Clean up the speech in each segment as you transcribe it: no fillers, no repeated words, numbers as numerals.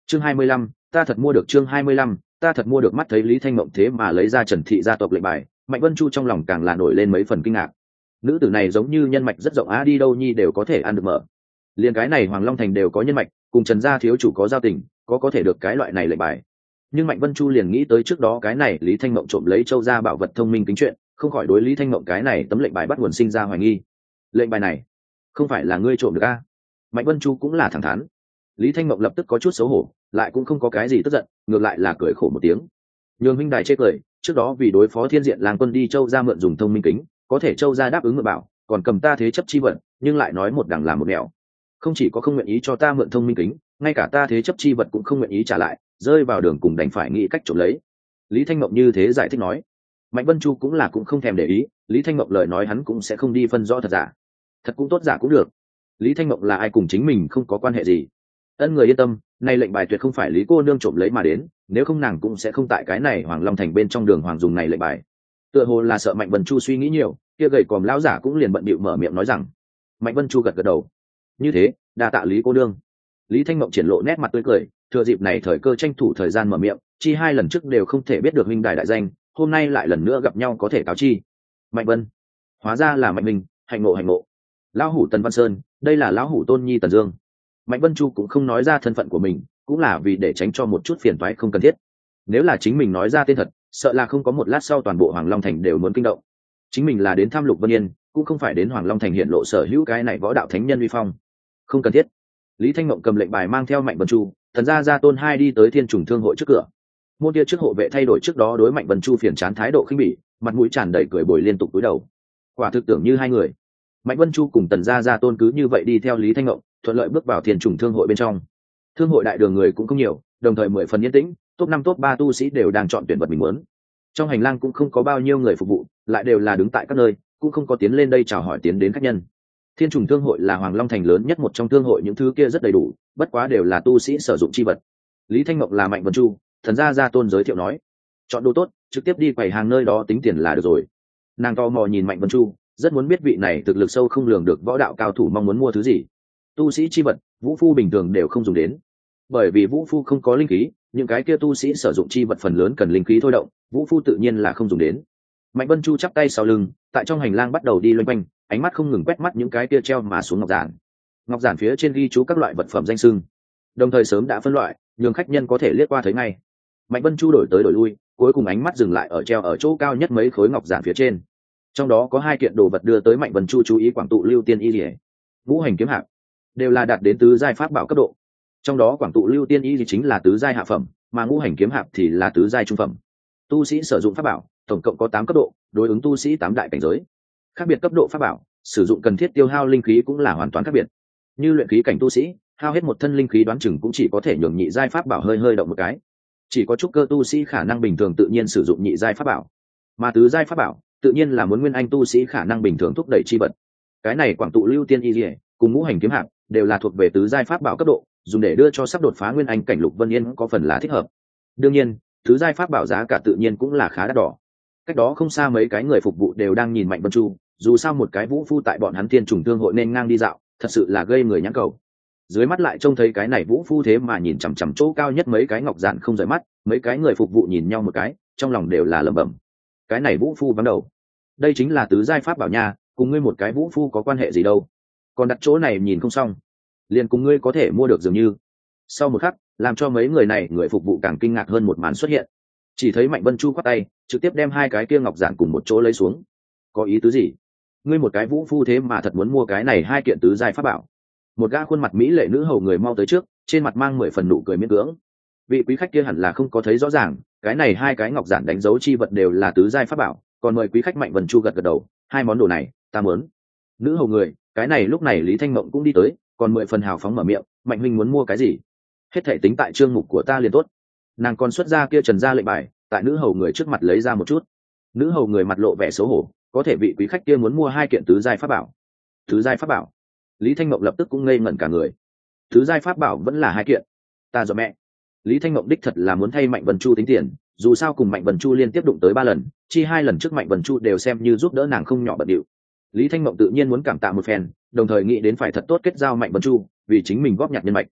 chương 25, ta thật mua được. chương 25, ta thật mua được. Mắt thấy Lý Thanh Mộng thế mà lấy ra Trần thị gia tộc lệnh bài, Mạnh Vân Chu trong lòng càng là nổi lên mấy phần kinh ngạc. Nữ tử này giống như nhân mạch rất rộng á, đi đâu nhi đều có thể ăn được mở. Liên cái này Hoàng Long Thành đều có nhân mạch, cùng Trần gia thiếu chủ có giao tình, có thể được cái loại này lệnh bài. Nhưng Mạnh Vân Chu liền nghĩ tới trước đó cái này Lý Thanh Mộng trộm lấy châu gia bảo vật thông minh kính chuyện, không khỏi đối Lý Thanh Mộng cái này tấm lệnh bài bắt nguồn sinh ra hoài nghi. Lệnh bài này không phải là ngươi trộm được a? Mạnh Vân Chu cũng là thẳng thắn. Lý Thanh Mộng lập tức có chút xấu hổ, lại cũng không có cái gì tức giận, ngược lại là cười khổ một tiếng. Nhường huynh đài chê cười, trước đó vì đối phó Thiên Diện Lang Quân đi châu gia mượn dùng thông minh kính, có thể châu gia đáp ứng mượn bảo, còn cầm ta thế chấp chi vật, nhưng lại nói một đằng làm một nẻo. Không chỉ có không nguyện ý cho ta mượn thông minh kính, ngay cả ta thế chấp chi vật cũng không nguyện ý trả lại, rơi vào đường cùng đành phải nghĩ cách trộm lấy. Lý Thanh Mộng như thế giải thích nói. Mạnh Vân Chu cũng không thèm để ý, Lý Thanh Mộng lời nói hắn cũng sẽ không đi phân rõ thật giả. Thật cũng tốt, giả cũng được. Lý Thanh Mộng là ai cùng chính mình không có quan hệ gì. Ân người yên tâm, nay lệnh bài tuyệt không phải Lý cô nương trộm lấy mà đến, nếu không nàng cũng sẽ không tại cái này Hoàng Long Thành bên trong đường hoàng dùng này lệnh bài. Tựa hồ là sợ Mạnh Vân Chu suy nghĩ nhiều, kia gầy còm lão giả cũng liền bận bịu mở miệng nói rằng. Mạnh Vân Chu gật gật đầu. Như thế, đa tạ Lý cô nương. Lý Thanh Mộng triển lộ nét mặt tươi cười, thừa dịp này thời cơ tranh thủ thời gian mở miệng, chi hai lần trước đều không thể biết được huynh đài đại danh, hôm nay lại lần nữa gặp nhau có thể cáo chi. Mạnh Vân, hóa ra là Mạnh Minh, hạnh ngộ. Lão hủ Tần Văn Sơn, đây là lão hủ Tôn Nhi Tần Dương. Mạnh Vân Chu cũng không nói ra thân phận của mình, cũng là vì để tránh cho một chút phiền toái không cần thiết. Nếu là chính mình nói ra tên thật, sợ là không có một lát sau toàn bộ Hoàng Long Thành đều muốn kinh động. Chính mình là đến thăm Lục Vân Yên, cũng không phải đến Hoàng Long Thành hiện lộ sở hữu cái này võ đạo thánh nhân uy phong. Không cần thiết. Lý Thanh Mộng cầm lệnh bài mang theo Mạnh Vân Chu, Thần gia Tôn hai đi tới Thiên Trùng Thương hội trước cửa. Môn kia trước hộ vệ thay đổi trước đó đối Mạnh Vân Chu phiền chán thái độ khinh bỉ, mặt mũi tràn đầy cười bồi liên tục cúi đầu. Quả thực tưởng như hai người. Mạnh Vân Chu cùng Tần gia Tôn cứ như vậy đi theo Lý Thanh Mộng, thuận lợi bước vào Thiên Trùng Thương hội bên trong. Thương hội đại đường người cũng không nhiều, đồng thời 10 phần yên tĩnh, top 5 top 3 tu sĩ đều đang chọn tuyển vật mình muốn. Trong hành lang cũng không có bao nhiêu người phục vụ, lại đều là đứng tại các nơi, cũng không có tiến lên đây chào hỏi tiến đến khách nhân. Thiên Trùng Thương hội là Hoàng Long Thành lớn nhất một trong thương hội, những thứ kia rất đầy đủ, bất quá đều là tu sĩ sử dụng chi vật. Lý Thanh Mộng là Mạnh Vân Chu, Thần gia Tôn giới thiệu nói, chọn đồ tốt, trực tiếp đi quầy hàng nơi đó tính tiền là được rồi. Nàng to mò nhìn Mạnh Vân Chu, rất muốn biết vị này thực lực sâu không lường được võ đạo cao thủ mong muốn mua thứ gì. Tu sĩ chi vật, vũ phu bình thường đều không dùng đến, bởi vì vũ phu không có linh khí, những cái kia tu sĩ sử dụng chi vật phần lớn cần linh khí thôi động, vũ phu tự nhiên là không dùng đến. Mạnh Vân Chu chắp tay sau lưng, tại trong hành lang bắt đầu đi loanh quanh, ánh mắt không ngừng quét mắt những cái kia treo mà xuống ngọc giản. Ngọc giản phía trên ghi chú các loại vật phẩm danh xưng, đồng thời sớm đã phân loại, nhường khách nhân có thể liếc qua thấy ngay. Mạnh Vân Chu đổi tới đổi lui, cuối cùng ánh mắt dừng lại ở treo ở chỗ cao nhất mấy khối ngọc giản phía trên. Trong đó có 2 kiện đồ vật đưa tới Mạnh Vân Chu chú ý, Quảng Tụ Lưu Tiên Y Liễu, Ngũ Hành Kiếm Hạp, đều là đạt đến tứ giai pháp bảo cấp độ. Trong đó Quảng Tụ Lưu Tiên Y chính là tứ giai hạ phẩm, mà Ngũ Hành Kiếm Hạp thì là tứ giai trung phẩm. Tu sĩ sử dụng pháp bảo tổng cộng có 8 cấp độ, đối ứng tu sĩ 8 đại cảnh giới. Khác biệt cấp độ pháp bảo, sử dụng cần thiết tiêu hao linh khí cũng là hoàn toàn khác biệt. Như luyện khí cảnh tu sĩ, hao hết một thân linh khí đoán chừng cũng chỉ có thể nhường nhị giai pháp bảo hơi động một cái. Chỉ có trúc cơ tu sĩ khả năng bình thường tự nhiên sử dụng nhị giai pháp bảo, mà tứ giai pháp bảo tự nhiên là muốn nguyên anh tu sĩ khả năng bình thường thúc đẩy chi vật. Cái này Quảng Tụ Lưu Tiên Y Liễu cùng Ngũ Hành Kiếm Hạp đều là thuộc về tứ giai pháp bảo cấp độ, dùng để đưa cho sắp đột phá nguyên anh cảnh Lục Vân Yên có phần là thích hợp. Đương nhiên, tứ giai pháp bảo giá cả tự nhiên cũng là khá đắt đỏ. Cách đó không xa mấy cái người phục vụ đều đang nhìn Mạnh Vân Chu, dù sao một cái vũ phu tại bọn hắn Thiên Trùng Thương hội nên ngang đi dạo, thật sự là gây người nhãn cầu. Dưới mắt lại trông thấy cái này vũ phu thế mà nhìn chằm chằm chỗ cao nhất mấy cái ngọc giản không rời mắt, mấy cái người phục vụ nhìn nhau một cái, trong lòng đều là lẩm bẩm. Cái này vũ phu vắng đầu, đây chính là tứ giai pháp bảo nha, cùng ngươi một cái vũ phu có quan hệ gì đâu? Còn đặt chỗ này nhìn không xong, liền cùng ngươi có thể mua được dường như. Sau một khắc, làm cho mấy người này người phục vụ càng kinh ngạc hơn một màn xuất hiện. Chỉ thấy Mạnh Vân Chu quát tay, trực tiếp đem 2 cái kia ngọc giản cùng một chỗ lấy xuống. Có ý tứ gì? Ngươi một cái vũ phu thế mà thật muốn mua cái này 2 kiện tứ giai pháp bảo? Một gã khuôn mặt mỹ lệ nữ hầu người mau tới trước, trên mặt mang 10 phần nụ cười miễn cưỡng. Vị quý khách kia hẳn là không có thấy rõ ràng, cái này 2 cái ngọc giản đánh dấu chi vật đều là tứ giai pháp bảo, còn mời quý khách. Mạnh Vân Chu gật gật đầu, 2 món đồ này ta muốn. Nữ hầu người, cái này lúc này Lý Thanh Mộng cũng đi tới, còn 10 phần hào phóng mở miệng, Mạnh huynh muốn mua cái gì? Hết thảy tính tại chương mục của ta liền tốt. Nàng còn xuất ra kia Trần gia lệnh bài, tại nữ hầu người trước mặt lấy ra một chút. Nữ hầu người mặt lộ vẻ xấu hổ, có thể vị quý khách kia muốn mua 2 kiện tứ giai pháp bảo. Tứ giai pháp bảo? Lý Thanh Mộng lập tức cũng ngây ngẩn cả người. Tứ giai pháp bảo vẫn là 2 kiện? Ta dọa mẹ. Lý Thanh Mộng đích thật là muốn thay Mạnh Vân Chu tính tiền, dù sao cùng Mạnh Vân Chu liên tiếp đụng tới 3 lần, chi 2 lần trước Mạnh Vân Chu đều xem như giúp đỡ nàng không nhỏ bận điệu. Lý Thanh Mộng tự nhiên muốn cảm tạ một phen, đồng thời nghĩ đến phải thật tốt kết giao Mạnh Vân Chu, vì chính mình góp nhặt nhân mạch.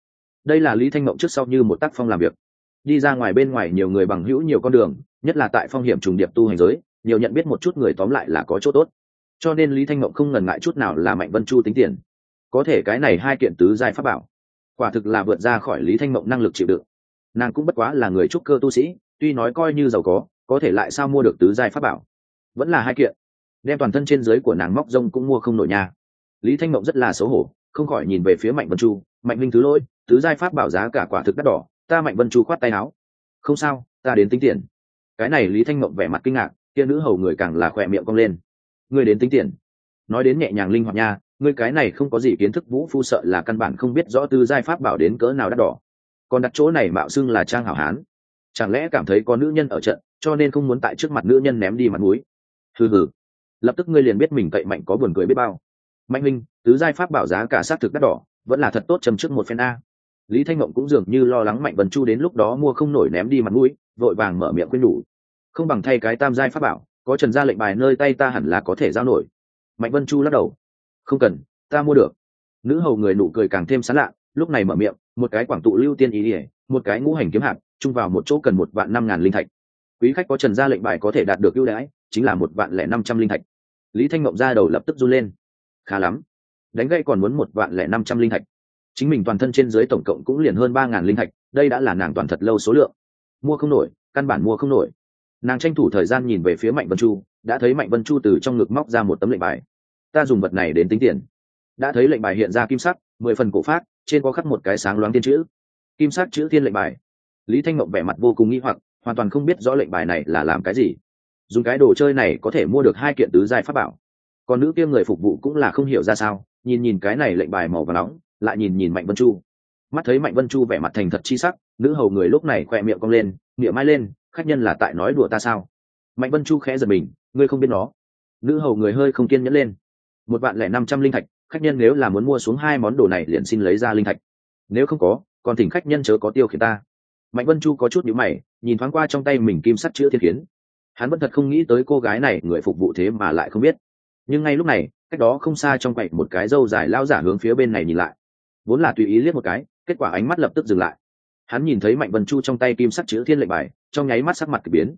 đây là Lý Thanh Mộng trước sau như một tác phong làm việc. Đi ra ngoài bên ngoài nhiều người bằng hữu nhiều con đường, nhất là tại phong hiểm trùng điệp tu hành giới, nhiều nhận biết một chút người tóm lại là có chỗ tốt. Cho nên Lý Thanh Mộng không ngần ngại chút nào là Mạnh Vân Chu tính tiền. Có thể cái này hai kiện tứ giai pháp bảo, quả thực là vượt ra khỏi Lý Thanh Mộng năng lực chịu đựng. Nàng cũng bất quá là người trúc cơ tu sĩ, tuy nói coi như giàu có thể lại sao mua được tứ giai pháp bảo? Vẫn là hai kiện, đem toàn thân trên dưới của nàng móc rông cũng mua không nổi nha. Lý Thanh Mộng rất là xấu hổ, không khỏi nhìn về phía Mạnh Vân Chu. Mạnh minh thứ lỗi, tứ giai pháp bảo giá cả quả thực đắt đỏ. Ta Mạnh Vân Chu khoát tay áo. Không sao, ta đến tính tiền. Cái này Lý Thanh Mộng vẻ mặt kinh ngạc, kia nữ hầu người càng là khỏe miệng cong lên. Ngươi đến tính tiền? Nói đến nhẹ nhàng linh hoạt nha, ngươi cái này không có gì kiến thức vũ phu sợ là căn bản không biết rõ tứ giai pháp bảo đến cỡ nào đắt đỏ. Còn đặt chỗ này mạo xưng là trang hảo hán, chẳng lẽ cảm thấy có nữ nhân ở trận, cho nên không muốn tại trước mặt nữ nhân ném đi mặt mũi? Hừ hừ, lập tức ngươi liền biết mình cậy mạnh có buồn cười biết bao. Mạnh minh, tứ giai pháp bảo giá cả sát thực đắt đỏ, vẫn là thật tốt châm trước một phen a. Lý Thanh Mộng cũng dường như lo lắng Mạnh Vân Chu đến lúc đó mua không nổi ném đi mặt mũi, vội vàng mở miệng khuyên nhủ. Không bằng thay cái tam giai pháp bảo, có Trần gia lệnh bài nơi tay ta hẳn là có thể giao nổi. Mạnh Vân Chu lắc đầu. Không cần, ta mua được. Nữ hầu người nụ cười càng thêm sán lạ, lúc này mở miệng, một cái quảng tụ lưu tiên ý ỉa, một cái ngũ hành kiếm hạt, chung vào một chỗ cần 1.500.000 linh thạch. Quý khách có Trần gia lệnh bài có thể đạt được ưu đãi, chính là 1.500.000 linh thạch. Lý Thanh Mộng ra đầu lập tức run lên. Khá lắm, đánh gãy còn muốn 1.500.000 linh thạch. Chính mình toàn thân trên dưới tổng cộng cũng liền hơn 3.000 linh thạch, đây đã là nàng toàn thật lâu số lượng. Mua không nổi, căn bản mua không nổi. Nàng tranh thủ thời gian nhìn về phía Mạnh Vân Chu, đã thấy Mạnh Vân Chu từ trong ngực móc ra một tấm lệnh bài. Ta dùng vật này đến tính tiền. Đã thấy lệnh bài hiện ra kim sắc, 10 phần cổ phát, trên có khắc một cái sáng loáng tiên chữ. Kim sắc chữ thiên lệnh bài. Lý Thanh Mộng vẻ mặt vô cùng nghi hoặc, hoàn toàn không biết rõ lệnh bài này là làm cái gì. Dùng cái đồ chơi này có thể mua được hai kiện tứ giai pháp bảo. Còn nữ kia người phục vụ cũng là không hiểu ra sao, nhìn cái này lệnh bài màu vàng nóng, lại nhìn Mạnh Vân Chu. Mắt thấy Mạnh Vân Chu vẻ mặt thành thật chi sắc, nữ hầu người lúc này khỏe miệng cong lên, miệng mai lên, khách nhân là tại nói đùa ta sao? Mạnh Vân Chu khẽ giật mình, ngươi không biết nó. Nữ hầu người hơi không kiên nhẫn lên. 1.500.000 linh thạch, khách nhân nếu là muốn mua xuống hai món đồ này liền xin lấy ra linh thạch. Nếu không có, còn thỉnh khách nhân chớ có tiêu khiển ta. Mạnh Vân Chu có chút nhíu mày, nhìn thoáng qua trong tay mình kim sắt chữ thiên khiến. Hắn vẫn thật không nghĩ tới cô gái này người phục vụ thế mà lại không biết. Nhưng ngay lúc này, cách đó không xa trong quạnh một cái râu dài lao giả hướng phía bên này nhìn lại. Vốn là tùy ý liếc một cái, kết quả ánh mắt lập tức dừng lại. Hắn nhìn thấy Mạnh Vân Chu trong tay kim sắt chữ thiên lệnh bài, trong nháy mắt sắc mặt kỳ biến.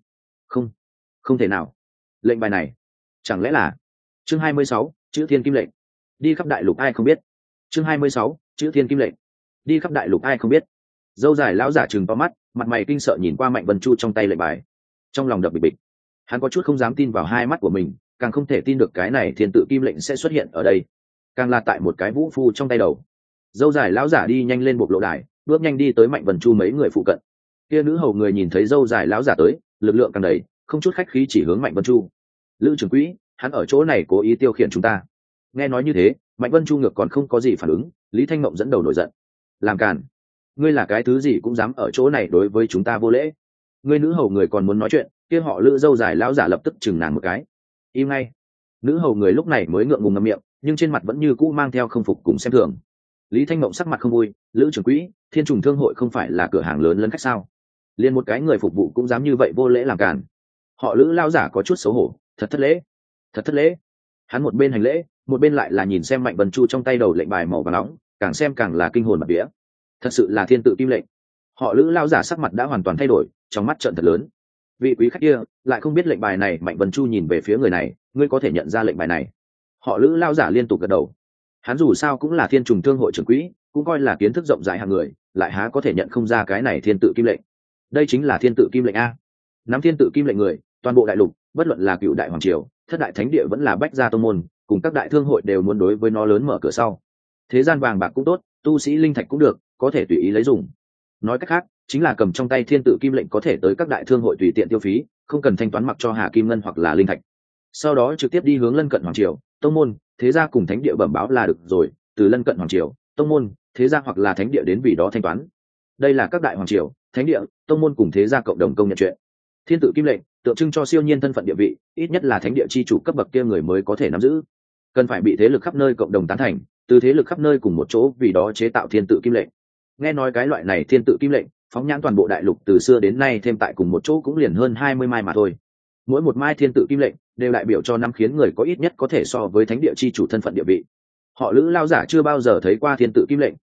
Không thể nào. Lệnh bài này, chẳng lẽ là chương 26, chữ thiên kim lệnh. Đi khắp đại lục ai không biết. Chương 26, chữ thiên kim lệnh. Đi khắp đại lục ai không biết. Dâu dài lão giả trừng to mắt, mặt mày kinh sợ nhìn qua Mạnh Vân Chu trong tay lệnh bài. Trong lòng đập bịch bịch. Hắn có chút không dám tin vào hai mắt của mình, càng không thể tin được cái này thiên tự kim lệnh sẽ xuất hiện ở đây, càng là tại một cái vũ phu trong tay đầu. Dâu dài lão giả đi nhanh lên bộc lộ đài, bước nhanh đi tới Mạnh Vân Chu mấy người phụ cận. Kia nữ hầu người nhìn thấy dâu dài lão giả tới, lực lượng càng đầy, không chút khách khí chỉ hướng Mạnh Vân Chu. Lữ trưởng quỹ, hắn ở chỗ này cố ý tiêu khiển chúng ta. Nghe nói như thế, Mạnh Vân Chu ngược còn không có gì phản ứng, Lý Thanh Mộng dẫn đầu nổi giận. Làm càn, ngươi là cái thứ gì cũng dám ở chỗ này đối với chúng ta vô lễ. Ngươi nữ hầu người còn muốn nói chuyện, kia họ Lữ dâu dài lão giả lập tức chừng nàng một cái. Im ngay. Nữ hầu người lúc này mới ngượng ngùng ngậm miệng, nhưng trên mặt vẫn như cũ mang theo không phục cùng xem thường. Lý Thanh Mộng sắc mặt không vui, Lữ trưởng quỹ, Thiên Trùng Thương hội không phải là cửa hàng lớn lấn khách sao? Liên một cái người phục vụ cũng dám như vậy vô lễ làm càn. Họ Lữ lão giả có chút xấu hổ, thật thất lễ. Thật thất lễ. Hắn một bên hành lễ, một bên lại là nhìn xem Mạnh Vân Chu trong tay đầu lệnh bài màu vàng nóng, càng xem càng là kinh hồn bạt vía. Thật sự là thiên tự kim lệnh. Họ Lữ lão giả sắc mặt đã hoàn toàn thay đổi, trong mắt trợn thật lớn. Vị quý khách kia lại không biết lệnh bài này. Mạnh Vân Chu nhìn về phía người này, ngươi có thể nhận ra lệnh bài này? Họ Lữ lão giả liên tục gật đầu. Hắn dù sao cũng là Thiên Trùng Thương hội trưởng quỹ, cũng coi là kiến thức rộng rãi hàng người, lại há có thể nhận không ra cái này thiên tự kim lệnh? Đây chính là thiên tự kim lệnh a. Nắm thiên tự kim lệnh người, toàn bộ đại lục, bất luận là cựu đại hoàng triều, thất đại thánh địa vẫn là bách gia tông môn, cùng các đại thương hội đều muốn đối với nó lớn mở cửa sau. Thế gian vàng bạc cũng tốt, tu sĩ linh thạch cũng được, có thể tùy ý lấy dùng. Nói cách khác, chính là cầm trong tay thiên tự kim lệnh có thể tới các đại thương hội tùy tiện tiêu phí, không cần thanh toán mặc cho hà kim ngân hoặc là linh thạch. Sau đó trực tiếp đi hướng lân cận hoàng triều, tông môn, thế gia cùng thánh địa bẩm báo là được rồi, từ lân cận hoàng triều, tông môn, thế gia hoặc là thánh địa đến vì đó thanh toán. Đây là các đại hoàng triều, thánh địa, tông môn cùng thế gia cộng đồng công nhận chuyện. Thiên tự kim lệnh tượng trưng cho siêu nhiên thân phận địa vị, ít nhất là thánh địa chi chủ cấp bậc kia người mới có thể nắm giữ, cần phải bị thế lực khắp nơi cộng đồng tán thành, từ thế lực khắp nơi cùng một chỗ vì đó chế tạo thiên tự kim lệnh. Nghe nói cái loại này thiên tự kim lệnh phóng nhãn toàn bộ đại lục từ xưa đến nay thêm tại cùng một chỗ cũng liền hơn 20 mai mà thôi. Mỗi một mai thiên tự kim lệnh đều đại biểu cho năm khiến người có ít nhất có thể so với thánh địa chi chủ thân phận địa vị. Họ Lữ lao giả chưa bao giờ thấy qua thiên tự kim lệnh,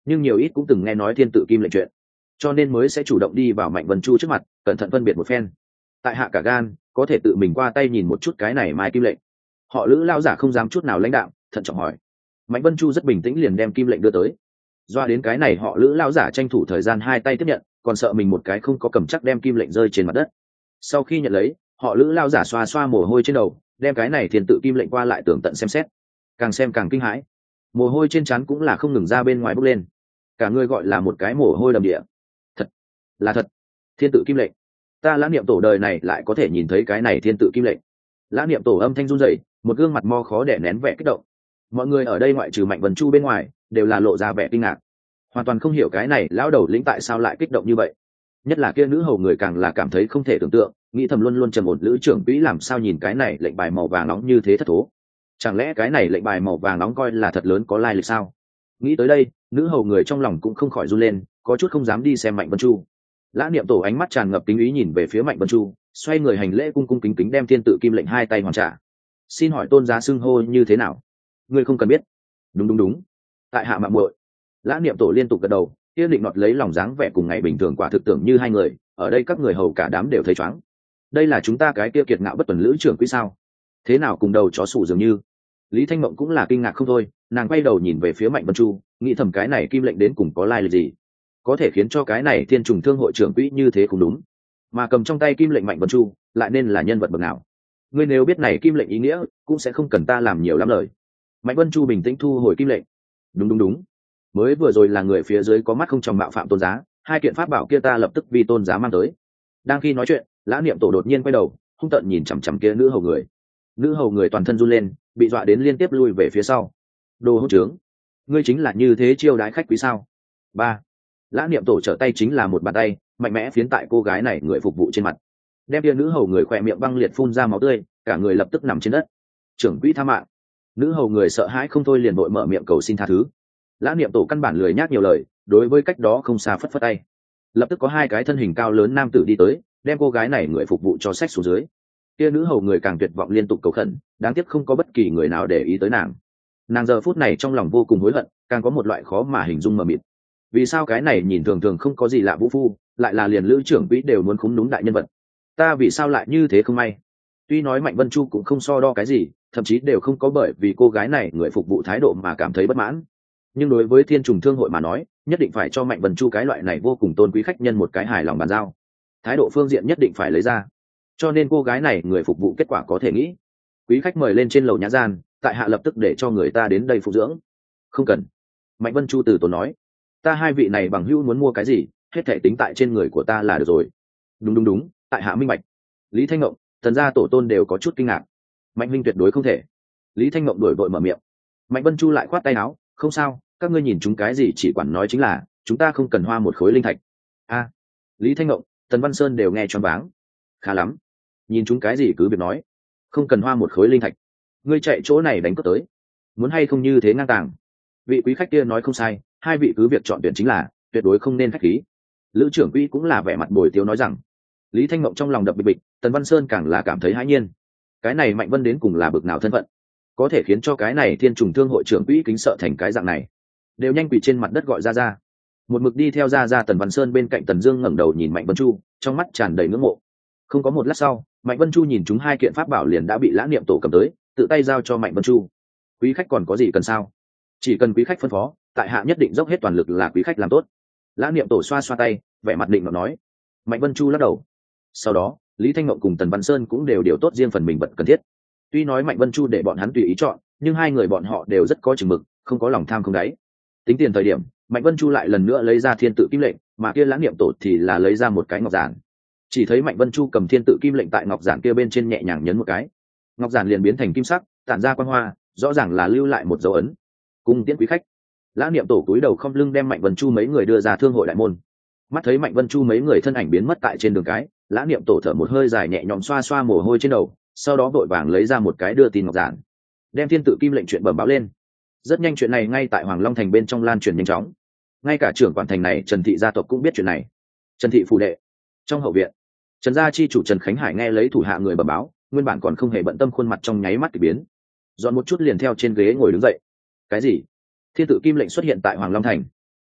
nhưng nhiều ít cũng từng nghe nói thiên tự kim lệnh chuyện, cho nên mới sẽ chủ động đi vào Mạnh Vân Chu trước mặt cẩn thận phân biệt một phen. Tại hạ cả gan có thể tự mình qua tay nhìn một chút cái này mai kim lệnh. Họ Lữ lao giả không dám chút nào lãnh đạo, thận trọng hỏi. Mạnh Vân Chu rất bình tĩnh liền đem kim lệnh đưa tới. Doa đến cái này họ Lữ lao giả tranh thủ thời gian hai tay tiếp nhận, còn sợ mình một cái không có cầm chắc đem kim lệnh rơi trên mặt đất. Sau khi nhận lấy, họ Lữ lao giả xoa xoa mồ hôi trên đầu, đem cái này thiên tự kim lệnh qua lại tường tận xem càng kinh hãi, mồ hôi trên trán cũng là không ngừng ra bên ngoài bốc lên, cả người gọi là một cái mồ hôi đầm địa. Thật là thật, thiên tự kim lệnh, ta Lã Niệm Tổ đời này lại có thể nhìn thấy cái này thiên tự kim lệnh. Lã Niệm Tổ âm thanh run rẩy, một gương mặt mo khó đè nén vẻ kích động. Mọi người ở đây ngoại trừ Mạnh Vân Chu bên ngoài đều là lộ ra vẻ kinh ngạc, hoàn toàn không hiểu cái này lão đầu lĩnh tại sao lại kích động như vậy. Nhất là kia nữ hầu người càng là cảm thấy không thể tưởng tượng, nghĩ thầm luôn luôn trầm ổn Lữ trưởng quỹ làm sao nhìn cái này lệnh bài màu vàng nóng như thế thất thố. Chẳng lẽ cái này lệnh bài màu vàng nóng coi là thật lớn có lai lịch sao? Nghĩ tới đây, nữ hầu người trong lòng cũng không khỏi run lên, có chút không dám đi xem Mạnh Vân Chu. Lã Niệm Tổ ánh mắt tràn ngập kính ý nhìn về phía Mạnh Vân Chu, xoay người hành lễ cung cung kính kính đem thiên tự kim lệnh hai tay hoàn trả. Xin hỏi tôn giá xưng hô như thế nào? Ngươi không cần biết. Đúng, tại hạ mạng muội. Lã Niệm Tổ liên tục gật đầu, kia định nọt lấy lòng dáng vẻ cùng ngày bình thường quả thực tưởng như hai người, ở đây các người hầu cả đám đều thấy choáng. Đây là chúng ta cái kia kiệt ngạo bất tuần Lữ trưởng quỹ sao? Thế nào cùng đầu chó sủ dường như. Lý Thanh Mộng cũng là kinh ngạc không thôi, nàng quay đầu nhìn về phía Mạnh Vân Chu, nghĩ thầm cái này kim lệnh đến cùng có lai lịch gì, có thể khiến cho cái này thiên trùng thương hội trưởng quỹ như thế không đúng, mà cầm trong tay kim lệnh Mạnh Vân Chu lại nên là nhân vật bậc nào? Ngươi nếu biết này kim lệnh ý nghĩa cũng sẽ không cần ta làm nhiều lắm lời. Mạnh Vân Chu bình tĩnh thu hồi kim lệnh. Đúng, mới vừa rồi là người phía dưới có mắt không tròng mạo phạm tôn giá, hai kiện pháp bảo kia ta lập tức vì tôn giá mang tới. Đang khi nói chuyện, Lã Niệm Tổ đột nhiên quay đầu hung tợn nhìn chằm chằm kia nữ hầu người. Nữ hầu người toàn thân run lên, bị dọa đến liên tiếp lui về phía sau. Đồ hỗn trướng, ngươi chính là như thế chiêu đái khách quý sao? Ba. Lã Niệm Tổ trở tay chính là một bàn tay mạnh mẽ phiến tại cô gái này người phục vụ trên mặt, đem kia nữ hầu người khỏe miệng băng liệt phun ra máu tươi, cả người lập tức nằm trên đất. Trưởng quỹ tha mạng. Nữ hầu người sợ hãi không thôi liền vội mở miệng cầu xin tha thứ. Lã Niệm Tổ căn bản lười nhác nhiều lời, đối với cách đó không xa phất phất tay. Lập tức có hai cái thân hình cao lớn nam tử đi tới, đem cô gái này người phục vụ cho xách xuống dưới. Kia nữ hầu người càng tuyệt vọng liên tục cầu khẩn, đáng tiếc không có bất kỳ người nào để ý tới nàng. Nàng giờ phút này trong lòng vô cùng hối hận, càng có một loại khó mà hình dung mờ mịt. Vì sao cái này nhìn thường thường không có gì lạ vũ phu, lại là liền Lữ trưởng quỹ đều muốn khúm núm đại nhân vật? Ta vì sao lại như thế không may? Tuy nói Mạnh Vân Chu cũng không so đo cái gì, thậm chí đều không có bởi vì cô gái này người phục vụ thái độ mà cảm thấy bất mãn. Nhưng đối với Thiên Trùng Thương hội mà nói, nhất định phải cho Mạnh Vân Chu cái loại này vô cùng tôn quý khách nhân một cái hài lòng bàn giao. Thái độ phương diện nhất định phải lấy ra. Cho nên cô gái này người phục vụ kết quả có thể nghĩ. Quý khách mời lên trên lầu nhã gian, tại hạ lập tức để cho người ta đến đây phục dưỡng. Không cần. Mạnh Vân Chu từ tốn nói. Ta hai vị này bằng hữu muốn mua cái gì, hết thể tính tại trên người của ta là được rồi. Đúng, tại hạ minh bạch. Lý Thanh Ngộng, Tần gia tổ tôn đều có chút kinh ngạc. Mạnh huynh tuyệt đối không thể. Lý Thanh Ngộng đổi vội mở miệng. Mạnh Vân Chu lại khoát tay áo, không sao, các ngươi nhìn chúng cái gì chỉ quản nói chính là, chúng ta không cần hoa một khối linh thạch. A. Lý Thanh Ngộng, Tần Văn Sơn đều nghe choáng váng. Khá lắm, nhìn chúng cái gì cứ việc nói, không cần hoa một khối linh thạch. Ngươi chạy chỗ này đánh cướp tới, muốn hay không như thế ngang tàng. Vị quý khách kia nói không sai, hai vị cứ việc chọn tuyển chính là, tuyệt đối không nên khách khí. Lữ trưởng quỹ cũng là vẻ mặt bồi tiếu nói rằng. Lý Thanh Ngộng trong lòng đập bịch bịch, Tần Văn Sơn càng là cảm thấy hãi nhiên. Cái này Mạnh Vân đến cùng là bực nào thân phận, có thể khiến cho cái này Thiên Trùng Thương hội trưởng quỹ kính sợ thành cái dạng này, đều nhanh quỳ trên mặt đất gọi ra. Một mực đi theo ra Tần Văn Sơn bên cạnh Tần Dương ngẩng đầu nhìn Mạnh Vân Chu, trong mắt tràn đầy ngưỡng mộ. Không có một lát sau, Mạnh Vân Chu nhìn chúng hai kiện pháp bảo liền đã bị Lã Niệm Tổ cầm tới, tự tay giao cho Mạnh Vân Chu. Quý khách còn có gì cần sao? Chỉ cần quý khách phân phó, tại hạ nhất định dốc hết toàn lực là quý khách làm tốt. Lã Niệm Tổ xoa xoa tay, vẻ mặt định nói. Mạnh Vân Chu lắc đầu. Sau đó, Lý Thanh Ngộng cùng Tần Văn Sơn cũng đều điều tốt riêng phần mình bận cần thiết. Tuy nói Mạnh Vân Chu để bọn hắn tùy ý chọn, nhưng hai người bọn họ đều rất có chừng mực, không có lòng tham không đáy. Tính tiền thời điểm, Mạnh Vân Chu lại lần nữa lấy ra thiên tự kim lệnh, mà kia Lã Niệm Tổ thì là lấy ra một cái ngọc giản. Chỉ thấy Mạnh Vân Chu cầm thiên tự kim lệnh tại ngọc giản kia bên trên nhẹ nhàng nhấn một cái, ngọc giản liền biến thành kim sắc, tản ra quang hoa, rõ ràng là lưu lại một dấu ấn. Cung tiễn quý khách. Lã Niệm Tổ cúi đầu không lưng đem Mạnh Vân Chu mấy người đưa ra thương hội đại môn. Mắt thấy Mạnh Vân Chu mấy người thân ảnh biến mất tại trên đường cái, Lã Niệm Tổ thở một hơi dài nhẹ nhõm xoa xoa mồ hôi trên đầu, sau đó vội vàng lấy ra một cái đưa tin ngọc giản, đem thiên tự kim lệnh chuyện bẩm báo lên. Rất nhanh chuyện này ngay tại Hoàng Long thành bên trong lan truyền nhanh chóng, ngay cả trưởng quản thành này Trần thị gia tộc cũng biết chuyện này. Trần thị phủ đệ, trong hậu viện, Trần gia chi chủ Trần Khánh Hải nghe lấy thủ hạ người bẩm báo, nguyên bản còn không hề bận tâm khuôn mặt trong nháy mắt kỳ biến, dọn một chút liền theo trên ghế ngồi đứng dậy. Cái gì? Thiên tự kim lệnh xuất hiện tại Hoàng Long thành?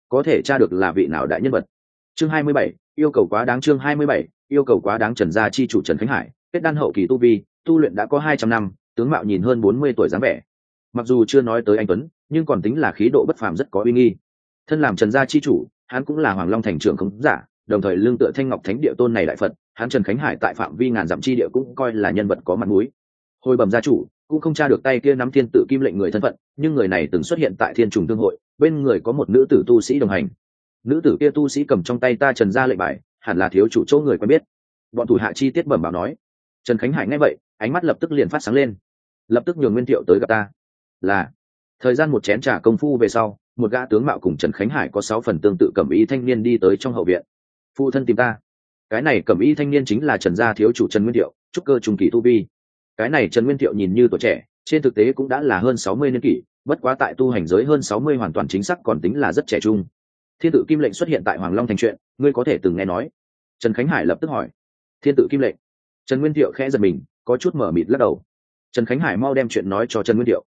có thể tra được là vị nào đại nhân vật. Chương 27, yêu cầu quá đáng. Chương 27, yêu cầu quá đáng. Trần gia chi chủ Trần Khánh Hải, kết đan hậu kỳ tu vi, tu luyện đã có 200 năm, tướng mạo nhìn hơn 40 tuổi dáng vẻ. Mặc dù chưa nói tới anh tuấn, nhưng còn tính là khí độ bất phàm, rất có uy nghi. Thân làm Trần gia chi chủ, hắn cũng là Hoàng Long thành trưởng không giả, đồng thời lương tựa Thanh Ngọc Thánh địa tôn này đại Phật, hắn Trần Khánh Hải tại phạm vi ngàn dặm chi địa cũng coi là nhân vật có mặt mũi. Hồi bẩm gia chủ, cũng không tra được tay kia nắm thiên tự kim lệnh người thân phận, nhưng người này từng xuất hiện tại Thiên Trùng Thương hội, bên người có một nữ tử tu sĩ đồng hành. Nữ tử kia tu sĩ cầm trong tay ta Trần gia lệnh bài, hẳn là thiếu chủ chỗ người quen biết. Bọn thủ hạ chi tiết bẩm báo nói. Trần Khánh Hải nghe vậy, ánh mắt lập tức liền phát sáng lên, lập tức nhường Nguyên Thiệu tới gặp ta. Là. Thời gian một chén trà công phu về sau, một gã tướng mạo cùng Trần Khánh Hải có 6 phần tương tự cẩm y thanh niên đi tới trong hậu viện. Phụ thân tìm ta. Cái này cẩm y thanh niên chính là Trần gia thiếu chủ Trần Nguyên Thiệu, trúc cơ trung kỳ tu vi. Cái này Trần Nguyên Thiệu nhìn như tuổi trẻ, trên thực tế cũng đã là hơn 60 niên kỷ, bất quá tại tu hành giới hơn 60 hoàn toàn chính xác còn tính là rất trẻ trung. Thiên tự kim lệnh xuất hiện tại Hoàng Long thành chuyện, ngươi có thể từng nghe nói? Trần Khánh Hải lập tức hỏi. Thiên tự kim lệnh? Trần Nguyên Thiệu khẽ giật mình, có chút mở mịt lắc đầu. Trần Khánh Hải mau đem chuyện nói cho Trần Nguyên Thiệu.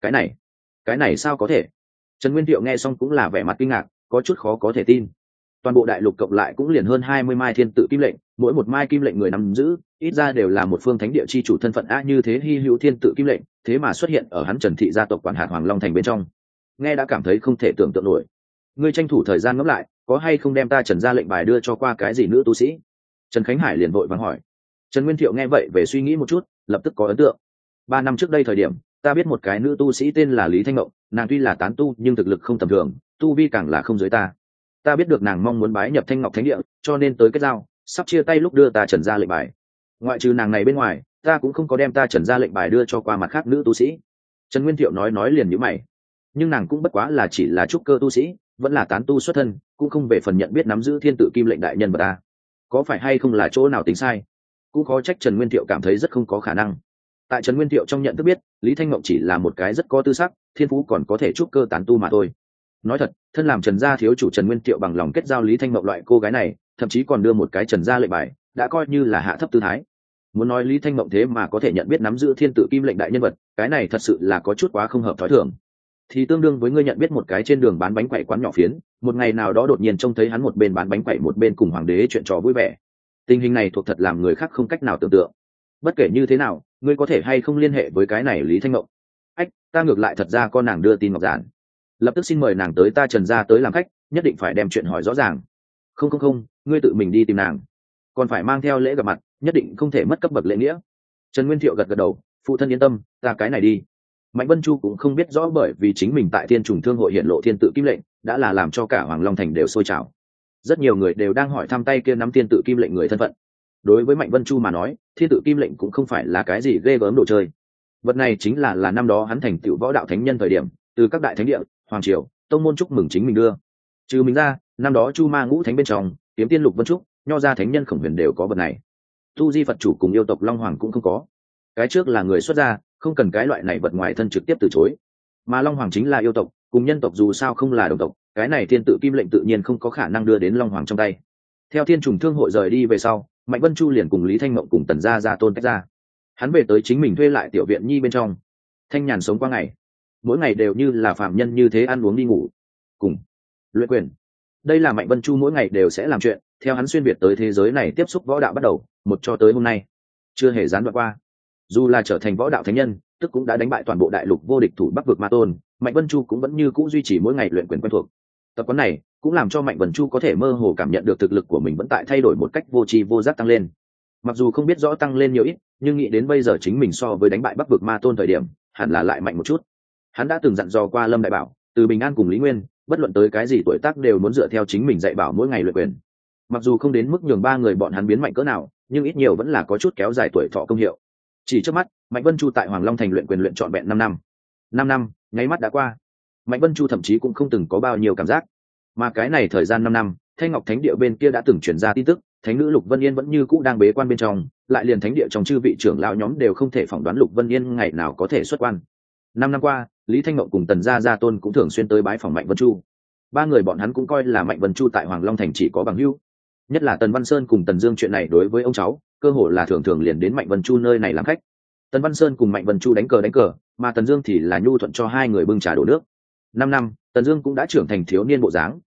Cái này sao có thể? Trần Nguyên Thiệu nghe xong cũng là vẻ mặt kinh ngạc, có chút khó có thể tin. Toàn bộ đại lục cộng lại cũng liền hơn 20 mai thiên tự kim lệnh, mỗi một mai kim lệnh người nắm giữ ít ra đều là một phương thánh địa chi chủ thân phận a, như thế hy hữu thiên tự kim lệnh, thế mà xuất hiện ở hắn Trần thị gia tộc quản hạt Hoàng Long thành bên trong. Nghe đã cảm thấy không thể tưởng tượng nổi. Ngươi tranh thủ thời gian ngẫm lại, có hay không đem ta Trần gia lệnh bài đưa cho qua cái gì nữ tu sĩ? Trần Khánh Hải liền vội vàng hỏi. Trần Nguyên Thiệu nghe vậy về suy nghĩ một chút, lập tức có ấn tượng. 3 năm trước đây thời điểm, ta biết một cái nữ tu sĩ tên là Lý Thanh Mộng, nàng tuy là tán tu nhưng thực lực không tầm thường, tu vi càng là không dưới ta. Ta biết được nàng mong muốn bái nhập Thanh Ngọc Thánh địa, cho nên tới kết giao, sắp chia tay lúc đưa ta Trần gia lệnh bài. Ngoại trừ nàng này bên ngoài, ta cũng không có đem ta Trần gia lệnh bài đưa cho qua mặt khác nữ tu sĩ. Trần Nguyên Thiệu nói liền nhíu mày. Nhưng nàng cũng bất quá là chỉ là trúc cơ tu sĩ, vẫn là tán tu xuất thân, cũng không về phần nhận biết nắm giữ thiên tự kim lệnh đại nhân vật ta. Có phải hay không là chỗ nào tính sai? Cũng khó trách Trần Nguyên Thiệu cảm thấy rất không có khả năng. Tại Trần Nguyên Thiệu trong nhận thức biết, Lý Thanh Mộng chỉ là một cái rất có tư sắc, thiên phú còn có thể trúc cơ tán tu mà thôi. Nói thật, thân làm Trần gia thiếu chủ Trần Nguyên Thiệu bằng lòng kết giao Lý Thanh Mộng loại cô gái này, thậm chí còn đưa một cái Trần gia lệnh bài, đã coi như là hạ thấp tư thái. Muốn nói Lý Thanh Mộng thế mà có thể nhận biết nắm giữ thiên tự kim lệnh đại nhân vật, cái này thật sự là có chút quá không hợp thói thường. Thì tương đương với ngươi nhận biết một cái trên đường bán bánh quẩy quán nhỏ phiến, một ngày nào đó đột nhiên trông thấy hắn một bên bán bánh quẩy một bên cùng hoàng đế chuyện trò vui vẻ. Tình hình này thuộc thật làm người khác không cách nào tưởng tượng. Bất kể như thế nào, ngươi có thể hay không liên hệ với cái này Lý Thanh Mộng? Ách, ta ngược lại thật ra con nàng đưa tin ngọc giản, lập tức xin mời nàng tới ta Trần gia tới làm khách, nhất định phải đem chuyện hỏi rõ ràng. Không, ngươi tự mình đi tìm nàng, còn phải mang theo lễ gặp mặt, nhất định không thể mất cấp bậc lễ nghĩa. Trần Nguyên Thiệu gật đầu, phụ thân yên tâm, ta cái này đi. Mạnh Vân Chu cũng không biết rõ, bởi vì chính mình tại Thiên Trùng Thương hội hiện lộ thiên tự kim lệnh, đã là làm cho cả Hoàng Long thành đều sôi trào. Rất nhiều người đều đang hỏi thăm tay kia nắm thiên tự kim lệnh người thân phận. Đối với Mạnh Vân Chu mà nói, thiên tự kim lệnh cũng không phải là cái gì ghê gớm đồ chơi. Vật này chính là năm đó hắn thành tựu võ đạo thánh nhân thời điểm, từ các đại thánh địa, hoàng triều, tông môn chúc mừng chính mình đưa. Trừ mình ra, năm đó Chu Ma Ngũ Thánh bên trong, Kiếm Tiên Lục Vân Trúc, Nho gia thánh nhân Khổng Huyền đều có vật này. Tu Di Phật chủ cùng yêu tộc Long Hoàng cũng không có. Cái trước là người xuất gia, không cần cái loại này vật ngoài thân trực tiếp từ chối. Mà Long Hoàng chính là yêu tộc, cùng nhân tộc dù sao không là đồng tộc, cái này thiên tự kim lệnh tự nhiên không có khả năng đưa đến Long Hoàng trong tay. Theo Thiên Trùng Thương hội rời đi về sau, Mạnh Vân Chu liền cùng Lý Thanh Mộng cùng Tần gia tôn tách ra. Hắn về tới chính mình thuê lại tiểu viện nhi bên trong, thanh nhàn sống qua ngày, mỗi ngày đều như là phàm nhân như thế ăn uống đi ngủ, cùng luyện quyền. Đây là Mạnh Vân Chu mỗi ngày đều sẽ làm chuyện, theo hắn xuyên việt tới thế giới này tiếp xúc võ đạo bắt đầu, một cho tới hôm nay, chưa hề gián đoạn qua. Dù là trở thành võ đạo thánh nhân, tức cũng đã đánh bại toàn bộ đại lục vô địch thủ Bắc vực Ma Tôn, Mạnh Vân Chu cũng vẫn như cũ duy trì mỗi ngày luyện quyền quen thuộc. Tập quán này cũng làm cho Mạnh Vân Chu có thể mơ hồ cảm nhận được thực lực của mình vẫn tại thay đổi một cách vô tri vô giác tăng lên. Mặc dù không biết rõ tăng lên nhiều ít, nhưng nghĩ đến bây giờ chính mình so với đánh bại Bắc vực Ma Tôn thời điểm, hẳn là lại mạnh một chút. Hắn đã từng dặn dò qua Lâm Đại Bảo, từ Bình An cùng Lý Nguyên, bất luận tới cái gì tuổi tác đều muốn dựa theo chính mình dạy bảo mỗi ngày luyện quyền. Mặc dù không đến mức nhường 3 người bọn hắn biến mạnh cỡ nào, nhưng ít nhiều vẫn là có chút kéo dài tuổi thọ công hiệu. Chỉ trước mắt, Mạnh Vân Chu tại Hoàng Long thành luyện quyền luyện trọn vẹn 5 năm. 5 năm, nháy mắt đã qua. Mạnh Vân Chu thậm chí cũng không từng có bao nhiêu cảm giác. Mà cái này thời gian 5 năm, Thanh Ngọc Thánh địa bên kia đã từng truyền ra tin tức, thánh nữ Lục Vân Yên vẫn như cũ đang bế quan bên trong, lại liền thánh địa trong chư vị trưởng lão nhóm đều không thể phỏng đoán Lục Vân Yên ngày nào có thể xuất quan. 5 năm qua, Lý Thanh Mộng cùng Tần gia tôn cũng thường xuyên tới bái phòng Mạnh Vân Chu. 3 người bọn hắn cũng coi là Mạnh Vân Chu tại Hoàng Long thành chỉ có bằng hữu. Nhất là Tần Văn Sơn cùng Tần Dương chuyện này đối với ông cháu, cơ hội là thường thường liền đến Mạnh Vân Chu nơi này làm khách. Tần Văn Sơn cùng Mạnh Vân Chu đánh cờ, mà Tần Dương thì là nhu thuận cho 2 người bưng trà đổ nước. 5 năm, Tần Dương cũng đã trưởng thành thiếu niên bộ dáng,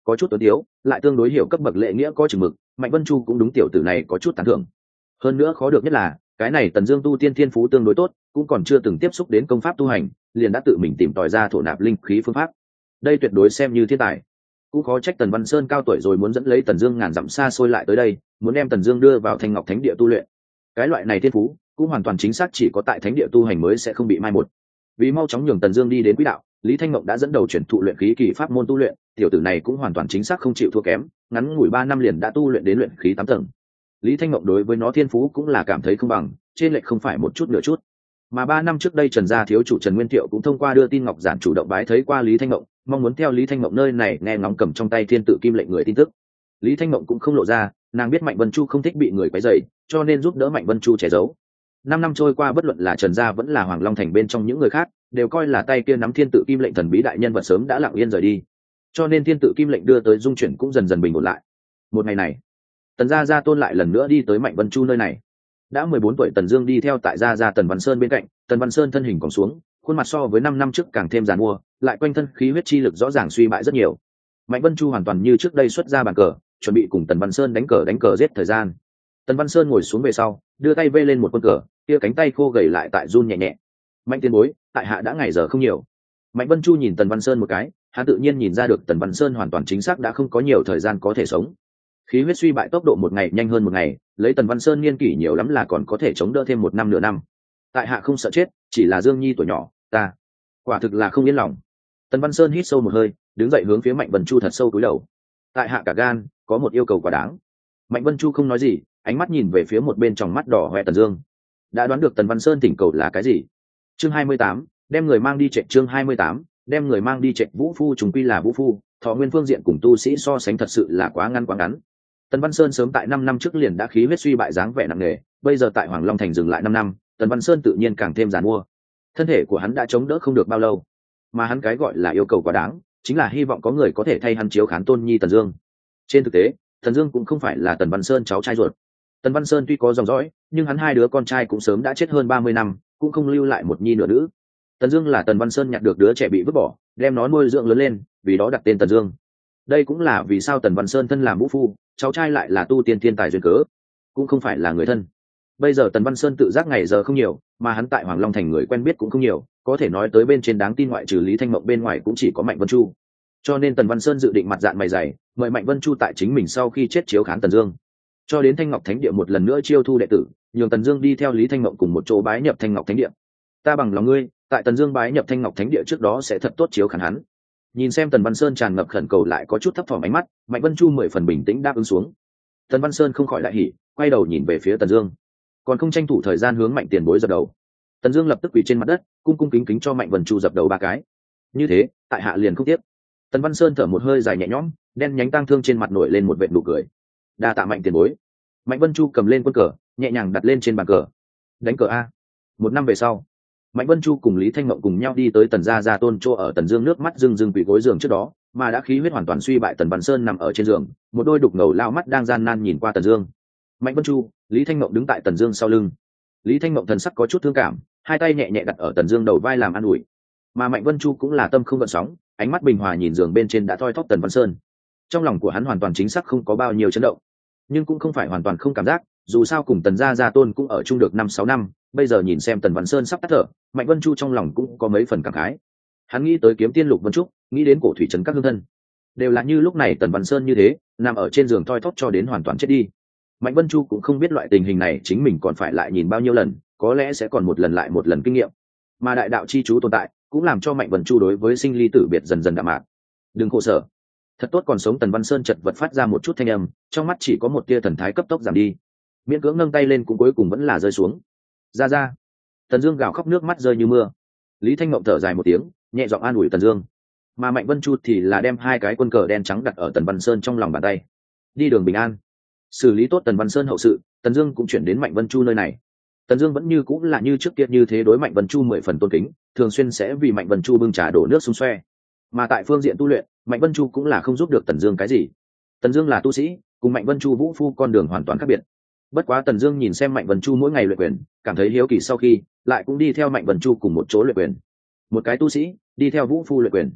có chút tuấn tiếu lại tương đối hiểu cấp bậc lễ nghĩa có chừng mực, Mạnh Vân Chu cũng đúng tiểu tử này có chút tán thưởng. Hơn nữa khó được nhất là cái này Tần Dương tu tiên thiên phú tương đối tốt, cũng còn chưa từng tiếp xúc đến công pháp tu hành, liền đã tự mình tìm tòi ra thổ nạp linh khí phương pháp. Đây tuyệt đối xem như thiên tài. Cũng khó trách Tần Văn Sơn cao tuổi rồi muốn dẫn lấy Tần Dương ngàn dặm xa xôi lại tới đây, muốn đem Tần Dương đưa vào Thanh Ngọc Thánh Địa tu luyện. Cái loại này thiên phú cũng hoàn toàn chính xác chỉ có tại Thánh Địa tu hành mới sẽ không bị mai một. Vì mau chóng nhường Tần Dương đi đến quỹ đạo, Lý Thanh Mộng đã dẫn đầu chuyển thụ luyện khí kỳ pháp môn tu luyện, tiểu tử này cũng hoàn toàn chính xác không chịu thua kém, ngắn ngủi 3 năm liền đã tu luyện đến luyện khí 8 tầng. Lý Thanh Mộng đối với nó thiên phú cũng là cảm thấy không bằng, trên lệch không phải một chút nửa chút. Mà 3 năm trước đây Trần gia thiếu chủ Trần Nguyên Thiệu cũng thông qua đưa tin Ngọc Giản chủ động bái thấy qua Lý Thanh Mộng, mong muốn theo Lý Thanh Mộng nơi này nghe ngóng cầm trong tay thiên tự kim lệnh người tin tức. Lý Thanh Mộng cũng không lộ ra, nàng biết Mạnh Vân Chu không thích bị người quấy rầy, cho nên giúp đỡ Mạnh Vân Chu che giấu. 5 năm trôi qua, bất luận là Trần gia vẫn là Hoàng Long thành bên trong những người khác, đều coi là tay kia nắm thiên tự kim lệnh thần bí đại nhân vật sớm đã lặng yên rời đi. Cho nên thiên tự kim lệnh đưa tới dung chuyển cũng dần dần bình ổn lại. Một ngày này, Tần gia tôn lại lần nữa đi tới Mạnh Vân Chu nơi này. Đã 14 tuổi Tần Dương đi theo tại gia Tần Văn Sơn bên cạnh, Tần Văn Sơn thân hình còng xuống, khuôn mặt so với 5 năm trước càng thêm giàn mua, lại quanh thân khí huyết chi lực rõ ràng suy bại rất nhiều. Mạnh Vân Chu hoàn toàn như trước đây xuất ra bàn cờ, chuẩn bị cùng Tần Văn Sơn đánh cờ giết thời gian. Tần Văn Sơn ngồi xuống về sau, đưa tay vê lên một quân cờ, kia cánh tay khô gầy lại tại run nhẹ nhẹ. Mạnh tiền bối, tại hạ đã ngày giờ không nhiều. Mạnh Vân Chu nhìn Tần Văn Sơn một cái, hắn tự nhiên nhìn ra được Tần Văn Sơn hoàn toàn chính xác đã không có nhiều thời gian có thể sống. Khí huyết suy bại tốc độ một ngày nhanh hơn một ngày, lấy Tần Văn Sơn niên kỷ nhiều lắm là còn có thể chống đỡ thêm 1 năm nửa năm. Tại hạ không sợ chết, chỉ là Dương Nhi tuổi nhỏ, ta quả thực là không yên lòng. Tần Văn Sơn hít sâu một hơi, đứng dậy hướng phía Mạnh Vân Chu thật sâu cúi đầu. Tại hạ cả gan, có một yêu cầu quá đáng. Mạnh Vân Chu không nói gì, ánh mắt nhìn về phía một bên tròng mắt đỏ hoe Tần Dương. Đã đoán được Tần Văn Sơn thỉnh cầu là cái gì. Chương 28, đem người mang đi trệ. Chương 28, đem người mang đi trệ. Vũ phu trùng quy là vũ phu, thọ nguyên phương diện cùng tu sĩ so sánh thật sự là quá ngắn. Tần Văn Sơn sớm tại 5 năm trước liền đã khí huyết suy bại dáng vẻ nặng nề, bây giờ tại Hoàng Long thành dừng lại 5 năm, Tần Văn Sơn tự nhiên càng thêm giàn mua. Thân thể của hắn đã chống đỡ không được bao lâu, mà hắn cái gọi là yêu cầu quá đáng, chính là hy vọng có người có thể thay hắn chiếu khán tôn nhi Tần Dương. Trên thực tế, Tần Dương cũng không phải là Tần Văn Sơn cháu trai ruột. Tần Văn Sơn tuy có dòng dõi, nhưng hắn 2 đứa con trai cũng sớm đã chết hơn 30 năm, cũng không lưu lại một nhi nửa nữ. Tần Dương là Tần Văn Sơn nhặt được đứa trẻ bị vứt bỏ, đem nó nuôi dưỡng lớn lên, vì đó đặt tên Tần Dương. Đây cũng là vì sao Tần Văn Sơn thân làm vũ phu, cháu trai lại là tu tiên thiên tài duyên cớ, cũng không phải là người thân. Bây giờ Tần Văn Sơn tự giác ngày giờ không nhiều, mà hắn tại Hoàng Long thành người quen biết cũng không nhiều, có thể nói tới bên trên đáng tin ngoại trừ Lý Thanh Mộng bên ngoài cũng chỉ có Mạnh Vân Chu. Cho nên Tần Văn Sơn dự định mặt dạn mày dày, mời Mạnh Vân Chu tại chính mình sau khi chết chiếu khán Tần Dương. Cho đến Thanh Ngọc Thánh Địa một lần nữa chiêu thu đệ tử, nhường Tần Dương đi theo Lý Thanh Mộng cùng một chỗ bái nhập Thanh Ngọc Thánh Địa. Ta bằng lòng ngươi, tại Tần Dương bái nhập Thanh Ngọc Thánh Địa trước đó sẽ thật tốt chiếu khán hắn. Nhìn xem Tần Văn Sơn tràn ngập khẩn cầu lại có chút thấp thỏm ánh mắt, Mạnh Vân Chu 10 phần bình tĩnh đáp ứng xuống. Tần Văn Sơn không khỏi đại hỉ, quay đầu nhìn về phía Tần Dương, còn không tranh thủ thời gian hướng Mạnh tiền bối dập đầu. Tần Dương lập tức quỳ trên mặt đất, cung cung kính kính cho Mạnh Vân Chu dập đầu 3 cái. Như thế, tại hạ liền không tiếp. Tần Văn Sơn thở một hơi dài nhẹ nhõm, đen nhánh tang thương trên mặt nổi lên một vệt nụ cười. Đa tạ Mạnh tiền bối. Mạnh Vân Chu cầm lên quân cờ, nhẹ nhàng đặt lên trên bàn cờ. Đánh cờ a. 1 năm về sau, Mạnh Vân Chu cùng Lý Thanh Mộng cùng nhau đi tới Tần gia tôn chỗ ở Tần Dương nước mắt rưng rưng quỳ gối giường trước đó, mà đã khí huyết hoàn toàn suy bại Tần Văn Sơn nằm ở trên giường, một đôi đục ngầu lao mắt đang gian nan nhìn qua Tần Dương. Mạnh Vân Chu, Lý Thanh Mộng đứng tại Tần Dương sau lưng. Lý Thanh Mộng thần sắc có chút thương cảm, hai tay nhẹ nhẹ đặt ở Tần Dương đầu vai làm an ủi. Mà Mạnh Vân Chu cũng là tâm không gợn sóng, ánh mắt bình hòa nhìn giường bên trên đã thoi thóp Tần Văn Sơn. Trong lòng của hắn hoàn toàn chính xác không có bao nhiêu chấn động, nhưng cũng không phải hoàn toàn không cảm giác, dù sao cùng Tần gia tôn cũng ở chung được 5-6 năm, bây giờ nhìn xem Tần Văn Sơn sắp tắt thở, Mạnh Vân Chu trong lòng cũng có mấy phần cảm khái. Hắn nghĩ tới kiếm tiên Lục Vân Trúc, nghĩ đến cổ thủy trấn các hương thân, đều là như lúc này Tần Văn Sơn như thế, nằm ở trên giường thoi thóp cho đến hoàn toàn chết đi. Mạnh Vân Chu cũng không biết loại tình hình này chính mình còn phải lại nhìn bao nhiêu lần, có lẽ sẽ còn một lần lại một lần kinh nghiệm. Mà đại đạo chi chú tồn tại, cũng làm cho Mạnh Vân Chu đối với sinh ly tử biệt dần dần đạm mạc. Đừng khổ sở, thật tốt còn sống. Tần Văn Sơn chợt vật phát ra một chút thanh âm, trong mắt chỉ có một tia thần thái cấp tốc giảm đi, miễn cưỡng nâng tay lên cũng cuối cùng vẫn là rơi xuống. Ra. Tần Dương gào khóc nước mắt rơi như mưa. Lý Thanh Mộng thở dài một tiếng, nhẹ giọng an ủi Tần Dương. Mà Mạnh Vân Chu thì là đem 2 cái quân cờ đen trắng đặt ở Tần Văn Sơn trong lòng bàn tay. Đi đường bình an. Xử lý tốt Tần Văn Sơn hậu sự, Tần Dương cũng chuyển đến Mạnh Vân Chu nơi này. Tần Dương vẫn như cũng là như trước kia như thế đối Mạnh Vân Chu 10 phần tôn kính, thường xuyên sẽ vì Mạnh Vân Chu bưng trà đổ nước xung xoe. Mà tại phương diện tu luyện, Mạnh Vân Chu cũng là không giúp được Tần Dương cái gì. Tần Dương là tu sĩ, cùng Mạnh Vân Chu vũ phu con đường hoàn toàn khác biệt. Bất quá Tần Dương nhìn xem Mạnh Vân Chu mỗi ngày luyện quyền, cảm thấy hiếu kỳ, sau khi lại cũng đi theo Mạnh Vân Chu cùng một chỗ luyện quyền. Một cái tu sĩ đi theo vũ phu luyện quyền,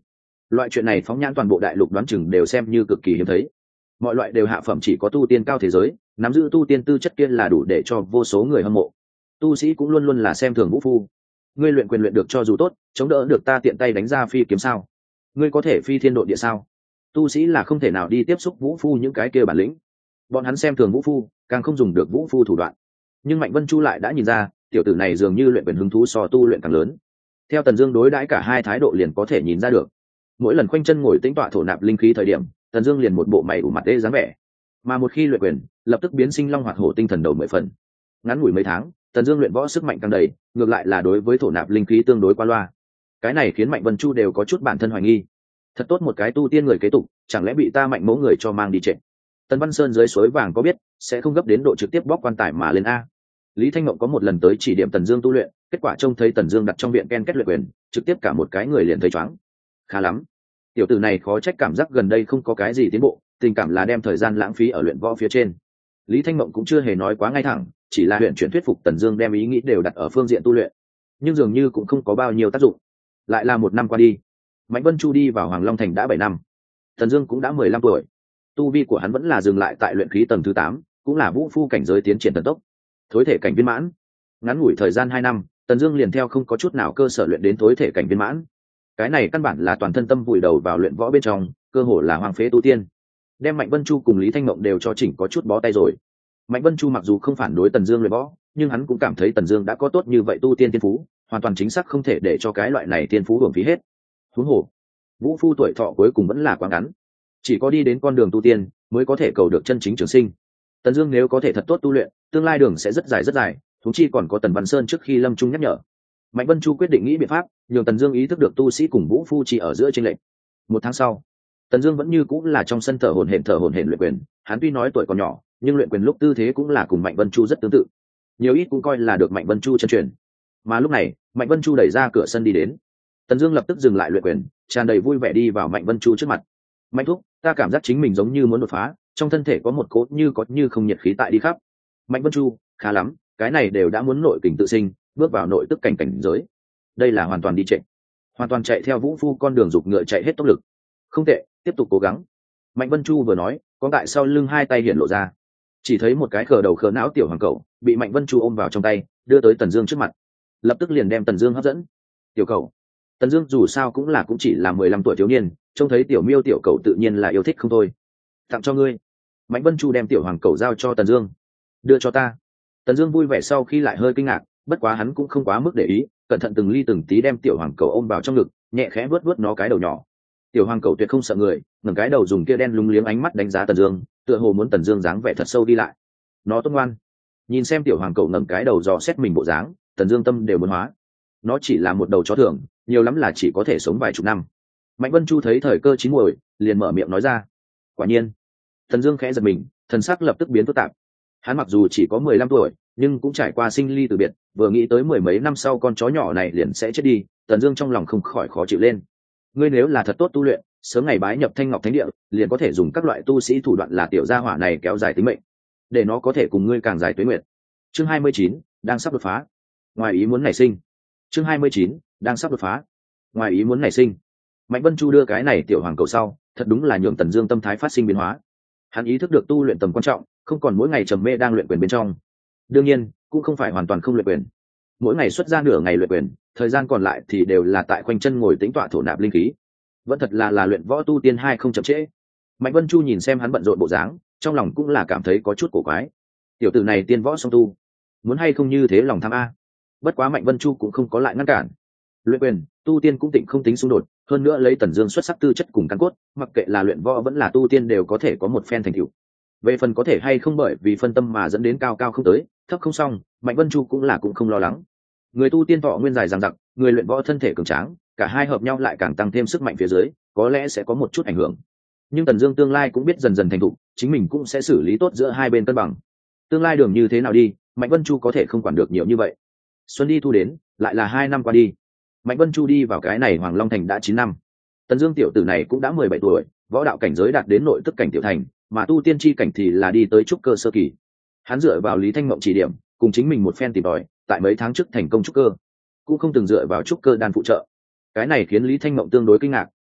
Loại chuyện này phóng nhãn toàn bộ đại lục đoán chừng đều xem như cực kỳ hiếm thấy. Mọi loại đều hạ phẩm, chỉ có tu tiên cao thế giới nắm giữ tu tiên tư chất kia là đủ để cho vô số người hâm mộ. Tu sĩ cũng luôn luôn là xem thường vũ phu. Ngươi luyện quyền luyện được cho dù tốt, chống đỡ được ta tiện tay đánh ra phi kiếm sao? Ngươi có thể phi thiên độ địa sao? Tu sĩ là không thể nào đi tiếp xúc vũ phu những cái kia bản lĩnh. Bọn hắn xem thường vũ phu, càng không dùng được vũ phu thủ đoạn. Nhưng Mạnh Vân Chu lại đã nhìn ra, tiểu tử này dường như luyện quyền hứng thú so tu luyện càng lớn. Theo Tần Dương đối đãi cả hai thái độ liền có thể nhìn ra được. Mỗi lần khoanh chân ngồi tĩnh tọa thổ nạp linh khí thời điểm, Tần Dương liền một bộ mày ủ mặt ê dáng vẻ, mà một khi luyện quyền, lập tức biến sinh long hoạt hổ tinh thần đầu 10 phần. Ngắn ngủi mấy tháng, Tần Dương luyện võ sức mạnh càng đầy, ngược lại là đối với thổ nạp linh khí tương đối qua loa. Cái này khiến Mạnh Vân Chu đều có chút bản thân hoài nghi. Thật tốt một cái tu tiên người kế tục, chẳng lẽ bị ta Mạnh mẫu người cho mang đi trệ. Tần Văn Sơn dưới suối vàng có biết, sẽ không gấp đến độ trực tiếp bóc quan tài mà lên a. Lý Thanh Mộng có một lần tới chỉ điểm Tần Dương tu luyện, kết quả trông thấy Tần Dương đặt trong viện ken kết luyện quyền, trực tiếp cả một cái người liền thấy choáng. Khá lắm, tiểu tử này khó trách cảm giác gần đây không có cái gì tiến bộ, tình cảm là đem thời gian lãng phí ở luyện võ phía trên. Lý Thanh Mộng cũng chưa hề nói quá ngay thẳng, chỉ là huyền chuyển thuyết phục Tần Dương đem ý nghĩ đều đặt ở phương diện tu luyện, nhưng dường như cũng không có bao nhiêu tác dụng. Lại là một năm qua đi, Mạnh Vân Chu đi vào Hoàng Long Thành đã 7 năm, Tần Dương cũng đã 15 tuổi, tu vi của hắn vẫn là dừng lại tại luyện khí tầng thứ 8, cũng là vũ phu cảnh giới tiến triển thần tốc, thối thể cảnh viên mãn. Ngắn ngủi thời gian 2 năm, Tần Dương liền theo không có chút nào cơ sở luyện đến thối thể cảnh viên mãn. Cái này căn bản là toàn thân tâm vùi đầu vào luyện võ bên trong, cơ hồ là hoang phế tu tiên. Đem Mạnh Vân Chu cùng Lý Thanh Mộng đều cho chỉnh có chút bó tay rồi. Mạnh Vân Chu mặc dù không phản đối Tần Dương luyện võ, nhưng hắn cũng cảm thấy Tần Dương đã có tốt như vậy tu tiên tiên phú, hoàn toàn chính xác không thể để cho cái loại này tiên phú uổng phí hết. Huống hồ, vũ phu tuổi thọ cuối cùng vẫn là quá ngắn, chỉ có đi đến con đường tu tiên mới có thể cầu được chân chính trường sinh. Tần Dương nếu có thể thật tốt tu luyện, tương lai đường sẽ rất dài, thúng chi còn có Tần Văn Sơn trước khi lâm chung nhắc nhở. Mạnh Vân Chu quyết định nghĩ biện pháp, nhường Tần Dương ý thức được tu sĩ cùng vũ phu chỉ ở giữa chênh lệch. 1 tháng sau, Tần Dương vẫn như cũng là trong sân thở hổn hển luyện quyền, hắn tuy nói tuổi còn nhỏ, nhưng luyện quyền lúc tư thế cũng là cùng Mạnh Vân Chu rất tương tự, nhiều ít cũng coi là được Mạnh Vân Chu chân truyền. Mà lúc này, Mạnh Vân Chu đẩy ra cửa sân đi đến, Tần Dương lập tức dừng lại luyện quyền, tràn đầy vui vẻ đi vào Mạnh Vân Chu trước mặt. "Mạnh thúc, ta cảm giác chính mình giống như muốn đột phá, trong thân thể có một cỗ như có như không nhiệt khí tại đi khắp." Mạnh Vân Chu, khá lắm, cái này đều đã muốn nội kình tự sinh, bước vào nội tức cảnh giới. Đây là hoàn toàn đi chạy, hoàn toàn chạy theo vũ phu con đường dục ngựa chạy hết tốc lực. Không tệ, tiếp tục cố gắng. Mạnh Vân Chu vừa nói, có tại sau lưng hai tay hiện lộ ra, chỉ thấy một cái khờ đầu khờ não tiểu hoàng cẩu bị Mạnh Vân Chu ôm vào trong tay, đưa tới Tần Dương trước mặt, lập tức liền đem Tần Dương hấp dẫn. Tiểu cẩu, Tần Dương dù sao cũng chỉ là 15 tuổi thiếu niên, trông thấy tiểu miêu tiểu cẩu tự nhiên là yêu thích không thôi. Tặng cho ngươi. Mạnh Vân Chu đem tiểu hoàng cẩu giao cho Tần Dương. Đưa cho ta. Tần Dương vui vẻ sau khi lại hơi kinh ngạc, bất quá hắn cũng không quá mức để ý, cẩn thận từng ly từng tí đem tiểu hoàng cẩu ôm vào trong ngực, nhẹ khẽ vuốt nó cái đầu nhỏ. Tiểu hoàng cẩu tuyệt không sợ người, ngẩng cái đầu dùng kia đen lúng liếng ánh mắt đánh giá Tần Dương, tựa hồ muốn Tần Dương dáng vẻ thật sâu đi lại. Nó tốt ngoan. Nhìn xem tiểu hoàng cẩu ngẩng cái đầu dò xét mình bộ dáng, Tần Dương tâm đều muốn hóa. Nó chỉ là một đầu chó thường, nhiều lắm là chỉ có thể sống vài chục năm. Mạnh Vân Chu thấy thời cơ chín muồi, liền mở miệng nói ra. Quả nhiên. Tần Dương khẽ giật mình, thần sắc lập tức biến phức tạp. Hắn mặc dù chỉ có 15 tuổi, nhưng cũng trải qua sinh ly từ biệt, vừa nghĩ tới 10 mấy năm sau con chó nhỏ này liền sẽ chết đi, Tần Dương trong lòng không khỏi khó chịu lên. Ngươi nếu là thật tốt tu luyện, sớm ngày bái nhập Thanh Ngọc Thánh Địa, liền có thể dùng các loại tu sĩ thủ đoạn là tiểu gia hỏa này kéo dài tính mệnh, để nó có thể cùng ngươi càng dài tuế nguyệt. Chương 29, đang sắp đột phá. Ngoài ý muốn nảy sinh. Chương 29, đang sắp đột phá. Ngoài ý muốn nảy sinh. Mạnh Vân Chu đưa cái này tiểu hoàng cầu sau, thật đúng là nhường Tần Dương tâm thái phát sinh biến hóa. Hắn ý thức được tu luyện tầm quan trọng, không còn mỗi ngày trầm mê đang luyện quyền bên trong. Đương nhiên, cũng không phải hoàn toàn không luyện quyền. Mỗi ngày xuất ra nửa ngày luyện quyền, thời gian còn lại thì đều là tại khoanh chân ngồi tĩnh tọa thổ nạp linh khí. Vẫn thật là luyện võ tu tiên hai không chậm trễ. Mạnh Vân Chu nhìn xem hắn bận rộn bộ dáng, trong lòng cũng là cảm thấy có chút cổ quái. Tiểu tử này tiên võ song tu, muốn hay không như thế lòng tham a. Bất quá Mạnh Vân Chu cũng không có lại ngăn cản. Luyện quyền, tu tiên cũng tịnh không tính xung đột, hơn nữa lấy Tần Dương xuất sắc tư chất cùng căn cốt, mặc kệ là luyện võ vẫn là tu tiên đều có thể có một phen thành tựu. Về phần có thể hay không bởi vì phân tâm mà dẫn đến cao cao không tới, thấp không xong, Mạnh Vân Chu cũng không lo lắng. Người tu tiên thọ nguyên dài dằng dặc, người luyện võ thân thể cường tráng, cả hai hợp nhau lại càng tăng thêm sức mạnh phía dưới, có lẽ sẽ có một chút ảnh hưởng. Nhưng Tần Dương tương lai cũng biết dần dần thành thục, chính mình cũng sẽ xử lý tốt giữa hai bên cân bằng. Tương lai đường như thế nào đi, Mạnh Vân Chu có thể không quản được nhiều như vậy. Xuân đi thu đến, lại là 2 năm qua đi. Mạnh Vân Chu đi vào cái này Hoàng Long Thành đã 9 năm. Tần Dương tiểu tử này cũng đã 17 tuổi, võ đạo cảnh giới đạt đến nội tức cảnh tiểu thành, mà tu tiên chi cảnh thì là đi tới trúc cơ sơ kỳ. Hắn dựa vào Lý Thanh Mộng chỉ điểm, cùng chính mình một phen tìm tòi, tại mấy tháng trước thành công trúc cơ, cũng không từng dựa vào trúc cơ đan phụ trợ. Cái này khiến Lý Thanh Mộng tương đối kinh ngạc,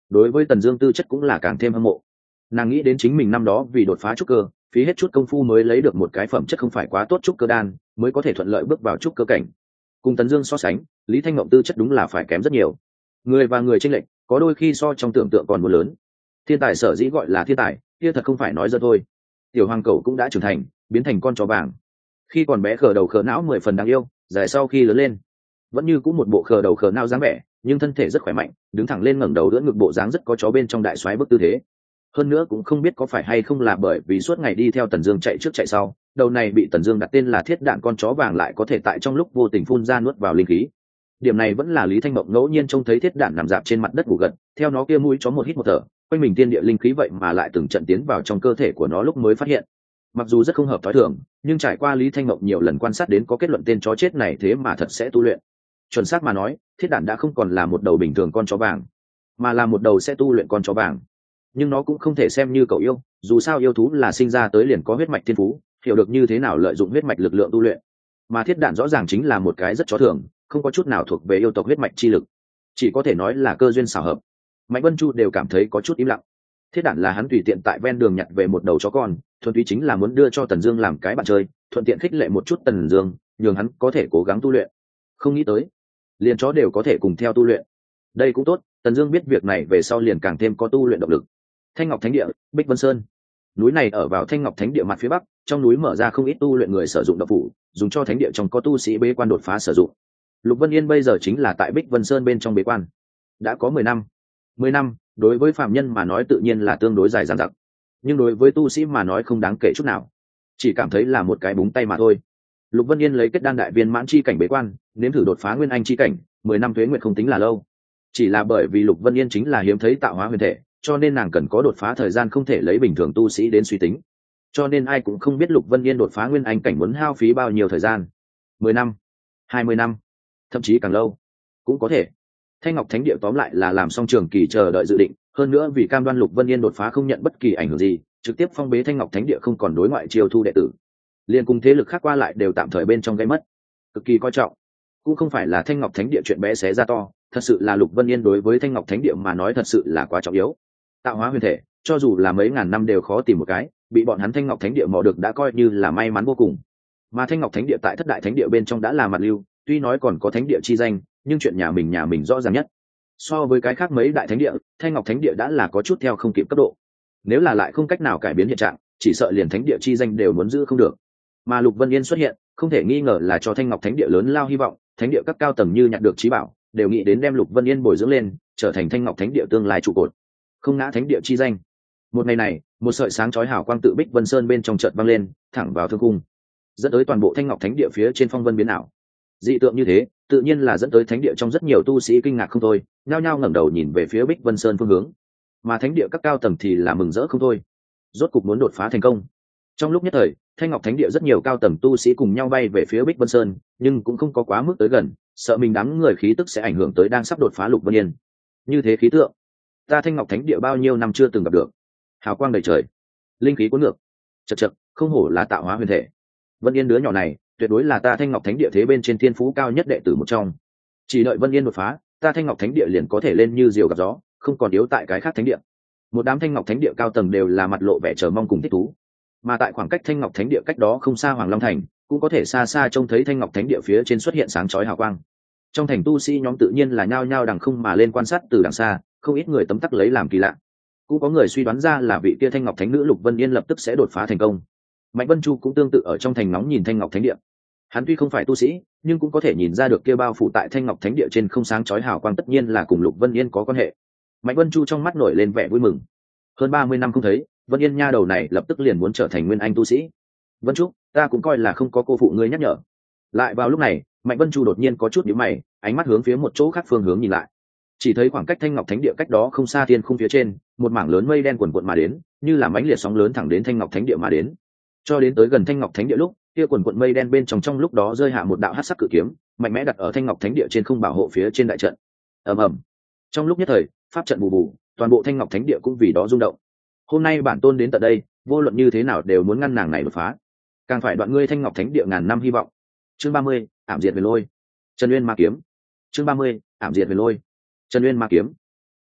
đối với Tần Dương tư chất cũng là càng thêm hâm mộ. Nàng nghĩ đến chính mình năm đó vì đột phá trúc cơ, phí hết chút công phu mới lấy được một cái phẩm chất không phải quá tốt trúc cơ đan, mới có thể thuận lợi bước vào trúc cơ cảnh. Cùng Tần Dương so sánh, Lý Thanh Ngộng tư chất đúng là phải kém rất nhiều. Người và người chênh lệch, có đôi khi so trong tưởng tượng còn muốn lớn. Thiên tài sở dĩ gọi là thiên tài, kia thật không phải nói giỡn thôi. Tiểu Hoàng Cẩu cũng đã trưởng thành, biến thành con chó vàng. Khi còn bé khờ đầu khờ não 10 phần đáng yêu, dài sau khi lớn lên, vẫn như cũng một bộ khờ đầu khờ não dáng vẻ, nhưng thân thể rất khỏe mạnh, đứng thẳng lên ngẩng đầu đỡ ngực bộ dáng rất có chó bên trong đại soái bức tư thế. Hơn nữa cũng không biết có phải hay không là bởi vì suốt ngày đi theo Tần Dương chạy trước chạy sau, đầu này bị Tần Dương đặt tên là Thiết Đạn con chó vàng lại có thể tại trong lúc vô tình phun ra nuốt vào linh khí. Điểm này vẫn là Lý Thanh Mộng ngẫu nhiên trông thấy Thiết Đạn nằm dạp trên mặt đất ngủ gật, theo nó kia mũi chó một hít một thở, quanh mình tiên địa linh khí vậy mà lại từng trận tiến vào trong cơ thể của nó lúc mới phát hiện. Mặc dù rất không hợp thói thường, nhưng trải qua Lý Thanh Mộng nhiều lần quan sát đến có kết luận tên chó chết này thế mà thật sẽ tu luyện. Chuẩn xác mà nói, Thiết Đạn đã không còn là một đầu bình thường con chó vàng, mà là một đầu sẽ tu luyện con chó vàng. Nhưng nó cũng không thể xem như cậu yêu, dù sao yêu thú là sinh ra tới liền có huyết mạch thiên phú, hiểu được như thế nào lợi dụng huyết mạch lực lượng tu luyện. Mà Thiết Đạn rõ ràng chính là một cái rất chó thường, không có chút nào thuộc về yêu tộc huyết mạch chi lực, chỉ có thể nói là cơ duyên xảo hợp. Mạnh Vân Chu đều cảm thấy có chút im lặng. Thiết Đạn là hắn tùy tiện tại ven đường nhặt về một đầu chó con, thuần túy chính là muốn đưa cho Tần Dương làm cái bạn chơi, thuận tiện khích lệ một chút Tần Dương, nhường hắn có thể cố gắng tu luyện. Không nghĩ tới, liền chó đều có thể cùng theo tu luyện. Đây cũng tốt, Tần Dương biết việc này về sau liền càng thêm có tu luyện động lực. Thanh Ngọc Thánh Địa, Bích Vân Sơn. Núi này ở vào Thanh Ngọc Thánh Địa mặt phía bắc, trong núi mở ra không ít tu luyện người sử dụng độc phủ, dùng cho thánh địa trong có tu sĩ bế quan đột phá sử dụng. Lục Vân Yên bây giờ chính là tại Bích Vân Sơn bên trong bế quan. Đã có 10 năm. 10 năm, đối với phàm nhân mà nói tự nhiên là tương đối dài dằng dặc, nhưng đối với tu sĩ mà nói không đáng kể chút nào, chỉ cảm thấy là một cái búng tay mà thôi. Lục Vân Yên lấy kết đan đại viên mãn chi cảnh bế quan, nếm thử đột phá nguyên anh chi cảnh, 10 năm tuế nguyệt không tính là lâu. Chỉ là bởi vì Lục Vân Yên chính là hiếm thấy tạo hóa huyền thể, cho nên nàng cần có đột phá thời gian không thể lấy bình thường tu sĩ đến suy tính. Cho nên ai cũng không biết Lục Vân Yên đột phá nguyên anh cảnh muốn hao phí bao nhiêu thời gian. 10 năm, 20 năm, thậm chí càng lâu, cũng có thể. Thanh Ngọc Thánh Địa tóm lại là làm xong trường kỳ chờ đợi dự định, hơn nữa vì cam đoan Lục Vân Yên đột phá không nhận bất kỳ ảnh hưởng gì, trực tiếp phong bế Thanh Ngọc Thánh Địa không còn đối ngoại chiêu thu đệ tử. Liên cùng thế lực khác qua lại đều tạm thời bên trong gây mất. Cực kỳ coi trọng. Cũng không phải là Thanh Ngọc Thánh Địa chuyện bé xé ra to, thật sự là Lục Vân Yên đối với Thanh Ngọc Thánh Địa mà nói thật sự là quá trọng yếu. Tạo hóa huyền thể, cho dù là mấy ngàn năm đều khó tìm một cái, bị bọn hắn Thanh Ngọc Thánh Địa mò được đã coi như là may mắn vô cùng. Mà Thanh Ngọc Thánh Địa tại Thất Đại Thánh Địa bên trong đã là mặt lưu, tuy nói còn có thánh địa chi danh, nhưng chuyện nhà mình rõ ràng nhất. So với cái khác mấy đại thánh địa, Thanh Ngọc Thánh Địa đã là có chút theo không kịp cấp độ. Nếu là lại không cách nào cải biến hiện trạng, chỉ sợ liền thánh địa chi danh đều muốn giữ không được. Mà Lục Vân Yên xuất hiện, không thể nghi ngờ là cho Thanh Ngọc Thánh Địa lớn lao hy vọng, thánh địa các cao tầng như nhặt được trí bảo, đều nghĩ đến đem Lục Vân Yên bồi dưỡng lên, trở thành Thanh Ngọc Thánh Địa tương lai trụ cột. Không ngã thánh địa chi danh. Một ngày này, một sợi sáng chói hào quang tự Bích Vân Sơn bên trong chợt vang lên, thẳng vào thương cung, dẫn tới toàn bộ Thanh Ngọc Thánh Địa phía trên phong vân biến ảo. Dị tượng như thế, tự nhiên là dẫn tới thánh địa trong rất nhiều tu sĩ kinh ngạc không thôi, nhao nhao ngẩng đầu nhìn về phía Bích Vân Sơn phương hướng. Mà thánh địa các cao tầng thì là mừng rỡ không thôi, rốt cục muốn đột phá thành công. Trong lúc nhất thời, Thanh Ngọc Thánh Địa rất nhiều cao tầng tu sĩ cùng nhau bay về phía Bích Vân Sơn, nhưng cũng không có quá mức tới gần, sợ mình đám người khí tức sẽ ảnh hưởng tới đang sắp đột phá Lục Vân Yên. Như thế khí tượng, ta Thanh Ngọc Thánh Địa bao nhiêu năm chưa từng gặp được. Hào quang đầy trời, linh khí cuốn ngược, chật chật, không hổ là tạo hóa huyền thể. Vân Yên đứa nhỏ này, tuyệt đối là ta Thanh Ngọc Thánh Địa thế bên trên thiên phú cao nhất đệ tử một trong. Chỉ đợi Vân Yên đột phá, ta Thanh Ngọc Thánh Địa liền có thể lên như diều gặp gió, không còn yếu tại cái khác thánh địa. Một đám Thanh Ngọc Thánh Địa cao tầng đều là mặt lộ vẻ chờ mong cùng thích thú. Mà tại khoảng cách Thanh Ngọc Thánh Địa cách đó không xa Hoàng Long Thành, cũng có thể xa xa trông thấy Thanh Ngọc Thánh Địa phía trên xuất hiện sáng chói hào quang. Trong thành tu sĩ nhóm tự nhiên là nhao nhao đằng không mà lên quan sát từ đằng xa, không ít người tấm tắc lấy làm kỳ lạ. Cũng có người suy đoán ra là vị kia Thanh Ngọc Thánh nữ Lục Vân Yên lập tức sẽ đột phá thành công. Mạnh Vân Chu cũng tương tự ở trong thành nóng nhìn Thanh Ngọc Thánh Địa. Hắn tuy không phải tu sĩ, nhưng cũng có thể nhìn ra được kia bao phủ tại Thanh Ngọc Thánh Địa trên không sáng chói hào quang tất nhiên là cùng Lục Vân Yên có quan hệ. Mạnh Vân Chu trong mắt nổi lên vẻ vui mừng. Hơn 30 năm không thấy, Vân Yên nha đầu này lập tức liền muốn trở thành nguyên anh tu sĩ. Vân Trúc, ta cũng coi là không có cô phụ ngươi nhắc nhở. Lại vào lúc này, Mạnh Vân Chu đột nhiên có chút nhíu mày, ánh mắt hướng phía một chỗ khác phương hướng nhìn lại. Chỉ thấy khoảng cách Thanh Ngọc Thánh Địa cách đó không xa thiên khung phía trên, một mảng lớn mây đen quần quật mà đến, như là mãnh liệt sóng lớn thẳng đến Thanh Ngọc Thánh Địa mà đến. Cho đến tới gần Thanh Ngọc Thánh Địa lúc, kia quần quật mây đen bên trong lúc đó rơi hạ một đạo hắc sắc cự kiếm, mạnh mẽ đặt ở Thanh Ngọc Thánh Địa trên không bảo hộ phía trên đại trận. Ầm ầm. Trong lúc nhất thời, pháp trận bù bù, toàn bộ Thanh Ngọc Thánh Địa cũng vì đó rung động. Hôm nay bản tôn đến tận đây, vô luận như thế nào đều muốn ngăn nàng này đột phá, càng phải đoạn ngươi Thanh Ngọc Thánh Địa ngàn năm hy vọng. Chương 30, ảm diệt về lôi. Trần Uyên Ma kiếm. Chương 30, ảm diệt về lôi. Trần Uyên Ma kiếm.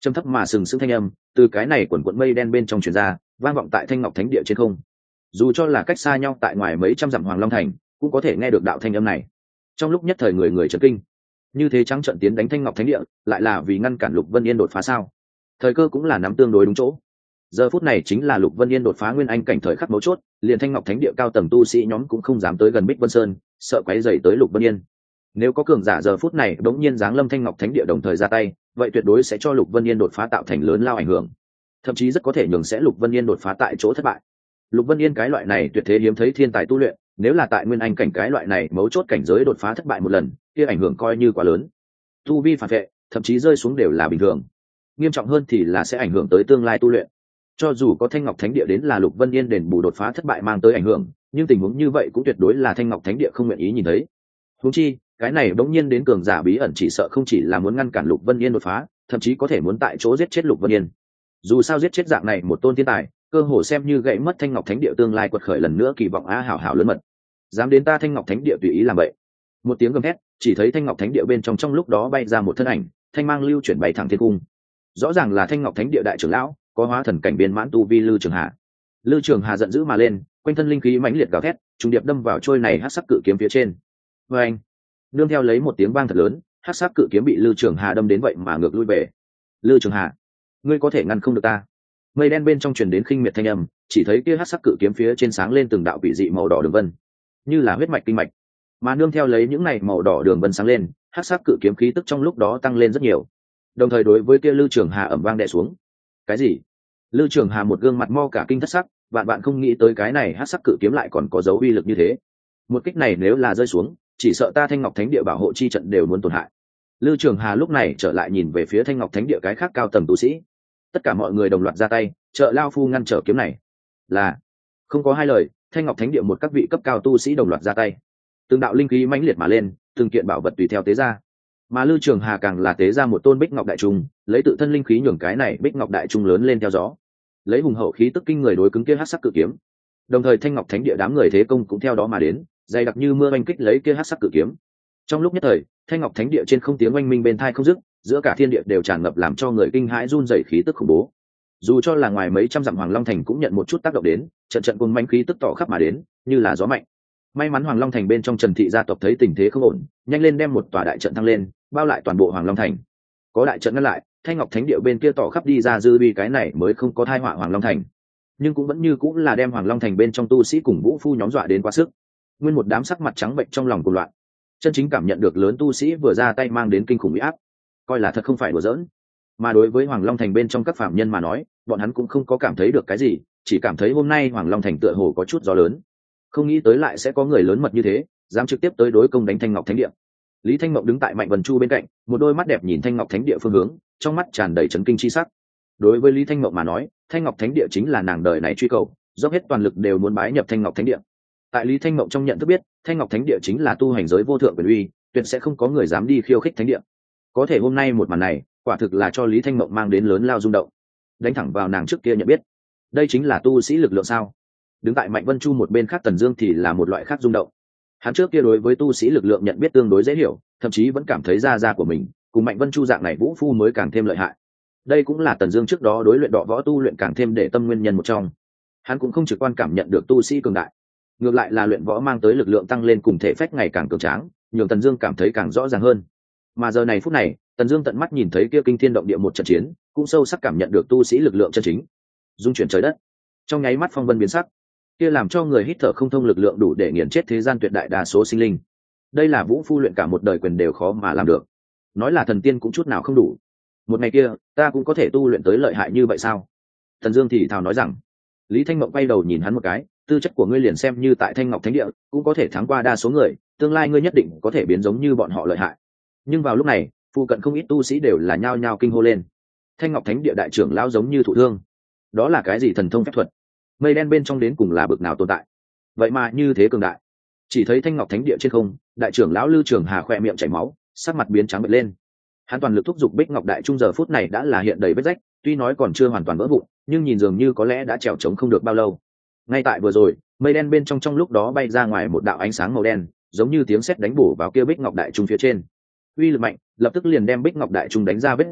trầm thấp mà sừng sững thanh âm từ cái này quần quận mây đen bên trong truyền ra, vang vọng tại thanh ngọc thánh địa trên không. Dù cho là cách xa nhau tại ngoài mấy trăm dặm Hoàng Long Thành, cũng có thể nghe được đạo thanh âm này. Trong lúc nhất thời người người chấn kinh, như thế trắng trận tiến đánh thanh ngọc thánh địa, lại là vì ngăn cản Lục Vân Yên đột phá sao? Thời cơ cũng là nắm tương đối đúng chỗ. Giờ phút này chính là Lục Vân Yên đột phá nguyên anh cảnh thời khắc mấu chốt, liền thanh ngọc thánh địa cao tầng tu sĩ nhóm cũng không dám tới gần Bích Vân Sơn, sợ quấy rầy tới Lục Vân Yên. Nếu có cường giả giờ phút này đống nhiên giáng lâm thanh ngọc thánh địa đồng thời ra tay, vậy tuyệt đối sẽ cho Lục Vân Yên đột phá tạo thành lớn lao ảnh hưởng, thậm chí rất có thể nhường sẽ Lục Vân Yên đột phá tại chỗ thất bại. Lục Vân Yên cái loại này tuyệt thế hiếm thấy thiên tài tu luyện, nếu là tại nguyên anh cảnh cái loại này mấu chốt cảnh giới đột phá thất bại một lần, kia ảnh hưởng coi như quá lớn. Tu vi phản vệ, thậm chí rơi xuống đều là bình thường. Nghiêm trọng hơn thì là sẽ ảnh hưởng tới tương lai tu luyện. Cho dù có Thanh Ngọc Thánh Địa đến là Lục Vân Yên đền bù đột phá thất bại mang tới ảnh hưởng, nhưng tình huống như vậy cũng tuyệt đối là Thanh Ngọc Thánh Địa không nguyện ý nhìn thấy. Huống chi, cái này bỗng nhiên đến cường giả bí ẩn chỉ sợ không chỉ là muốn ngăn cản Lục Vân Yên đột phá, thậm chí có thể muốn tại chỗ giết chết Lục Vân Yên. Dù sao giết chết dạng này một tôn thiên tài, cơ hồ xem như gãy mất Thanh Ngọc Thánh Địa tương lai quật khởi lần nữa kỳ vọng hảo hảo lớn mật. Dám đến ta Thanh Ngọc Thánh Địa tùy ý làm vậy. Một tiếng gầm hét, chỉ thấy Thanh Ngọc Thánh Địa bên trong lúc đó bay ra một thân ảnh, thanh mang lưu chuyển bay thẳng thiên cung. Rõ ràng là Thanh Ngọc Thánh Địa đại trưởng lão, có hóa thần cảnh biên mãn tu vi Lư Trường Hà. Lư Trường Hà giận dữ mà lên, quanh thân linh khí mãnh liệt gào thét, trùng điệp đâm vào trôi này hắc sắc cự kiếm phía trên. Oeng! Nương theo lấy một tiếng vang thật lớn, hắc sắc cự kiếm bị Lư Trường Hà đâm đến vậy mà ngược lui về. Lư Trường Hà, ngươi có thể ngăn không được ta? Mây đen bên trong truyền đến khinh miệt thanh âm, chỉ thấy kia hắc sắc cự kiếm phía trên sáng lên từng đạo vị dị màu đỏ đường vân, như là huyết mạch kinh mạch. Mà nương theo lấy những này màu đỏ đường vân sáng lên, hắc sắc cự kiếm khí tức trong lúc đó tăng lên rất nhiều. Đồng thời đối với kia Lư Trường Hà ầm vang đè xuống. Cái gì? Lư Trường Hà một gương mặt mo cả kinh thất sắc, bạn không nghĩ tới cái này hắc sắc cự kiếm lại còn có dấu uy lực như thế. Một kích này nếu là rơi xuống, chỉ sợ ta Thanh Ngọc Thánh Địa bảo hộ chi trận đều muốn tổn hại. Lư Trường Hà lúc này trở lại nhìn về phía Thanh Ngọc Thánh Địa cái khác cao tầng tu sĩ. Tất cả mọi người đồng loạt ra tay, trợ lao phu ngăn trở kiếm này. Là không có hai lời, Thanh Ngọc Thánh Địa một các vị cấp cao tu sĩ đồng loạt ra tay. Từng đạo linh khí mãnh liệt mà lên, từng kiện bảo vật tùy theo tế ra. Mà Lư Trường Hà càng là tế ra một tôn Bích Ngọc Đại Trung, lấy tự thân linh khí nhường cái này Bích Ngọc Đại Trung lớn lên theo gió, lấy hùng hậu khí tức kinh người đối cứng kia hắc sắc cự kiếm. Đồng thời Thanh Ngọc Thánh Địa đám người thế công cũng theo đó mà đến, dày đặc như mưa oanh kích lấy kia hắc sắc cự kiếm. Trong lúc nhất thời, Thanh Ngọc Thánh Địa trên không tiếng oanh minh bên tai không dứt, giữa cả thiên địa đều tràn ngập làm cho người kinh hãi run rẩy khí tức khủng bố. Dù cho là ngoài mấy trăm dặm Hoàng Long Thành cũng nhận một chút tác động đến, trận trận cuồng mãnh khí tức tỏ khắp mà đến, như là gió mạnh. May mắn Hoàng Long Thành bên trong Trần thị gia tộc thấy tình thế không ổn, nhanh lên đem một tòa đại trận thăng lên, bao lại toàn bộ Hoàng Long Thành. Có đại trận ngăn lại, Thanh Ngọc Thánh Địa bên kia tỏ khắp đi ra dư uy cái này mới không có tai họa Hoàng Long Thành. Nhưng cũng vẫn như cũng là đem Hoàng Long Thành bên trong tu sĩ cùng vũ phu nhóm dọa đến quá sức. Nguyên một đám sắc mặt trắng bệch trong lòng cuồng loạn. Chân chính cảm nhận được lớn tu sĩ vừa ra tay mang đến kinh khủng uy áp, coi là thật không phải đùa giỡn. Mà đối với Hoàng Long Thành bên trong các phạm nhân mà nói, bọn hắn cũng không có cảm thấy được cái gì, chỉ cảm thấy hôm nay Hoàng Long Thành tựa hồ có chút gió lớn. Không nghĩ tới lại sẽ có người lớn mật như thế, dám trực tiếp tới đối công đánh Thanh Ngọc Thánh Địa. Lý Thanh Mộng đứng tại Mạnh Vân Chu bên cạnh, một đôi mắt đẹp nhìn Thanh Ngọc Thánh Địa phương hướng, trong mắt tràn đầy chấn kinh chi sắc. Đối với Lý Thanh Mộng mà nói, Thanh Ngọc Thánh Địa chính là nàng đời này truy cầu, dốc hết toàn lực đều muốn bái nhập Thanh Ngọc Thánh Địa. Tại Lý Thanh Mộng trong nhận thức biết, Thanh Ngọc Thánh Địa chính là tu hành giới vô thượng quyền uy, tuyệt sẽ không có người dám đi khiêu khích Thánh Địa. Có thể hôm nay một màn này, quả thực là cho Lý Thanh Mộng mang đến lớn lao rung động. Đánh thẳng vào nàng trước kia nhận biết, đây chính là tu sĩ lực lượng sao? Đứng tại Mạnh Vân Chu một bên khác Tần Dương thì là một loại khác rung động. Hắn trước kia đối với tu sĩ lực lượng nhận biết tương đối dễ hiểu, thậm chí vẫn cảm thấy da của mình cùng Mạnh Vân Chu dạng này vũ phu mới càng thêm lợi hại. Đây cũng là Tần Dương trước đó đối luyện đọ võ tu luyện càng thêm để tâm nguyên nhân một trong. Hắn cũng không trực quan cảm nhận được tu sĩ cường đại, ngược lại là luyện võ mang tới lực lượng tăng lên cùng thể phách ngày càng cường tráng, nhường Tần Dương cảm thấy càng rõ ràng hơn. Mà giờ này phút này, Tần Dương tận mắt nhìn thấy kia kinh thiên động địa một trận chiến, cũng sâu sắc cảm nhận được tu sĩ lực lượng chân chính, dung chuyển trời đất. Trong nháy mắt phong vân biến sắc, kia làm cho người hít thở không thông lực lượng đủ để nghiền chết thế gian tuyệt đại đa số sinh linh. Đây là vũ phu luyện cả một đời quyền đều khó mà làm được, nói là thần tiên cũng chút nào không đủ. Một ngày kia, ta cũng có thể tu luyện tới lợi hại như vậy sao? Tần Dương thì thào nói rằng. Lý Thanh Mộng quay đầu nhìn hắn một cái, tư chất của ngươi liền xem như tại Thanh Ngọc Thánh Địa, cũng có thể thắng qua đa số người, tương lai ngươi nhất định có thể biến giống như bọn họ lợi hại. Nhưng vào lúc này, phụ cận không ít tu sĩ đều là nhao nhao kinh hô lên. Thanh Ngọc Thánh Địa đại trưởng lão giống như thụ thương. Đó là cái gì thần thông phép thuật? Mây đen bên trong đến cùng là bực nào tồn tại? Vậy mà như thế cường đại. Chỉ thấy Thanh Ngọc Thánh Địa trên không, đại trưởng lão Lư Trường Hà khỏe miệng chảy máu, sắc mặt biến trắng bệch lên. Hắn toàn lực thúc giục Bích Ngọc Đại Trung giờ phút này đã là hiện đầy vết rách, tuy nói còn chưa hoàn toàn vỡ vụn, nhưng nhìn dường như có lẽ đã trèo trống không được bao lâu. Ngay tại vừa rồi, mây đen bên trong lúc đó bay ra ngoài một đạo ánh sáng màu đen, giống như tiếng sét đánh bổ vào kia Bích Ngọc Đại Trung phía trên. Uy lực mạnh, lập tức liền đem Bích Ngọc Đại Trung đánh ra vết rách,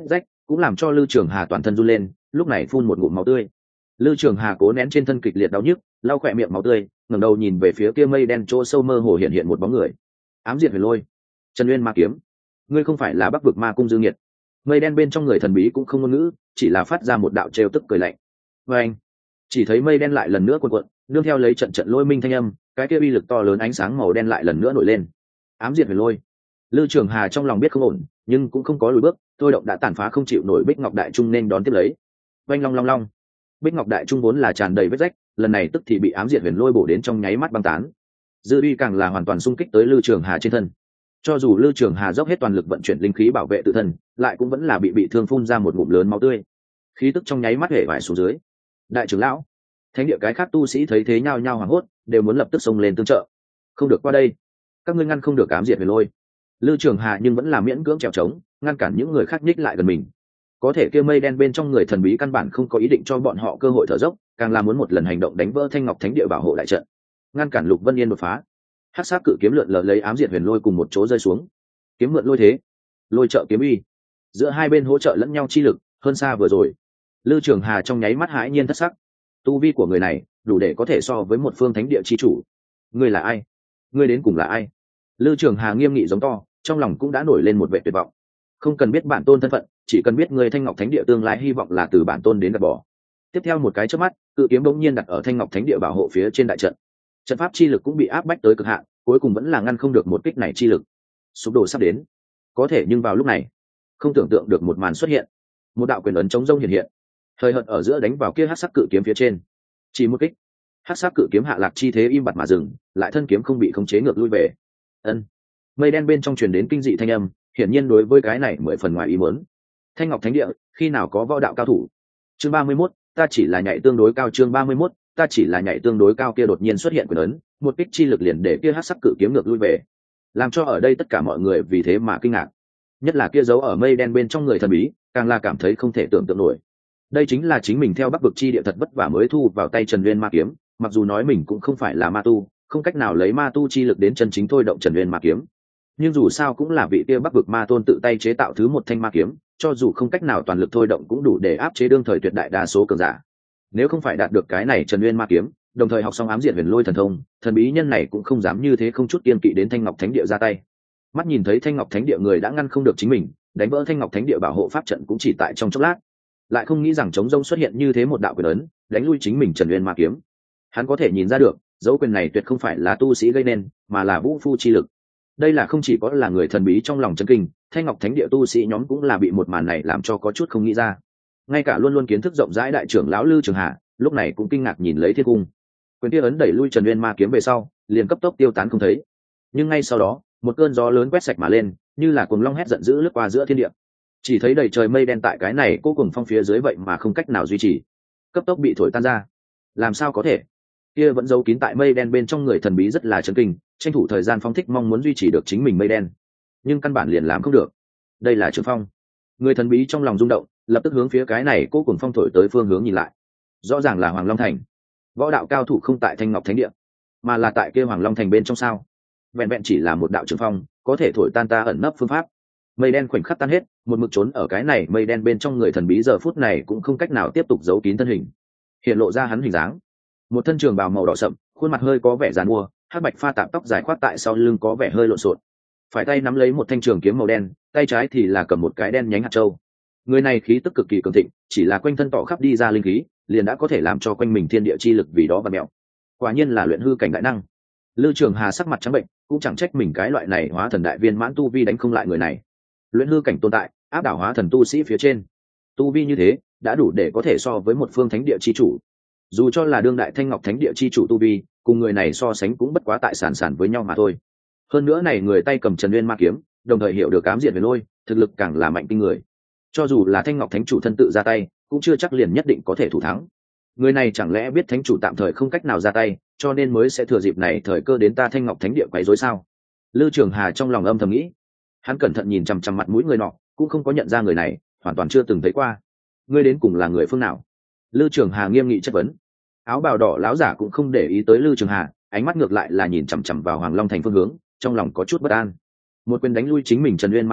cũng làm cho Lư Trường Hà toàn thân run lên, lúc này phun một ngụm máu tươi. Lư Trường Hà cố nén trên thân kịch liệt đau nhức, lau khỏe miệng máu tươi, ngẩng đầu nhìn về phía kia mây đen chỗ sâu mơ hồ hiện hiện một bóng người. Ám Diệt Huyền Lôi, Trần Uyên Ma Kiếm, ngươi không phải là Bắc vực ma cung dư nghiệt? Mây đen bên trong người thần bí cũng không ngôn ngữ, chỉ là phát ra một đạo trêu tức cười lạnh. Và anh, chỉ thấy mây đen lại lần nữa cuộn cuộn, nương theo lấy trận trận lôi minh thanh âm, cái kia uy lực to lớn ánh sáng màu đen lại lần nữa nổi lên. Ám Diệt Huyền Lôi. Lư Trường Hà trong lòng biết không ổn, nhưng cũng không có lùi bước, thôi động đã tàn phá không chịu nổi Bích Ngọc Đại Trung nên đón tiếp lấy. Oanh long long long. Bích Ngọc Đại Trung vốn là tràn đầy vết rách, lần này tức thì bị Ám Diệt Huyền Lôi bổ đến trong nháy mắt băng tán. Dư uy càng là hoàn toàn xung kích tới Lư Trường Hà trên thân. Cho dù Lư Trường Hà dốc hết toàn lực vận chuyển linh khí bảo vệ tự thân, lại cũng vẫn là bị thương phun ra một ngụm lớn máu tươi. Khí tức trong nháy mắt hể vải xuống dưới. Đại trưởng lão, thánh địa cái khác tu sĩ thấy thế nhao nhao hoảng hốt, đều muốn lập tức xông lên tương trợ. Không được qua đây, các ngươi ngăn không được Ám Diệt Huyền Lôi. Lư Trường Hà nhưng vẫn là miễn cưỡng trèo trống, ngăn cản những người khác nhích lại gần mình. Có thể kia mây đen bên trong người thần bí căn bản không có ý định cho bọn họ cơ hội thở dốc, càng là muốn một lần hành động đánh vỡ Thanh Ngọc Thánh Địa bảo hộ đại trận, ngăn cản Lục Vân Yên đột phá. Hắc sát cự kiếm lượn lờ lấy Ám Diệt Huyền Lôi cùng một chỗ rơi xuống. Kiếm mượn lôi thế, lôi trợ kiếm uy, giữa hai bên hỗ trợ lẫn nhau chi lực, hơn xa vừa rồi. Lư Trường Hà trong nháy mắt hãi nhiên thất sắc. Tu vi của người này đủ để có thể so với một phương thánh địa chi chủ. Ngươi là ai? Ngươi đến cùng là ai? Lư Trường Hà nghiêm nghị giống to, trong lòng cũng đã nổi lên một vẻ tuyệt vọng. Không cần biết bản tôn thân phận, chỉ cần biết người Thanh Ngọc Thánh Địa tương lai hy vọng là từ bản tôn đến gạt bỏ. Tiếp theo một cái chớp mắt, cự kiếm bỗng nhiên đặt ở Thanh Ngọc Thánh Địa bảo hộ phía trên đại trận. Trận pháp chi lực cũng bị áp bách tới cực hạn, cuối cùng vẫn là ngăn không được một kích này chi lực. Sụp đổ sắp đến. Có thể nhưng vào lúc này, không tưởng tượng được một màn xuất hiện. Một đạo quyền ấn chống rông hiện hiện, thời hợt ở giữa đánh vào kia hắc sắc cự kiếm phía trên. Chỉ một kích, hắc sắc cự kiếm hạ lạc chi thế im bặt mà dừng, lại thân kiếm không bị khống chế ngược lui về. Ân. Mây đen bên trong truyền đến kinh dị thanh âm, hiển nhiên đối với cái này mười phần ngoài ý muốn. Thanh Ngọc Thánh Địa, khi nào có võ đạo cao thủ? Chương 31, ta chỉ là nhảy tương đối cao. Chương 31, ta chỉ là nhảy tương đối cao. Kia đột nhiên xuất hiện quyền ấn, một kích chi lực liền để kia hắc sắc cự kiếm ngược lui về, làm cho ở đây tất cả mọi người vì thế mà kinh ngạc. Nhất là kia giấu ở mây đen bên trong người thần bí, càng là cảm thấy không thể tưởng tượng nổi. Đây chính là chính mình theo Bắc vực chi địa thật vất vả mới thu vào tay Trần Uyên Ma Kiếm, mặc dù nói mình cũng không phải là ma tu, không cách nào lấy ma tu chi lực đến chân chính thôi động Trần Uyên Ma Kiếm, nhưng dù sao cũng là vị kia Bắc vực ma tôn tự tay chế tạo thứ một thanh ma kiếm, cho dù không cách nào toàn lực thôi động cũng đủ để áp chế đương thời tuyệt đại đa số cường giả. Nếu không phải đạt được cái này Trần Uyên Ma Kiếm, đồng thời học xong Ám Diệt Huyền Lôi thần thông, thần bí nhân này cũng không dám như thế không chút kiêng kỵ đến Thanh Ngọc Thánh Địa ra tay. Mắt nhìn thấy Thanh Ngọc Thánh Địa người đã ngăn không được chính mình, đánh vỡ Thanh Ngọc Thánh Địa bảo hộ pháp trận cũng chỉ tại trong chốc lát, lại không nghĩ rằng trống rông xuất hiện như thế một đạo quyền ấn, đánh lui chính mình Trần Uyên Ma Kiếm. Hắn có thể nhìn ra được, dấu quyền này tuyệt không phải là tu sĩ gây nên, mà là vũ phu chi lực. Đây là không chỉ có là người thần bí trong lòng chấn kinh, Thanh Ngọc Thánh Địa tu sĩ nhóm cũng là bị một màn này làm cho có chút không nghĩ ra. Ngay cả luôn luôn kiến thức rộng rãi đại trưởng lão Lư Trường Hà, lúc này cũng kinh ngạc nhìn lấy thiên cung. Quyền kia ấn đẩy lui Trần Uyên Ma Kiếm về sau, liền cấp tốc tiêu tán không thấy. Nhưng ngay sau đó, một cơn gió lớn quét sạch mà lên, như là cuồng long hét giận dữ lướt qua giữa thiên địa. Chỉ thấy đầy trời mây đen tại cái này cô cùng phong phía dưới vậy mà không cách nào duy trì, cấp tốc bị thổi tan ra. Làm sao có thể? Kia vẫn giấu kín tại mây đen bên trong người thần bí rất là chấn kinh, tranh thủ thời gian phóng thích mong muốn duy trì được chính mình mây đen, nhưng căn bản liền làm không được. Đây là Trường Phong. Người thần bí trong lòng rung động, lập tức hướng phía cái này cô cùng phong thổi tới phương hướng nhìn lại. Rõ ràng là Hoàng Long Thành. Võ đạo cao thủ không tại Thanh Ngọc Thánh Địa, mà là tại kia Hoàng Long Thành bên trong sao? Vẹn vẹn chỉ là một đạo Trường Phong, có thể thổi tan ta ẩn nấp phương pháp. Mây đen khoảnh khắc tan hết, một mực trốn ở cái này mây đen bên trong người thần bí giờ phút này cũng không cách nào tiếp tục giấu kín thân hình, hiện lộ ra hắn hình dáng. Một thân trường bào màu đỏ sậm, khuôn mặt hơi có vẻ giàn mua, hắc bạch pha tạp tóc dài khoác tại sau lưng có vẻ hơi lộn xộn. Phải tay nắm lấy một thanh trường kiếm màu đen, tay trái thì là cầm một cái đen nhánh hạt châu. Người này khí tức cực kỳ cường thịnh, chỉ là quanh thân tỏ khắp đi ra linh khí, liền đã có thể làm cho quanh mình thiên địa chi lực vì đó vặn mèo. Quả nhiên là luyện hư cảnh đại năng. Lư Trường Hà sắc mặt trắng bệnh, cũng chẳng trách mình cái loại này hóa thần đại viên mãn tu vi đánh không lại người này. Luyện hư cảnh tồn tại, áp đảo hóa thần tu sĩ phía trên. Tu vi như thế, đã đủ để có thể so với một phương thánh địa chi chủ. Dù cho là đương đại Thanh Ngọc Thánh Địa chi chủ tu vi, cùng người này so sánh cũng bất quá tại sản với nhau mà thôi. Hơn nữa này người tay cầm Trần Uyên Ma Kiếm, đồng thời hiểu được Ám Diệt Huyền Lôi, thực lực càng là mạnh kinh người. Cho dù là Thanh Ngọc Thánh chủ thân tự ra tay, cũng chưa chắc liền nhất định có thể thủ thắng. Người này chẳng lẽ biết thánh chủ tạm thời không cách nào ra tay, cho nên mới sẽ thừa dịp này thời cơ đến ta Thanh Ngọc Thánh Địa quấy rối sao? Lư Trường Hà trong lòng âm thầm nghĩ. Hắn cẩn thận nhìn chằm chằm mặt mũi người nọ, cũng không có nhận ra người này, hoàn toàn chưa từng thấy qua. Ngươi đến cùng là người phương nào? Lư Trường Hà nghiêm nghị chất vấn. Áo bào đỏ lão giả cũng không để ý tới Lư Trường Hà, ánh mắt ngược lại là nhìn chằm chằm vào Hoàng Long Thành phương hướng, trong lòng có chút bất an. Một quyền đánh lui chính mình Trần Uyên Ma Kiếm,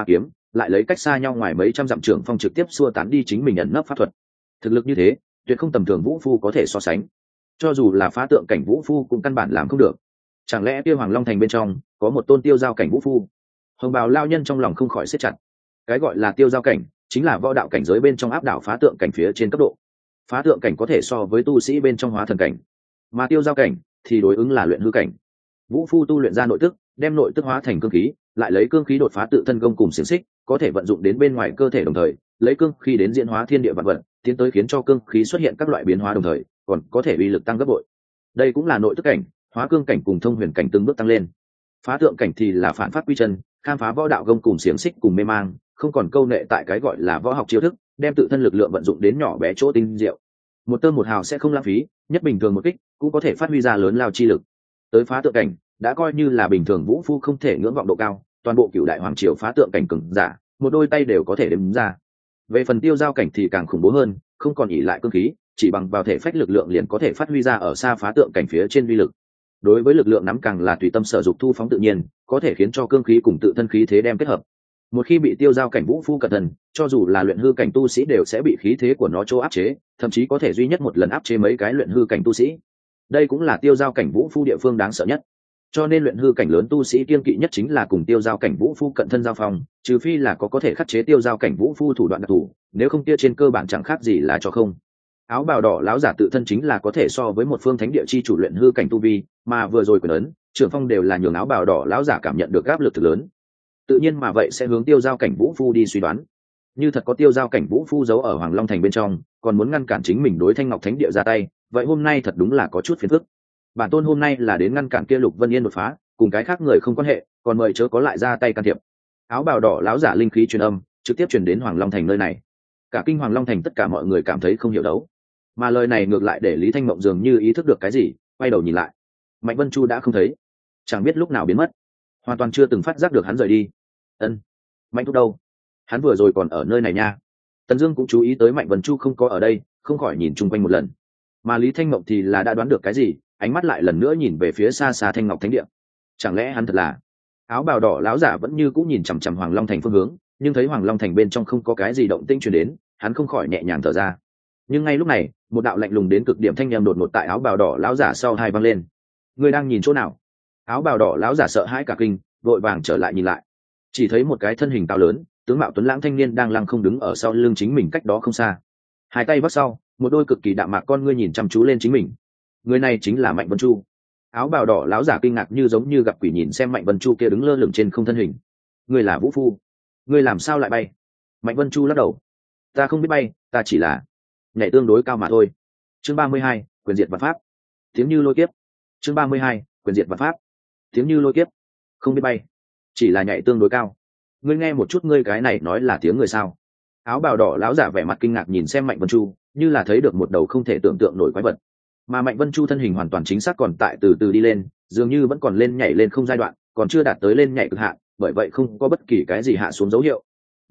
lại lấy cách xa nhau ngoài mấy trăm dặm trưởng phong trực tiếp xua tán đi chính mình ẩn nấp pháp thuật. Thực lực như thế tuyệt không tầm thường vũ phu có thể so sánh, cho dù là phá tượng cảnh vũ phu cũng căn bản làm không được. Chẳng lẽ kia Hoàng Long thành bên trong có một tôn tiêu giao cảnh vũ phu? Hồng bào lao nhân trong lòng không khỏi siết chặt. Cái gọi là tiêu giao cảnh chính là võ đạo cảnh giới bên trong áp đảo phá tượng cảnh phía trên cấp độ. Phá tượng cảnh có thể so với tu sĩ bên trong hóa thần cảnh, mà tiêu giao cảnh thì đối ứng là luyện hư cảnh. Vũ phu tu luyện ra nội tức, đem nội tức hóa thành cương khí, lại lấy cương khí đột phá tự thân công cùng xiềng xích, có thể vận dụng đến bên ngoài cơ thể, đồng thời lấy cương khí đến diễn hóa thiên địa vạn vật, tiến tới khiến cho cương khí xuất hiện các loại biến hóa, đồng thời còn có thể uy lực tăng gấp bội. Đây cũng là nội tức cảnh. Hóa cương cảnh cùng thông huyền cảnh từng bước tăng lên. Phá tượng cảnh thì là phản phát quy chân, khám phá võ đạo gông cùng xiềng xích cùng mê mang, không còn câu nệ tại cái gọi là võ học chiêu thức, đem tự thân lực lượng vận dụng đến nhỏ bé chỗ tinh diệu. Một tơ một hào sẽ không lãng phí, nhất bình thường một kích cũng có thể phát huy ra lớn lao chi lực. Tới phá tượng cảnh đã coi như là bình thường vũ phu không thể ngưỡng vọng độ cao, toàn bộ cửu đại hoàng triều phá tượng cảnh cường giả một đôi tay đều có thể đếm ra. Về phần tiêu giao cảnh thì càng khủng bố hơn, không còn ỷ lại cương khí, chỉ bằng vào thể phách lực lượng liền có thể phát huy ra ở xa phá tượng cảnh phía trên uy lực. Đối với lực lượng nắm càng là tùy tâm sở dục thu phóng tự nhiên, có thể khiến cho cương khí cùng tự thân khí thế đem kết hợp. Một khi bị tiêu giao cảnh vũ phu cẩn thận, cho dù là luyện hư cảnh tu sĩ đều sẽ bị khí thế của nó chỗ áp chế, thậm chí có thể duy nhất một lần áp chế mấy cái luyện hư cảnh tu sĩ. Đây cũng là tiêu giao cảnh vũ phu địa phương đáng sợ nhất. Cho nên luyện hư cảnh lớn tu sĩ kiên kỵ nhất chính là cùng tiêu giao cảnh vũ phu cận thân giao phong, trừ phi là có thể khắc chế tiêu giao cảnh vũ phu thủ đoạn đặc thù, nếu không kia trên cơ bản chẳng khác gì là cho không. Áo bào đỏ lão giả tự thân chính là có thể so với một phương thánh địa chi chủ luyện hư cảnh tu vi, mà vừa rồi quyền ấn trưởng phong đều là nhường áo bào đỏ lão giả cảm nhận được áp lực thực lớn, tự nhiên mà vậy sẽ hướng tiêu giao cảnh vũ phu đi suy đoán. Như thật có tiêu giao cảnh vũ phu giấu ở Hoàng Long thành bên trong, còn muốn ngăn cản chính mình đối Thanh Ngọc Thánh địa ra tay, vậy hôm nay thật đúng là có chút phiền phức. Bản tôn hôm nay là đến ngăn cản kia Lục Vân Yên đột phá, cùng cái khác người không quan hệ, còn mời chớ có lại ra tay can thiệp. Áo bào đỏ lão giả linh khí truyền âm trực tiếp truyền đến Hoàng Long thành nơi này. Cả kinh Hoàng Long thành tất cả mọi người cảm thấy không hiểu đấu, mà lời này ngược lại để Lý Thanh Mộng dường như ý thức được cái gì, quay đầu nhìn lại. Mạnh Vân Chu đã không thấy, chẳng biết lúc nào biến mất, hoàn toàn chưa từng phát giác được hắn rời đi. Ân, Mạnh Thúc đâu? Hắn vừa rồi còn ở nơi này nha. Tần Dương cũng chú ý tới Mạnh Vân Chu không có ở đây, không khỏi nhìn chung quanh một lần. Mà Lý Thanh Mộng thì là đã đoán được cái gì, ánh mắt lại lần nữa nhìn về phía xa xa Thanh Ngọc Thánh địa. Chẳng lẽ hắn thật là? Áo bào đỏ lão giả vẫn như cũng nhìn chằm chằm Hoàng Long thành phương hướng, nhưng thấy Hoàng Long thành bên trong không có cái gì động tĩnh truyền đến, hắn không khỏi nhẹ nhàng thở ra. Nhưng ngay lúc này, một đạo lạnh lùng đến cực điểm thanh âm đột ngột tại áo bào đỏ lão giả sau hai vang lên. Ngươi đang nhìn chỗ nào? Áo bào đỏ lão giả sợ hãi cả kinh, vội vàng trở lại nhìn lại. Chỉ thấy một cái thân hình cao lớn, tướng mạo tuấn lãng thanh niên đang lăng không đứng ở sau lưng chính mình cách đó không xa. Hai tay vắt sau, một đôi cực kỳ đạm mạc con ngươi nhìn chăm chú lên chính mình. Người này chính là Mạnh Vân Chu. Áo bào đỏ lão giả kinh ngạc như giống như gặp quỷ nhìn xem Mạnh Vân Chu kia đứng lơ lửng trên không thân hình. Ngươi là vũ phu? Ngươi làm sao lại bay? Mạnh Vân Chu lắc đầu. Ta không biết bay, ta chỉ là nhảy tương đối cao mà thôi. Chương 32, quyền diệt vạn pháp. Tiếng như lôi kiếp. Chương 32, quyền diệt vạn pháp. Tiếng như lôi kiếp. Không biết bay, chỉ là nhảy tương đối cao. Ngươi nghe một chút, ngươi cái này nói là tiếng người sao? Áo bào đỏ lão giả vẻ mặt kinh ngạc nhìn xem Mạnh Vân Chu, như là thấy được một đầu không thể tưởng tượng nổi quái vật. Mà Mạnh Vân Chu thân hình hoàn toàn chính xác còn tại từ từ đi lên, dường như vẫn còn lên nhảy lên không giai đoạn, còn chưa đạt tới lên nhảy cực hạn, bởi vậy không có bất kỳ cái gì hạ xuống dấu hiệu.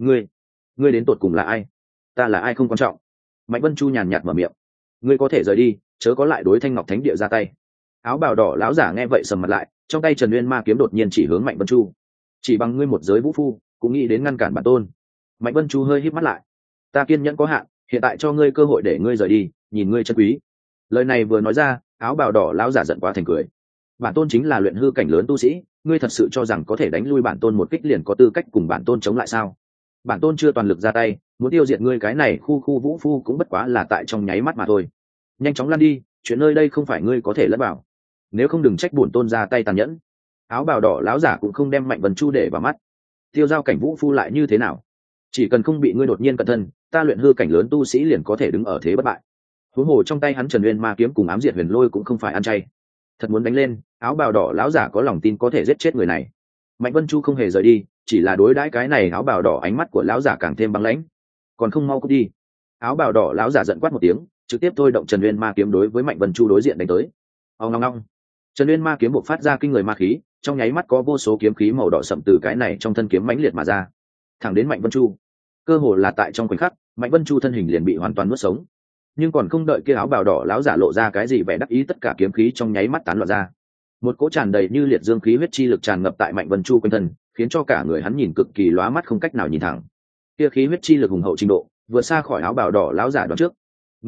Ngươi đến tột cùng là ai? Ta là ai không quan trọng. Mạnh Vân Chu nhàn nhạt mở miệng. Ngươi có thể rời đi, chớ có lại đối Thanh Ngọc Thánh địa ra tay. Áo bào đỏ lão giả nghe vậy sầm mặt lại, trong tay Trần Uyên Ma kiếm đột nhiên chỉ hướng Mạnh Vân Chu. Chỉ bằng ngươi một giới vũ phu, cũng nghĩ đến ngăn cản bản tôn? Mạnh Vân Chu hơi híp mắt lại. Ta kiên nhẫn có hạn, hiện tại cho ngươi cơ hội để ngươi rời đi, nhìn ngươi chân quý. Lời này vừa nói ra, áo bào đỏ lão giả giận quá thành cười. Bản tôn chính là luyện hư cảnh lớn tu sĩ, ngươi thật sự cho rằng có thể đánh lui bản tôn một kích liền có tư cách cùng bản tôn chống lại sao? Bản tôn chưa toàn lực ra tay, muốn tiêu diệt ngươi cái này khu vũ phu cũng bất quá là tại trong nháy mắt mà thôi. Nhanh chóng lăn đi, chuyện nơi đây không phải ngươi có thể lẫn vào. Nếu không đừng trách bổn tôn ra tay tàn nhẫn. Áo bào đỏ lão giả cũng không đem Mạnh Vân Chu để vào mắt. Tiêu giao cảnh vũ phu lại như thế nào? Chỉ cần không bị ngươi đột nhiên cẩn thân, ta luyện hư cảnh lớn tu sĩ liền có thể đứng ở thế bất bại. Huống hồ trong tay hắn Trần Uyên Ma kiếm cùng ám diệt huyền lôi cũng không phải ăn chay. Thật muốn đánh lên, áo bào đỏ lão giả có lòng tin có thể giết chết người này. Mạnh Vân Chu không hề rời đi, chỉ là đối đãi cái này áo bào đỏ ánh mắt của lão giả càng thêm băng lãnh. Còn không mau cút đi. Áo bào đỏ lão giả giận quát một tiếng, trực tiếp thôi động Trần Uyên Ma kiếm đối với Mạnh Vân Chu đối diện đánh tới. Ong ong ong. Trần Uyên Ma kiếm bộc phát ra kinh người ma khí, trong nháy mắt có vô số kiếm khí màu đỏ sậm từ cái này trong thân kiếm mãnh liệt mà ra, thẳng đến Mạnh Vân Chu. Cơ hồ là tại trong khoảnh khắc, Mạnh Vân Chu thân hình liền bị hoàn toàn nuốt sống. Nhưng còn không đợi kia áo bào đỏ lão giả lộ ra cái gì vẻ đắc ý, tất cả kiếm khí trong nháy mắt tán loạn ra. Một cỗ tràn đầy như liệt dương khí huyết chi lực tràn ngập tại Mạnh Vân Chu quanh thân, khiến cho cả người hắn nhìn cực kỳ lóa mắt, không cách nào nhìn thẳng. Kia khí huyết chi lực hùng hậu trình độ vượt xa khỏi áo bào đỏ lão giả đoán trước.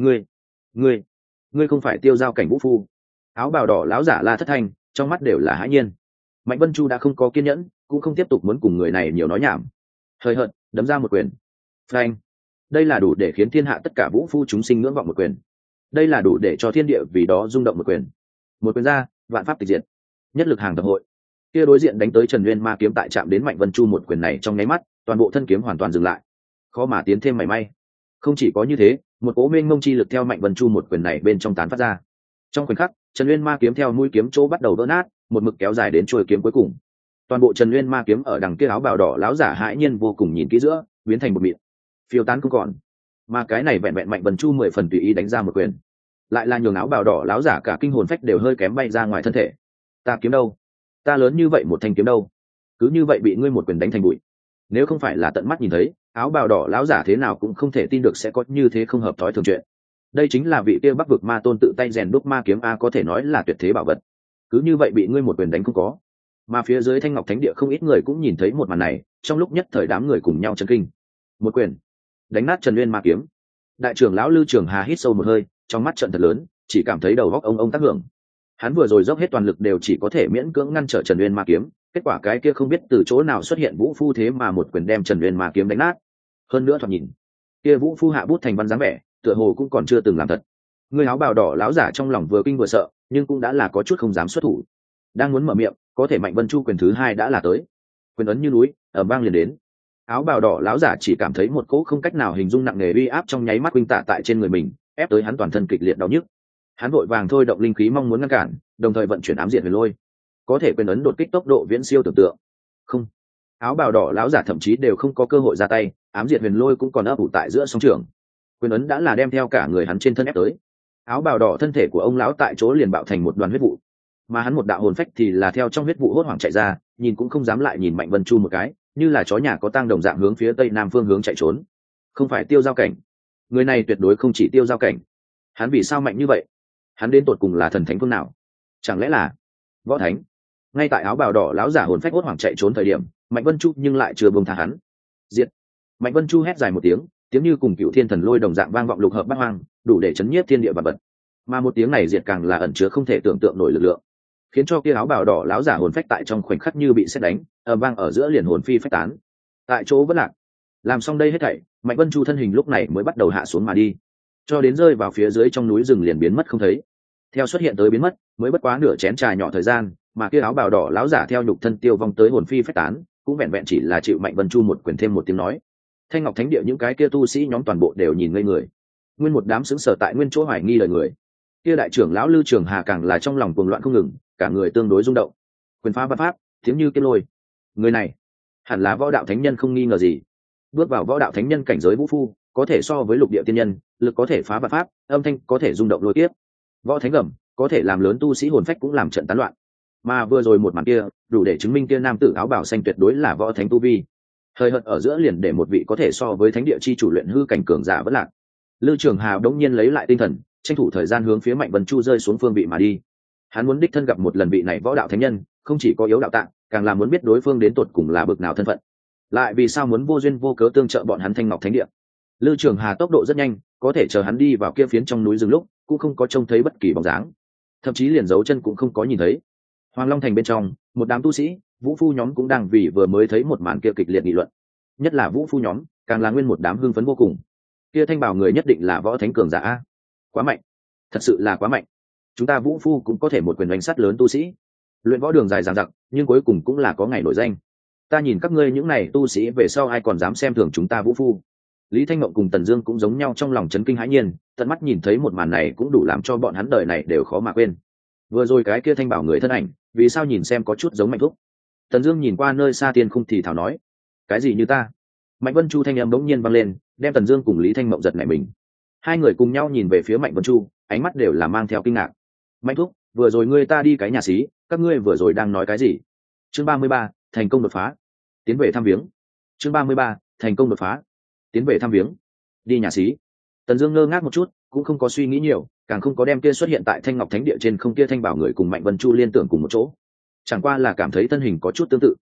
Ngươi ngươi không phải Tiêu Giao cảnh vũ phu? Áo bào đỏ lão giả la thất thanh, trong mắt đều là hãi nhiên. Mạnh Vân Chu đã không có kiên nhẫn, cũng không tiếp tục muốn cùng người này nhiều nói nhảm, hơi hợt đấm ra một quyền. Phanh! Đây là đủ để khiến thiên hạ tất cả vũ phu chúng sinh ngưỡng vọng một quyền. Đây là đủ để cho thiên địa vì đó rung động một quyền. Một quyền ra, vạn pháp tịch diệt, nhất lực hàng thập hội. Kia đối diện đánh tới Trần Nguyên Ma kiếm tại chạm đến Mạnh Vân Chu một quyền này trong nháy mắt, toàn bộ thân kiếm hoàn toàn dừng lại, khó mà tiến thêm mảy may. Không chỉ có như thế, một cỗ mênh mông chi lực theo Mạnh Vân Chu một quyền này bên trong tán phát ra. Trong khoảnh khắc, Trần Nguyên Ma kiếm theo mũi kiếm chỗ bắt đầu vỡ nát, một mực kéo dài đến chuôi kiếm cuối cùng. Toàn bộ Trần Nguyên Ma kiếm ở đằng kia áo bào đỏ lão giả hãi nhiên vô cùng nhìn kỹ giữa, biến thành một mịn, phiêu tán không còn. Mà cái này vẹn vẹn Mạnh Vân Chu 10 phần tùy ý đánh ra một quyền, lại là nhường áo bào đỏ lão giả cả kinh hồn phách đều hơi kém bay ra ngoài thân thể. Ta kiếm đâu? Ta lớn như vậy một thanh kiếm đâu? Cứ như vậy bị ngươi một quyền đánh thành bụi. Nếu không phải là tận mắt nhìn thấy, áo bào đỏ lão giả thế nào cũng không thể tin được sẽ có như thế không hợp thói thường chuyện. Đây chính là vị kia Bắc vực ma tôn tự tay rèn đúc ma kiếm a, có thể nói là tuyệt thế bảo vật. Cứ như vậy bị ngươi một quyền đánh không có. Mà phía dưới Thanh Ngọc Thánh Địa không ít người cũng nhìn thấy một màn này, trong lúc nhất thời đám người cùng nhau chấn kinh. Một quyền đánh nát Trần Nguyên ma kiếm. Đại trưởng lão Lư Trường Hà hít sâu một hơi, trong mắt trợn thật lớn, chỉ cảm thấy đầu óc ông tác hưởng. Hắn vừa rồi dốc hết toàn lực đều chỉ có thể miễn cưỡng ngăn trở Trần Nguyên ma kiếm, kết quả cái kia không biết từ chỗ nào xuất hiện vũ phu thế mà một quyền đem Trần Nguyên ma kiếm đánh nát. Hơn nữa thoạt nhìn, kia vũ phu hạ bút thành văn dáng vẻ, tựa hồ cũng còn chưa từng làm thật. Người áo bào đỏ lão giả trong lòng vừa kinh vừa sợ, nhưng cũng đã là có chút không dám xuất thủ. Đang muốn mở miệng, có thể Mạnh Vân Chu quyền thứ hai đã là tới. Quyền ấn như núi, ầm vang liền đến. Áo bào đỏ lão giả chỉ cảm thấy một cỗ không cách nào hình dung nặng nề uy áp trong nháy mắt huynh tạ tại trên người mình, ép tới hắn toàn thân kịch liệt đau nhức. Hắn vội vàng thôi động linh khí mong muốn ngăn cản, đồng thời vận chuyển ám diệt huyền lôi. Có thể quyền ấn đột kích tốc độ viễn siêu tưởng tượng. Không, áo bào đỏ lão giả thậm chí đều không có cơ hội ra tay, ám diệt huyền lôi cũng còn ấp ủ tại giữa song trường. Quyền ấn đã là đem theo cả người hắn trên thân ép tới. Áo bào đỏ thân thể của ông lão tại chỗ liền bạo thành một đoàn huyết vụ, mà hắn một đạo hồn phách thì là theo trong huyết vụ hốt hoảng chạy ra, nhìn cũng không dám lại nhìn Mạnh Vân Chu một cái, như là chó nhà có tang đồng dạng hướng phía tây nam phương hướng chạy trốn. Không phải Tiêu Giao cảnh, người này tuyệt đối không chỉ Tiêu Giao cảnh. Hắn vì sao mạnh như vậy? Hắn đến tột cùng là thần thánh phương nào? Chẳng lẽ là võ thánh? Ngay tại áo bào đỏ lão giả hồn phách hốt hoảng chạy trốn thời điểm, Mạnh Vân Chu nhưng lại chưa buông tha hắn. Diệt! Mạnh Vân Chu hét dài một tiếng, tiếng như cùng cựu thiên thần lôi đồng dạng vang vọng lục hợp bát hoang, đủ để chấn nhiếp thiên địa vạn vật. Mà một tiếng này diệt càng là ẩn chứa không thể tưởng tượng nổi lực lượng, khiến cho kia áo bào đỏ lão giả hồn phách tại trong khoảnh khắc như bị sét đánh, vang ở giữa liền hồn phi phách tán. Tại chỗ vẫn lạc. Làm xong đây hết thảy, Mạnh Vân Chu thân hình lúc này mới bắt đầu hạ xuống mà đi, cho đến rơi vào phía dưới trong núi rừng liền biến mất không thấy. Theo xuất hiện tới biến mất, mới bất quá nửa chén trà nhỏ thời gian, mà kia áo bào đỏ lão giả theo nhục thân tiêu vong tới hồn phi phách tán, cũng vẹn vẹn chỉ là chịu Mạnh Vân Chu một quyền thêm một tiếng nói. Thanh Ngọc Thánh Địa những cái kia tu sĩ nhóm toàn bộ đều nhìn ngây người, nguyên một đám sững sờ tại nguyên chỗ hoài nghi lời người. Kia đại trưởng lão Lư Trường Hà càng là trong lòng cuồng loạn không ngừng, cả người tương đối rung động. Quyền phá bát pháp, tiếng như kiếm lôi. Người này hẳn là võ đạo thánh nhân không nghi ngờ gì. Bước vào võ đạo thánh nhân cảnh giới vũ phu, có thể so với lục địa tiên nhân, lực có thể phá bát pháp, âm thanh có thể rung động lôi tiếp. Võ thánh gầm, có thể làm lớn tu sĩ hồn phách cũng làm trận tán loạn. Mà vừa rồi một màn kia, đủ để chứng minh kia nam tử áo bào xanh tuyệt đối là võ thánh tu vi. Hơi hợt ở giữa liền để một vị có thể so với thánh địa chi chủ luyện hư cảnh cường giả vẫn lạc. Lư Trường Hà đống nhiên lấy lại tinh thần, tranh thủ thời gian hướng phía Mạnh Vân Chu rơi xuống phương vị mà đi. Hắn muốn đích thân gặp một lần vị này võ đạo thánh nhân, không chỉ có yếu đạo tạng, càng là muốn biết đối phương đến tột cùng là bậc nào thân phận, lại vì sao muốn vô duyên vô cớ tương trợ bọn hắn Thanh Ngọc Thánh Địa. Lư Trường Hà tốc độ rất nhanh, có thể chờ hắn đi vào kia phiến trong núi rừng lúc, cũng không có trông thấy bất kỳ bóng dáng, thậm chí liền dấu chân cũng không có nhìn thấy. Hoàng Long Thành bên trong, một đám tu sĩ, vũ phu nhóm cũng đang vì vừa mới thấy một màn kia kịch liệt nghị luận. Nhất là vũ phu nhóm, càng là nguyên một đám hưng phấn vô cùng. Kia thanh bảo người nhất định là võ thánh cường giả, quá mạnh, thật sự là quá mạnh. Chúng ta vũ phu cũng có thể một quyền đánh sắt lớn tu sĩ, luyện võ đường dài dằng dặc, nhưng cuối cùng cũng là có ngày nổi danh. Ta nhìn các ngươi những này tu sĩ về sau ai còn dám xem thường chúng ta vũ phu. Lý Thanh Mộng cùng Tần Dương cũng giống nhau trong lòng chấn kinh hãi nhiên, tận mắt nhìn thấy một màn này cũng đủ làm cho bọn hắn đời này đều khó mà quên. Vừa rồi cái kia thanh bảo người thân ảnh, vì sao nhìn xem có chút giống Mạnh Thúc? Tần Dương nhìn qua nơi xa tiên khung thì thào nói, cái gì như ta? Mạnh Vân Chu thanh âm bỗng nhiên vang lên, đem Tần Dương cùng Lý Thanh Mộng giật nảy mình. Hai người cùng nhau nhìn về phía Mạnh Vân Chu, ánh mắt đều là mang theo kinh ngạc. Mạnh Thúc, vừa rồi ngươi ta đi cái nhà xí, các ngươi vừa rồi đang nói cái gì? Chương 33, thành công đột phá. Tiến về thăm viếng. Chương 33, thành công đột phá. Tiến về thăm viếng. Đi nhà xí. Tần Dương ngơ ngác một chút, cũng không có suy nghĩ nhiều, càng không có đem kia xuất hiện tại Thanh Ngọc Thánh Địa trên không kia thanh bảo người cùng Mạnh Vân Chu liên tưởng cùng một chỗ. Chẳng qua là cảm thấy thân hình có chút tương tự.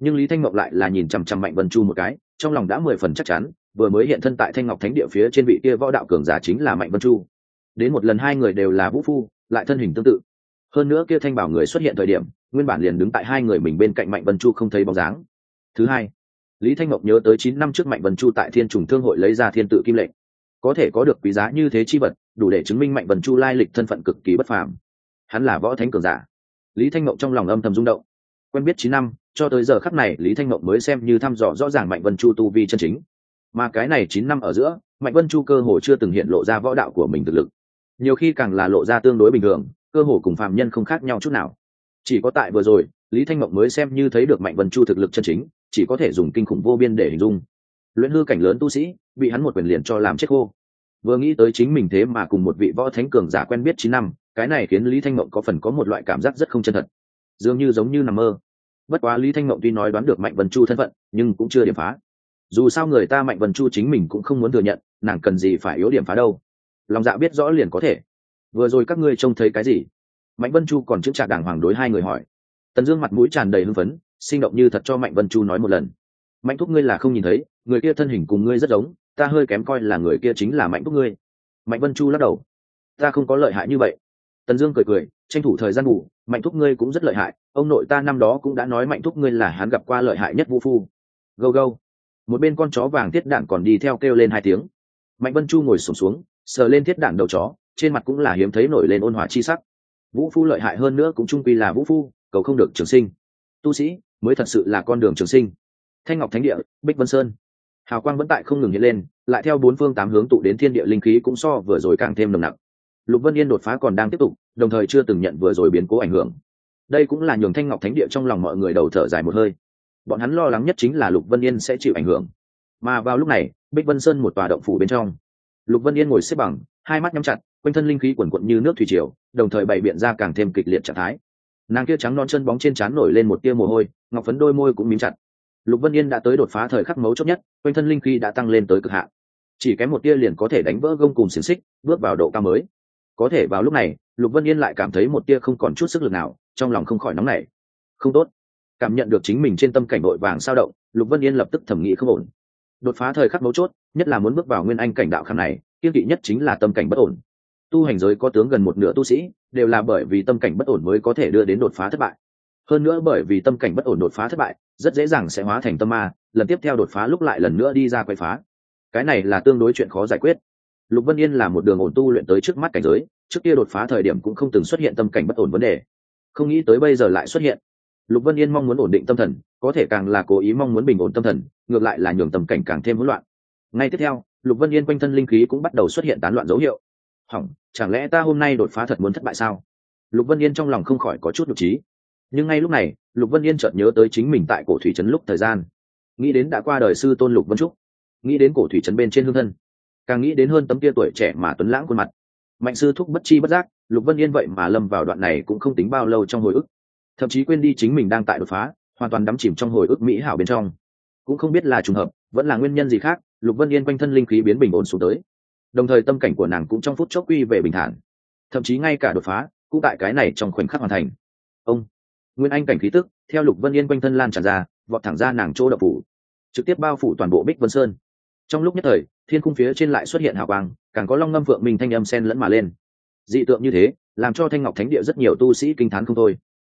Nhưng Lý Thanh Ngọc lại là nhìn chằm chằm Mạnh Vân Chu một cái, trong lòng đã 10 phần chắc chắn, vừa mới hiện thân tại Thanh Ngọc Thánh địa phía trên vị kia võ đạo cường giả chính là Mạnh Vân Chu. Đến một lần hai người đều là vũ phu, lại thân hình tương tự. Hơn nữa kia thanh bảo người xuất hiện thời điểm, nguyên bản liền đứng tại hai người mình bên cạnh Mạnh Vân Chu không thấy bóng dáng. Thứ hai, Lý Thanh Ngọc nhớ tới 9 năm trước Mạnh Vân Chu tại Thiên Trùng Thương hội lấy ra thiên tự kim lệnh, có thể có được quý giá như thế chi vật, đủ để chứng minh Mạnh Vân Chu lai lịch thân phận cực kỳ bất phàm. Hắn là võ thánh cường giả. Lý Thanh Ngọc trong lòng âm thầm rung động. Quen biết 9 năm, cho tới giờ khắc này Lý Thanh Ngọc mới xem như thăm dò rõ ràng Mạnh Vân Chu tu vi chân chính. Mà cái này 9 năm ở giữa, Mạnh Vân Chu cơ hồ chưa từng hiện lộ ra võ đạo của mình thực lực. Nhiều khi càng là lộ ra tương đối bình thường, cơ hồ cùng phàm nhân không khác nhau chút nào. Chỉ có tại vừa rồi, Lý Thanh Ngọc mới xem như thấy được Mạnh Vân Chu thực lực chân chính, chỉ có thể dùng kinh khủng vô biên để hình dung. Luyện hư cảnh lớn tu sĩ, bị hắn một quyền liền cho làm chết khô. Vừa nghĩ tới chính mình thế mà cùng một vị võ thánh cường giả quen biết 9 năm, cái này khiến Lý Thanh Ngọc có phần có một loại cảm giác rất không chân thật, dường như giống như nằm mơ. Bất quá Lý Thanh Ngọc tuy nói đoán được Mạnh Vân Chu thân phận, nhưng cũng chưa điểm phá. Dù sao người ta Mạnh Vân Chu chính mình cũng không muốn thừa nhận, nàng cần gì phải yếu điểm phá đâu. Lòng dạ biết rõ liền có thể. Vừa rồi các ngươi trông thấy cái gì? Mạnh Vân Chu còn chững chạc đàng hoàng đối hai người hỏi. Tần Dương mặt mũi tràn đầy hưng phấn, sinh động như thật cho Mạnh Vân Chu nói một lần. Mạnh thúc ngươi là không nhìn thấy, người kia thân hình cùng ngươi rất giống, ta hơi kém coi là người kia chính là Mạnh thúc ngươi. Mạnh Vân Chu lắc đầu. Ta không có lợi hại như vậy. Tần Dương cười cười, tranh thủ thời gian ngủ, Mạnh thúc ngươi cũng rất lợi hại, ông nội ta năm đó cũng đã nói Mạnh thúc ngươi là hắn gặp qua lợi hại nhất vũ phu. Gâu gâu. Một bên con chó vàng Thiết Đản còn đi theo kêu lên 2 tiếng. Mạnh Vân Chu ngồi xổm xuống, sờ lên Thiết Đản đầu chó, trên mặt cũng là hiếm thấy nổi lên ôn hòa chi sắc. Vũ phu lợi hại hơn nữa cũng chung quy là vũ phu, cầu không được trường sinh. Tu sĩ mới thật sự là con đường trường sinh. Thanh Ngọc Thánh địa, Bích Vân Sơn. Hào quang vẫn tại không ngừng hiện lên, lại theo 4 phương 8 hướng tụ đến thiên địa linh khí cũng so vừa rồi càng thêm nồng nặc. Lục Vân Yên đột phá còn đang tiếp tục, đồng thời chưa từng nhận vừa rồi biến cố ảnh hưởng. Đây cũng là nhường Thanh Ngọc Thánh địa trong lòng mọi người đầu thở dài một hơi. Bọn hắn lo lắng nhất chính là Lục Vân Yên sẽ chịu ảnh hưởng. Mà vào lúc này, Bích Vân Sơn một tòa động phủ bên trong, Lục Vân Yên ngồi xếp bằng, hai mắt nhắm chặt, quanh thân linh khí quần quật như nước thủy triều, đồng thời bày biện ra càng thêm kịch liệt trạng thái. Nàng kia trắng non chân bóng trên trán nổi lên một tia mồ hôi, ngọc phấn đôi môi cũng mím chặt. Lục Vân Yên đã tới đột phá thời khắc mấu chốt nhất, quanh thân linh khí đã tăng lên tới cực hạn, chỉ kém một tia liền có thể đánh vỡ gông cùm xiềng xích, bước vào độ cao mới. Có thể vào lúc này, Lục Vân Yên lại cảm thấy một tia không còn chút sức lực nào, trong lòng không khỏi nóng nảy. Không tốt. Cảm nhận được chính mình trên tâm cảnh vội vàng sao động, Lục Vân Yên lập tức thẩm nghĩ không ổn. Đột phá thời khắc mấu chốt, nhất là muốn bước vào nguyên anh cảnh đạo khảm này, kiêng kỵ nhất chính là tâm cảnh bất ổn. Tu hành giới có tướng gần một nửa tu sĩ đều là bởi vì tâm cảnh bất ổn mới có thể đưa đến đột phá thất bại. Hơn nữa bởi vì tâm cảnh bất ổn đột phá thất bại, rất dễ dàng sẽ hóa thành tâm ma, lần tiếp theo đột phá lúc lại lần nữa đi ra quay phá. Cái này là tương đối chuyện khó giải quyết. Lục Vân Yên là một đường ổn tu luyện tới trước mắt cảnh giới, trước kia đột phá thời điểm cũng không từng xuất hiện tâm cảnh bất ổn vấn đề, không nghĩ tới bây giờ lại xuất hiện. Lục Vân Yên mong muốn ổn định tâm thần, có thể càng là cố ý mong muốn bình ổn tâm thần, ngược lại là nhường tâm cảnh càng thêm hỗn loạn. Ngay tiếp theo, Lục Vân Yên quanh thân linh khí cũng bắt đầu xuất hiện tán loạn dấu hiệu. Hỏng, chẳng lẽ ta hôm nay đột phá thật muốn thất bại sao? Lục Vân Yên trong lòng không khỏi có chút nhục trí. Nhưng ngay lúc này, Lục Vân Yên chợt nhớ tới chính mình tại cổ thủy trấn lúc thời gian, nghĩ đến đã qua đời sư tôn Lục Vân Trúc, nghĩ đến cổ thủy trấn bên trên hương thân, càng nghĩ đến hơn tấm kia tuổi trẻ mà tuấn lãng khuôn mặt. Mạnh sư thúc bất chi bất giác, Lục Vân Yên vậy mà lâm vào đoạn này cũng không tính bao lâu trong hồi ức, thậm chí quên đi chính mình đang tại đột phá, hoàn toàn đắm chìm trong hồi ức mỹ hảo bên trong. Cũng không biết là trùng hợp, vẫn là nguyên nhân gì khác, Lục Vân Yên quanh thân linh khí biến bình ổn xuống tới, đồng thời tâm cảnh của nàng cũng trong phút chốc quy về bình thản, thậm chí ngay cả đột phá cũng tại cái này trong khoảnh khắc hoàn thành. Ông nguyên anh cảnh khí tức theo Lục Vân Yên quanh thân lan tràn ra, vọt thẳng ra nàng chỗ đậu phủ, trực tiếp bao phủ toàn bộ Bích Vân Sơn. Trong lúc nhất thời, thiên khung phía trên lại xuất hiện hào quang, càng có long ngâm phượng minh thanh âm xen lẫn mà lên. Dị tượng như thế, làm cho Thanh Ngọc Thánh địa rất nhiều tu sĩ kinh thán không thôi.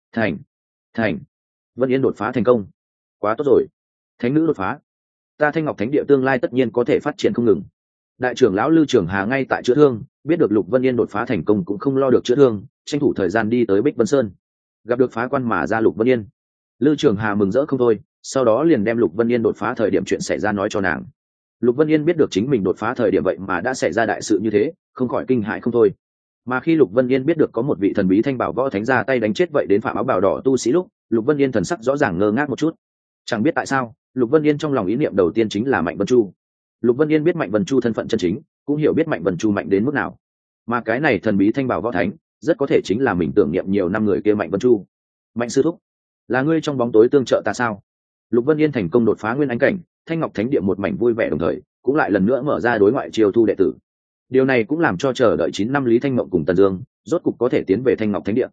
Thành, Vân Yên đột phá thành công, quá tốt rồi, thánh nữ đột phá, ta Thanh Ngọc Thánh địa tương lai tất nhiên có thể phát triển không ngừng. Đại trưởng lão Lư Trường Hà ngay tại chữa thương, biết được Lục Vân Yên đột phá thành công cũng không lo được chữa thương, tranh thủ thời gian đi tới Bích Vân Sơn, gặp được phá quan mà ra Lục Vân Yên. Lư Trường Hà mừng rỡ không thôi, sau đó liền đem Lục Vân Yên đột phá thời điểm chuyện xảy ra nói cho nàng. Lục Vân Yên biết được chính mình đột phá thời điểm vậy mà đã xảy ra đại sự như thế, không khỏi kinh hãi không thôi. Mà khi Lục Vân Yên biết được có một vị thần bí thanh bảo võ thánh ra tay đánh chết vậy đến phạm áo bào đỏ tu sĩ lúc, Lục Vân Yên thần sắc rõ ràng ngơ ngác một chút. Chẳng biết tại sao, Lục Vân Yên trong lòng ý niệm đầu tiên chính là Mạnh Vân Chu. Lục Vân Yên biết Mạnh Vân Chu thân phận chân chính, cũng hiểu biết Mạnh Vân Chu mạnh đến mức nào. Mà cái này thần bí thanh bảo võ thánh, rất có thể chính là mình tưởng niệm nhiều năm người kia Mạnh Vân Chu. Mạnh sư thúc, là ngươi trong bóng tối tương trợ ta sao? Lục Vân Yên thành công đột phá nguyên anh cảnh, Thanh Ngọc Thánh địa một mảnh vui vẻ, đồng thời cũng lại lần nữa mở ra đối ngoại chiêu thu đệ tử. Điều này cũng làm cho chờ đợi 9 năm Lý Thanh Ngọc cùng Tần Dương rốt cục có thể tiến về Thanh Ngọc Thánh địa.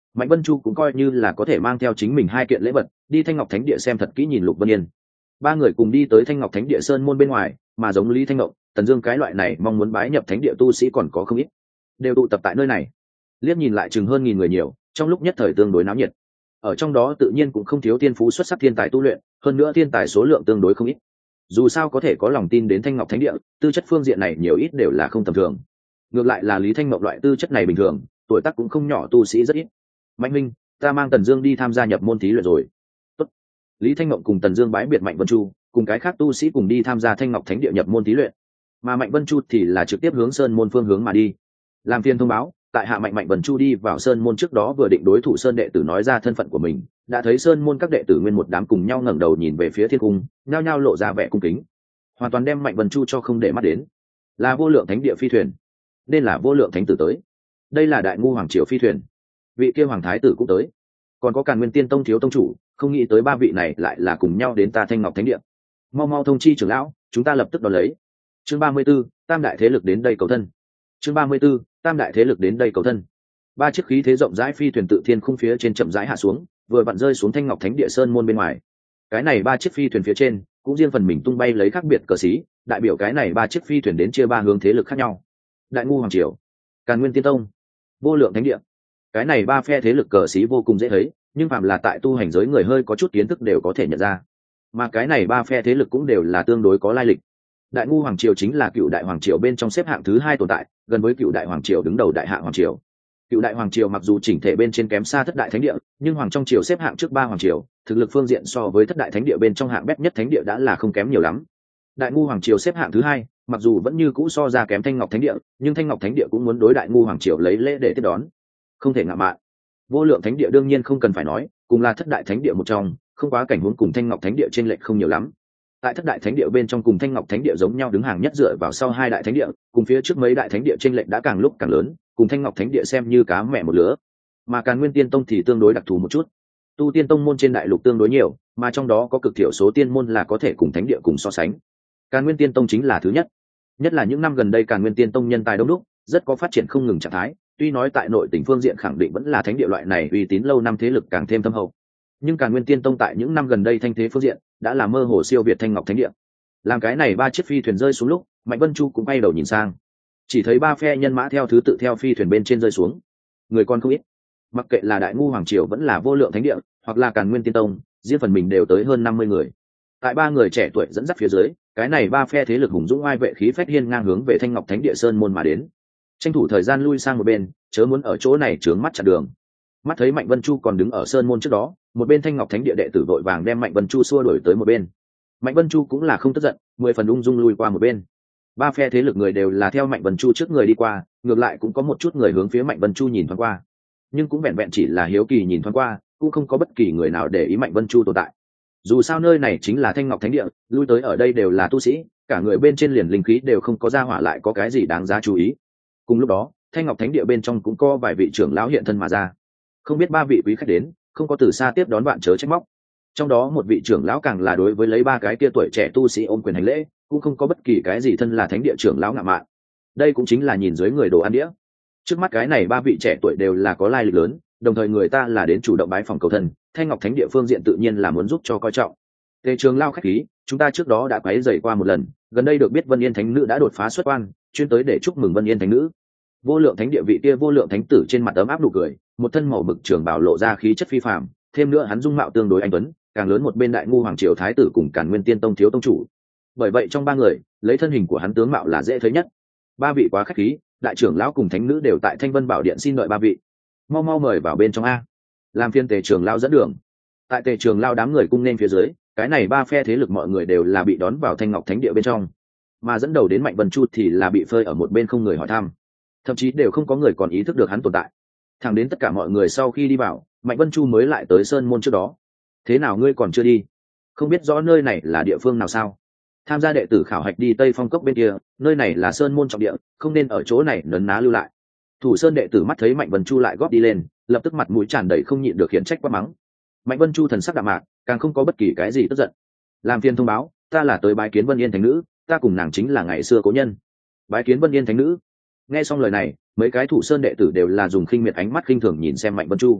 Mạnh Vân Chu cũng coi như là có thể mang theo chính mình 2 kiện lễ vật đi Thanh Ngọc Thánh Địa xem thật kỹ nhìn Lục Vân Yên. 3 người cùng đi tới Thanh Ngọc Thánh Địa sơn môn bên ngoài, mà giống Lý Thanh Ngọc, Tần Dương cái loại này mong muốn bái nhập Thánh Địa tu sĩ còn có không ít, đều tụ tập tại nơi này. Liếc nhìn lại chừng hơn 1000 người nhiều, trong lúc nhất thời tương đối náo nhiệt. Ở trong đó tự nhiên cũng không thiếu tiên phú xuất sắc thiên tài tu luyện, hơn nữa thiên tài số lượng tương đối không ít. Dù sao có thể có lòng tin đến Thanh Ngọc Thánh Địa, tư chất phương diện này nhiều ít đều là không tầm thường. Ngược lại là Lý Thanh Ngọc loại tư chất này bình thường, tuổi tác cũng không nhỏ, tu sĩ rất ít. Mạnh Minh, ta mang Tần Dương đi tham gia nhập môn thí luyện rồi. Tốt. Lý Thanh Ngọc cùng Tần Dương bái biệt Mạnh Vân Chu, cùng cái khác tu sĩ cùng đi tham gia Thanh Ngọc Thánh Địa nhập môn thí luyện. Mà Mạnh Vân Chu thì là trực tiếp hướng sơn môn phương hướng mà đi. Làm phiên thông báo, tại hạ Mạnh Vân Chu đi vào sơn môn trước đó vừa định đối thủ sơn đệ tử nói ra thân phận của mình, đã thấy sơn môn các đệ tử nguyên một đám cùng nhau ngẩng đầu nhìn về phía thiên cung, nhao nhao lộ ra vẻ cung kính, hoàn toàn đem Mạnh Vân Chu cho không để mắt đến. Là Vô Lượng Thánh Địa phi thuyền, nên là Vô Lượng Thánh tử tới. Đây là Đại Ngu Hoàng triều phi thuyền, vị kia hoàng thái tử cũng tới, còn có Càn Nguyên Tiên Tông thiếu tông chủ, không nghĩ tới 3 vị này lại là cùng nhau đến ta Thanh Ngọc Thánh Địa. Mau mau thông chi trưởng lão, chúng ta lập tức đón lấy. Chương 34, tam đại thế lực đến đây cầu thân. Chương 34, tam đại thế lực đến đây cầu thân. 3 chiếc khí thế rộng rãi phi thuyền tự thiên khung phía trên chậm rãi hạ xuống, vừa vặn rơi xuống Thanh Ngọc Thánh Địa sơn môn bên ngoài. Cái này 3 chiếc phi thuyền phía trên cũng riêng phần mình tung bay lấy khác biệt cờ xí, đại biểu cái này 3 chiếc phi thuyền đến chia 3 hướng thế lực khác nhau. Đại Ngu Hoàng triều, Càn Nguyên Tiên Tông, Vô Lượng Thánh Địa. Cái này 3 phe thế lực cờ xí vô cùng dễ thấy, nhưng phàm là tại tu hành giới người hơi có chút kiến thức đều có thể nhận ra. Mà cái này 3 phe thế lực cũng đều là tương đối có lai lịch. Đại Ngu Hoàng triều chính là Cựu Đại Hoàng triều bên trong xếp hạng thứ 2 tồn tại, gần với Cựu Đại Hoàng triều đứng đầu Đại Hạ Hoàng triều. Cựu Đại Hoàng triều mặc dù chỉnh thể bên trên kém xa Thất Đại Thánh Địa, nhưng Hoàng trong triều xếp hạng trước 3 hoàng triều, thực lực phương diện so với Thất Đại Thánh Địa bên trong hạng bét nhất Thánh Địa đã là không kém nhiều lắm. Đại Ngu Hoàng triều xếp hạng thứ 2, mặc dù vẫn như cũ so ra kém Thanh Ngọc Thánh Địa, nhưng Thanh Ngọc Thánh Địa cũng muốn đối Đại Ngu Hoàng triều lấy lễ để tiếp đón, không thể ngạo mạn. Vô Lượng Thánh Địa đương nhiên không cần phải nói, cùng là Thất Đại Thánh Địa một trong, không quá cảnh huống cùng Thanh Ngọc Thánh Địa trên lệch không nhiều lắm. Tại Thất Đại Thánh Địa bên trong cùng Thanh Ngọc Thánh Địa giống nhau đứng hàng nhất dựa vào sau 2 đại thánh địa, cùng phía trước mấy đại thánh địa trên lệch đã càng lúc càng lớn, cùng Thanh Ngọc Thánh Địa xem như cá mẹ một lứa. Mà Càn Nguyên Tiên Tông thì tương đối đặc thù một chút. Tu tiên tông môn trên đại lục tương đối nhiều, mà trong đó có cực thiểu số tiên môn là có thể cùng thánh địa cùng so sánh. Càn Nguyên Tiên Tông chính là thứ nhất. Nhất là những năm gần đây Càn Nguyên Tiên Tông nhân tài đông đúc, rất có phát triển không ngừng trạng thái, tuy nói tại nội tỉnh phương diện khẳng định vẫn là thánh địa loại này uy tín lâu năm thế lực càng thêm thâm hậu. Nhưng Càn Nguyên Tiên Tông tại những năm gần đây thanh thế phương diện đã là mơ hồ siêu việt Thanh Ngọc Thánh Địa. Làm cái này 3 chiếc phi thuyền rơi xuống lúc, Mạnh Vân Chu cũng bay đầu nhìn sang, chỉ thấy 3 phe nhân mã theo thứ tự theo phi thuyền bên trên rơi xuống, người còn không ít. Mặc kệ là Đại Ngu Hoàng triều vẫn là Vô Lượng Thánh Địa, hoặc là Càn Nguyên Tiên Tông, riêng phần mình đều tới hơn 50 người. Tại 3 người trẻ tuổi dẫn dắt phía dưới, cái này 3 phe thế lực hùng dũng oai vệ khí phách hiên ngang hướng về Thanh Ngọc Thánh Địa sơn môn mà đến. Tranh thủ thời gian lui sang một bên, chớ muốn ở chỗ này trướng mắt chặn đường. Mắt thấy Mạnh Vân Chu còn đứng ở sơn môn trước đó, một bên Thanh Ngọc Thánh Địa đệ tử vội vàng đem Mạnh Vân Chu xua đuổi tới một bên. Mạnh Vân Chu cũng là không tức giận, 10 phần ung dung lui qua một bên. 3 phe thế lực người đều là theo Mạnh Vân Chu trước người đi qua, ngược lại cũng có một chút người hướng phía Mạnh Vân Chu nhìn thoáng qua, nhưng cũng vẹn vẹn chỉ là hiếu kỳ nhìn thoáng qua, cũng không có bất kỳ người nào để ý Mạnh Vân Chu tồn tại. Dù sao nơi này chính là Thanh Ngọc Thánh Địa, lui tới ở đây đều là tu sĩ, cả người bên trên liền linh khí đều không có ra hỏa lại có cái gì đáng giá chú ý. Cùng lúc đó, Thanh Ngọc Thánh Địa bên trong cũng có vài vị trưởng lão hiện thân mà ra. Không biết 3 vị quý khách đến, không có từ xa tiếp đón bạn chớ trách móc. Trong đó một vị trưởng lão càng là đối với lấy 3 cái kia tuổi trẻ tu sĩ ôm quyền hành lễ, cũng không có bất kỳ cái gì thân là Thánh Địa trưởng lão ngạo mạn. Đây cũng chính là nhìn dưới người đồ ăn đĩa. Trước mắt cái này 3 vị trẻ tuổi đều là có lai lịch lớn, đồng thời người ta là đến chủ động bái phòng cầu thân, Thanh Ngọc Thánh Địa phương diện tự nhiên là muốn giúp cho coi trọng. Tề Trường Lão khách khí, chúng ta trước đó đã quấy rầy qua một lần, gần đây được biết Vân Yên Thánh Nữ đã đột phá xuất quan, chuyên tới để chúc mừng Vân Yên Thánh Nữ. Vô Lượng Thánh Địa vị kia Vô Lượng Thánh tử trên mặt ấm áp nụ cười, một thân màu mực trường bào lộ ra khí chất phi phàm, thêm nữa hắn dung mạo tương đối anh tuấn, càng lớn một bên Đại Ngu Hoàng triều thái tử cùng Càn Nguyên Tiên Tông thiếu tông chủ. Bởi vậy trong 3 người, lấy thân hình của hắn tướng mạo là dễ thấy nhất. 3 vị quá khách khí, đại trưởng lão cùng thánh nữ đều tại Thanh Vân Bảo Điện xin đợi 3 vị. Mau mau mời vào bên trong a. Làm phiên Tề Trường Lão dẫn đường. Tại Tề Trường Lão đám người cung nên phía dưới, cái này 3 phe thế lực mọi người đều là bị đón vào Thanh Ngọc Thánh Địa bên trong, mà dẫn đầu đến Mạnh Vân Chu thì là bị phơi ở một bên không người hỏi thăm, thậm chí đều không có người còn ý thức được hắn tồn tại. Thẳng đến tất cả mọi người sau khi đi vào, Mạnh Vân Chu mới lại tới sơn môn trước đó. Thế nào ngươi còn chưa đi? Không biết rõ nơi này là địa phương nào sao? Tham gia đệ tử khảo hạch đi Tây Phong Cốc bên kia, nơi này là sơn môn trọng địa, không nên ở chỗ này nấn ná lưu lại. Thủ sơn đệ tử mắt thấy Mạnh Vân Chu lại góp đi lên, lập tức mặt mũi tràn đầy không nhịn được khiển trách quát mắng. Mạnh Vân Chu thần sắc đạm mạc, càng không có bất kỳ cái gì tức giận. Làm phiền thông báo, ta là tới bái kiến Vân Yên Thánh Nữ, ta cùng nàng chính là ngày xưa cố nhân. Bái kiến Vân Yên Thánh Nữ. Nghe xong lời này, mấy cái thủ sơn đệ tử đều là dùng khinh miệt ánh mắt khinh thường nhìn xem Mạnh Vân Chu.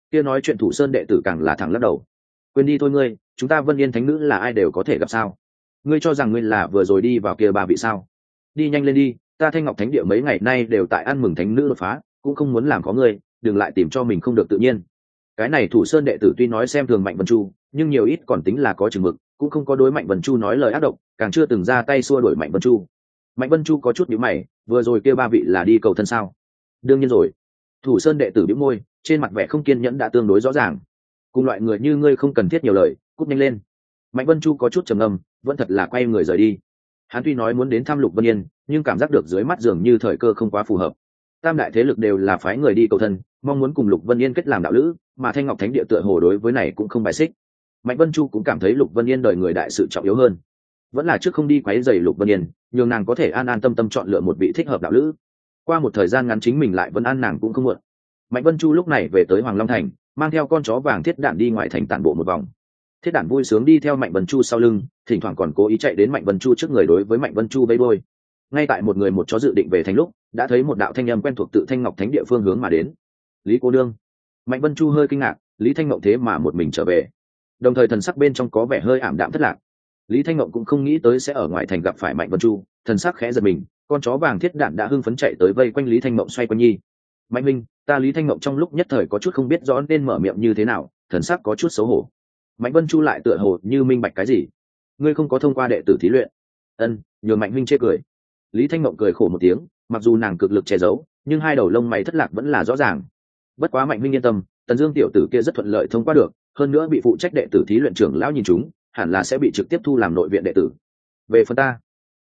Kia nói chuyện Thủ Sơn đệ tử càng là thẳng lắc đầu. Quên đi thôi ngươi, chúng ta Vân Yên thánh nữ là ai đều có thể gặp sao? Ngươi cho rằng ngươi là vừa rồi đi vào kia ba vị sao? Đi nhanh lên đi, ta Thanh Ngọc Thánh địa mấy ngày nay đều tại ăn mừng thánh nữ đột phá, cũng không muốn làm có ngươi, đừng lại tìm cho mình không được tự nhiên. Cái này Thủ Sơn đệ tử tuy nói xem thường Mạnh Vân Chu, nhưng nhiều ít còn tính là có chừng mực, cũng không có đối Mạnh Vân Chu nói lời ác độc, càng chưa từng ra tay xua đuổi Mạnh Vân Chu. Mạnh Vân Chu có chút nhíu mày, vừa rồi kia ba vị là đi cầu thân sao? Đương nhiên rồi. Thủ Sơn đệ tử bĩu môi, trên mặt vẻ không kiên nhẫn đã tương đối rõ ràng. Cùng loại người như ngươi không cần thiết nhiều lời, cút nhanh lên. Mạnh Vân Chu có chút trầm ngâm, vẫn thật là quay người rời đi. Hắn tuy nói muốn đến thăm Lục Vân Yên, nhưng cảm giác được dưới mắt dường như thời cơ không quá phù hợp. Tam đại thế lực đều là phái người đi cầu thân, mong muốn cùng Lục Vân Yên kết làm đạo lữ, mà Thanh Ngọc Thánh địa tựa hồ đối với này cũng không bài xích. Mạnh Vân Chu cũng cảm thấy Lục Vân Yên đời người đại sự trọng yếu hơn, vẫn là trước không đi quấy rầy Lục Vân Yên, nhường nàng có thể an an tâm tâm chọn lựa một vị thích hợp đạo lữ. Qua một thời gian ngắn chính mình lại vẫn an nàng cũng không muộn. Mạnh Vân Chu lúc này về tới Hoàng Long Thành, mang theo con chó vàng Thiết Đản đi ngoài thành tản bộ một vòng. Thiết Đản vui sướng đi theo Mạnh Vân Chu sau lưng, thỉnh thoảng còn cố ý chạy đến Mạnh Vân Chu trước người đối với Mạnh Vân Chu vẫy đuôi. Ngay tại một người một chó dự định về thành lúc, đã thấy một đạo thanh âm quen thuộc tự Thanh Ngọc Thánh địa phương hướng mà đến. Lý cô nương. Mạnh Vân Chu hơi kinh ngạc, Lý Thanh Ngọc thế mà một mình trở về. Đồng thời thần sắc bên trong có vẻ hơi ảm đạm thất lạc. Lý Thanh Ngọc cũng không nghĩ tới sẽ ở ngoài thành gặp phải Mạnh Vân Chu, thần sắc khẽ giật mình, con chó vàng Thiết Đản đã hưng phấn chạy tới vây quanh Lý Thanh Ngọc xoay quanh nhi. Mạnh Minh, ta Lý Thanh Ngọc trong lúc nhất thời có chút không biết rõ nên mở miệng như thế nào, thần sắc có chút xấu hổ. Mạnh Vân Chu lại tựa hồ như minh bạch cái gì. Ngươi không có thông qua đệ tử thí luyện? Ân, nhường Mạnh Minh chê cười. Lý Thanh Ngọc cười khổ một tiếng, mặc dù nàng cực lực che giấu, nhưng hai đầu lông mày thất lạc vẫn là rõ ràng. Bất quá Mạnh Minh yên tâm, Tần Dương tiểu tử kia rất thuận lợi thông qua được, hơn nữa bị phụ trách đệ tử thí luyện trưởng lão nhìn chúng, hẳn là sẽ bị trực tiếp thu làm nội viện đệ tử. Về phần ta,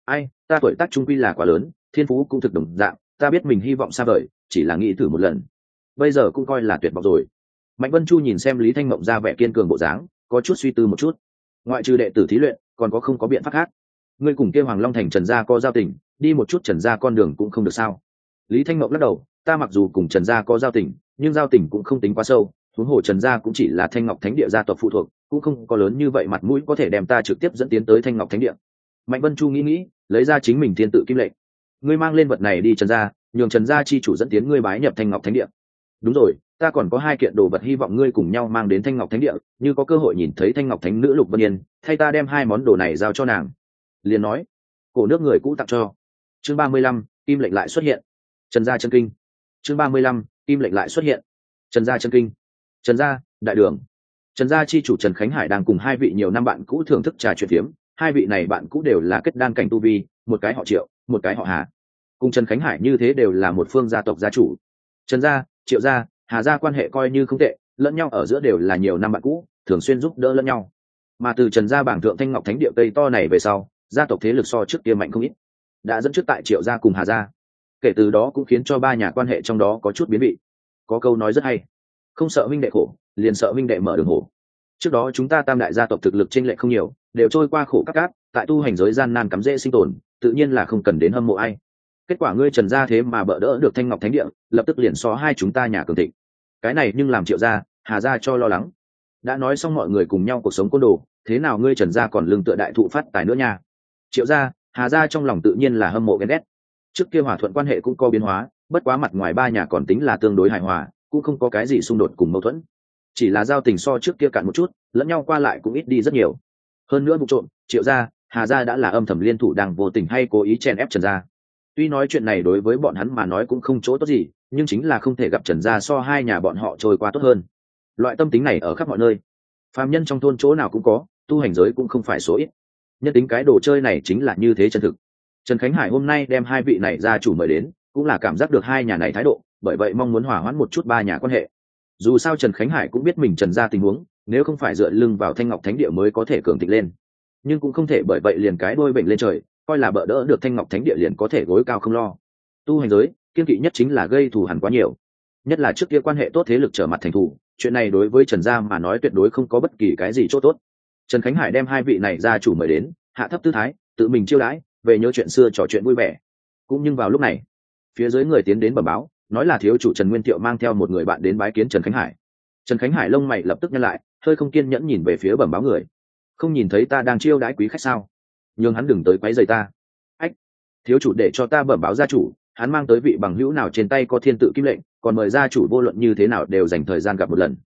ta tuổi tác trung quy là quá lớn, thiên phú cũng thực đồng dạng, ta biết mình hy vọng xa vời, chỉ là nghĩ thử một lần. Bây giờ cũng coi là tuyệt vọng rồi. Mạnh Vân Chu nhìn xem Lý Thanh Mộng ra vẻ kiên cường bộ dáng, có chút suy tư một chút. Ngoại trừ đệ tử thí luyện, còn có không có biện pháp khác? Ngươi cùng kia Hoàng Long Thành Trần gia có giao tình, đi một chút Trần gia con đường cũng không được sao? Lý Thanh Mộng lắc đầu, ta mặc dù cùng Trần gia có giao tình, nhưng giao tình cũng không tính quá sâu. Huống hồ Trần gia cũng chỉ là Thanh Ngọc Thánh địa gia tộc phụ thuộc, cũng không có lớn như vậy mặt mũi có thể đem ta trực tiếp dẫn tiến tới Thanh Ngọc Thánh địa. Mạnh Vân Chu nghĩ, lấy ra chính mình thiên tự kim lệnh. Ngươi mang lên vật này đi Trần gia, nhường Trần gia chi chủ dẫn tiến ngươi bái nhập Thanh Ngọc Thánh địa. Đúng rồi, ta còn có 2 kiện đồ vật hy vọng ngươi cùng nhau mang đến Thanh Ngọc Thánh địa, như có cơ hội nhìn thấy Thanh Ngọc Thánh nữ Lục Vân Yên, thay ta đem 2 món đồ này giao cho nàng. Liền nói, cổ nước người cũ tặng cho. Chương 35, kim lệnh lại xuất hiện. Trần gia chân kinh. Chương 35, kim lệnh lại xuất hiện. Trần gia chân kinh. Trần gia, đại đường. Trần gia chi chủ Trần Khánh Hải đang cùng 2 vị nhiều năm bạn cũ thưởng thức trà chuyện phiếm, 2 vị này bạn cũ đều là kết đan cảnh tu vi, một cái họ Triệu, một cái họ Hà. Cùng Trần Khánh Hải như thế đều là một phương gia tộc gia chủ. Trần gia, Triệu gia, Hà gia quan hệ coi như không tệ, lẫn nhau ở giữa đều là nhiều năm bạn cũ, thường xuyên giúp đỡ lẫn nhau. Mà từ Trần gia bảng thượng Thanh Ngọc Thánh địa cây to này về sau, gia tộc thế lực so trước kia mạnh không ít, đã dẫn trước tại Triệu gia cùng Hà gia. Kể từ đó cũng khiến cho 3 nhà quan hệ trong đó có chút biến vị. Có câu nói rất hay, không sợ huynh đệ khổ, liền sợ huynh đệ mở đường hổ. Trước đó chúng ta tam đại gia tộc thực lực chênh lệch không nhiều, đều trôi qua khổ các cát, tại tu hành giới gian nan cắm rễ sinh tồn, tự nhiên là không cần đến hâm mộ ai. Kết quả ngươi Trần gia thế mà bỡ đỡ được Thanh Ngọc Thánh địa, lập tức liền so hai chúng ta nhà cường thịnh. Cái này nhưng làm Triệu gia, Hà gia cho lo lắng. Đã nói xong mọi người cùng nhau cuộc sống côn đồ, thế nào ngươi Trần gia còn lương tựa đại thụ phát tài nữa nha? Triệu gia, Hà gia trong lòng tự nhiên là hâm mộ ghen ghét. Trước kia hòa thuận quan hệ cũng có biến hóa, bất quá mặt ngoài 3 nhà còn tính là tương đối hài hòa, cũng không có cái gì xung đột cùng mâu thuẫn. Chỉ là giao tình so trước kia cạn một chút, lẫn nhau qua lại cũng ít đi rất nhiều. Hơn nữa vụ trộm, Triệu gia, Hà gia đã là âm thầm liên thủ đang vô tình hay cố ý chèn ép Trần gia. Tuy nói chuyện này đối với bọn hắn mà nói cũng không chỗ tốt gì, nhưng chính là không thể gặp Trần gia so 2 nhà bọn họ trôi qua tốt hơn. Loại tâm tính này ở khắp mọi nơi, phàm nhân trong thôn chỗ nào cũng có, tu hành giới cũng không phải số ít. Nhân tính cái đồ chơi này chính là như thế chân thực. Trần Khánh Hải hôm nay đem 2 vị này gia chủ mời đến, cũng là cảm giác được 2 nhà này thái độ, bởi vậy mong muốn hòa hoãn một chút 3 nhà quan hệ. Dù sao Trần Khánh Hải cũng biết mình Trần gia tình huống, nếu không phải dựa lưng vào Thanh Ngọc Thánh địa mới có thể cường thịnh lên, nhưng cũng không thể bởi vậy liền cái đôi bệnh lên trời, coi là bỡ đỡ được Thanh Ngọc Thánh địa liền có thể gối cao không lo. Tu hành giới, kiên kỵ nhất chính là gây thù hằn quá nhiều, nhất là trước kia quan hệ tốt thế lực trở mặt thành thù, chuyện này đối với Trần gia mà nói tuyệt đối không có bất kỳ cái gì chỗ tốt. Trần Khánh Hải đem 2 vị này gia chủ mời đến, hạ thấp tư thái, tự mình chiêu đãi, về nhớ chuyện xưa trò chuyện vui vẻ. Cũng nhưng vào lúc này, phía dưới người tiến đến bẩm báo, nói là thiếu chủ Trần Nguyên Thiệu mang theo một người bạn đến bái kiến Trần Khánh Hải. Trần Khánh Hải lông mày lập tức nhăn lại, hơi không kiên nhẫn nhìn về phía bẩm báo người. Không nhìn thấy ta đang chiêu đãi quý khách sao? Nhưng hắn đừng tới quấy rầy ta. Ách, thiếu chủ để cho ta bẩm báo gia chủ, hắn mang tới vị bằng hữu nào trên tay có thiên tự kim lệnh, còn mời gia chủ vô luận như thế nào đều dành thời gian gặp một lần.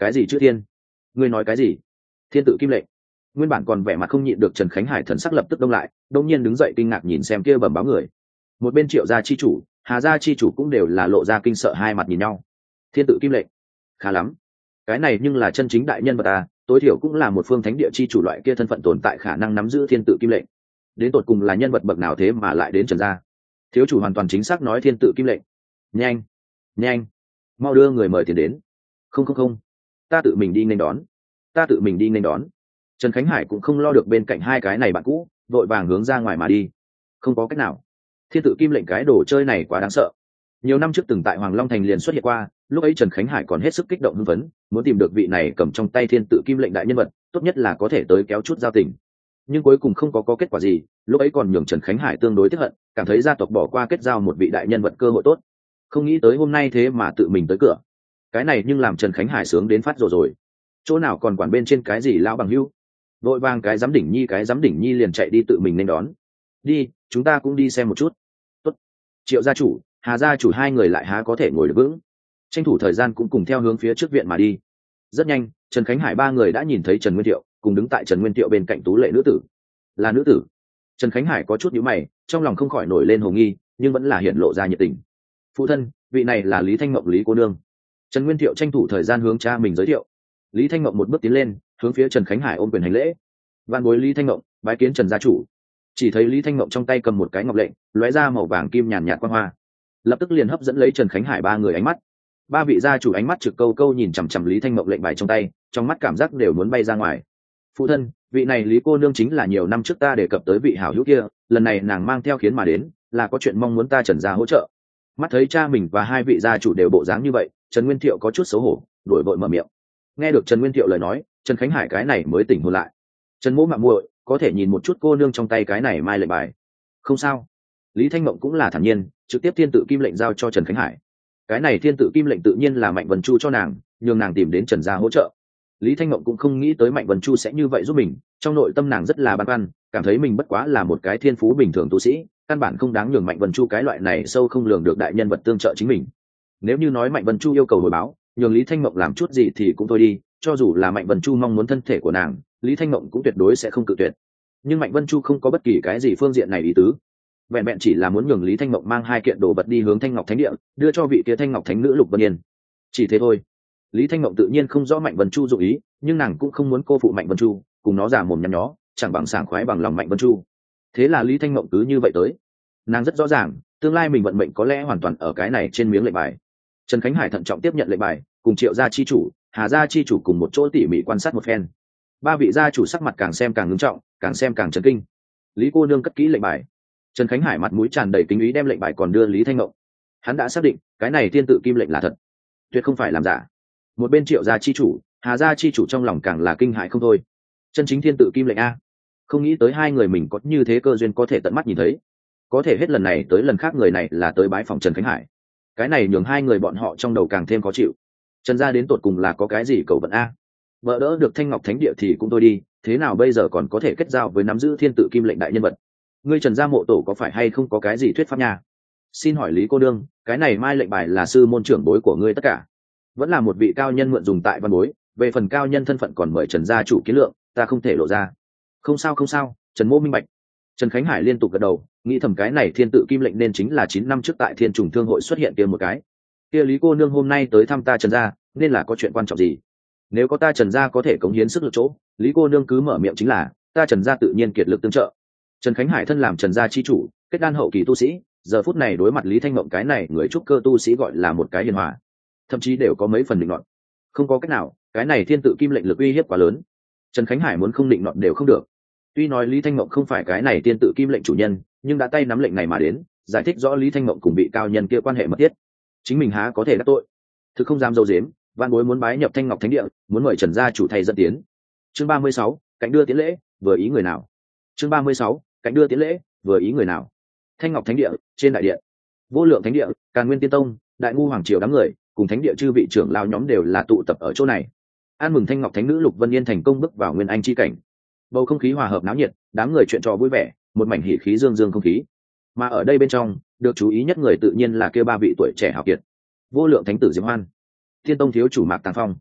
Cái gì chữ thiên? Ngươi nói cái gì? Thiên tự kim lệnh. Nguyên bản còn vẻ mặt không nhịn được Trần Khánh Hải thần sắc lập tức đông lại, đông nhiên đứng dậy kinh ngạc nhìn xem kia bẩm báo người. Một bên Triệu gia chi chủ, Hà gia chi chủ cũng đều là lộ ra kinh sợ, hai mặt nhìn nhau. Thiên tự kim lệnh, khá lắm. Cái này nhưng là chân chính đại nhân vật à, tối thiểu cũng là một phương thánh địa chi chủ loại kia thân phận tồn tại, khả năng nắm giữ thiên tự kim lệnh. Đến tột cùng là nhân vật bậc nào thế mà lại đến Trần gia? Thiếu chủ hoàn toàn chính xác nói thiên tự kim lệnh. Nhanh, nhanh, mau đưa người mời tiền đến. Không không không, ta tự mình đi nên đón, ta tự mình đi nên đón. Trần Khánh Hải cũng không lo được bên cạnh hai cái này bạn cũ, vội vàng hướng ra ngoài mà đi. Không có cách nào, thiên tự kim lệnh cái đồ chơi này quá đáng sợ. Nhiều năm trước từng tại Hoàng Long Thành liền xuất hiện qua, lúc ấy Trần Khánh Hải còn hết sức kích động hưng phấn, muốn tìm được vị này cầm trong tay thiên tự kim lệnh đại nhân vật, tốt nhất là có thể tới kéo chút giao tình. Nhưng cuối cùng không có kết quả gì, lúc ấy còn nhường Trần Khánh Hải tương đối tiếc hận, cảm thấy gia tộc bỏ qua kết giao một vị đại nhân vật cơ hội tốt. Không nghĩ tới hôm nay thế mà tự mình tới cửa. Cái này nhưng làm Trần Khánh Hải sướng đến phát rồi. Chỗ nào còn quản bên trên cái gì lão bằng hữu. Vội vàng cái giám đỉnh nhi liền chạy đi tự mình nên đón. Đi, chúng ta cũng đi xem một chút. Tốt. Triệu gia chủ, Hà gia chủ hai người lại há có thể ngồi được vững. Tranh thủ thời gian cũng cùng theo hướng phía trước viện mà đi. Rất nhanh, Trần Khánh Hải ba người đã nhìn thấy Trần Nguyên Thiệu, cùng đứng tại Trần Nguyên Thiệu bên cạnh tú lệ nữ tử. Là nữ tử. Trần Khánh Hải có chút nhíu mày, trong lòng không khỏi nổi lên hồ nghi, nhưng vẫn là hiện lộ ra nhiệt tình. Phụ thân, vị này là Lý Thanh Mộng, Lý cô nương. Trần Nguyên Thiệu tranh thủ thời gian hướng cha mình giới thiệu. Lý Thanh Mộng một bước tiến lên, hướng phía Trần Khánh Hải ôm quyền hành lễ. Van bối Lý Thanh Mộng, bái kiến Trần gia chủ. Chỉ thấy Lý Thanh Mộng trong tay cầm một cái ngọc lệnh, lóe ra màu vàng kim nhàn nhạt quang hoa, lập tức liền hấp dẫn lấy Trần Khánh Hải ba người ánh mắt. Ba vị gia chủ ánh mắt trực câu câu nhìn chằm chằm Lý Thanh Mộng lệnh bài trong tay, trong mắt cảm giác đều muốn bay ra ngoài. Phụ thân, vị này Lý cô nương chính là nhiều năm trước ta đề cập tới vị hảo hữu kia, lần này nàng mang theo khiến mà đến, là có chuyện mong muốn ta Trần gia hỗ trợ. Mắt thấy cha mình và hai vị gia chủ đều bộ dáng như vậy, Trần Nguyên Thiệu có chút xấu hổ, đổi vội mở miệng. Nghe được Trần Nguyên Thiệu lời nói, Trần Khánh Hải cái này mới tỉnh hồn lại. Trần mỗ mạng muội, có thể nhìn một chút cô nương trong tay cái này mai lệnh bài. Không sao. Lý Thanh Mộng cũng là thản nhiên, trực tiếp thiên tự kim lệnh giao cho Trần Khánh Hải. Cái này thiên tự kim lệnh tự nhiên là Mạnh Vân Chu cho nàng, nhường nàng tìm đến Trần gia hỗ trợ. Lý Thanh Mộng cũng không nghĩ tới Mạnh Vân Chu sẽ như vậy giúp mình, trong nội tâm nàng rất là băn khoăn, cảm thấy mình bất quá là một cái thiên phú bình thường tu sĩ, căn bản không đáng nhường Mạnh Vân Chu cái loại này sâu không lường được đại nhân vật tương trợ chính mình. Nếu như nói Mạnh Vân Chu yêu cầu hồi báo, nhường Lý Thanh Mộng làm chút gì thì cũng thôi đi, cho dù là Mạnh Vân Chu mong muốn thân thể của nàng, Lý Thanh Mộng cũng tuyệt đối sẽ không cự tuyệt. Nhưng Mạnh Vân Chu không có bất kỳ cái gì phương diện này ý tứ, vẹn vẹn chỉ là muốn nhường Lý Thanh Mộng mang hai kiện đồ vật đi hướng Thanh Ngọc Thánh Địa, đưa cho vị kia Thanh Ngọc Thánh nữ Lục Vân Yên. Chỉ thế thôi. Lý Thanh Mộng tự nhiên không rõ Mạnh Vân Chu dụng ý, nhưng nàng cũng không muốn cô phụ Mạnh Vân Chu, cùng nó giả mồm nhăn nhó, chẳng bằng sảng khoái bằng lòng Mạnh Vân Chu. Thế là Lý Thanh Mộng cứ như vậy tới. Nàng rất rõ ràng, tương lai mình vận mệnh có lẽ hoàn toàn ở cái này trên miếng lệnh bài. Trần Khánh Hải thận trọng tiếp nhận lệnh bài, cùng Triệu gia chi chủ, Hà gia chi chủ cùng một chỗ tỉ mỉ quan sát một phen. Ba vị gia chủ sắc mặt càng xem càng ngưng trọng, càng xem càng chấn kinh. Lý cô nương cất kỹ lệnh bài. Trần Khánh Hải mặt mũi tràn đầy kính ý đem lệnh bài còn đưa Lý Thanh Mộng. Hắn đã xác định, cái này thiên tự kim lệnh là thật, tuyệt không phải làm giả. Một bên Triệu gia chi chủ, Hà gia chi chủ trong lòng càng là kinh hãi không thôi. Chân chính thiên tự kim lệnh a, không nghĩ tới hai người mình có như thế cơ duyên có thể tận mắt nhìn thấy. Có thể hết lần này tới lần khác người này là tới bái phòng Trần Khánh Hải. Cái này nhường hai người bọn họ trong đầu càng thêm khó chịu. Trần gia đến tột cùng là có cái gì cầu vận a? Vợ đỡ được Thanh Ngọc Thánh Địa thì cũng thôi đi, thế nào bây giờ còn có thể kết giao với nắm giữ thiên tự kim lệnh đại nhân vật? Ngươi Trần gia mộ tổ có phải hay không có cái gì thuyết pháp nha? Xin hỏi Lý cô đương, cái này mai lệnh bài là sư môn trưởng bối của ngươi tất cả, vẫn là một vị cao nhân mượn dùng tại văn bối, về phần cao nhân thân phận còn mời Trần gia chủ kiến lượng, ta không thể lộ ra. Không sao không sao, Trần mô minh bạch. Trần Khánh Hải liên tục gật đầu, nghĩ thầm cái này thiên tự kim lệnh nên chính là 9 năm trước tại Thiên Trùng Thương hội xuất hiện kia một cái. Kia Lý cô nương hôm nay tới thăm ta Trần gia, nên là có chuyện quan trọng gì? Nếu có ta Trần gia có thể cống hiến sức lực chỗ, Lý cô nương cứ mở miệng chính là, ta Trần gia tự nhiên kiệt lực tương trợ. Trần Khánh Hải thân làm Trần gia chi chủ, kết đan hậu kỳ tu sĩ, giờ phút này đối mặt Lý Thanh Mộng cái này người trúc cơ tu sĩ gọi là một cái hiền hòa, thậm chí đều có mấy phần định nọt. Không có cách nào, cái này thiên tự kim lệnh lực uy hiếp quá lớn, Trần Khánh Hải muốn không định nọt đều không được. Tuy nói Lý Thanh Mộng không phải cái này thiên tự kim lệnh chủ nhân, nhưng đã tay nắm lệnh này mà đến, giải thích rõ Lý Thanh Mộng cùng bị cao nhân kia quan hệ mật thiết, chính mình há có thể đắc tội. Thực không dám dâu dếm, van bối muốn bái nhập Thanh Ngọc Thánh Địa, muốn mời Trần gia chủ thay dẫn tiến. Chương 36, cạnh đưa tiến lễ, vừa ý người nào. Chương 36, cạnh đưa tiến lễ, vừa ý người nào. Thanh Ngọc Thánh Địa, trên đại điện, Vô Lượng Thánh Địa, Càn Nguyên Tiên Tông, Đại Ngu Hoàng triều đám người cùng thánh địa chư vị trưởng lao nhóm đều là tụ tập ở chỗ này. An mừng Thanh Ngọc Thánh nữ Lục Vân Yên thành công bước vào nguyên anh chi cảnh. Bầu không khí hòa hợp náo nhiệt, đám người chuyện trò vui vẻ, một mảnh hỉ khí dương dương không khí. Mà ở đây bên trong, được chú ý nhất người tự nhiên là kia ba vị tuổi trẻ hào kiệt. Vô Lượng Thánh tử Diệp Hoan, Thiên Tông thiếu chủ Mạc Tàng Phong,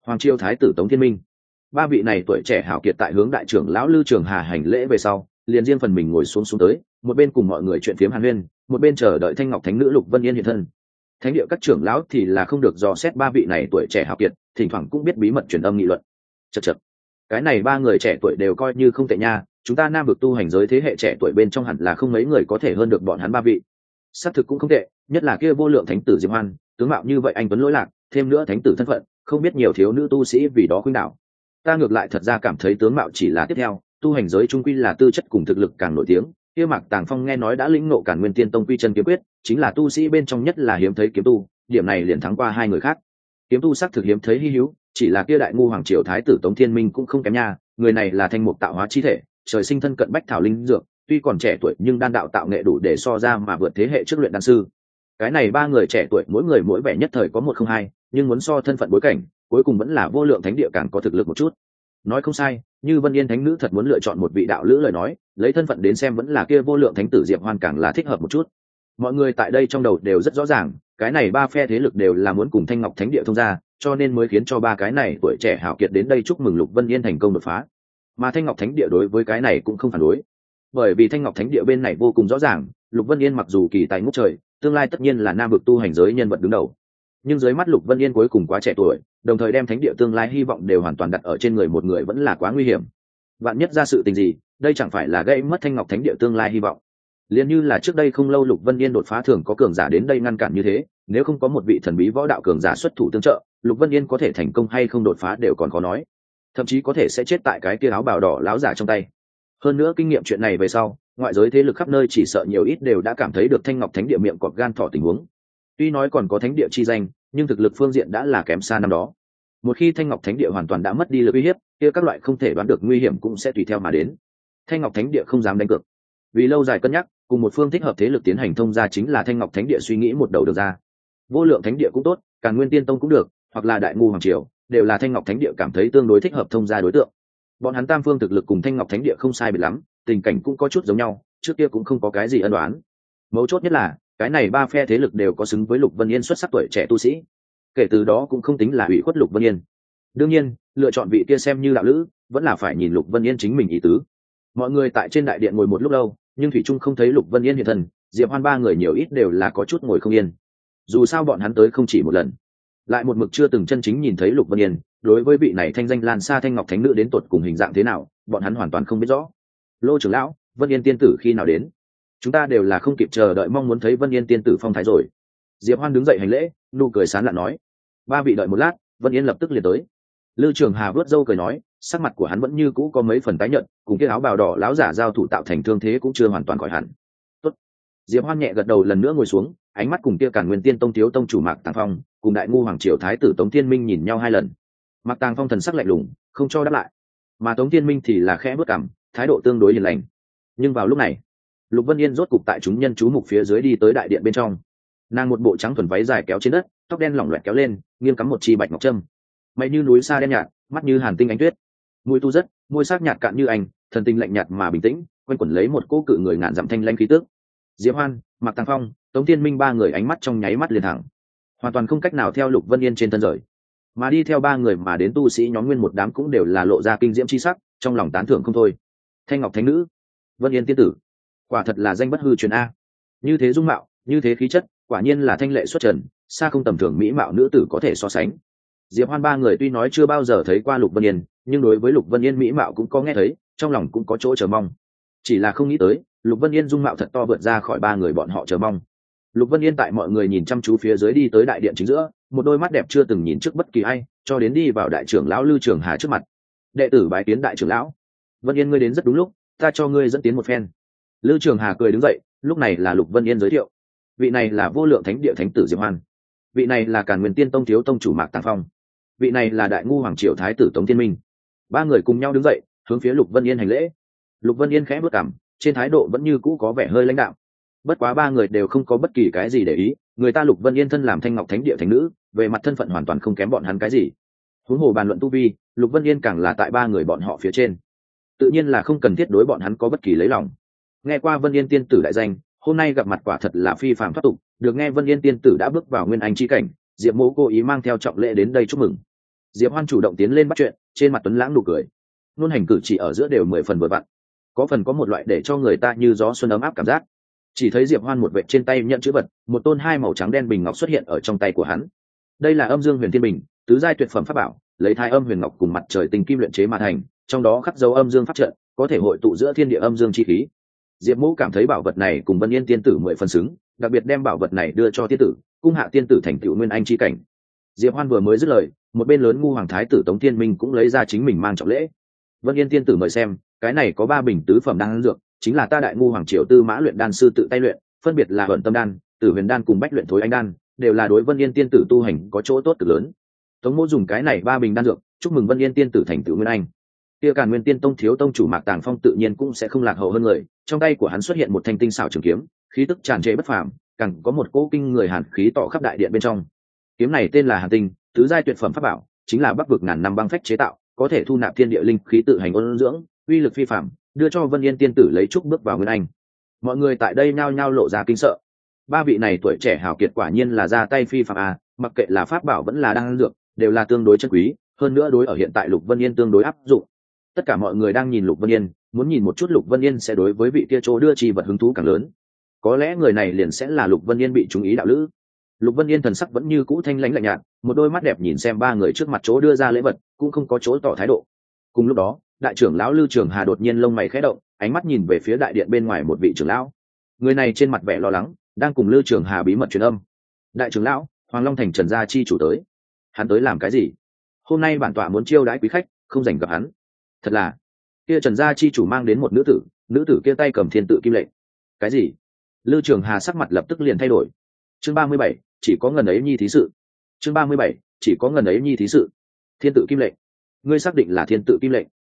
Hoàng Triều Thái tử Tống Thiên Minh. Ba vị này tuổi trẻ hảo kiệt tại hướng đại trưởng lão Lư Trường Hà hành lễ về sau, liền riêng phần mình ngồi xuống tới, một bên cùng mọi người chuyện phiếm hàn huyên, một bên chờ đợi Thanh Ngọc Thánh nữ Lục Vân Yên hiện thân. Thánh địa các trưởng lão thì là không được dò xét ba vị này tuổi trẻ hảo kiệt, thỉnh thoảng cũng biết bí mật truyền âm nghị luận. Chậc chậc, cái này ba người trẻ tuổi đều coi như không tệ nha, chúng ta Nam vực tu hành giới thế hệ trẻ tuổi bên trong hẳn là không mấy người có thể hơn được bọn hắn ba vị. Xác thực cũng không tệ, nhất là kia vô lượng thánh tử Diệp Hoan, tướng mạo như vậy anh tuấn lỗi lạc, thêm nữa thánh tử thân phận, không biết nhiều thiếu nữ tu sĩ vì đó khuynh đảo. Ta ngược lại thật ra cảm thấy tướng mạo chỉ là tiếp theo, tu hành giới trung quy là tư chất cùng thực lực càng nổi tiếng. Kia Mạc Tàng Phong nghe nói đã lĩnh ngộ Càn Nguyên Tiên Tông quy chân kiếm quyết, chính là tu sĩ bên trong nhất là hiếm thấy kiếm tu, điểm này liền thắng qua hai người khác. Kiếm tu xác thực hiếm thấy hi hữu, chỉ là kia đại ngu hoàng triều thái tử Tống Thiên Minh cũng không kém nha, người này là thanh mục tạo hóa chi thể, trời sinh thân cận bách thảo linh dược, tuy còn trẻ tuổi nhưng đan đạo tạo nghệ đủ để so ra mà vượt thế hệ trước luyện đan sư. Cái này ba người trẻ tuổi mỗi người mỗi vẻ nhất thời có một không hai, nhưng muốn so thân phận bối cảnh, cuối cùng vẫn là vô lượng thánh địa càng có thực lực một chút. Nói không sai, như Vân Yên thánh nữ thật muốn lựa chọn một vị đạo lữ lời nói, lấy thân phận đến xem vẫn là kia vô lượng thánh tử Diệp Hoan càng là thích hợp một chút. Mọi người tại đây trong đầu đều rất rõ ràng, cái này ba phe thế lực đều là muốn cùng Thanh Ngọc Thánh địa thông gia, cho nên mới khiến cho ba cái này tuổi trẻ hảo kiệt đến đây chúc mừng Lục Vân Yên thành công đột phá. Mà Thanh Ngọc Thánh địa đối với cái này cũng không phản đối, bởi vì Thanh Ngọc Thánh địa bên này vô cùng rõ ràng, Lục Vân Yên mặc dù kỳ tài ngút trời, tương lai tất nhiên là Nam vực tu hành giới nhân vật đứng đầu, nhưng dưới mắt Lục Vân Yên cuối cùng quá trẻ tuổi, đồng thời đem thánh địa tương lai hy vọng đều hoàn toàn đặt ở trên người một người vẫn là quá nguy hiểm. Vạn nhất ra sự tình gì, đây chẳng phải là gây mất Thanh Ngọc Thánh địa tương lai hy vọng. Liên như là trước đây không lâu Lục Vân Yên đột phá thường có cường giả đến đây ngăn cản như thế, nếu không có một vị thần bí võ đạo cường giả xuất thủ tương trợ, Lục Vân Yên có thể thành công hay không đột phá đều còn khó nói, thậm chí có thể sẽ chết tại cái kia áo bào đỏ láo giả trong tay. Hơn nữa kinh nghiệm chuyện này về sau, ngoại giới thế lực khắp nơi chỉ sợ nhiều ít đều đã cảm thấy được Thanh Ngọc Thánh địa miệng cọp gan thỏ tình huống. Tuy nói còn có thánh địa chi danh, nhưng thực lực phương diện đã là kém xa năm đó. Một khi Thanh Ngọc Thánh địa hoàn toàn đã mất đi lực uy hiếp, kia các loại không thể đoán được nguy hiểm cũng sẽ tùy theo mà đến. Thanh Ngọc Thánh địa không dám đánh cược, vì lâu dài cân nhắc, cùng một phương thích hợp thế lực tiến hành thông gia chính là Thanh Ngọc Thánh địa suy nghĩ một đầu được ra. Vô lượng thánh địa cũng tốt, Càn Nguyên Tiên Tông cũng được, hoặc là Đại ngu hoàng triều, đều là Thanh Ngọc Thánh địa cảm thấy tương đối thích hợp thông gia đối tượng. Bọn hắn tam phương thực lực cùng Thanh Ngọc Thánh địa không sai biệt lắm, tình cảnh cũng có chút giống nhau, trước kia cũng không có cái gì ân oán. Mấu chốt nhất là, cái này ba phe thế lực đều có xứng với Lục Vân Yên xuất sắc tuổi trẻ tu sĩ, kể từ đó cũng không tính là ủy khuất Lục Vân Yên. Đương nhiên, lựa chọn vị kia xem như đạo lữ, vẫn là phải nhìn Lục Vân Yên chính mình ý tứ. Mọi người tại trên đại điện ngồi một lúc lâu, nhưng thủy trung không thấy Lục Vân Yên hiện thân, Diệp Hoan ba người nhiều ít đều là có chút ngồi không yên. Dù sao bọn hắn tới không chỉ một lần, lại một mực chưa từng chân chính nhìn thấy Lục Vân Yên, đối với vị này thanh danh lan xa Thanh Ngọc Thánh nữ đến tột cùng hình dạng thế nào, bọn hắn hoàn toàn không biết rõ. Lô trưởng lão, Vân Yên tiên tử khi nào đến? Chúng ta đều là không kịp chờ đợi mong muốn thấy Vân Yên tiên tử phong thái rồi. Diệp Hoan đứng dậy hành lễ, nụ cười sán lạn nói. Ba vị đợi một lát, Vân Yên lập tức liền tới. Lư Trường Hà vớt râu cười nói, sắc mặt của hắn vẫn như cũ có mấy phần tái nhợt, cùng cái áo bào đỏ láo giả giao thủ tạo thành thương thế cũng chưa hoàn toàn khỏi hẳn. Tốt. Diệp Hoan nhẹ gật đầu lần nữa ngồi xuống, ánh mắt cùng kia Càn Nguyên Tiên Tông thiếu tông chủ Mạc Tàng Phong, cùng đại ngu hoàng triều thái tử Tống Thiên Minh nhìn nhau hai lần. Mạc Tàng Phong thần sắc lạnh lùng, không cho đáp lại, mà Tống Thiên Minh thì là khẽ bước cằm, thái độ tương đối hiền lành. Nhưng vào lúc này, Lục Vân Yên rốt cục tại chúng nhân chú mục phía dưới đi tới đại điện bên trong. Nàng một bộ trắng thuần váy dài kéo trên đất, tóc đen lỏng loẹt kéo lên, nghiêng cắm một chi bạch ngọc trâm. Mày như núi xa đen nhạt, mắt như hàn tinh ánh tuyết. Mũi tu rất, môi sắc nhạt cạn như ảnh, thần tinh lạnh nhạt mà bình tĩnh, quanh quẩn lấy một cỗ cự người ngàn dặm thanh lãnh khí tức. Diệp Hoan, Mạc Tàng Phong, Tống Thiên Minh ba người ánh mắt trong nháy mắt liền thẳng, hoàn toàn không cách nào theo Lục Vân Yên trên thân rời. Mà đi theo ba người mà đến tu sĩ nhóm nguyên một đám cũng đều là lộ ra kinh diễm chi sắc, trong lòng tán thưởng không thôi. Thanh Ngọc Thánh nữ, Vân Yên tiên tử, quả thật là danh bất hư truyền a. Như thế dung mạo, như thế khí chất, quả nhiên là thanh lệ xuất trần, xa không tầm thường mỹ mạo nữ tử có thể so sánh. Diệp Hoan ba người tuy nói chưa bao giờ thấy qua Lục Vân Yên, nhưng đối với Lục Vân Yên mỹ mạo cũng có nghe thấy, trong lòng cũng có chỗ chờ mong. Chỉ là không nghĩ tới, Lục Vân Yên dung mạo thật to vượt ra khỏi ba người bọn họ chờ mong. Lục Vân Yên tại mọi người nhìn chăm chú phía dưới đi tới đại điện chính giữa, một đôi mắt đẹp chưa từng nhìn trước bất kỳ ai, cho đến đi vào đại trưởng lão Lư Trường Hà trước mặt. Đệ tử bái kiến đại trưởng lão. Vân Yên ngươi đến rất đúng lúc, ta cho ngươi dẫn tiến một phen. Lư Trường Hà cười đứng dậy, lúc này là Lục Vân Yên giới thiệu. Vị này là Vô Lượng Thánh địa thánh tử Diệp Hoan. Vị này là Càn Nguyên Tiên Tông thiếu tông chủ Mạc Tàng Phong. Vị này là đại ngu hoàng triều thái tử Tống Thiên Minh. Ba người cùng nhau đứng dậy, hướng phía Lục Vân Yên hành lễ. Lục Vân Yên khẽ bước cằm, trên thái độ vẫn như cũ có vẻ hơi lãnh đạm. Bất quá ba người đều không có bất kỳ cái gì để ý, người ta Lục Vân Yên thân làm Thanh Ngọc Thánh địa thánh nữ, về mặt thân phận hoàn toàn không kém bọn hắn cái gì. Huống hồ bàn luận tu vi, Lục Vân Yên càng là tại ba người bọn họ phía trên, tự nhiên là không cần thiết đối bọn hắn có bất kỳ lấy lòng. Nghe qua Vân Yên tiên tử đại danh, hôm nay gặp mặt quả thật là phi phàm thoát tục, được nghe Vân Yên tiên tử đã bước vào nguyên anh chi cảnh, Diệp Mỗ cố ý mang theo trọng lễ đến đây chúc mừng. Diệp Hoan chủ động tiến lên bắt chuyện, trên mặt tuấn lãng nụ cười, luôn hành cử chỉ ở giữa đều 10 phần vừa vặn, có phần có một loại để cho người ta như gió xuân ấm áp cảm giác. Chỉ thấy Diệp Hoan một vệt trên tay nhận chữ vật, một tôn hai màu trắng đen bình ngọc xuất hiện ở trong tay của hắn. Đây là Âm Dương Huyền Thiên Bình, tứ giai tuyệt phẩm pháp bảo, lấy Thái Âm Huyền Ngọc cùng mặt trời tinh kim luyện chế mà thành, trong đó khắc dấu âm dương pháp trận, có thể hội tụ giữa thiên địa âm dương chi khí. Diệp Mộ cảm thấy bảo vật này cùng Vân Yên tiên tử 10 phần xứng, đặc biệt đem bảo vật này đưa cho tiên tử, cung hạ tiên tử thành tựu nguyên anh chi cảnh. Diệp Hoan vừa mới dứt lời, một bên lớn ngu hoàng thái tử Tống Thiên Minh cũng lấy ra chính mình mang trọng lễ. Vân Yên tiên tử mời xem, cái này có 3 bình tứ phẩm đan dược, chính là ta đại ngu hoàng triều tư mã luyện đan sư tự tay luyện, phân biệt là Vận Tâm đan, Tử Huyền đan cùng Bách luyện thối anh đan, đều là đối Vân Yên tiên tử tu hành có chỗ tốt cực lớn. Tống Mộ dùng cái này 3 bình đan dược, chúc mừng Vân Yên tiên tử thành tựu nguyên anh. Kia Càn Nguyên Tiên Tông thiếu tông chủ Mạc Tàng Phong tự nhiên cũng sẽ không lạc hậu hơn người, trong tay của hắn xuất hiện một thanh tinh xảo trường kiếm, khí tức tràn trề bất phàm, càng có một cỗ kinh người hàn khí tỏ khắp đại điện bên trong. Kiếm này tên là Hàn Tinh, tứ giai tuyệt phẩm pháp bảo, chính là Bắc vực ngàn năm băng phách chế tạo, có thể thu nạp thiên địa linh khí tự hành ôn dưỡng, uy lực phi phàm, đưa cho Vân Yên tiên tử lấy chúc bước vào nguyên anh. Mọi người tại đây nhao nhao lộ ra kinh sợ. 3 vị này tuổi trẻ hào kiệt quả nhiên là ra tay phi phàm à, mặc kệ là pháp bảo vẫn là đan dược, đều là tương đối chân quý, hơn nữa đối ở hiện tại Lục Vân Yên tương đối áp dụng. Tất cả mọi người đang nhìn Lục Vân Yên, muốn nhìn một chút Lục Vân Yên sẽ đối với vị kia chỗ đưa chi vật hứng thú càng lớn. Có lẽ người này liền sẽ là Lục Vân Yên bị trúng ý đạo lữ. Lục Vân Yên thần sắc vẫn như cũ thanh lãnh lạnh nhạt, một đôi mắt đẹp nhìn xem 3 người trước mặt chỗ đưa ra lễ vật, cũng không có chỗ tỏ thái độ. Cùng lúc đó, đại trưởng lão Lư Trường Hà đột nhiên lông mày khẽ động, ánh mắt nhìn về phía đại điện bên ngoài một vị trưởng lão. Người này trên mặt vẻ lo lắng, đang cùng Lư Trường Hà bí mật truyền âm. Đại trưởng lão, Hoàng Long thành Trần gia chi chủ tới. Hắn tới làm cái gì? Hôm nay bản tọa muốn chiêu đãi quý khách, không dành gặp hắn. Thật là, kia Trần gia chi chủ mang đến một nữ tử kia tay cầm thiên tự kim lệnh. Cái gì? Lư Trường Hà sắc mặt lập tức liền thay đổi. Chương 37, chỉ có ngần ấy nhi thí sự. Chương 37, chỉ có ngần ấy nhi thí sự. Thiên tự kim lệnh? Ngươi xác định là thiên tự kim lệnh?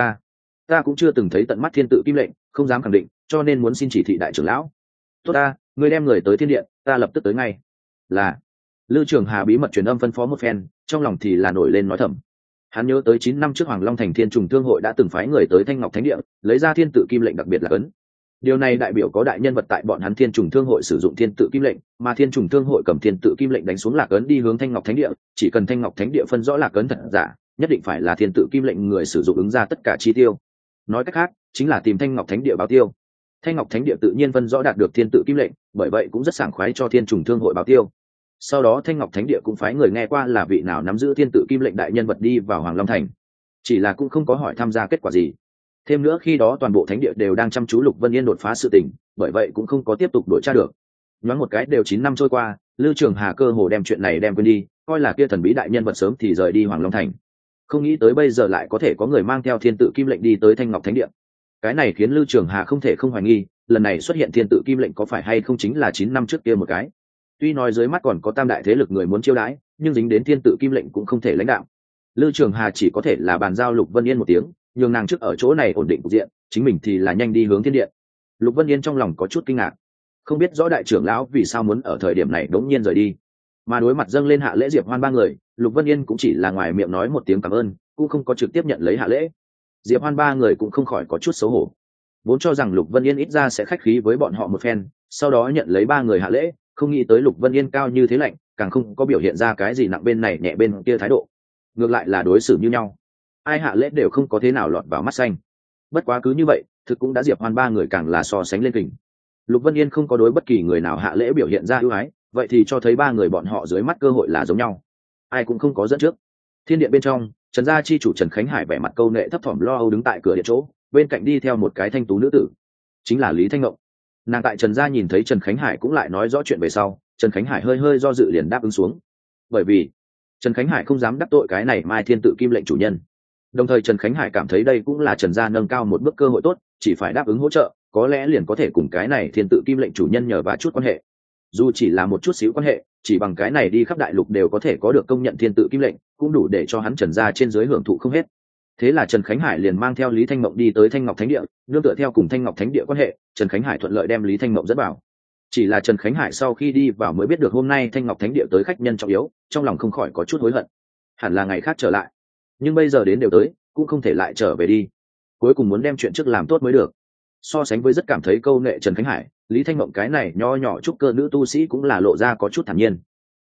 Ta cũng chưa từng thấy tận mắt thiên tự kim lệnh, không dám khẳng định, cho nên muốn xin chỉ thị đại trưởng lão. Tốt ta, ngươi đem người tới thiên điện, ta lập tức tới ngay. Là. Lư Trường Hà bí mật truyền âm phân phó một phen, trong lòng thì là nổi lên nói thầm. Hắn nhớ tới 9 năm trước Hoàng Long thành Thiên Trùng Thương hội đã từng phái người tới Thanh Ngọc Thánh Địa, lấy ra thiên tự kim lệnh đặc biệt là ấn. Điều này đại biểu có đại nhân vật tại bọn hắn Thiên Trùng Thương hội sử dụng thiên tự kim lệnh, mà Thiên Trùng Thương hội cầm thiên tự kim lệnh đánh xuống lạc ấn đi hướng Thanh Ngọc Thánh Địa, chỉ cần Thanh Ngọc Thánh Địa phân rõ lạc ấn thật giả, nhất định phải là thiên tự kim lệnh người sử dụng ứng ra tất cả chi tiêu. Nói cách khác, chính là tìm Thanh Ngọc Thánh Địa báo tiêu. Thanh Ngọc Thánh Địa tự nhiên phân rõ đạt được thiên tự kim lệnh, bởi vậy cũng rất sảng khoái cho Thiên Trùng Thương hội báo tiêu. Sau đó Thanh Ngọc Thánh Địa cũng phái người nghe qua là vị nào nắm giữ thiên tự kim lệnh đại nhân vật đi vào Hoàng Long thành, chỉ là cũng không có hỏi tham gia kết quả gì. Thêm nữa khi đó toàn bộ thánh địa đều đang chăm chú Lục Vân Yên đột phá sự tình, bởi vậy cũng không có tiếp tục đổi tra được. Nhoáng một cái đều 9 năm trôi qua, Lư Trường Hà cơ hồ đem chuyện này đem quên đi, coi là kia thần bí đại nhân vật sớm thì rời đi Hoàng Long thành. Không nghĩ tới bây giờ lại có thể có người mang theo thiên tự kim lệnh đi tới Thanh Ngọc Thánh Địa. Cái này khiến Lư Trường Hà không thể không hoài nghi, lần này xuất hiện thiên tự kim lệnh có phải hay không chính là 9 năm trước kia một cái. Tuy nói dưới mắt còn có tam đại thế lực người muốn chiêu đãi, nhưng dính đến thiên tự kim lệnh cũng không thể lãnh đạo. Lư Trường Hà chỉ có thể là bàn giao Lục Vân Yên một tiếng, nhường nàng trước ở chỗ này ổn định cục diện, chính mình thì là nhanh đi hướng thiên điện. Lục Vân Yên trong lòng có chút kinh ngạc, không biết rõ đại trưởng lão vì sao muốn ở thời điểm này đống nhiên rời đi. Mà đối mặt dâng lên hạ lễ Diệp Hoan 3 người, Lục Vân Yên cũng chỉ là ngoài miệng nói một tiếng cảm ơn, cũng không có trực tiếp nhận lấy hạ lễ. Diệp Hoan 3 người cũng không khỏi có chút xấu hổ, vốn cho rằng Lục Vân Yên ít ra sẽ khách khí với bọn họ một phen, sau đó nhận lấy 3 người hạ lễ, không nghĩ tới Lục Vân Yên cao như thế lạnh, càng không có biểu hiện ra cái gì nặng bên này nhẹ bên kia thái độ, ngược lại là đối xử như nhau, ai hạ lễ đều không có thế nào lọt vào mắt xanh. Bất quá cứ như vậy, thực cũng đã Diệp Hoan 3 người càng là so sánh lên kình. Lục Vân Yên không có đối bất kỳ người nào hạ lễ biểu hiện ra ưu ái, vậy thì cho thấy 3 người bọn họ dưới mắt cơ hội là giống nhau, ai cũng không có dẫn trước. Thiên điện bên trong, Trần gia chi chủ Trần Khánh Hải vẻ mặt câu nệ thấp thỏm lo âu đứng tại cửa điện chỗ, bên cạnh đi theo một cái thanh tú nữ tử, chính là Lý Thanh Ngộng. Nàng tại Trần gia nhìn thấy Trần Khánh Hải cũng lại nói rõ chuyện về sau, Trần Khánh Hải hơi hơi do dự liền đáp ứng xuống, bởi vì Trần Khánh Hải không dám đắc tội cái này Mai Thiên tự kim lệnh chủ nhân. Đồng thời Trần Khánh Hải cảm thấy đây cũng là Trần gia nâng cao một bước cơ hội tốt, chỉ phải đáp ứng hỗ trợ, có lẽ liền có thể cùng cái này Thiên tự kim lệnh chủ nhân nhờ vả chút quan hệ. Dù chỉ là một chút xíu quan hệ, chỉ bằng cái này đi khắp đại lục đều có thể có được công nhận Thiên tự kim lệnh, cũng đủ để cho hắn Trần gia trên dưới hưởng thụ không hết. Thế là Trần Khánh Hải liền mang theo Lý Thanh Mộng đi tới Thanh Ngọc Thánh Địa, nương tựa theo cùng Thanh Ngọc Thánh Địa quan hệ, Trần Khánh Hải thuận lợi đem Lý Thanh Mộng dẫn vào. Chỉ là Trần Khánh Hải sau khi đi vào mới biết được hôm nay Thanh Ngọc Thánh Địa tới khách nhân trọng yếu, trong lòng không khỏi có chút hối hận. Hẳn là ngày khác trở lại, nhưng bây giờ đến đều tới, cũng không thể lại trở về đi. Cuối cùng muốn đem chuyện trước làm tốt mới được. So sánh với rất cảm thấy câu nệ Trần Khánh Hải, Lý Thanh Mộng cái này nho nhỏ trúc cơ nữ tu sĩ cũng là lộ ra có chút thản nhiên.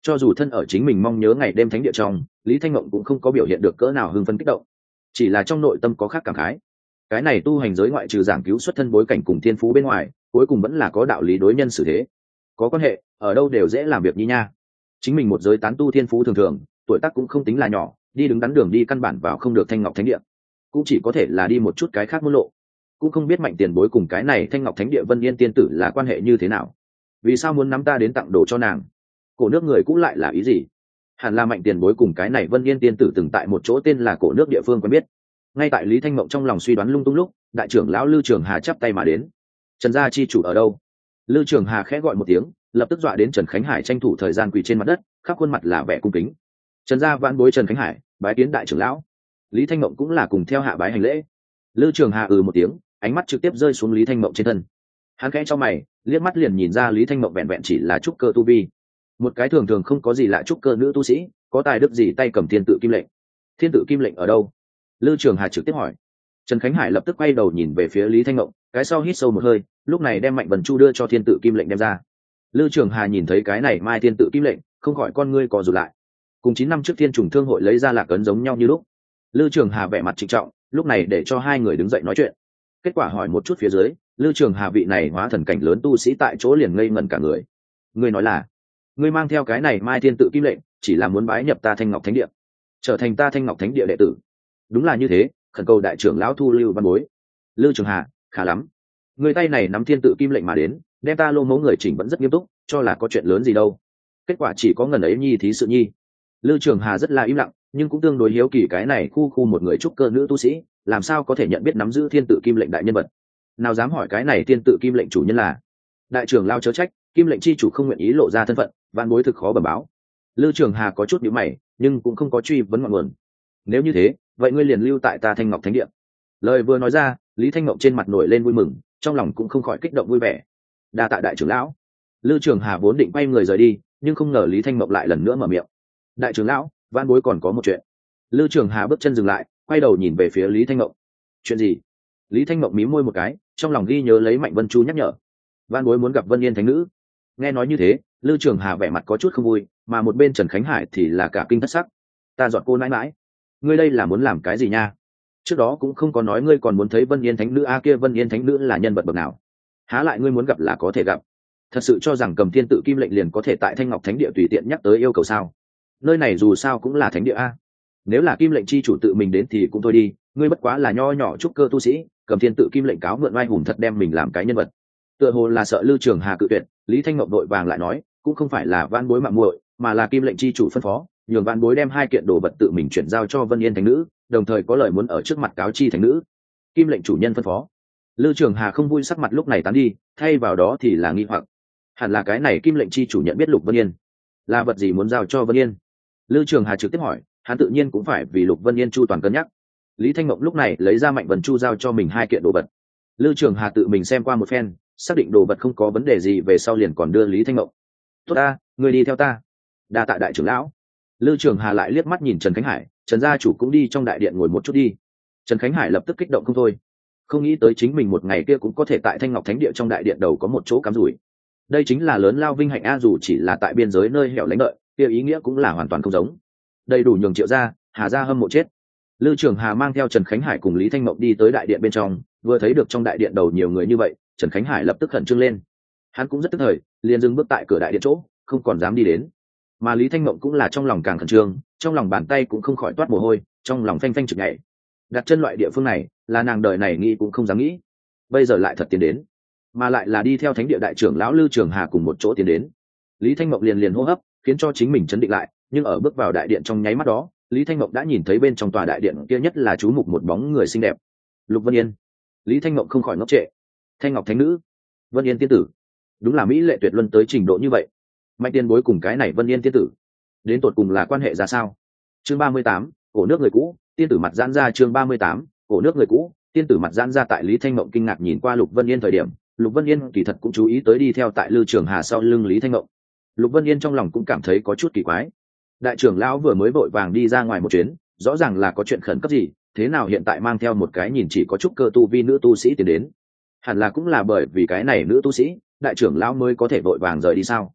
Cho dù thân ở chính mình mong nhớ ngày đêm thánh địa trong, Lý Thanh Mộng cũng không có biểu hiện được cỡ nào hưng phấn kích động, chỉ là trong nội tâm có khác cảm khái. Cái này tu hành giới ngoại trừ giảng cứu xuất thân bối cảnh cùng thiên phú bên ngoài, cuối cùng vẫn là có đạo lý đối nhân xử thế, có quan hệ ở đâu đều dễ làm việc như nha. Chính mình một giới tán tu thiên phú thường thường, tuổi tác cũng không tính là nhỏ, đi đứng đắn đường đi căn bản vào không được Thanh Ngọc Thánh Địa, cũng chỉ có thể là đi một chút cái khác môn lộ. Cũng không biết Mạnh tiền bối cùng cái này Thanh Ngọc Thánh Địa Vân Yên tiên tử là quan hệ như thế nào, vì sao muốn nắm ta đến tặng đồ cho nàng, cổ nước người cũng lại là ý gì. Hẳn là Mạnh tiền bối cùng cái này Vân Yên tiên tử từng tại một chỗ tên là cổ nước địa phương quen biết. Ngay tại Lý Thanh Mộng trong lòng suy đoán lung tung lúc, đại trưởng lão Lư Trường Hà chắp tay mà đến. Trần gia chi chủ ở đâu? Lư Trường Hà khẽ gọi một tiếng, lập tức dọa đến Trần Khánh Hải tranh thủ thời gian quỳ trên mặt đất, khắp khuôn mặt là vẻ cung kính. Trần gia vãn bối Trần Khánh Hải bái kiến đại trưởng lão. Lý Thanh Mộng cũng là cùng theo hạ bái hành lễ. Lư Trường Hà một tiếng, ánh mắt trực tiếp rơi xuống Lý Thanh Mộng trên thân. Hắn khẽ cho mày, liếc mắt liền nhìn ra Lý Thanh Mộng vẹn vẹn chỉ là trúc cơ tu vi, một cái thường thường không có gì lạ trúc cơ nữ tu sĩ, có tài đức gì tay cầm thiên tự kim lệnh. Thiên tự kim lệnh ở đâu? Lư Trường Hà trực tiếp hỏi. Trần Khánh Hải lập tức quay đầu nhìn về phía Lý Thanh Mộng, cái sau hít sâu một hơi, lúc này đem Mạnh Vân Chu đưa cho thiên tự kim lệnh đem ra. Lư Trường Hà nhìn thấy cái này mai thiên tự kim lệnh, không khỏi con ngươi co rụt lại. Cùng 9 năm trước Thiên Trùng Thương hội lấy ra lạc ấn giống nhau như lúc. Lư Trường Hà vẻ mặt trịnh trọng, lúc này để cho hai người đứng dậy nói chuyện. Kết quả hỏi một chút phía dưới, Lư Trường Hà vị này hóa thần cảnh lớn tu sĩ tại chỗ liền ngây ngẩn cả người. Ngươi nói là, ngươi mang theo cái này mai thiên tự kim lệnh, chỉ là muốn bái nhập ta Thanh Ngọc Thánh Địa, trở thành ta Thanh Ngọc Thánh Địa đệ tử? Đúng là như thế, khẩn cầu đại trưởng lão thu lưu văn bối. Lư Trường Hà, khá lắm, người tay này nắm thiên tự kim lệnh mà đến, đem ta lô mẫu người chỉnh vẫn rất nghiêm túc, cho là có chuyện lớn gì đâu. Kết quả chỉ có ngần ấy nhi thí sự nhi. Lư Trường Hà rất là im lặng, nhưng cũng tương đối hiếu kỳ cái này khu một người trúc cơ nữ tu sĩ, làm sao có thể nhận biết nắm giữ thiên tự kim lệnh đại nhân vật. Nào dám hỏi cái này thiên tự kim lệnh chủ nhân là? Đại trưởng lao chớ trách, kim lệnh chi chủ không nguyện ý lộ ra thân phận, vạn bối thực khó bẩm báo. Lư Trường Hà có chút nhíu mày, nhưng cũng không có truy vấn ngọn nguồn. Nếu như thế, vậy ngươi liền lưu tại ta Thanh Ngọc Thánh Địa. Lời vừa nói ra, Lý Thanh Ngọc trên mặt nổi lên vui mừng, trong lòng cũng không khỏi kích động vui vẻ. Đa tạ đại trưởng lão. Lư Trường Hà vốn định quay người rời đi, nhưng không ngờ Lý Thanh Ngọc lại lần nữa mở miệng. Đại trưởng lão, vạn bối còn có một chuyện. Lư Trường Hà bước chân dừng lại, quay đầu nhìn về phía Lý Thanh Ngọc. Chuyện gì? Lý Thanh Ngọc mím môi một cái, trong lòng ghi nhớ lấy Mạnh Vân Chu nhắc nhở. Vạn bối muốn gặp Vân Yên thánh nữ. Nghe nói như thế, Lư Trường Hà vẻ mặt có chút không vui, mà một bên Trần Khánh Hải thì là cả kinh thất sắc. Ta dọn cô nãi nãi, ngươi đây là muốn làm cái gì nha? Trước đó cũng không có nói ngươi còn muốn thấy Vân Yên thánh nữ kia Vân Yên thánh nữ là nhân vật bậc nào? Há lại ngươi muốn gặp là có thể gặp? Thật sự cho rằng cầm thiên tự kim lệnh liền có thể tại Thanh Ngọc Thánh Địa tùy tiện nhắc tới yêu cầu sao? Nơi này dù sao cũng là thánh địa a. Nếu là kim lệnh chi chủ tự mình đến thì cũng thôi đi, ngươi bất quá là nho nhỏ trúc cơ tu sĩ, cầm thiên tự kim lệnh cáo mượn oai hùng thật đem mình làm cái nhân vật. Tựa hồ là sợ Lư Trường Hà cự tuyệt, Lý Thanh Ngọc đội vàng lại nói, cũng không phải là van bối mạo muội, mà là kim lệnh chi chủ phân phó, nhường van bối đem 2 kiện đồ vật tự mình chuyển giao cho Vân Yên thánh nữ, đồng thời có lời muốn ở trước mặt cáo chi thánh nữ. Kim lệnh chủ nhân phân phó. Lư Trường Hà không vui sắc mặt lúc này tán đi, thay vào đó thì là nghi hoặc. Hẳn là cái này kim lệnh chi chủ nhận biết Lục Vân Yên, là vật gì muốn giao cho Vân Yên. Lư Trường Hà trực tiếp hỏi, hắn tự nhiên cũng phải vì Lục Vân Yên chu toàn cân nhắc. Lý Thanh Mộng lúc này lấy ra Mạnh Vân Chu giao cho mình 2 kiện đồ vật. Lư Trường Hà tự mình xem qua một phen, xác định đồ vật không có vấn đề gì về sau liền còn đưa Lý Thanh Mộng. Tốt ta, người đi theo ta. Đa tạ đại trưởng lão. Lư Trường Hà lại liếc mắt nhìn Trần Khánh Hải, Trần gia chủ cũng đi trong đại điện ngồi một chút đi. Trần Khánh Hải lập tức kích động không thôi, không nghĩ tới chính mình một ngày kia cũng có thể tại Thanh Ngọc Thánh Địa trong đại điện đầu có một chỗ cắm rủi. Đây chính là lớn lao vinh hạnh a, dù chỉ là tại biên giới nơi hẻo lánh đợi, kia ý nghĩa cũng là hoàn toàn không giống. Đầy đủ nhường Triệu gia, Hà gia hâm mộ chết. Lư Trường Hà mang theo Trần Khánh Hải cùng Lý Thanh Mộng đi tới đại điện bên trong, vừa thấy được trong đại điện đầu nhiều người như vậy, Trần Khánh Hải lập tức khẩn trương lên. Hắn cũng rất tức thời, liền dừng bước tại cửa đại điện chỗ, không còn dám đi đến. Mà Lý Thanh Mộng cũng là trong lòng càng khẩn trương, trong lòng bàn tay cũng không khỏi toát mồ hôi, trong lòng phanh phanh trực nhảy. Đặt chân loại địa phương này, là nàng đời này nghĩ cũng không dám nghĩ. Bây giờ lại thật tiến đến, mà lại là đi theo Thánh Địa đại trưởng lão Lư Trường Hà cùng một chỗ tiến đến. Lý Thanh Mộng liền hô hấp, khiến cho chính mình chấn định lại, nhưng ở bước vào đại điện trong nháy mắt đó, Lý Thanh Mộng đã nhìn thấy bên trong tòa đại điện kia nhất là chú mục một bóng người xinh đẹp. Lục Vân Yên. Lý Thanh Mộng không khỏi ngốc trệ. Thanh Ngọc thánh nữ, Vân Yên tiên tử, đúng là mỹ lệ tuyệt luân tới trình độ như vậy. Mạnh tiên bối cùng cái này Vân Yên tiên tử, đến tột cùng là quan hệ ra sao? Chương 38, cổ nước người cũ, tiên tử mặt giãn ra. Chương 38, cổ nước người cũ, tiên tử mặt giãn ra. Tại Lý Thanh Mộng kinh ngạc nhìn qua Lục Vân Yên thời điểm, Lục Vân Yên kỳ thật cũng chú ý tới đi theo tại Lư Trường Hà sau lưng Lý Thanh Mộng. Lục Vân Yên trong lòng cũng cảm thấy có chút kỳ quái. Đại trưởng lão vừa mới vội vàng đi ra ngoài một chuyến, rõ ràng là có chuyện khẩn cấp gì, thế nào hiện tại mang theo một cái nhìn chỉ có chút cơ tu vi nữ tu sĩ tiến đến? Hẳn là cũng là bởi vì cái này nữ tu sĩ, đại trưởng lão mới có thể vội vàng rời đi sao?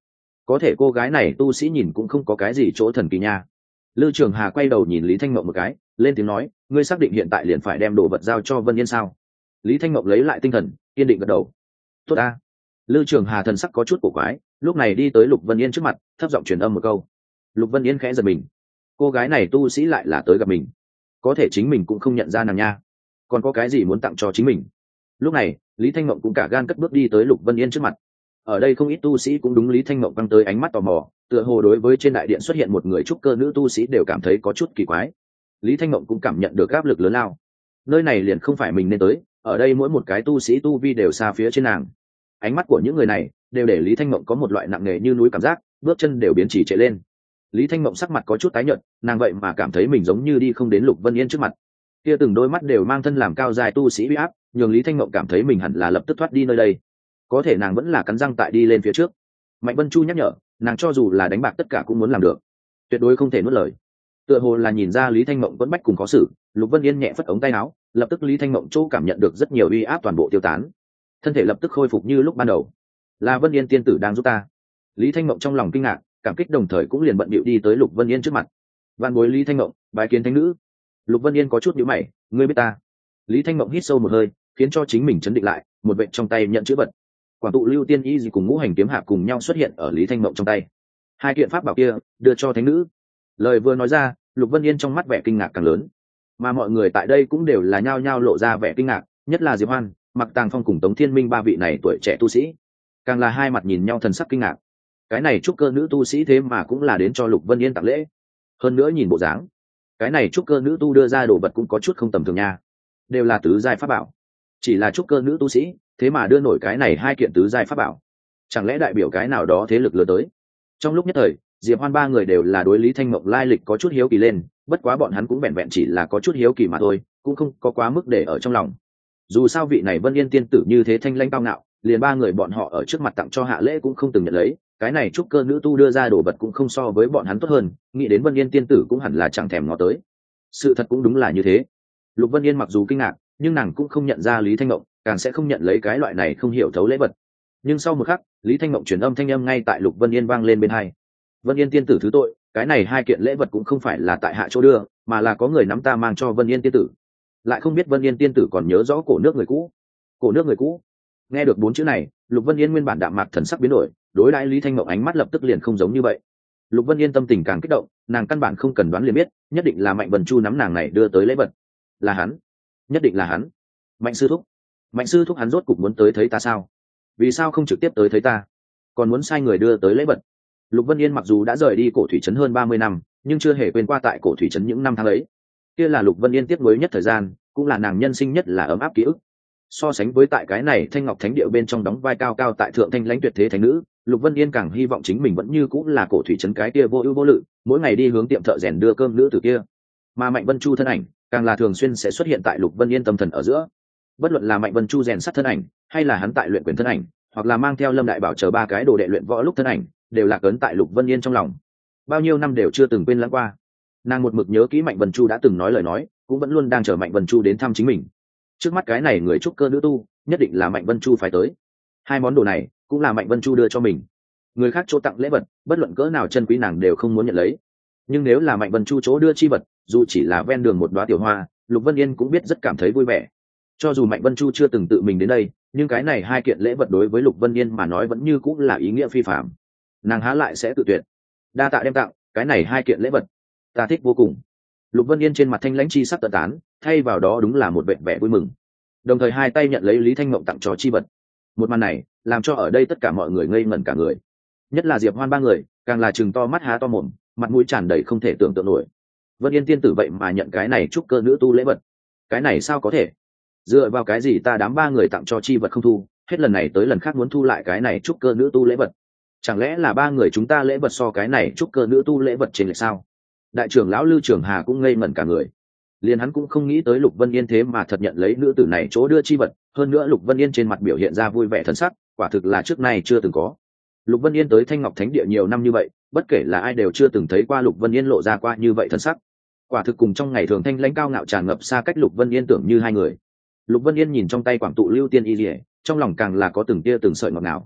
có thể cô gái này tu sĩ nhìn cũng không có cái gì chỗ thần kỳ nha. Lư Trường Hà quay đầu nhìn Lý Thanh Mộng một cái, lên tiếng nói, ngươi xác định hiện tại liền phải đem đồ vật giao cho Vân Yên sao? Lý Thanh Mộng lấy lại tinh thần, kiên định gật đầu. Tốt a. Lư Trường Hà thần sắc có chút cổ quái, lúc này đi tới Lục Vân Yên trước mặt, thấp giọng truyền âm một câu. Lục Vân Yên khẽ giật mình, cô gái này tu sĩ lại là tới gặp mình, có thể chính mình cũng không nhận ra nàng nha, còn có cái gì muốn tặng cho chính mình? Lúc này Lý Thanh Mộng cũng cả gan cất bước đi tới Lục Vân Yên trước mặt. Ở đây không ít tu sĩ cũng đúng Lý Thanh Mộng căng tới ánh mắt tò mò, tựa hồ đối với trên đại điện xuất hiện một người trúc cơ nữ tu sĩ đều cảm thấy có chút kỳ quái. Lý Thanh Mộng cũng cảm nhận được áp lực lớn lao, nơi này liền không phải mình nên tới, ở đây mỗi một cái tu sĩ tu vi đều xa phía trên nàng. Ánh mắt của những người này đều để Lý Thanh Mộng có một loại nặng nề như núi cảm giác, bước chân đều biến chỉ trệ lên. Lý Thanh Mộng sắc mặt có chút tái nhợt, nàng vậy mà cảm thấy mình giống như đi không đến Lục Vân Yên trước mặt. Kia từng đôi mắt đều mang thân làm cao dài tu sĩ uy áp, nhường Lý Thanh Mộng cảm thấy mình hẳn là lập tức thoát đi nơi đây. Có thể nàng vẫn là cắn răng tại đi lên phía trước. Mạnh Vân Chu nhắc nhở, nàng cho dù là đánh bạc tất cả cũng muốn làm được, tuyệt đối không thể nuốt lời. Tựa hồ là nhìn ra Lý Thanh Mộng vẫn bách cùng khó xử, Lục Vân Yên nhẹ phất ống tay áo, lập tức Lý Thanh Mộng chỗ cảm nhận được rất nhiều uy áp toàn bộ tiêu tán, thân thể lập tức khôi phục như lúc ban đầu. Là Vân Yên tiên tử đang giúp ta. Lý Thanh Mộng trong lòng kinh ngạc, cảm kích đồng thời cũng liền bận bịu đi tới Lục Vân Yên trước mặt. Vạn bối Lý Thanh Mộng, bái kiến thánh nữ. Lục Vân Yên có chút nhíu mày, ngươi biết ta? Lý Thanh Mộng hít sâu một hơi, khiến cho chính mình chấn định lại, một vệt trong tay nhận chữ vật. Quảng tụ lưu tiên y gì cùng ngũ hành kiếm hạp cùng nhau xuất hiện ở Lý Thanh Mộng trong tay. Hai kiện pháp bảo kia đưa cho thánh nữ. Lời vừa nói ra, Lục Vân Yên trong mắt vẻ kinh ngạc càng lớn, mà mọi người tại đây cũng đều là nhao nhao lộ ra vẻ kinh ngạc, nhất là Diệp Hoan, Mặc Tàng Phong cùng Tống Thiên Minh ba vị này tuổi trẻ tu sĩ, càng là hai mặt nhìn nhau thần sắc kinh ngạc. Cái này trúc cơ nữ tu sĩ thế mà cũng là đến cho Lục Vân Yên tặng lễ, hơn nữa nhìn bộ dáng, cái này trúc cơ nữ tu đưa ra đồ vật cũng có chút không tầm thường nha, đều là tứ giai pháp bảo. Chỉ là trúc cơ nữ tu sĩ thế mà đưa nổi cái này hai kiện tứ giai pháp bảo, chẳng lẽ đại biểu cái nào đó thế lực lớn tới? Trong lúc nhất thời, Diệp Hoan ba người đều là đối Lý Thanh Mộng lai lịch có chút hiếu kỳ lên, bất quá bọn hắn cũng vẹn vẹn chỉ là có chút hiếu kỳ mà thôi, cũng không có quá mức để ở trong lòng. Dù sao vị này Vân Yên tiên tử như thế thanh lãnh cao ngạo, liền ba người bọn họ ở trước mặt tặng cho hạ lễ cũng không từng nhận lấy, cái này trúc cơ nữ tu đưa ra đồ vật cũng không so với bọn hắn tốt hơn, nghĩ đến Vân Yên tiên tử cũng hẳn là chẳng thèm ngó tới. Sự thật cũng đúng là như thế. Lục Vân Yên mặc dù kinh ngạc, nhưng nàng cũng không nhận ra Lý Thanh Mộng, càng sẽ không nhận lấy cái loại này không hiểu thấu lễ vật. Nhưng sau một khắc, Lý Thanh Mộng truyền âm thanh âm ngay tại Lục Vân Yên vang lên bên tai. Vân Yên tiên tử thứ tội, cái này hai kiện lễ vật cũng không phải là tại hạ chỗ đưa, mà là có người nắm ta mang cho Vân Yên tiên tử. Lại không biết Vân Yên tiên tử còn nhớ rõ cổ nước người cũ. Cổ nước người cũ. Nghe được bốn chữ này, Lục Vân Yên nguyên bản đạm mạc thần sắc biến đổi, đối đãi Lý Thanh Mộng ánh mắt lập tức liền không giống như vậy. Lục Vân Yên tâm tình càng kích động, nàng căn bản không cần đoán liền biết, nhất định là Mạnh Vân Chu nắm nàng này đưa tới lễ vật. Là hắn, nhất định là hắn. Mạnh sư thúc, Mạnh sư thúc hắn rốt cục muốn tới thấy ta sao? Vì sao không trực tiếp tới thấy ta, còn muốn sai người đưa tới lễ vật? Lục Vân Yên mặc dù đã rời đi cổ thủy trấn hơn 30 năm, nhưng chưa hề quên qua tại cổ thủy trấn những năm tháng ấy. Kia là Lục Vân Yên tiếc nuối nhất thời gian, cũng là nàng nhân sinh nhất là ấm áp ký ức. So sánh với tại cái này Thanh Ngọc Thánh Địa bên trong đóng vai cao cao tại thượng thanh lãnh tuyệt thế thánh nữ, Lục Vân Yên càng hy vọng chính mình vẫn như cũng là cổ thủy trấn cái kia vô ưu vô lự, mỗi ngày đi hướng tiệm thợ rèn đưa cơm nữ tử kia. Mà Mạnh Vân Chu thân ảnh, càng là thường xuyên sẽ xuất hiện tại Lục Vân Yên tâm thần ở giữa. Bất luận là Mạnh Vân Chu rèn sắt thân ảnh, hay là hắn tại luyện quyền thân ảnh, hoặc là mang theo Lâm Đại Bảo chờ ba cái đồ đệ luyện võ lúc thân ảnh, đều là cấn tại Lục Vân Yên trong lòng. Bao nhiêu năm đều chưa từng quên lãng qua. Nàng một mực nhớ kỹ Mạnh Vân Chu đã từng nói lời nói, cũng vẫn luôn đang chờ Mạnh Vân Chu đến thăm chính mình. Trước mắt cái này người trúc cơ nữ tu, nhất định là Mạnh Vân Chu phải tới. Hai món đồ này cũng là Mạnh Vân Chu đưa cho mình. Người khác chỗ tặng lễ vật, bất luận cỡ nào chân quý nàng đều không muốn nhận lấy. Nhưng nếu là Mạnh Vân Chu chỗ đưa chi vật, dù chỉ là ven đường một đóa tiểu hoa, Lục Vân Yên cũng biết rất cảm thấy vui vẻ. Cho dù Mạnh Vân Chu chưa từng tự mình đến đây, nhưng cái này hai kiện lễ vật đối với Lục Vân Yên mà nói vẫn như cũng là ý nghĩa phi phàm. Nàng há lại sẽ tự tuyệt. Đa tạ đem tặng, cái này hai kiện lễ vật ta thích vô cùng. Lục Vân Yên trên mặt thanh lãnh chi sắc tận tán, thay vào đó đúng là một vẻ vẻ vui mừng. Đồng thời hai tay nhận lấy Lý Thanh Mộng tặng cho chi vật. Một màn này làm cho ở đây tất cả mọi người ngây ngẩn cả người, nhất là Diệp Hoan ba người càng là chừng to mắt há to mồm, mặt mũi tràn đầy không thể tưởng tượng nổi. Vân Yên tiên tử vậy mà nhận cái này trúc cơ nữ tu lễ vật, cái này sao có thể? Dựa vào cái gì ta đám ba người tặng cho chi vật không thu, hết lần này tới lần khác muốn thu lại cái này trúc cơ nữ tu lễ vật? Chẳng lẽ là ba người chúng ta lễ vật so cái này trúc cơ nữ tu lễ vật trên lệch sao? Đại trưởng lão Lư Trường Hà cũng ngây ngẩn cả người, liền hắn cũng không nghĩ tới Lục Vân Yên thế mà thật nhận lấy nữ tử này chỗ đưa chi vật, hơn nữa Lục Vân Yên trên mặt biểu hiện ra vui vẻ thân sắc, quả thực là trước nay chưa từng có. Lục Vân Yên tới Thanh Ngọc Thánh Địa nhiều năm như vậy, bất kể là ai đều chưa từng thấy qua Lục Vân Yên lộ ra qua như vậy thân sắc. Quả thực cùng trong ngày thường thanh lãnh cao ngạo tràn ngập xa cách Lục Vân Yên tưởng như hai người. Lục Vân Yên nhìn trong tay Quảng tụ lưu tiên y liễu, trong lòng càng là có từng tia từng sợi ngọt ngào.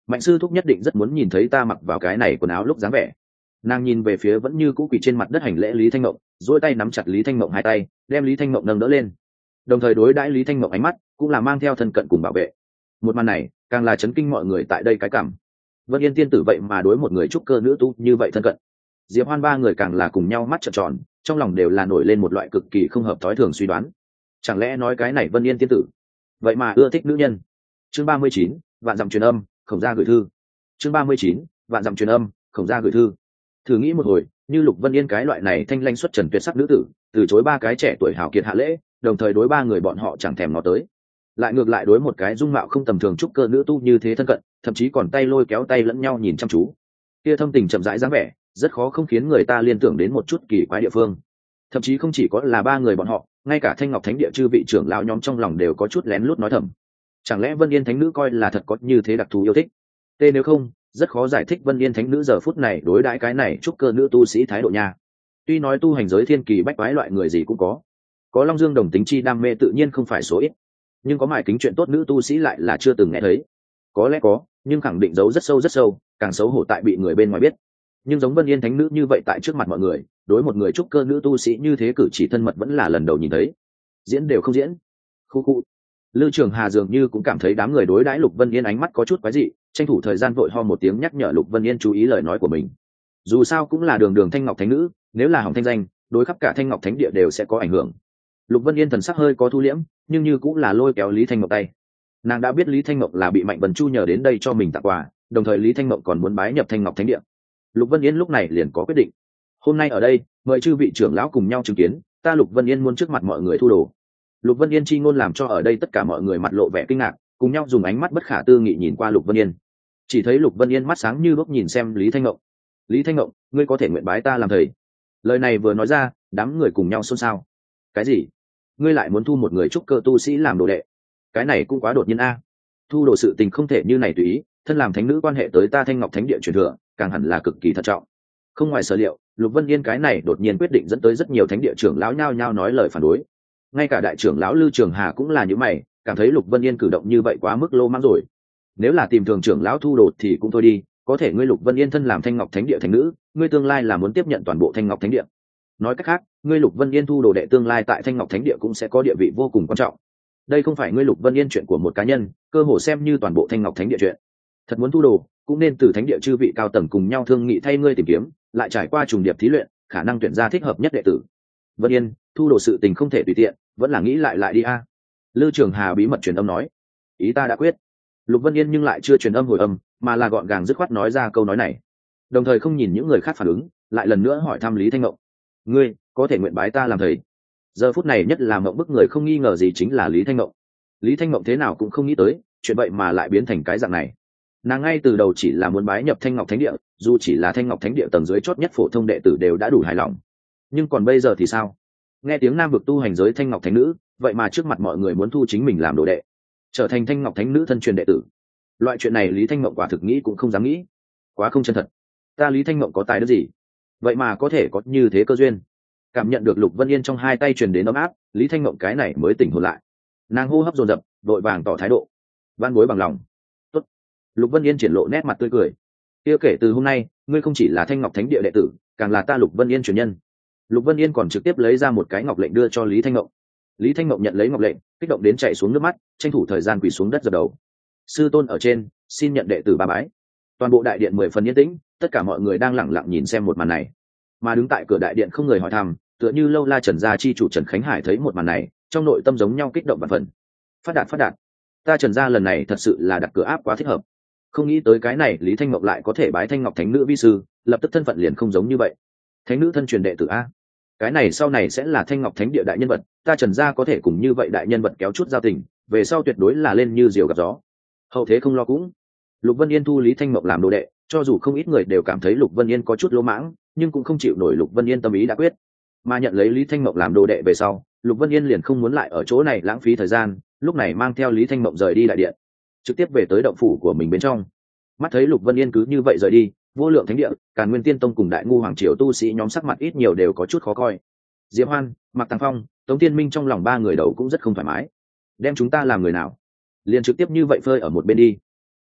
Mạnh sư thúc nhất định rất muốn nhìn thấy ta mặc vào cái này quần áo lúc dáng vẻ. Nàng nhìn về phía vẫn như cũ quỳ trên mặt đất hành lễ Lý Thanh Mộng, duỗi tay nắm chặt Lý Thanh Mộng hai tay, đem Lý Thanh Mộng nâng đỡ lên, đồng thời đối đãi Lý Thanh Mộng ánh mắt cũng là mang theo thân cận cùng bảo vệ. Một màn này càng là chấn kinh mọi người tại đây cái cảm. Vân Yên tiên tử vậy mà đối một người trúc cơ nữ tu như vậy thân cận. Diệp Hoan ba người càng là cùng nhau mắt trợn tròn, trong lòng đều là nổi lên một loại cực kỳ không hợp thói thường suy đoán. Chẳng lẽ nói cái này Vân Yên tiên tử vậy mà ưa thích nữ nhân? Chương 39, vạn dặm truyền âm, Khổng Gia gửi thư. Chương 39, vạn dặm truyền âm, Khổng Gia gửi thư. Thử nghĩ một hồi, như Lục Vân Yên cái loại này thanh lanh xuất trần tuyệt sắc nữ tử, từ chối ba cái trẻ tuổi hào kiệt hạ lễ, đồng thời đối ba người bọn họ chẳng thèm ngó tới, lại ngược lại đối một cái dung mạo không tầm thường trúc cơ nữ tu như thế thân cận, thậm chí còn tay lôi kéo tay lẫn nhau nhìn chăm chú. Kia thâm tình chậm rãi dáng vẻ, rất khó không khiến người ta liên tưởng đến một chút kỳ quái địa phương. Thậm chí không chỉ có là ba người bọn họ, ngay cả Thanh Ngọc Thánh Địa chư vị trưởng lão nhóm trong lòng đều có chút lén lút nói thầm. Chẳng lẽ Vân Yên Thánh Nữ coi là thật có như thế đặc thù yêu thích? Nếu không, rất khó giải thích Vân Yên Thánh Nữ giờ phút này đối đãi cái này trúc cơ nữ tu sĩ thái độ nha. Tuy nói tu hành giới thiên kỳ bách quái loại người gì cũng có Long Dương đồng tính chi đam mê tự nhiên không phải số ít, nhưng có mải kính chuyện tốt nữ tu sĩ lại là chưa từng nghe thấy. Có lẽ có, nhưng khẳng định giấu rất sâu, càng xấu hổ tại bị người bên ngoài biết. Nhưng giống Vân Yên Thánh Nữ như vậy tại trước mặt mọi người, đối một người trúc cơ nữ tu sĩ như thế cử chỉ thân mật vẫn là lần đầu nhìn thấy. Diễn đều không diễn. Khu. Lư Trường Hà dường như cũng cảm thấy đám người đối đãi Lục Vân Yên ánh mắt có chút quái dị, tranh thủ thời gian vội ho một tiếng nhắc nhở Lục Vân Yên chú ý lời nói của mình. Dù sao cũng là đường Thanh Ngọc Thánh Nữ, nếu là hỏng thanh danh, đối khắp cả Thanh Ngọc Thánh Địa đều sẽ có ảnh hưởng. Lục Vân Yên thần sắc hơi có thu liễm, nhưng như cũng là lôi kéo Lý Thanh Ngọc tay. Nàng đã biết Lý Thanh Ngọc là bị Mạnh Vân Chu nhờ đến đây cho mình tặng quà, đồng thời Lý Thanh Ngọc còn muốn bái nhập Thanh Ngọc Thánh Địa. Lục Vân Yên lúc này liền có quyết định. Hôm nay ở đây, mời chư vị trưởng lão cùng nhau chứng kiến, ta Lục Vân Yên muốn trước mặt mọi người thu đồ. Lục Vân Yên chi ngôn làm cho ở đây tất cả mọi người mặt lộ vẻ kinh ngạc, cùng nhau dùng ánh mắt bất khả tư nghị nhìn qua Lục Vân Yên. Chỉ thấy Lục Vân Yên mắt sáng như đuốc nhìn xem Lý Thanh Ngọc. Lý Thanh Ngọc, ngươi có thể nguyện bái ta làm thầy? Lời này vừa nói ra, đám người cùng nhau xôn xao. Cái gì? Ngươi lại muốn thu một người trúc cơ tu sĩ làm đồ đệ? Cái này cũng quá đột nhiên a. Thu đồ sự tình không thể như này tùy ý, thân làm thánh nữ quan hệ tới ta Thanh Ngọc Thánh Địa truyền thừa, càng hẳn là cực kỳ thận trọng. Không ngoài sở liệu, Lục Vân Yên cái này đột nhiên quyết định dẫn tới rất nhiều thánh địa trưởng lão nhao nhao nói lời phản đối. Ngay cả đại trưởng lão Lư Trường Hà cũng là như mày, cảm thấy Lục Vân Yên cử động như vậy quá mức lô mãng rồi. Nếu là tìm thường trưởng lão thu đồ thì cũng thôi đi, có thể ngươi Lục Vân Yên thân làm Thanh Ngọc Thánh Địa thánh nữ, ngươi tương lai là muốn tiếp nhận toàn bộ Thanh Ngọc Thánh Địa. Nói cách khác, ngươi Lục Vân Yên thu đồ đệ tương lai tại Thanh Ngọc Thánh Địa cũng sẽ có địa vị vô cùng quan trọng. Đây không phải ngươi Lục Vân Yên chuyện của một cá nhân, cơ hồ xem như toàn bộ Thanh Ngọc Thánh Địa chuyện. Thật muốn thu đồ, cũng nên từ thánh địa chư vị cao tầng cùng nhau thương nghị thay ngươi tìm kiếm, lại trải qua trùng điệp thí luyện, khả năng tuyển ra thích hợp nhất đệ tử. Vân Yên, thu đồ sự tình không thể tùy tiện, vẫn là nghĩ lại đi a. Lư Trường Hà bí mật truyền âm nói, ý ta đã quyết. Lục Vân Yên nhưng lại chưa truyền âm hồi âm, mà là gọn gàng dứt khoát nói ra câu nói này, đồng thời không nhìn những người khác phản ứng, lại lần nữa hỏi thăm Lý Thanh Ngọc, ngươi có thể nguyện bái ta làm thầy? Giờ phút này nhất là Ngọc bức người không nghi ngờ gì chính là Lý Thanh Ngọc. Lý Thanh Ngọc thế nào cũng không nghĩ tới, chuyện vậy mà lại biến thành cái dạng này. Nàng ngay từ đầu chỉ là muốn bái nhập Thanh Ngọc Thánh Địa, dù chỉ là Thanh Ngọc Thánh Địa tầng dưới chót nhất phổ thông đệ tử đều đã đủ hài lòng. Nhưng còn bây giờ thì sao? Nghe tiếng nam vực tu hành giới Thanh Ngọc Thánh Nữ, vậy mà trước mặt mọi người muốn thu chính mình làm đồ đệ, trở thành Thanh Ngọc Thánh Nữ thân truyền đệ tử. Loại chuyện này Lý Thanh Ngọc quả thực nghĩ cũng không dám nghĩ, quá không chân thật. Ta Lý Thanh Ngọc có tài đức gì, vậy mà có thể có như thế cơ duyên? Cảm nhận được Lục Vân Yên trong hai tay truyền đến ấm áp, Lý Thanh Ngọc cái này mới tỉnh hồn lại. Nàng hô hấp dồn dập, vội vàng tỏ thái độ, van bối bằng lòng. Tốt. Lục Vân Yên triển lộ nét mặt tươi cười. Kia kể từ hôm nay, ngươi không chỉ là Thanh Ngọc Thánh Địa đệ tử, càng là ta Lục Vân Yên truyền nhân. Lục Vân Yên còn trực tiếp lấy ra một cái ngọc lệnh đưa cho Lý Thanh Ngọc. Lý Thanh Ngọc nhận lấy ngọc lệnh, kích động đến chạy xuống nước mắt, tranh thủ thời gian quỳ xuống đất dập đầu. Sư tôn ở trên, xin nhận đệ tử ba bái. Toàn bộ đại điện 10 phần yên tĩnh, tất cả mọi người đang lặng lặng nhìn xem một màn này. Mà đứng tại cửa đại điện không người hỏi thăm, tựa như lâu la Trần gia chi chủ Trần Khánh Hải thấy một màn này, trong nội tâm giống nhau kích động và phần. Phát đạt, ta Trần gia lần này thật sự là đặt cửa áp quá thích hợp. Không nghĩ tới cái này Lý Thanh Ngọc lại có thể bái Thanh Ngọc Thánh Nữ vi sư, lập tức thân phận liền không giống như vậy. Thánh nữ thân truyền đệ tử a, cái này sau này sẽ là Thanh Ngọc Thánh Địa đại nhân vật, ta Trần gia có thể cùng như vậy đại nhân vật kéo chút giao tình, về sau tuyệt đối là lên như diều gặp gió. Hậu thế không lo cũng. Lục Vân Yên thu Lý Thanh Ngọc làm đồ đệ, cho dù không ít người đều cảm thấy Lục Vân Yên có chút lỗ mãng, nhưng cũng không chịu nổi Lục Vân Yên tâm ý đã quyết. Mà nhận lấy Lý Thanh Ngọc làm đồ đệ về sau, Lục Vân Yên liền không muốn lại ở chỗ này lãng phí thời gian, lúc này mang theo Lý Thanh Ngọc rời đi đại điện, trực tiếp về tới động phủ của mình bên trong. Mắt thấy Lục Vân Yên cứ như vậy rời đi, Vô Lượng Thánh Địa, Càn Nguyên Tiên Tông cùng Đại Ngu Hoàng Triều tu sĩ nhóm sắc mặt ít nhiều đều có chút khó coi. Diệp Hoan, Mạc Tăng Phong, Tống Tiên Minh trong lòng ba người đầu cũng rất không thoải mái. Đem chúng ta làm người nào? Liền trực tiếp như vậy phơi ở một bên đi.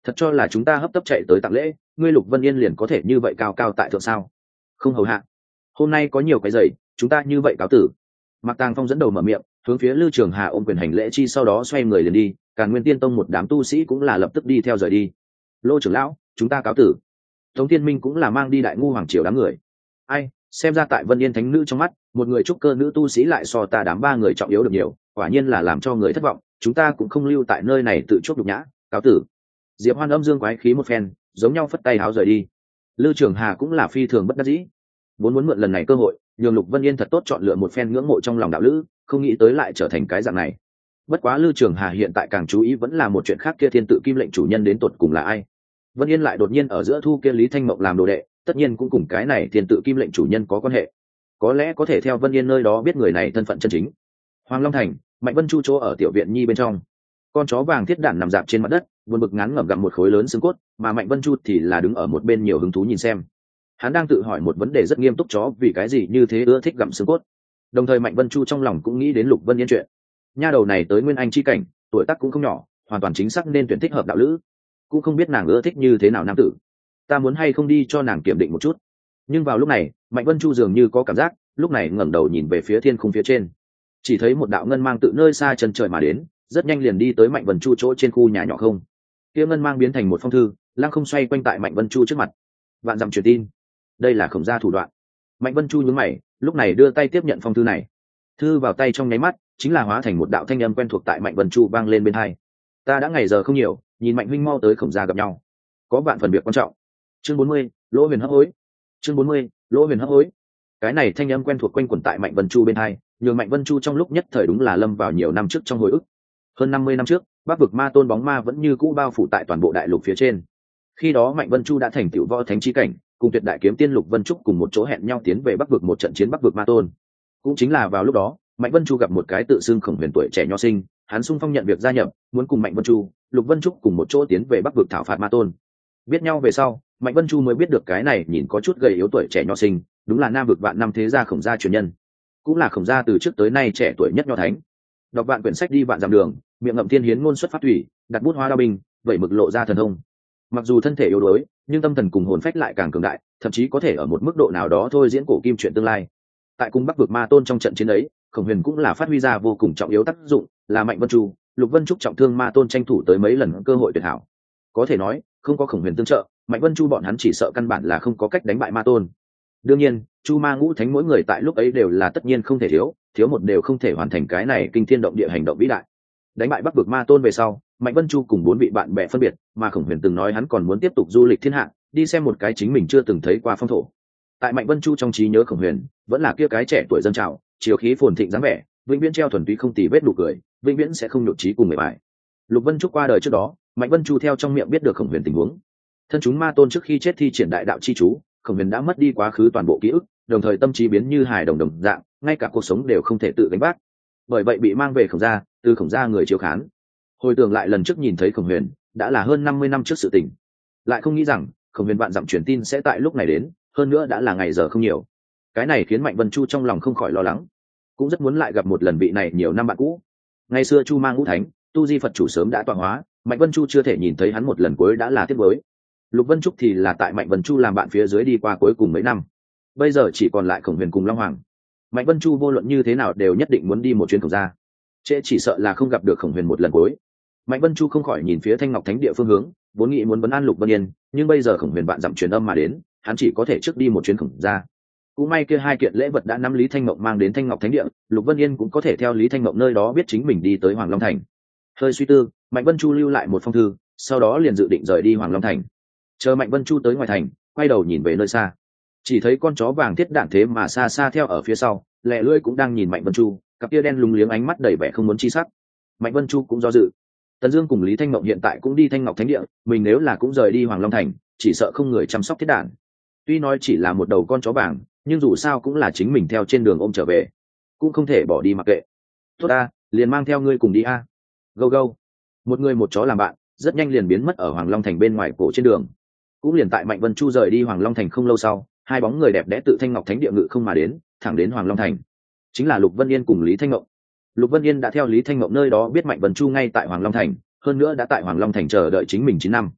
Thật cho là chúng ta hấp tấp chạy tới tặng lễ, ngươi Lục Vân Yên liền có thể như vậy cao cao tại thượng sao? Không hầu hạ. Hôm nay có nhiều cái giày, chúng ta như vậy cáo tử. Mạc Tàng Phong dẫn đầu mở miệng, hướng phía Lư Trường Hà ôm quyền hành lễ chi, sau đó xoay người liền đi. Càn Nguyên Tiên Tông một đám tu sĩ cũng là lập tức đi theo rời đi. Lô trưởng lão, chúng ta cáo tử. Tống Thiên Minh cũng là mang đi Đại Ngu hoàng triều đám người. Ai, xem ra tại Vân Yên thánh nữ trong mắt, một người trúc cơ nữ tu sĩ lại so ta đám ba người trọng yếu được nhiều, quả nhiên là làm cho người thất vọng. Chúng ta cũng không lưu tại nơi này tự chuốc nhục nhã, cáo tử. Diệp Hoan âm dương quái khí một phen, giống nhau phất tay háo rời đi. Lư Trường Hà cũng là phi thường bất đắc dĩ, vốn muốn mượn lần này cơ hội nhường Lục Vân Yên thật tốt chọn lựa một phen ngưỡng mộ trong lòng đạo lữ, không nghĩ tới lại trở thành cái dạng này. Bất quá Lư Trường Hà hiện tại càng chú ý vẫn là một chuyện khác, kia thiên tự kim lệnh chủ nhân đến tột cùng là ai. Vân Yên lại đột nhiên ở giữa thu kia Lý Thanh Mộng làm đồ đệ, tất nhiên cũng cùng cái này thiên tự kim lệnh chủ nhân có quan hệ, có lẽ có thể theo Vân Yên nơi đó biết người này thân phận chân chính. Hoàng Long Thành, Mạnh Vân Chu chỗ ở tiểu viện nhi bên trong, con chó vàng thiết đản nằm dạp trên mặt đất, buồn bực ngán ngẩm gặm một khối lớn xương cốt, mà Mạnh Vân Chu thì là đứng ở một bên nhiều hứng thú nhìn xem. Hắn đang tự hỏi một vấn đề rất nghiêm túc, chó vì cái gì như thế ưa thích gặm xương cốt. Đồng thời Mạnh Vân Chu trong lòng cũng nghĩ đến Lục Vân Yên chuyện. Nha đầu này tới Nguyên Anh chi cảnh, tuổi tác cũng không nhỏ, hoàn toàn chính xác nên tuyển thích hợp đạo lữ. Cũng không biết nàng ưa thích như thế nào nam tử. Ta muốn hay không đi cho nàng kiểm định một chút. Nhưng vào lúc này, Mạnh Vân Chu dường như có cảm giác, lúc này ngẩng đầu nhìn về phía thiên khung phía trên. Chỉ thấy một đạo ngân mang tự nơi xa chân trời mà đến, rất nhanh liền đi tới Mạnh Vân Chu chỗ trên khu nhà nhỏ không. Kia ngân mang biến thành một phong thư, lăng không xoay quanh tại Mạnh Vân Chu trước mặt. Vạn dặm truyền tin. Đây là Khổng gia thủ đoạn. Mạnh Vân Chu nhướng mày, lúc này đưa tay tiếp nhận phong thư này. Thư vào tay trong nháy mắt, chính là hóa thành một đạo thanh âm quen thuộc tại Mạnh Vân Chu vang lên bên tai. Ta đã ngày giờ không nhiều, nhìn Mạnh huynh mau tới Khổng gia gặp nhau. Có bạn phần việc quan trọng. Chương 40, Lỗ Huyền hấp hối. Chương 40, Lỗ Huyền hấp hối. Cái này thanh âm quen thuộc quanh quẩn tại Mạnh Vân Chu bên tai, nhường Mạnh Vân Chu trong lúc nhất thời đúng là lâm vào nhiều năm trước trong hồi ức. Hơn 50 năm trước, Bắc vực ma tôn bóng ma vẫn như cũ bao phủ tại toàn bộ đại lục phía trên. Khi đó Mạnh Vân Chu đã thành tựu võ thánh chi cảnh, cùng tuyệt đại kiếm tiên Lục Vân Trúc cùng một chỗ hẹn nhau tiến về Bắc vực một trận chiến Bắc vực ma tôn. Cũng chính là vào lúc đó, Mạnh Vân Chu gặp một cái tự xưng Khổng Huyền tuổi trẻ nho sinh, hắn xung phong nhận việc gia nhập, muốn cùng Mạnh Vân Chu, Lục Vân Trúc cùng một chỗ tiến về Bắc vực thảo phạt ma tôn. Biết nhau về sau, Mạnh Vân Chu mới biết được cái này nhìn có chút gầy yếu tuổi trẻ nho sinh, đúng là Nam vực vạn năm thế gia Khổng gia truyền nhân, cũng là Khổng gia từ trước tới nay trẻ tuổi nhất nho thánh. Đọc vạn quyển sách đi vạn dặm đường, miệng ngậm thiên hiến ngôn xuất phát thủy, đặt bút hoa đao binh, vậy mực lộ ra thần thông. Mặc dù thân thể yếu đuối, nhưng tâm thần cùng hồn phách lại càng cường đại, thậm chí có thể ở một mức độ nào đó thôi diễn cổ kim chuyện tương lai. Tại cung Bắc vực ma tôn trong trận chiến ấy, Khổng Huyền cũng là phát huy ra vô cùng trọng yếu tác dụng, là Mạnh Vân Chu, Lục Vân Trúc trọng thương ma tôn tranh thủ tới mấy lần cơ hội tuyệt hảo. Có thể nói, không có Khổng Huyền tương trợ, Mạnh Vân Chu bọn hắn chỉ sợ căn bản là không có cách đánh bại ma tôn. Đương nhiên, Chu Ma Ngũ Thánh mỗi người tại lúc ấy đều là tất nhiên không thể thiếu, thiếu một đều không thể hoàn thành cái này kinh thiên động địa hành động vĩ đại. Đánh bại Bắc vực ma tôn về sau, Mạnh Vân Chu cùng 4 vị bạn bè phân biệt, mà Khổng Huyền từng nói hắn còn muốn tiếp tục du lịch thiên hạ, đi xem một cái chính mình chưa từng thấy qua phong thổ. Tại Mạnh Vân Chu trong trí nhớ Khổng Huyền vẫn là kia cái trẻ tuổi dâng trào, chiều khí phồn thịnh dáng vẻ, vĩnh viễn treo thuần túy không tì vết nụ cười, vĩnh viễn sẽ không nhụt chí cùng người bài. Lục Vân Trúc qua đời trước đó, Mạnh Vân Chu theo trong miệng biết được Khổng Huyền tình huống. Thân chúng ma tôn trước khi chết thi triển đại đạo chi chú, Khổng Huyền đã mất đi quá khứ toàn bộ ký ức, đồng thời tâm trí biến như hài đồng đồng dạng, ngay cả cuộc sống đều không thể tự gánh vác. Bởi vậy bị mang về Khổng gia, từ Khổng gia người chiếu khán. Hồi tưởng lại lần trước nhìn thấy Khổng Huyền, đã là hơn 50 năm trước sự tình. Lại không nghĩ rằng, Khổng Huyền vạn dặm truyền tin sẽ tại lúc này đến, hơn nữa đã là ngày giờ không nhiều. Cái này khiến Mạnh Vân Chu trong lòng không khỏi lo lắng, cũng rất muốn lại gặp một lần vị này nhiều năm bạn cũ. Ngày xưa Chu Mang Ngũ Thánh, tu di Phật chủ sớm đã tọa hóa, Mạnh Vân Chu chưa thể nhìn thấy hắn một lần cuối đã là tiếc nuối. Lục Vân Trúc thì là tại Mạnh Vân Chu làm bạn phía dưới đi qua cuối cùng mấy năm. Bây giờ chỉ còn lại Khổng Huyền cùng Long Hoàng. Mạnh Vân Chu vô luận như thế nào đều nhất định muốn đi một chuyến Khổng gia. Trễ chỉ sợ là không gặp được Khổng Huyền một lần cuối. Mạnh Vân Chu không khỏi nhìn phía Thanh Ngọc Thánh địa phương hướng, vốn nghĩ muốn vấn an Lục Vân Yên, nhưng bây giờ Khổng Huyền vạn dặm truyền âm mà đến, hắn chỉ có thể trước đi một chuyến Khổng gia. Cũng may kia 2 kiện lễ vật đã nắm Lý Thanh Mộng mang đến Thanh Ngọc Thánh địa, Lục Vân Yên cũng có thể theo Lý Thanh Mộng nơi đó biết chính mình đi tới Hoàng Long Thành. Hơi suy tư, Mạnh Vân Chu lưu lại một phong thư, sau đó liền dự định rời đi Hoàng Long Thành. Chờ Mạnh Vân Chu tới ngoài thành, quay đầu nhìn về nơi xa, chỉ thấy con chó vàng thiết đạn thế mà xa xa theo ở phía sau, lẹ lưỡi cũng đang nhìn Mạnh Vân Chu, cặp kia đen lúng liếng ánh mắt đầy vẻ không muốn chi sắc. Mạnh Vân Chu cũng do dự. Tần Dương cùng Lý Thanh Mộng hiện tại cũng đi Thanh Ngọc Thánh địa, mình nếu là cũng rời đi Hoàng Long Thành, chỉ sợ không người chăm sóc thiết đạn. Tuy nói chỉ là một đầu con chó vàng, nhưng dù sao cũng là chính mình theo trên đường ôm trở về, cũng không thể bỏ đi mặc kệ. Tốt a, liền mang theo ngươi cùng đi a. Go go. Một người một chó làm bạn, rất nhanh liền biến mất ở Hoàng Long Thành bên ngoài cổ trên đường. Cũng liền tại Mạnh Vân Chu rời đi Hoàng Long Thành không lâu sau, 2 bóng người đẹp đẽ tự Thanh Ngọc Thánh địa ngự không mà đến, thẳng đến Hoàng Long Thành. Chính là Lục Vân Yên cùng Lý Thanh Ngộng. Lục Vân Yên đã theo Lý Thanh Ngộng nơi đó biết Mạnh Vân Chu ngay tại Hoàng Long Thành, hơn nữa đã tại Hoàng Long Thành chờ đợi chính mình 9 năm.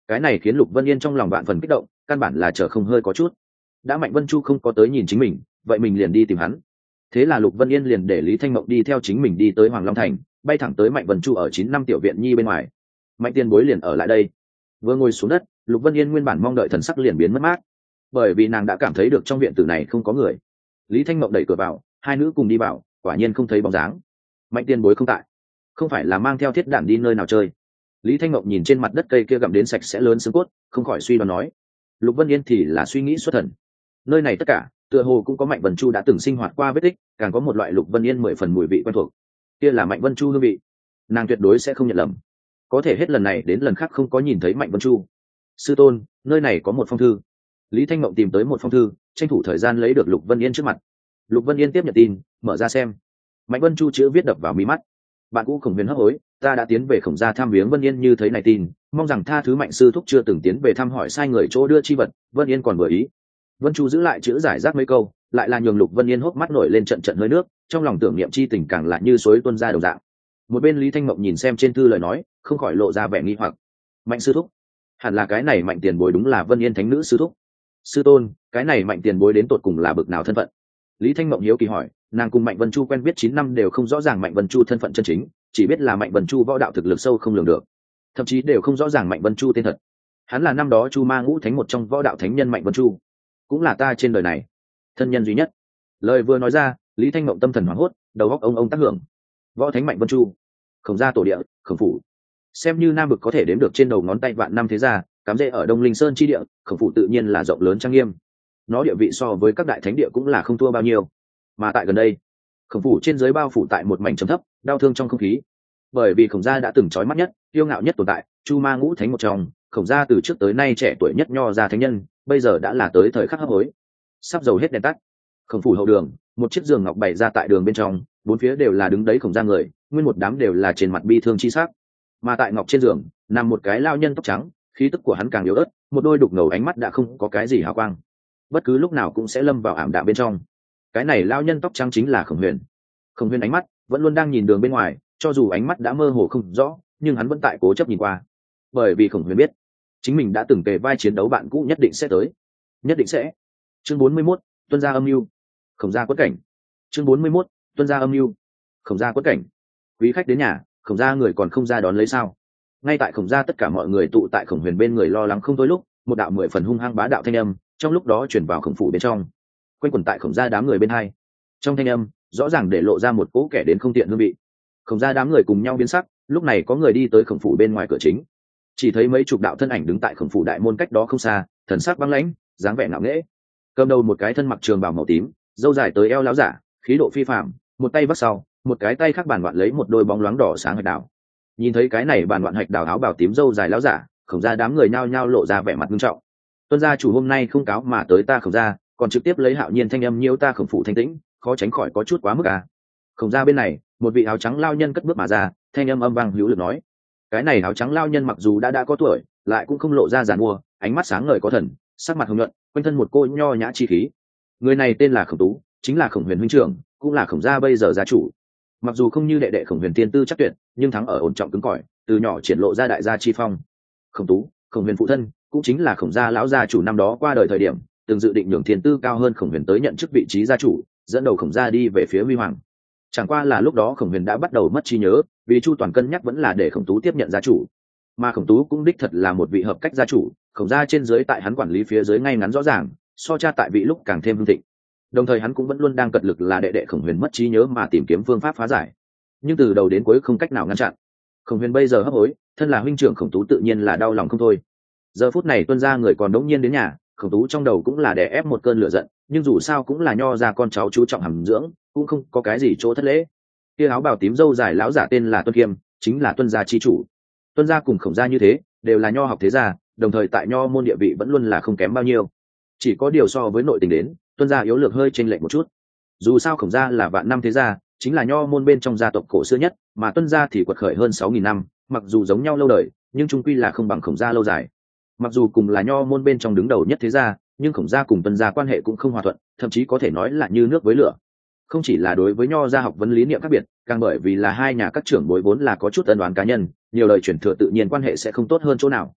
cái này khiến Lục Vân Yên trong lòng vạn phần kích động, căn bản là chờ không hơi có chút. Đã Mạnh Vân Chu không có tới nhìn chính mình, vậy mình liền đi tìm hắn. Thế là Lục Vân Yên liền để Lý Thanh Mộng đi theo chính mình đi tới Hoàng Long Thành, bay thẳng tới Mạnh Vân Chu ở 9 năm tiểu viện nhi bên ngoài. Mạnh Tiền Bối liền ở lại đây. Vừa ngồi xuống đất, Lục Vân Yên nguyên bản mong đợi thần sắc liền biến mất mát, bởi vì nàng đã cảm thấy được trong viện tử này không có người. Lý Thanh Mộng đẩy cửa vào, hai nữ cùng đi vào, quả nhiên không thấy bóng dáng. Mạnh Tiền Bối không tại, không phải là mang theo thiết đản đi nơi nào chơi? Lý Thanh Mộng nhìn trên mặt đất cây kia gặm đến sạch sẽ lớn xương cốt, không khỏi suy đoán nói. Lục Vân Yên thì là suy nghĩ xuất thần. Nơi này tất cả tựa hồ cũng có Mạnh Vân Chu đã từng sinh hoạt qua vết tích, càng có một loại Lục Vân Yên 10 phần mùi vị quen thuộc. Kia là Mạnh Vân Chu hương vị, nàng tuyệt đối sẽ không nhận lầm. Có thể hết lần này đến lần khác không có nhìn thấy Mạnh Vân Chu. Sư tôn, nơi này có một phong thư. Lý Thanh Mộng tìm tới một phong thư, tranh thủ thời gian lấy được Lục Vân Yên trước mặt. Lục Vân Yên tiếp nhận tin, mở ra xem. Mạnh Vân Chu chữ viết đập vào mí mắt. Bạn cũ Khổng Huyền hấp hối, ta đã tiến về Khổng gia thăm viếng Vân Yên, như thấy này tin, mong rằng tha thứ Mạnh sư thúc chưa từng tiến về thăm hỏi sai người chỗ đưa chi vật. Vân Yên còn vừa ý. Vân Chu giữ lại chữ giải rác mấy câu, lại là nhường Lục Vân Yên hốc mắt nổi lên trận trận hơi nước, trong lòng tưởng niệm chi tình càng lại như suối tuôn ra đồng dạng. Một bên Lý Thanh Mộng nhìn xem trên thư lời nói, không khỏi lộ ra vẻ nghi hoặc. Mạnh sư thúc, hẳn là cái này Mạnh tiền bối đúng là Vân Yên thánh nữ sư thúc. Sư tôn, cái này Mạnh tiền bối đến tột cùng là bực nào thân phận? Lý Thanh Mộng hiếu kỳ hỏi, nàng cùng Mạnh Vân Chu quen biết 9 năm đều không rõ ràng Mạnh Vân Chu thân phận chân chính, chỉ biết là Mạnh Vân Chu võ đạo thực lực sâu không lường được, thậm chí đều không rõ ràng Mạnh Vân Chu tên thật. Hắn là năm đó Chu Ma Ngũ Thánh một trong võ đạo thánh nhân Mạnh Vân Chu, cũng là ta trên đời này thân nhân duy nhất. Lời vừa nói ra, Lý Thanh Mộng tâm thần hoảng hốt, đầu óc ông tác hưởng. Võ thánh Mạnh Vân Chu, Khổng gia tổ địa, Khổng phủ, xem như nam vực có thể đếm được trên đầu ngón tay vạn năm thế gia, cắm rễ ở Đông Linh Sơn chi địa, Khổng phủ tự nhiên là rộng lớn trang nghiêm. Nó địa vị so với các đại thánh địa cũng là không thua bao nhiêu. Mà tại gần đây, Khổng phủ trên dưới bao phủ tại một mảnh trầm thấp, đau thương trong không khí. Bởi vì Khổng gia đã từng chói mắt nhất, kiêu ngạo nhất tồn tại, Chu Ma Ngũ Thánh một trong, Khổng gia từ trước tới nay trẻ tuổi nhất nho gia thánh nhân, bây giờ đã là tới thời khắc hấp hối. Sắp dầu hết đèn tắt. Khổng phủ hậu đường, một chiếc giường ngọc bày ra tại đường bên trong, bốn phía đều là đứng đấy Khổng gia người, nguyên một đám đều là trên mặt bi thương chi sắc. Mà tại ngọc trên giường nằm một cái lao nhân tóc trắng, khí tức của hắn càng yếu ớt, một đôi đục ngầu ánh mắt đã không có cái gì hào quang, bất cứ lúc nào cũng sẽ lâm vào ảm đạm bên trong. Cái này lao nhân tóc trắng chính là Khổng Huyền. Khổng Huyền ánh mắt vẫn luôn đang nhìn đường bên ngoài, cho dù ánh mắt đã mơ hồ không rõ, nhưng hắn vẫn tại cố chấp nhìn qua, bởi vì Khổng Huyền biết chính mình đã từng kề vai chiến đấu bạn cũ nhất định sẽ tới, nhất định sẽ. Chương 41, tuân gia âm mưu, Khổng gia quất cảnh. Chương 41, tuân gia âm mưu, Khổng gia quất cảnh. Quý khách đến nhà, Khổng gia người còn không ra đón lấy sao? Ngay tại Khổng gia tất cả mọi người tụ tại Khổng Huyền bên người lo lắng không thôi lúc, một đạo 10 phần hung hăng bá đạo thanh âm trong lúc đó chuyển vào Khổng phủ bên trong, quanh quẩn tại Khổng gia đám người bên hai. Trong thanh âm rõ ràng để lộ ra một cỗ kẻ đến không tiện hương vị. Khổng gia đám người cùng nhau biến sắc, lúc này có người đi tới Khổng phủ bên ngoài cửa chính, chỉ thấy mấy chục đạo thân ảnh đứng tại Khổng phủ đại môn cách đó không xa, thần sắc băng lãnh, dáng vẻ ngạo nghễ. Cầm đầu một cái thân mặc trường bào màu tím, râu dài tới eo láo giả, khí độ phi phàm, một tay vắt sau, một cái tay khác bàn loạn lấy một đôi bóng loáng đỏ sáng hạch đào. Nhìn thấy cái này bàn loạn hạch đào áo bào tím râu dài láo giả, Khổng gia đám người nhao nhao lộ ra vẻ mặt nghiêm trọng. Tuân gia chủ hôm nay không cáo mà tới ta Khổng gia, còn trực tiếp lấy hạo nhiên thanh âm nhiễu ta Khổng phủ thanh tĩnh, khó tránh khỏi có chút quá mức à. Khổng gia bên này, một vị áo trắng lao nhân cất bước mà ra, thanh âm âm vang hữu lực nói. Cái này áo trắng lao nhân mặc dù đã có tuổi, lại cũng không lộ ra giàn mua, ánh mắt sáng ngời có thần, sắc mặt hồng nhuận, quanh thân một cô nho nhã chi khí. Người này tên là Khổng Tú, chính là Khổng Huyền huynh trưởng, cũng là Khổng gia bây giờ gia chủ. Mặc dù không như đệ đệ Khổng Huyền tiên tư chắc tuyệt, nhưng thắng ở ổn trọng cứng cỏi, từ nhỏ triển lộ ra đại gia chi phong. Khổng Tú, Khổng Huyền phụ thân, cũng chính là Khổng gia lão gia chủ năm đó qua đời thời điểm, từng dự định nhường thiên tư cao hơn Khổng Huyền tới nhận chức vị trí gia chủ, dẫn đầu Khổng gia đi về phía huy hoàng. Chẳng qua là lúc đó Khổng Huyền đã bắt đầu mất trí nhớ, vì chu toàn cân nhắc vẫn là để Khổng Tú tiếp nhận gia chủ. Mà Khổng Tú cũng đích thật là một vị hợp cách gia chủ, Khổng gia trên dưới tại hắn quản lý phía dưới ngay ngắn rõ ràng, so cha tại vị lúc càng thêm hưng thịnh. Đồng thời hắn cũng vẫn luôn đang cật lực là đệ đệ Khổng Huyền mất trí nhớ mà tìm kiếm phương pháp phá giải, nhưng từ đầu đến cuối không cách nào ngăn chặn. Khổng Huyền bây giờ hấp hối, thân là huynh trưởng Khổng Tú tự nhiên là đau lòng không thôi. Giờ phút này Tuân gia người còn đống nhiên đến nhà, Khổng Tú trong đầu cũng là đè ép một cơn lửa giận, nhưng dù sao cũng là nho ra con cháu chú trọng hàm dưỡng, cũng không có cái gì chỗ thất lễ. Kia áo bào tím râu dài lão giả tên là Tuân Kiêm, chính là Tuân gia chi chủ. Tuân gia cùng Khổng gia như thế, đều là nho học thế gia, đồng thời tại nho môn địa vị vẫn luôn là không kém bao nhiêu. Chỉ có điều so với nội tình đến, Tuân gia yếu lược hơi chênh lệch một chút. Dù sao Khổng gia là vạn năm thế gia, chính là nho môn bên trong gia tộc cổ xưa nhất, mà Tuân gia thì quật khởi hơn 6.000 năm, mặc dù giống nhau lâu đời, nhưng chung quy là không bằng Khổng gia lâu dài. Mặc dù cùng là nho môn bên trong đứng đầu nhất thế gia, nhưng Khổng gia cùng Tuân gia quan hệ cũng không hòa thuận, thậm chí có thể nói là như nước với lửa. Không chỉ là đối với nho gia học vấn lý niệm khác biệt, càng bởi vì là hai nhà các trưởng bối vốn là có chút ân oán cá nhân, nhiều lời truyền thừa tự nhiên quan hệ sẽ không tốt hơn chỗ nào.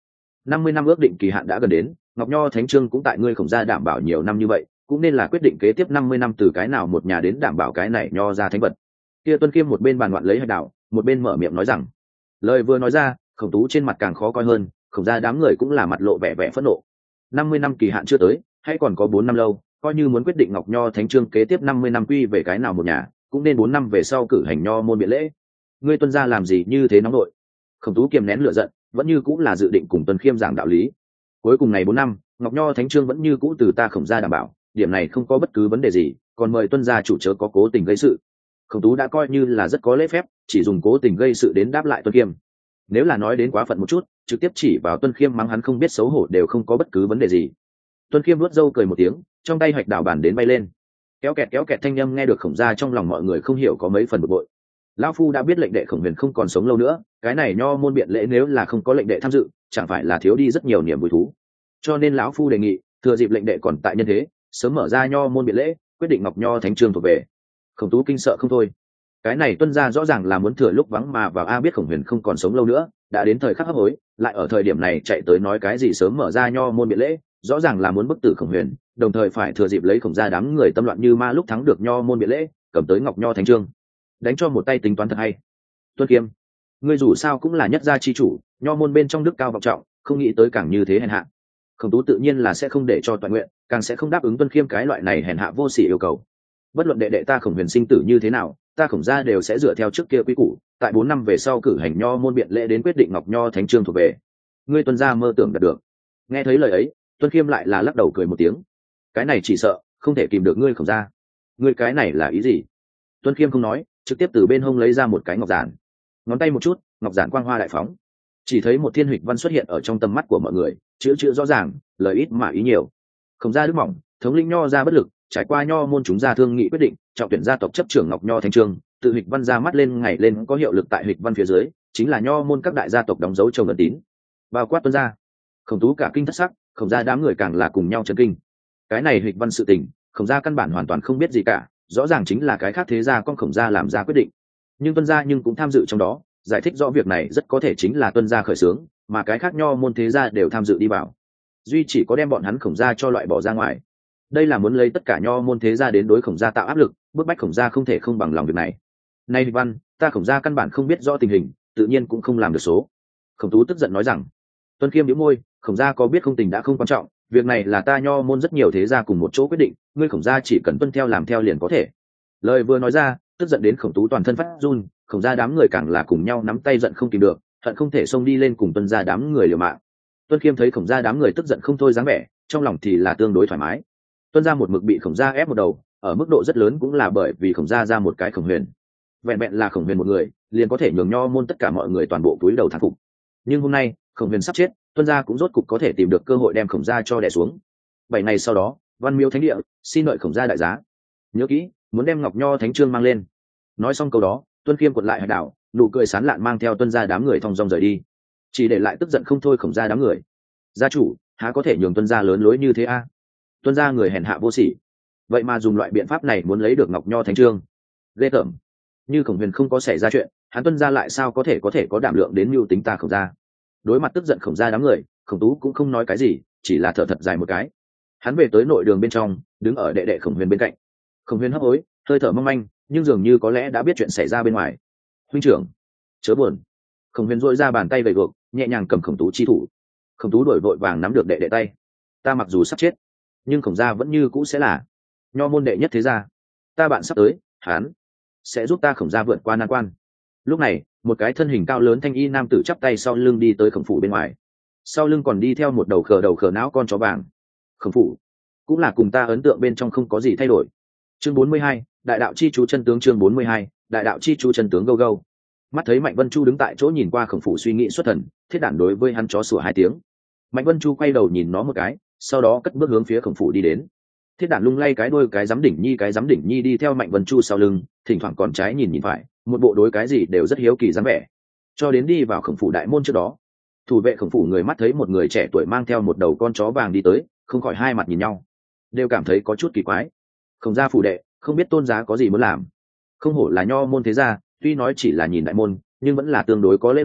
50 năm ước định kỳ hạn đã gần đến, Ngọc Nho Thánh Trương cũng tại ngươi Khổng gia đảm bảo nhiều năm như vậy, cũng nên là quyết định kế tiếp 50 năm từ cái nào một nhà đến đảm bảo cái này Nho ra thánh vật. Kia Tuân Kiêm một bên bàn loạn lấy hạch đạo, một bên mở miệng nói rằng, lời vừa nói ra, Khổng Tú trên mặt càng khó coi hơn, Khổng gia đám người cũng là mặt lộ vẻ vẻ phẫn nộ. 50 năm kỳ hạn chưa tới, hay còn có 4 năm lâu, coi như muốn quyết định Ngọc Nho Thánh Trương kế tiếp 50 năm quy về cái nào một nhà, cũng nên 4 năm về sau cử hành Nho môn biện lễ. Ngươi Tuân gia làm gì như thế nóng nội? Khổng Tú kiềm nén lửa giận, vẫn như cũng là dự định cùng Tuân Khiêm giảng đạo lý. Cuối cùng ngày 4 năm, Ngọc Nho Thánh Trương vẫn như cũ từ ta Khổng gia đảm bảo, điểm này không có bất cứ vấn đề gì, còn mời Tuân gia chủ chớ có cố tình gây sự. Khổng Tú đã coi như là rất có lễ phép, chỉ dùng cố tình gây sự đến đáp lại Tuân Khiêm. Nếu là nói đến quá phận một chút, trực tiếp chỉ vào Tuân Khiêm mắng hắn không biết xấu hổ đều không có bất cứ vấn đề gì. Tuân Khiêm vuốt râu cười một tiếng, trong tay hạch đảo bản đến bay lên. Kéo kẹt thanh âm nghe được Khổng gia trong lòng mọi người không hiểu có mấy phần bực bội. Lão phu đã biết lệnh đệ Khổng Huyền không còn sống lâu nữa, cái này Nho môn biện lễ nếu là không có lệnh đệ tham dự, chẳng phải là thiếu đi rất nhiều niềm vui thú. Cho nên lão phu đề nghị, thừa dịp lệnh đệ còn tại nhân thế, sớm mở ra Nho môn biện lễ, quyết định Ngọc Nho Thánh Trương thuộc về. Khổng Tú kinh sợ không thôi. Cái này Tuân gia rõ ràng là muốn thừa lúc vắng mà vào a biết Khổng Huyền không còn sống lâu nữa, đã đến thời khắc hấp hối, lại ở thời điểm này chạy tới nói cái gì sớm mở ra Nho môn biện lễ, rõ ràng là muốn bức tử Khổng Huyền, đồng thời phải thừa dịp lấy Khổng gia đám người tâm loạn như ma lúc thắng được Nho môn biện lễ, cầm tới Ngọc Nho Thánh Trương, đánh cho một tay tính toán thật hay. Tuân Kiêm, ngươi dù sao cũng là nhất gia chi chủ, Nho môn bên trong đức cao vọng trọng, không nghĩ tới càng như thế hèn hạ. Khổng Tú tự nhiên là sẽ không để cho toàn nguyện, càng sẽ không đáp ứng Tuân Khiêm cái loại này hèn hạ vô sỉ yêu cầu. Bất luận đệ đệ ta Khổng Huyền sinh tử như thế nào, ta Khổng gia đều sẽ dựa theo trước kia quy củ, tại 4 năm về sau cử hành Nho môn biện lễ đến quyết định Ngọc Nho Thánh Trương thuộc về. Ngươi Tuân gia mơ tưởng đạt được. Nghe thấy lời ấy, Tuân Khiêm lại là lắc đầu cười một tiếng. Cái này chỉ sợ không thể kìm được ngươi Khổng gia. Ngươi cái này là ý gì? Tuân Khiêm không nói, trực tiếp từ bên hông lấy ra một cái ngọc giản, ngón tay một chút, ngọc giản quang hoa đại phóng, chỉ thấy một thiên huỵch văn xuất hiện ở trong tầm mắt của mọi người, chữ rõ ràng, lời ít mà ý nhiều. Khổng gia đức mỏng, thống lĩnh Nho gia bất lực, trải qua Nho môn chúng gia thương nghị quyết định, trọng tuyển gia tộc chấp trưởng Ngọc Nho Thánh Trương, tự huỵch văn ra mắt lên ngày lên có hiệu lực tại huỵch văn phía dưới, chính là Nho môn các đại gia tộc đóng dấu chồng ấn tín. Bao quát Tuân gia. Khổng Tú cả kinh thất sắc, Khổng gia đám người càng là cùng nhau chấn kinh. Cái này huỵch văn sự tình, Khổng gia căn bản hoàn toàn không biết gì cả, rõ ràng chính là cái khác thế gia con Khổng gia làm ra quyết định. Nhưng Tuân gia nhưng cũng tham dự trong đó, giải thích rõ việc này rất có thể chính là Tuân gia khởi xướng, mà cái khác Nho môn thế gia đều tham dự đi vào. Duy chỉ có đem bọn hắn Khổng gia cho loại bỏ ra ngoài. Đây là muốn lấy tất cả Nho môn thế gia đến đối Khổng gia tạo áp lực, bức bách Khổng gia không thể không bằng lòng việc này. Nay văn, ta Khổng gia căn bản không biết rõ tình hình, tự nhiên cũng không làm được số. Khổng Tú tức giận nói rằng. Tuân Khiêm nhíu môi, Khổng gia có biết không tình đã không quan trọng, việc này là ta Nho môn rất nhiều thế gia cùng một chỗ quyết định, ngươi Khổng gia chỉ cần tuân theo làm theo liền có thể. Lời vừa nói ra, tức giận đến Khổng Tú toàn thân phát run, Khổng gia đám người càng là cùng nhau nắm tay giận không kìm được, hận không thể xông đi lên cùng Tuân gia đám người liều mạng. Tuân Khiêm thấy Khổng gia đám người tức giận không thôi dáng vẻ, trong lòng thì là tương đối thoải mái. Tuân gia một mực bị Khổng gia ép một đầu, ở mức độ rất lớn cũng là bởi vì Khổng gia ra một cái Khổng Huyền. Vẹn vẹn là Khổng Huyền một người, liền có thể nhường Nho môn tất cả mọi người toàn bộ túi đầu thán phục. Nhưng hôm nay, Khổng Huyền sắp chết, Tuân gia cũng rốt cục có thể tìm được cơ hội đem Khổng gia cho đè xuống. 7 ngày sau đó, Văn Miếu Thánh địa, xin đợi Khổng gia đại giá. Nhớ kỹ, muốn đem Ngọc Nho Thánh Trương mang lên. Nói xong câu đó, Tuân Khiêm quật lại hạch đảo, nụ cười sán lạn mang theo Tuân gia đám người thong dong rời đi, chỉ để lại tức giận không thôi Khổng gia đám người. Gia chủ, há có thể nhường Tuân gia lớn lối như thế a? Tuân gia người hèn hạ vô sỉ, vậy mà dùng loại biện pháp này muốn lấy được Ngọc Nho Thánh Trương, ghê tởm. Như Khổng Huyền không có xảy ra chuyện, hắn Tuân gia lại sao có thể có đảm lượng đến mưu tính ta Khổng gia? Đối mặt tức giận Khổng gia đám người, Khổng Tú cũng không nói cái gì, chỉ là thở thật dài một cái. Hắn về tới nội đường bên trong, đứng ở đệ đệ Khổng Huyền bên cạnh. Khổng Huyền hấp hối, hơi thở mong manh, nhưng dường như có lẽ đã biết chuyện xảy ra bên ngoài. Huynh trưởng, chớ buồn. Khổng Huyền dội ra bàn tay về gược, nhẹ nhàng cầm Khổng Tú chi thủ. Khổng Tú đổi vội vàng nắm được đệ đệ tay. Ta mặc dù sắp chết, nhưng Khổng gia vẫn như cũ sẽ là Nho môn đệ nhất thế gia. Ta bạn sắp tới, hắn sẽ giúp ta Khổng gia vượt qua nan quan. Lúc này, một cái thân hình cao lớn thanh y nam tử chắp tay sau lưng đi tới Khổng phủ bên ngoài. Sau lưng còn đi theo một đầu khờ não con chó vàng. Khổng phủ cũng là cùng ta ấn tượng bên trong không có gì thay đổi. Chương 42, đại đạo chi chú chân tướng. Chương 42, đại đạo chi chú chân tướng. Gâu gâu. Mắt thấy Mạnh Vân Chu đứng tại chỗ nhìn qua Khổng phủ suy nghĩ xuất thần, Thiết Đản đối với hắn chó sủa 2 tiếng. Mạnh Vân Chu quay đầu nhìn nó một cái, sau đó cất bước hướng phía Khổng phủ đi đến. Thiết Đản lung lay cái đuôi cái giám đỉnh nhi đi theo Mạnh Vân Chu sau lưng, thỉnh thoảng còn trái nhìn phải, một bộ đối cái gì đều rất hiếu kỳ dáng vẻ. Cho đến đi vào Khổng phủ đại môn trước đó, thủ vệ Khổng phủ người mắt thấy một người trẻ tuổi mang theo một đầu con chó vàng đi tới, không khỏi hai mặt nhìn nhau, đều cảm thấy có chút kỳ quái. Khổng gia phủ đệ, không biết tôn giá có gì muốn làm. Không hổ là Nho môn thế gia, tuy nói chỉ là nhìn đại môn, nhưng vẫn là tương đối có lễ độ,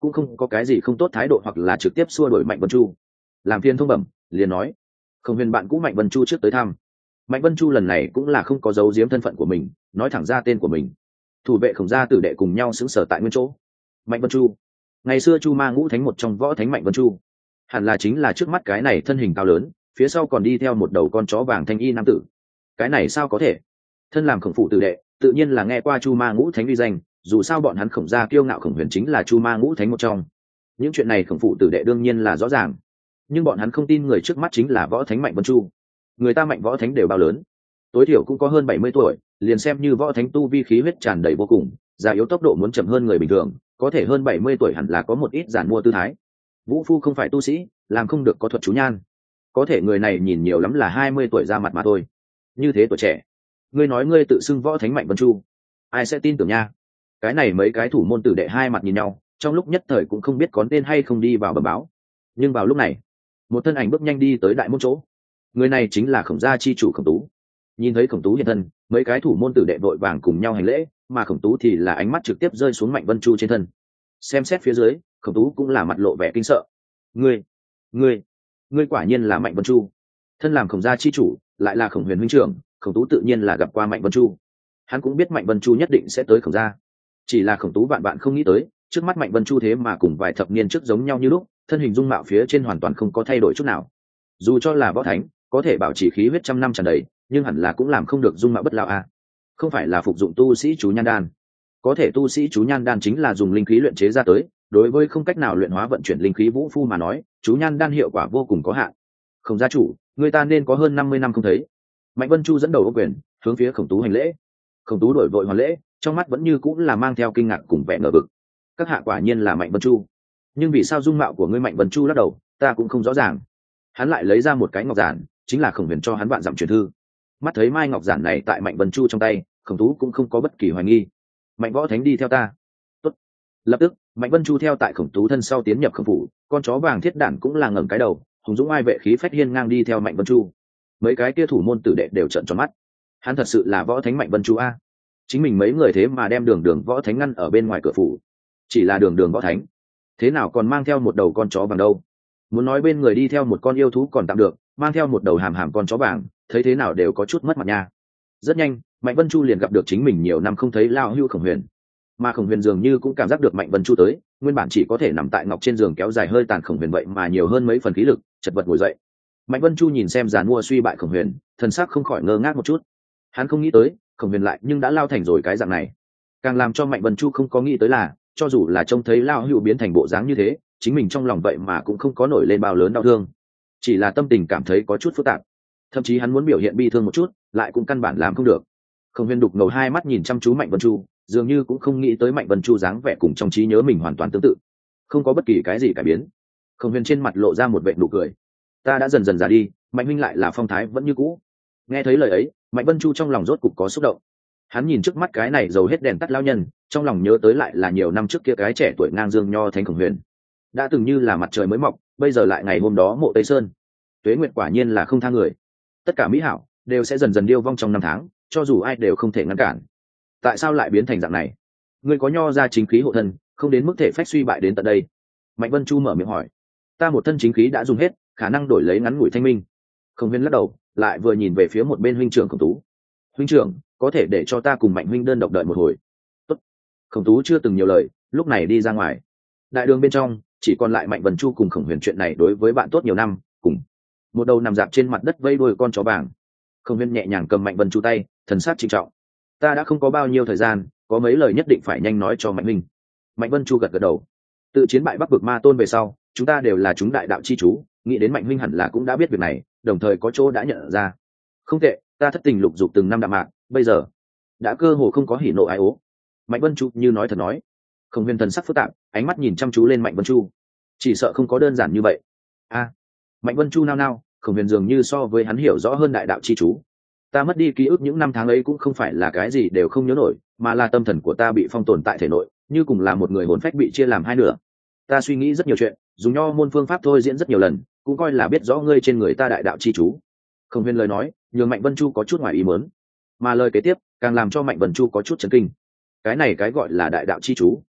cũng không có cái gì không tốt thái độ hoặc là trực tiếp xua đuổi Mạnh Vân Chu. Làm phiền thông bẩm, liền nói Khổng Huyền bạn cũ Mạnh Vân Chu trước tới thăm. Mạnh Vân Chu lần này cũng là không có giấu giếm thân phận của mình, nói thẳng ra tên của mình. Thủ vệ Khổng gia tử đệ cùng nhau xứng sở tại nguyên chỗ. Mạnh Vân Chu, ngày xưa Chu Ma Ngũ Thánh một trong võ thánh Mạnh Vân Chu, hẳn là chính là trước mắt cái này thân hình cao lớn, phía sau còn đi theo một đầu con chó vàng thanh y nam tử. Cái này sao có thể? Thân làm Khổng phụ tử đệ, tự nhiên là nghe qua Chu Ma Ngũ Thánh uy danh, dù sao bọn hắn Khổng gia kiêu ngạo Khổng Huyền chính là Chu Ma Ngũ Thánh một trong. Những chuyện này Khổng phụ tử đệ đương nhiên là rõ ràng, nhưng bọn hắn không tin người trước mắt chính là võ thánh Mạnh Vân Chu. Người ta Mạnh võ thánh đều bao lớn, tối thiểu cũng có hơn 70 tuổi, liền xem như võ thánh tu vi khí huyết tràn đầy vô cùng, già yếu tốc độ muốn chậm hơn người bình thường, có thể hơn 70 tuổi hẳn là có một ít giản mua tư thái. Vũ phu không phải tu sĩ, làm không được có thuật chú nhan, có thể người này nhìn nhiều lắm là 20 tuổi ra mặt mà thôi. Như thế tuổi trẻ, ngươi nói ngươi tự xưng võ thánh Mạnh Vân Chu, ai sẽ tin tưởng nha? Cái này mấy cái thủ môn tử đệ hai mặt nhìn nhau, trong lúc nhất thời cũng không biết có nên hay không đi vào bẩm báo. Nhưng vào lúc này, một thân ảnh bước nhanh đi tới đại môn chỗ. Người này chính là Khổng gia chi chủ Khổng Tú. Nhìn thấy Khổng Tú hiện thân, mấy cái thủ môn tử đệ vội vàng cùng nhau hành lễ, mà Khổng Tú thì là ánh mắt trực tiếp rơi xuống Mạnh Vân Chu trên thân. Xem xét phía dưới, Khổng Tú cũng là mặt lộ vẻ kinh sợ. Ngươi quả nhiên là Mạnh Vân Chu. Thân làm Khổng gia chi chủ, lại là Khổng Huyền huynh trưởng, Khổng Tú tự nhiên là gặp qua Mạnh Vân Chu. Hắn cũng biết Mạnh Vân Chu nhất định sẽ tới Khổng gia, chỉ là Khổng Tú vạn bạn không nghĩ tới, trước mắt Mạnh Vân Chu thế mà cùng vài thập niên trước giống nhau như lúc, thân hình dung mạo phía trên hoàn toàn không có thay đổi chút nào. Dù cho là võ thánh, có thể bảo trì khí huyết trăm năm tràn đầy, nhưng hẳn là cũng làm không được dung mạo bất lão a. Không phải là phục dụng tu sĩ chú nhan đan, có thể tu sĩ chú nhan đan chính là dùng linh khí luyện chế ra tới, đối với không cách nào luyện hóa vận chuyển linh khí vũ phu mà nói, chú nhan đan hiệu quả vô cùng có hạn. Không gia chủ, người ta nên có hơn 50 năm không thấy. Mạnh Vân Chu dẫn đầu ô quyền, hướng phía Khổng Tú hành lễ. Khổng Tú đổi vội hoàn lễ, trong mắt vẫn như cũng là mang theo kinh ngạc cùng vẻ ngờ vực. Các hạ quả nhiên là Mạnh Vân Chu, nhưng vì sao dung mạo của ngươi Mạnh Vân Chu lắc đầu, ta cũng không rõ ràng. Hắn lại lấy ra một cái ngọc giản, chính là Khổng Huyền cho hắn vạn dặm truyền thư. Mắt thấy mai ngọc giản này tại Mạnh Vân Chu trong tay, Khổng Tú cũng không có bất kỳ hoài nghi. Mạnh võ thánh đi theo ta. Tốt. Lập tức Mạnh Vân Chu theo tại Khổng Tú thân sau tiến nhập Khổng phủ, con chó vàng thiết đản cũng là ngẩng cái đầu, hùng dũng ai vệ khí phách hiên ngang đi theo Mạnh Vân Chu. Mấy cái kia thủ môn tử đệ đều trợn tròn mắt. Hắn thật sự là võ thánh Mạnh Vân Chu a? Chính mình mấy người thế mà đem đường võ thánh ngăn ở bên ngoài cửa phủ. Chỉ là đường võ thánh, thế nào còn mang theo một đầu con chó vàng đâu? Muốn nói bên người đi theo một con yêu thú còn tạm được, mang theo một đầu hàm con chó vàng, thấy thế nào đều có chút mất mặt nha. Rất nhanh Mạnh Vân Chu liền gặp được chính mình nhiều năm không thấy lao hưu Khổng Huyền, mà Khổng Huyền dường như cũng cảm giác được Mạnh Vân Chu tới, nguyên bản chỉ có thể nằm tại ngọc trên giường kéo dài hơi tàn Khổng Huyền vậy mà nhiều hơn mấy phần khí lực, chật vật ngồi dậy. Mạnh Vân Chu nhìn xem giàn mua suy bại Khổng Huyền, thần sắc không khỏi ngơ ngác một chút. Hắn không nghĩ tới Khổng Huyền lại nhưng đã lao thành rồi cái dạng này. Càng làm cho Mạnh Vân Chu không có nghĩ tới là, cho dù là trông thấy lao hưu biến thành bộ dáng như thế, chính mình trong lòng vậy mà cũng không có nổi lên bao lớn đau thương, chỉ là tâm tình cảm thấy có chút phức tạp. Thậm chí hắn muốn biểu hiện bi thương một chút, lại cũng căn bản làm không được. Khổng Huyền đục ngầu hai mắt nhìn chăm chú Mạnh Vân Chu, dường như cũng không nghĩ tới Mạnh Vân Chu dáng vẻ cùng trong trí nhớ mình hoàn toàn tương tự, không có bất kỳ cái gì cải biến. Khổng Huyền trên mặt lộ ra một vệt nụ cười. Ta đã dần dần già đi, Mạnh huynh lại là phong thái vẫn như cũ. Nghe thấy lời ấy, Mạnh Vân Chu trong lòng rốt cục có xúc động. Hắn nhìn trước mắt cái này dầu hết đèn tắt lão nhân, trong lòng nhớ tới lại là nhiều năm trước kia cái trẻ tuổi ngang dương nho thánh Khổng Huyền, đã từng như là mặt trời mới mọc, bây giờ lại ngày hôm đó mộ Tây Sơn. Tuế nguyệt quả nhiên là không tha người, tất cả mỹ hảo đều sẽ dần dần điêu vong trong năm tháng, cho dù ai đều không thể ngăn cản. Tại sao lại biến thành dạng này? Ngươi có nho ra chính khí hộ thân, không đến mức thể phách suy bại đến tận đây. Mạnh Vân Chu mở miệng hỏi. Ta một thân chính khí đã dùng hết, khả năng đổi lấy ngắn ngủi thanh minh. Khổng Huyền lắc đầu, lại vừa nhìn về phía một bên huynh trưởng Khổng Tú. Huynh trưởng, có thể để cho ta cùng Mạnh huynh đơn độc đợi một hồi? Tốt. Khổng Tú chưa từng nhiều lời, lúc này đi ra ngoài. Đại đường bên trong chỉ còn lại Mạnh Vân Chu cùng Khổng Huyền. Chuyện này đối với bạn tốt nhiều năm, cùng một đầu nằm dạp trên mặt đất vây đuôi con chó vàng. Khổng Huyền nhẹ nhàng cầm Mạnh Vân Chu tay, thần sắc trịnh trọng. Ta đã không có bao nhiêu thời gian, có mấy lời nhất định phải nhanh nói cho Mạnh huynh. Mạnh Vân Chu gật gật đầu. Tự chiến bại Bắc Vực Ma Tôn về sau, chúng ta đều là chúng đại đạo chi chú, nghĩ đến Mạnh huynh hẳn là cũng đã biết việc này, đồng thời có chỗ đã nhận ra. Không tệ, ta thất tình lục dục từng năm đạm mạc, bây giờ đã cơ hồ không có hỉ nộ ái ố. Mạnh Vân Chu như nói thật nói. Khổng Huyền thần sắc phức tạp, ánh mắt nhìn chăm chú lên Mạnh Vân Chu. Chỉ sợ không có đơn giản như vậy. A. Mạnh Vân Chu nao nao, Khổng Huyền dường như so với hắn hiểu rõ hơn đại đạo chi chú. Ta mất đi ký ức những năm tháng ấy cũng không phải là cái gì đều không nhớ nổi, mà là tâm thần của ta bị phong tồn tại thể nội, như cùng là một người hồn phách bị chia làm hai nửa. Ta suy nghĩ rất nhiều chuyện, dùng nho môn phương pháp thôi diễn rất nhiều lần, cũng coi là biết rõ ngươi trên người ta đại đạo chi chú. Khổng Huyền lời nói nhường Mạnh Vân Chu có chút ngoài ý muốn, mà lời kế tiếp càng làm cho Mạnh Vân Chu có chút chấn kinh. Cái này cái gọi là đại đạo chi chú,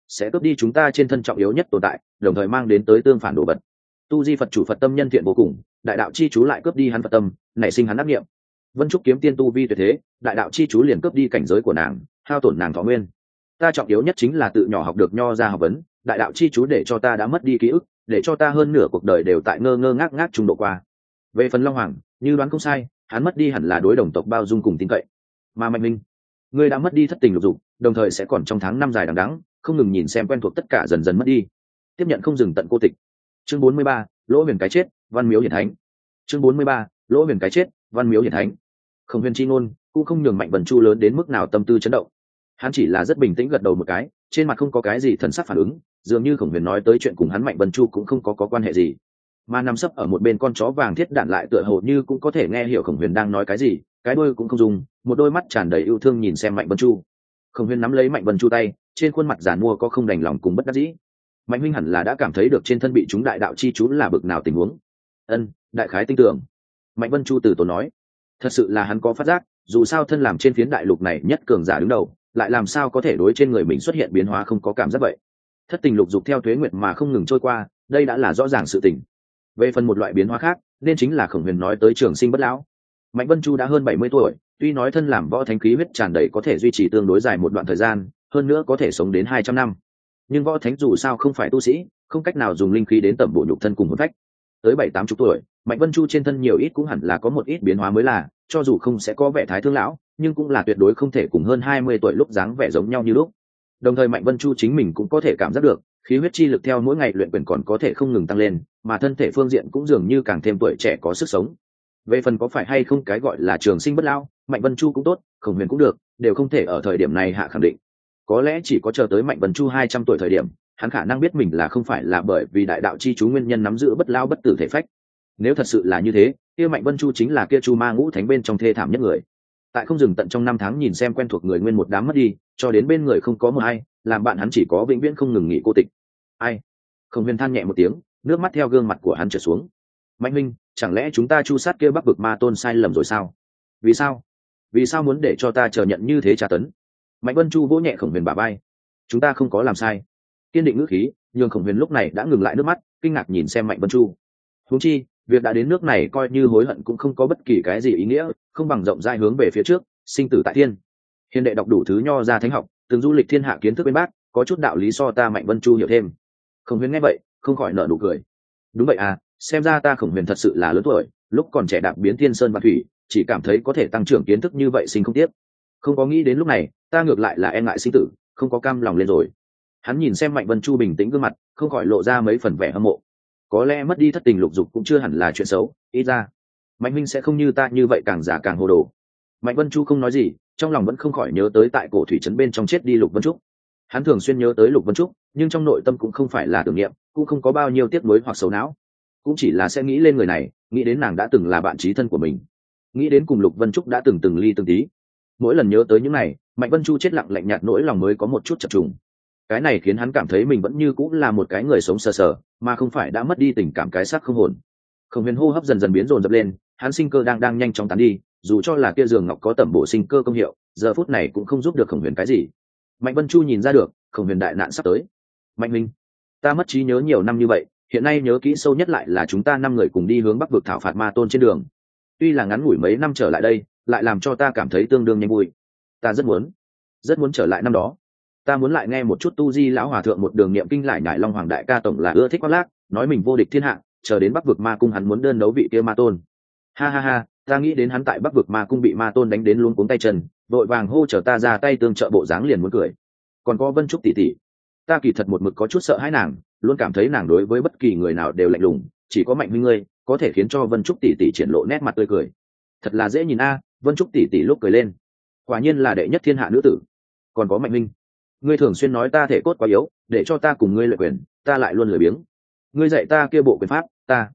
sẽ cướp đi chúng ta trên thân trọng yếu nhất tồn tại, đồng thời mang đến tới tương phản đồ vật. Tu di Phật chủ Phật tâm nhân thiện vô cùng, đại đạo chi chú lại cướp đi hắn Phật tâm, nảy sinh hắn ác niệm. Vân Trúc kiếm tiên tu vi tuyệt thế, đại đạo chi chú liền cướp đi cảnh giới của nàng, hao tổn nàng thọ nguyên. Ta trọng yếu nhất chính là tự nhỏ học được nho ra học vấn, đại đạo chi chú để cho ta đã mất đi ký ức, để cho ta hơn nửa cuộc đời đều tại ngơ ngơ ngác ngác trung độ qua. Về phần Long Hoàng, như đoán không sai, hắn mất đi hẳn là đối đồng tộc bao dung cùng tin cậy. Mà Mạnh Minh, ngươi đã mất đi thất tình lục dục, đồng thời sẽ còn trong tháng năm dài đằng đẵng, không ngừng nhìn xem quen thuộc tất cả dần dần mất đi. Tiếp nhận không dừng tận cô tịch. Chương 43, Lỗ Huyền cái chết, Văn Miếu Hiển Thánh. Chương 43, Lỗ Huyền cái chết, Văn Miếu Hiển Thánh. Không Huyền chi ngôn, cũng không nhường Mạnh Vân Chu lớn đến mức nào tâm tư chấn động. Hắn chỉ là rất bình tĩnh gật đầu một cái, trên mặt không có cái gì thần sắc phản ứng, dường như Khổng Huyền nói tới chuyện cùng hắn Mạnh Vân Chu cũng không có quan hệ gì. Mà nằm sấp ở một bên con chó vàng thiết đạn lại tựa hồ như cũng có thể nghe hiểu Khổng Huyền đang nói cái gì, cái đuôi cũng không dùng, một đôi mắt tràn đầy yêu thương nhìn xem Mạnh Vân Chu. Khổng Huyền nắm lấy Mạnh Vân Chu tay, trên khuôn mặt giàn mua có không đành lòng cùng bất đắc dĩ. Mạnh huynh hẳn là đã cảm thấy được trên thân bị chúng đại đạo chi chú là bực nào tình huống. Ân, đại khái tin tưởng. Mạnh Vân Chu từ tốn nói, thật sự là hắn có phát giác, dù sao thân làm trên phiến đại lục này nhất cường giả đứng đầu, lại làm sao có thể đối trên người mình xuất hiện biến hóa không có cảm giác vậy. Thất tình lục dục theo tuế nguyệt mà không ngừng trôi qua, đây đã là rõ ràng sự tình. Về phần một loại biến hóa khác, nên chính là Khổng Huyền nói tới trường sinh bất lão. Mạnh Vân Chu đã hơn 70 tuổi, tuy nói thân làm võ thánh khí huyết tràn đầy có thể duy trì tương đối dài một đoạn thời gian, hơn nữa có thể sống đến 200 năm. Nhưng võ thánh dù sao không phải tu sĩ, không cách nào dùng linh khí đến tẩm bổ nhục thân cùng hồn phách. Tới 70-80 tuổi, Mạnh Vân Chu trên thân nhiều ít cũng hẳn là có một ít biến hóa mới là, cho dù không sẽ có vẻ thái thương lão, nhưng cũng là tuyệt đối không thể cùng hơn 20 tuổi lúc dáng vẻ giống nhau như lúc. Đồng thời Mạnh Vân Chu chính mình cũng có thể cảm giác được, khí huyết chi lực theo mỗi ngày luyện quyền còn có thể không ngừng tăng lên, mà thân thể phương diện cũng dường như càng thêm tuổi trẻ có sức sống. Về phần có phải hay không cái gọi là trường sinh bất lão, Mạnh Vân Chu cũng tốt, Khổng Huyền cũng được, đều không thể ở thời điểm này hạ khẳng định. Có lẽ chỉ có chờ tới Mạnh Vân Chu 200 tuổi thời điểm, hắn khả năng biết mình là không phải là bởi vì đại đạo chi chú nguyên nhân nắm giữ bất lao bất tử thể phách. Nếu thật sự là như thế, kia Mạnh Vân Chu chính là kia Chu Ma Ngũ Thánh bên trong thê thảm nhất người. Tại không dừng tận trong 5 tháng nhìn xem quen thuộc người nguyên một đám mất đi, cho đến bên người không có một ai, làm bạn hắn chỉ có vĩnh viễn không ngừng nghỉ cô tịch. Ai? Khổng Huyền than nhẹ một tiếng, nước mắt theo gương mặt của hắn trượt xuống. Mạnh Minh, chẳng lẽ chúng ta chu sát kia Bắc vực ma tôn sai lầm rồi sao? Vì sao? Vì sao muốn để cho ta chờ nhận như thế tra tấn? Mạnh Vân Chu vỗ nhẹ Khổng Huyền bả vai. Chúng ta không có làm sai. Kiên định ngữ khí, nhưng Khổng Huyền lúc này đã ngừng lại nước mắt, kinh ngạc nhìn xem Mạnh Vân Chu. Huống chi, việc đã đến nước này coi như hối hận cũng không có bất kỳ cái gì ý nghĩa, không bằng rộng rãi hướng về phía trước, sinh tử tại thiên. Hiền đệ đọc đủ thứ nho ra thánh học, từng du lịch thiên hạ kiến thức bên bác, có chút đạo lý so ta Mạnh Vân Chu hiểu thêm. Khổng Huyền nghe vậy, không khỏi nở nụ cười. Đúng vậy à, xem ra ta Khổng Huyền thật sự là lớn tuổi, lúc còn trẻ đạp biến thiên sơn và thủy, chỉ cảm thấy có thể tăng trưởng kiến thức như vậy sinh không tiếp. Không có nghĩ đến lúc này, ta ngược lại là e ngại sinh tử, không có cam lòng lên rồi. Hắn nhìn xem Mạnh Vân Chu bình tĩnh gương mặt, không khỏi lộ ra mấy phần vẻ hâm mộ. Có lẽ mất đi thất tình lục dục cũng chưa hẳn là chuyện xấu, ít ra Mạnh Minh sẽ không như ta như vậy càng già càng hồ đồ. Mạnh Vân Chu không nói gì, trong lòng vẫn không khỏi nhớ tới tại cổ thủy trấn bên trong chết đi Lục Vân Trúc. Hắn thường xuyên nhớ tới Lục Vân Trúc, nhưng trong nội tâm cũng không phải là tưởng niệm, cũng không có bao nhiêu tiếc nuối hoặc xấu não, cũng chỉ là sẽ nghĩ lên người này, nghĩ đến nàng đã từng là bạn chí thân của mình, nghĩ đến cùng Lục Vân Trúc đã từng ly từng tí. Mỗi lần nhớ tới những này, Mạnh Vân Chu chết lặng lạnh nhạt nỗi lòng mới có một chút chập trùng. Cái này khiến hắn cảm thấy mình vẫn như cũng là một cái người sống sờ sờ, mà không phải đã mất đi tình cảm cái xác không hồn. Khổng Huyền hô hấp dần dần biến dồn dập lên, hắn sinh cơ đang nhanh chóng tán đi, dù cho là kia giường ngọc có tẩm bổ sinh cơ công hiệu, giờ phút này cũng không giúp được Khổng Huyền cái gì. Mạnh Vân Chu nhìn ra được, Khổng Huyền đại nạn sắp tới. Mạnh Minh, ta mất trí nhớ nhiều năm như vậy, hiện nay nhớ kỹ sâu nhất lại là chúng ta 5 người cùng đi hướng Bắc vực thảo phạt ma tôn trên đường. Tuy là ngắn ngủi mấy năm trở lại đây, lại làm cho ta cảm thấy tương đương nhanh vui. Ta rất muốn trở lại năm đó. Ta muốn lại nghe một chút tu di lão hòa thượng một đường niệm kinh lại nhải long hoàng đại ca tổng là ưa thích quát lác, nói mình vô địch thiên hạ, chờ đến Bắc vực ma cung hắn muốn đơn đấu vị kia ma tôn. Ha ha ha, ta nghĩ đến hắn tại Bắc vực ma cung bị ma tôn đánh đến luống cuống tay chân, vội vàng hô chờ ta ra tay tương trợ bộ dáng liền muốn cười. Còn có Vân Trúc tỷ tỷ, ta kỳ thật một mực có chút sợ hãi nàng, luôn cảm thấy nàng đối với bất kỳ người nào đều lạnh lùng, chỉ có Mạnh huynh ngươi có thể khiến cho Vân Trúc tỷ tỷ triển lộ nét mặt tươi cười. Thật là dễ nhìn a. Vân Trúc tỷ tỷ lúc cười lên, quả nhiên là đệ nhất thiên hạ nữ tử. Còn có Mạnh huynh, ngươi thường xuyên nói ta thể cốt quá yếu, để cho ta cùng ngươi luyện quyền, ta lại luôn lười biếng. Ngươi dạy ta kia bộ quyền pháp,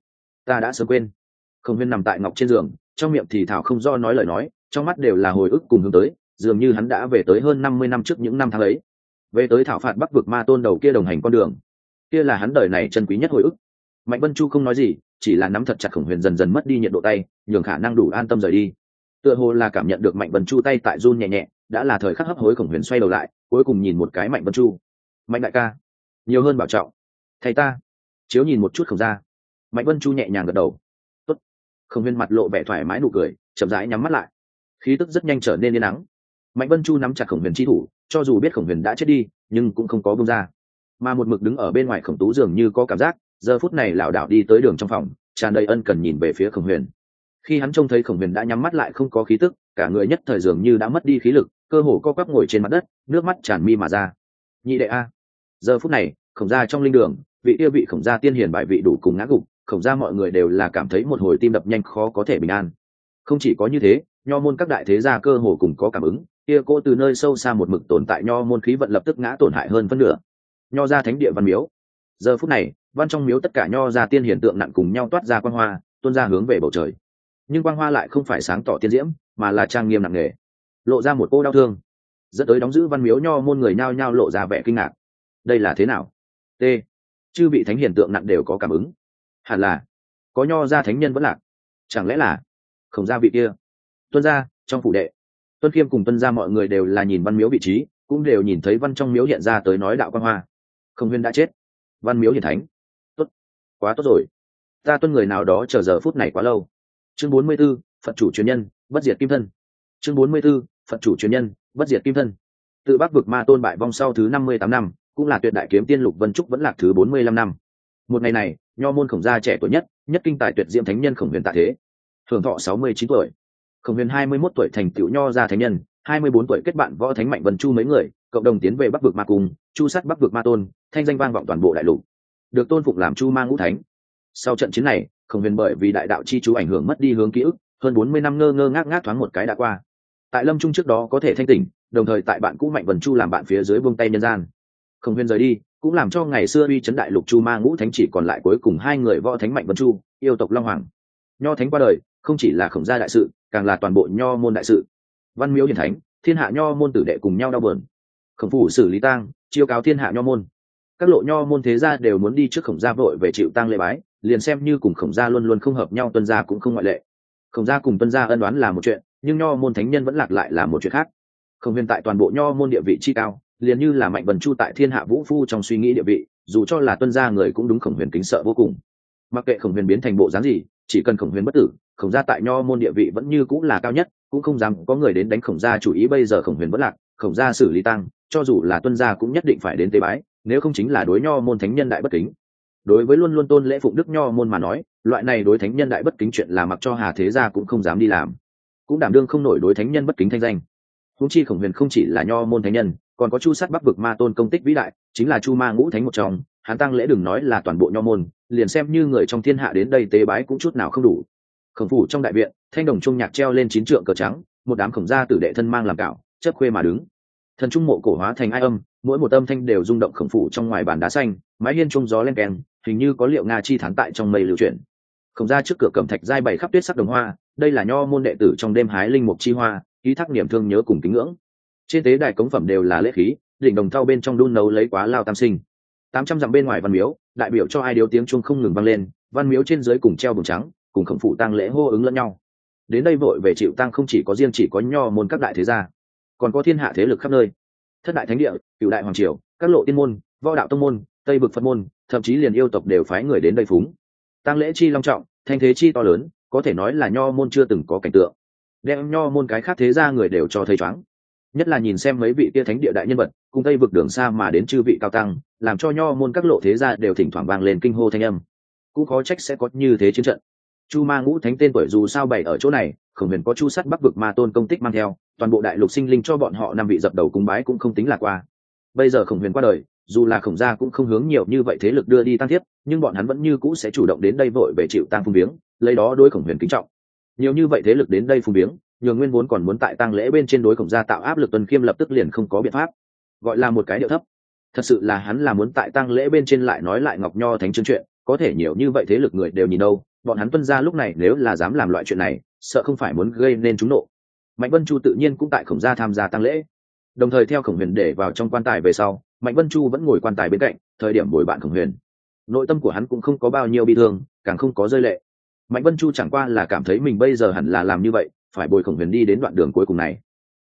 ta đã sớm quên. Khổng Huyền nằm tại ngọc trên giường, trong miệng thì thảo không do nói lời nói, trong mắt đều là hồi ức cùng hướng tới, dường như hắn đã về tới hơn 50 năm trước những năm tháng ấy, về tới thảo phạt Bắc vực ma tôn đầu kia đồng hành con đường. Kia là hắn đời này chân quý nhất hồi ức. Mạnh Vân Chu không nói gì, chỉ là nắm thật chặt Khổng Huyền dần dần mất đi nhiệt độ tay, nhường khả năng đủ an tâm rời đi. Tựa hồ là cảm nhận được Mạnh Vân Chu tay tại run nhẹ nhẹ, đã là thời khắc hấp hối, Khổng Huyền xoay đầu lại, cuối cùng nhìn một cái Mạnh Vân Chu. Mạnh đại ca, nhiều hơn bảo trọng. Thầy ta. Chiếu nhìn một chút Khổng Gia. Mạnh Vân Chu nhẹ nhàng gật đầu. Tốt. Khổng Huyền mặt lộ vẻ thoải mái nụ cười, chậm rãi nhắm mắt lại. Khí tức rất nhanh trở nên yên nắng. Mạnh Vân Chu nắm chặt Khổng Huyền chi thủ, cho dù biết Khổng Huyền đã chết đi, nhưng cũng không có buông ra, mà một mực đứng ở bên ngoài Khổng Tú dường như có cảm giác, giờ phút này lảo đảo đi tới đường trong phòng, tràn đầy ân cần nhìn về phía Khổng Huyền. Khi hắn trông thấy Khổng Huyền đã nhắm mắt lại không có khí tức, cả người nhất thời dường như đã mất đi khí lực, cơ hồ co quắp ngồi trên mặt đất, nước mắt tràn mi mà ra. Nhị đệ a. Giờ phút này, Khổng Gia trong linh đường, vị yêu vị Khổng Gia tiên hiền bại vị đủ cùng ngã gục, Khổng Gia mọi người đều là cảm thấy một hồi tim đập nhanh khó có thể bình an. Không chỉ có như thế, nho môn các đại thế gia cơ hồ cùng có cảm ứng, kia cô từ nơi sâu xa một mực tồn tại nho môn khí vận lập tức ngã tổn hại hơn phân nửa. Nho gia thánh địa văn miếu. Giờ phút này, văn trong miếu tất cả nho gia tiên hiền tượng nặng cùng nhau toát ra quang hoa, tuôn ra hướng về bầu trời. Nhưng quang hoa lại không phải sáng tỏ tiên diễm, mà là trang nghiêm nặng nề, lộ ra một cô đau thương, dẫn tới đóng giữ văn miếu nho môn người nhao nhao lộ ra vẻ kinh ngạc. Đây là thế nào? T. Chư vị thánh hiền tượng nặng đều có cảm ứng. Hẳn là có nho gia thánh nhân vẫn lạc. Chẳng lẽ là Khổng Gia vị kia? Tuân gia trong phủ đệ, Tuân Khiêm cùng Tuân gia mọi người đều là nhìn văn miếu vị trí, cũng đều nhìn thấy văn trong miếu hiện ra tới nói đạo quang hoa. Khổng Huyền đã chết, văn miếu hiển thánh. Tốt, quá tốt rồi. Ta Tuân người nào đó chờ giờ phút này quá lâu. Chương 44, Phật chủ truyền nhân, bất diệt kim thân. Chương 44, Phật chủ truyền nhân, bất diệt kim thân. Tự Bắc vực Ma Tôn bại vong sau thứ 58 năm, cũng là tuyệt đại kiếm tiên Lục Vân Trúc vẫn lạc thứ 45 năm. Một ngày này, nho môn Khổng Gia trẻ tuổi nhất, nhất kinh tài tuyệt diễm thánh nhân Khổng Huyền tạ thế, hưởng thọ 69 tuổi. Khổng Huyền 21 tuổi thành tựu nho gia thánh nhân, 24 tuổi kết bạn võ thánh Mạnh Vân Chu mấy người, cộng đồng tiến về Bắc vực Ma Cung, chu sát Bắc vực Ma Tôn, thanh danh vang vọng toàn bộ đại lục, được tôn phục làm Chu Ma Ngũ Thánh. Sau trận chiến này, Khổng Huyền bởi vì đại đạo chi chú ảnh hưởng mất đi hướng ký ức, hơn 40 năm ngơ ngơ ngác ngác thoáng một cái đã qua. Tại lâm trung trước đó có thể thanh tỉnh, đồng thời tại bạn cũ Mạnh Vân Chu làm bạn phía dưới buông tay nhân gian. Khổng Huyền rời đi, cũng làm cho ngày xưa uy chấn đại lục Chu Ma Ngũ Thánh chỉ còn lại cuối cùng hai người võ thánh Mạnh Vân Chu, yêu tộc Long Hoàng. Nho thánh qua đời, không chỉ là Khổng Gia đại sự, càng là toàn bộ nho môn đại sự. Văn miếu hiển thánh, thiên hạ nho môn tử đệ cùng nhau đau buồn. Khổng phủ xử lý tang, chiêu cáo thiên hạ nho môn. Các lộ nho môn thế gia đều muốn đi trước Khổng Gia vội về chịu tang lễ bái, liền xem như cùng Khổng Gia luôn luôn không hợp nhau, Tuân gia cũng không ngoại lệ. Khổng Gia cùng Tuân gia ân oán là một chuyện, nhưng nho môn thánh nhân vẫn lạc lại là một chuyện khác. Khổng Huyền tại toàn bộ nho môn địa vị chi cao, liền như là Mạnh Vân Chu tại thiên hạ vũ phu trong suy nghĩ địa vị, dù cho là Tuân gia người cũng đúng Khổng Huyền kính sợ vô cùng. Mặc kệ Khổng Huyền biến thành bộ dáng gì, chỉ cần Khổng Huyền bất tử, Khổng Gia tại nho môn địa vị vẫn như cũng là cao nhất, cũng không dám có người đến đánh Khổng Gia chủ ý. Bây giờ Khổng Huyền vẫn lạc, Khổng Gia xử lý tang, cho dù là Tuân gia cũng nhất định phải đến tế bái, nếu không chính là đối nho môn thánh nhân đại bất kính. Đối với luôn luôn tôn lễ phụng đức nho môn mà nói, loại này đối thánh nhân đại bất kính chuyện là mặc cho Hà thế gia cũng không dám đi làm, cũng đảm đương không nổi đối thánh nhân bất kính thanh danh. Huống chi Khổng Huyền không chỉ là nho môn thánh nhân, còn có chu sát Bắc vực Ma Tôn công tích vĩ đại, chính là Chu Ma Ngũ Thánh một trong. Hắn tang lễ đừng nói là toàn bộ nho môn, liền xem như người trong thiên hạ đến đây tế bái cũng chút nào không đủ. Khổng phủ trong đại viện, thanh đồng trung nhạc treo lên 9 trượng cờ trắng, một đám Khổng Gia tử đệ thân mang làm cạo, chớp khuê mà đứng. Thần trung mộ cổ hóa thành ai âm, mỗi một âm thanh đều rung động Khổng phủ trong ngoài bàn đá xanh, mái hiên trung gió lên keng, hình như có liệu nga chi thán tại trong mây lưu chuyển. Khổng Gia trước cửa cẩm thạch giai bày khắp tuyết sắc đồng hoa, đây là nho môn đệ tử trong đêm hái linh mục chi hoa, ký thác niềm thương nhớ cùng kính ngưỡng. Trên tế đài cống phẩm đều là lễ khí, đỉnh đồng thau bên trong đun nấu lấy quá lao tam sinh. 800 dặm bên ngoài văn miếu, đại biểu cho ai điếu tiếng chuông không ngừng vang lên, văn miếu trên dưới cùng treo bùn trắng, cùng Khổng phủ tang lễ hô ứng lẫn nhau. Đến đây vội về chịu tang không chỉ có riêng chỉ có nho môn các đại thế gia, còn có thiên hạ thế lực khắp nơi. Thất đại thánh địa, cửu đại hoàng triều, các lộ tiên môn, võ đạo tông môn, tây vực phật môn, thậm chí liền yêu tộc đều phái người đến đây phúng. Tang lễ chi long trọng, thanh thế chi to lớn, có thể nói là nho môn chưa từng có cảnh tượng. Đem nho môn cái khác thế gia người đều cho thấy choáng. Nhất là nhìn xem mấy vị kia thánh địa đại nhân vật cùng tây vực đường xa mà đến chư vị cao tăng, làm cho nho môn các lộ thế gia đều thỉnh thoảng vang lên kinh hô thanh âm. Cũng khó trách sẽ có như thế chiến trận. Chu Ma Ngũ Thánh tên tuổi dù sao bày ở chỗ này, Khổng Huyền có chu sát Bắc vực Ma Tôn công tích mang theo, toàn bộ đại lục sinh linh cho bọn họ 5 vị dập đầu cúng bái cũng không tính là qua. Bây giờ Khổng Huyền qua đời, dù là Khổng Gia cũng không hướng nhiều như vậy thế lực đưa đi tăng tiếp, nhưng bọn hắn vẫn như cũ sẽ chủ động đến đây vội về chịu tang phung viếng, lấy đó đối Khổng Huyền kính trọng. Nhiều như vậy thế lực đến đây phung viếng, nhường nguyên vốn còn muốn tại tang lễ bên trên đối Khổng Gia tạo áp lực, Tuân Khiêm lập tức liền không có biện pháp, gọi là một cái điệu thấp. Thật sự là hắn là muốn tại tang lễ bên trên lại nói lại Ngọc Nho thánh chương chuyện, có thể nhiều như vậy thế lực người đều nhìn đâu, bọn hắn Tuân gia lúc này nếu là dám làm loại chuyện này, sợ không phải muốn gây nên chúng nộ. Mạnh Vân Chu tự nhiên cũng tại Khổng Gia tham gia tang lễ, đồng thời theo Khổng Huyền để vào trong quan tài về sau, Mạnh Vân Chu vẫn ngồi quan tài bên cạnh, thời điểm bồi bạn Khổng Huyền, nội tâm của hắn cũng không có bao nhiêu bi thương, càng không có rơi lệ. Mạnh Vân Chu chẳng qua là cảm thấy mình bây giờ hẳn là làm như vậy, phải bồi Khổng Huyền đi đến đoạn đường cuối cùng này.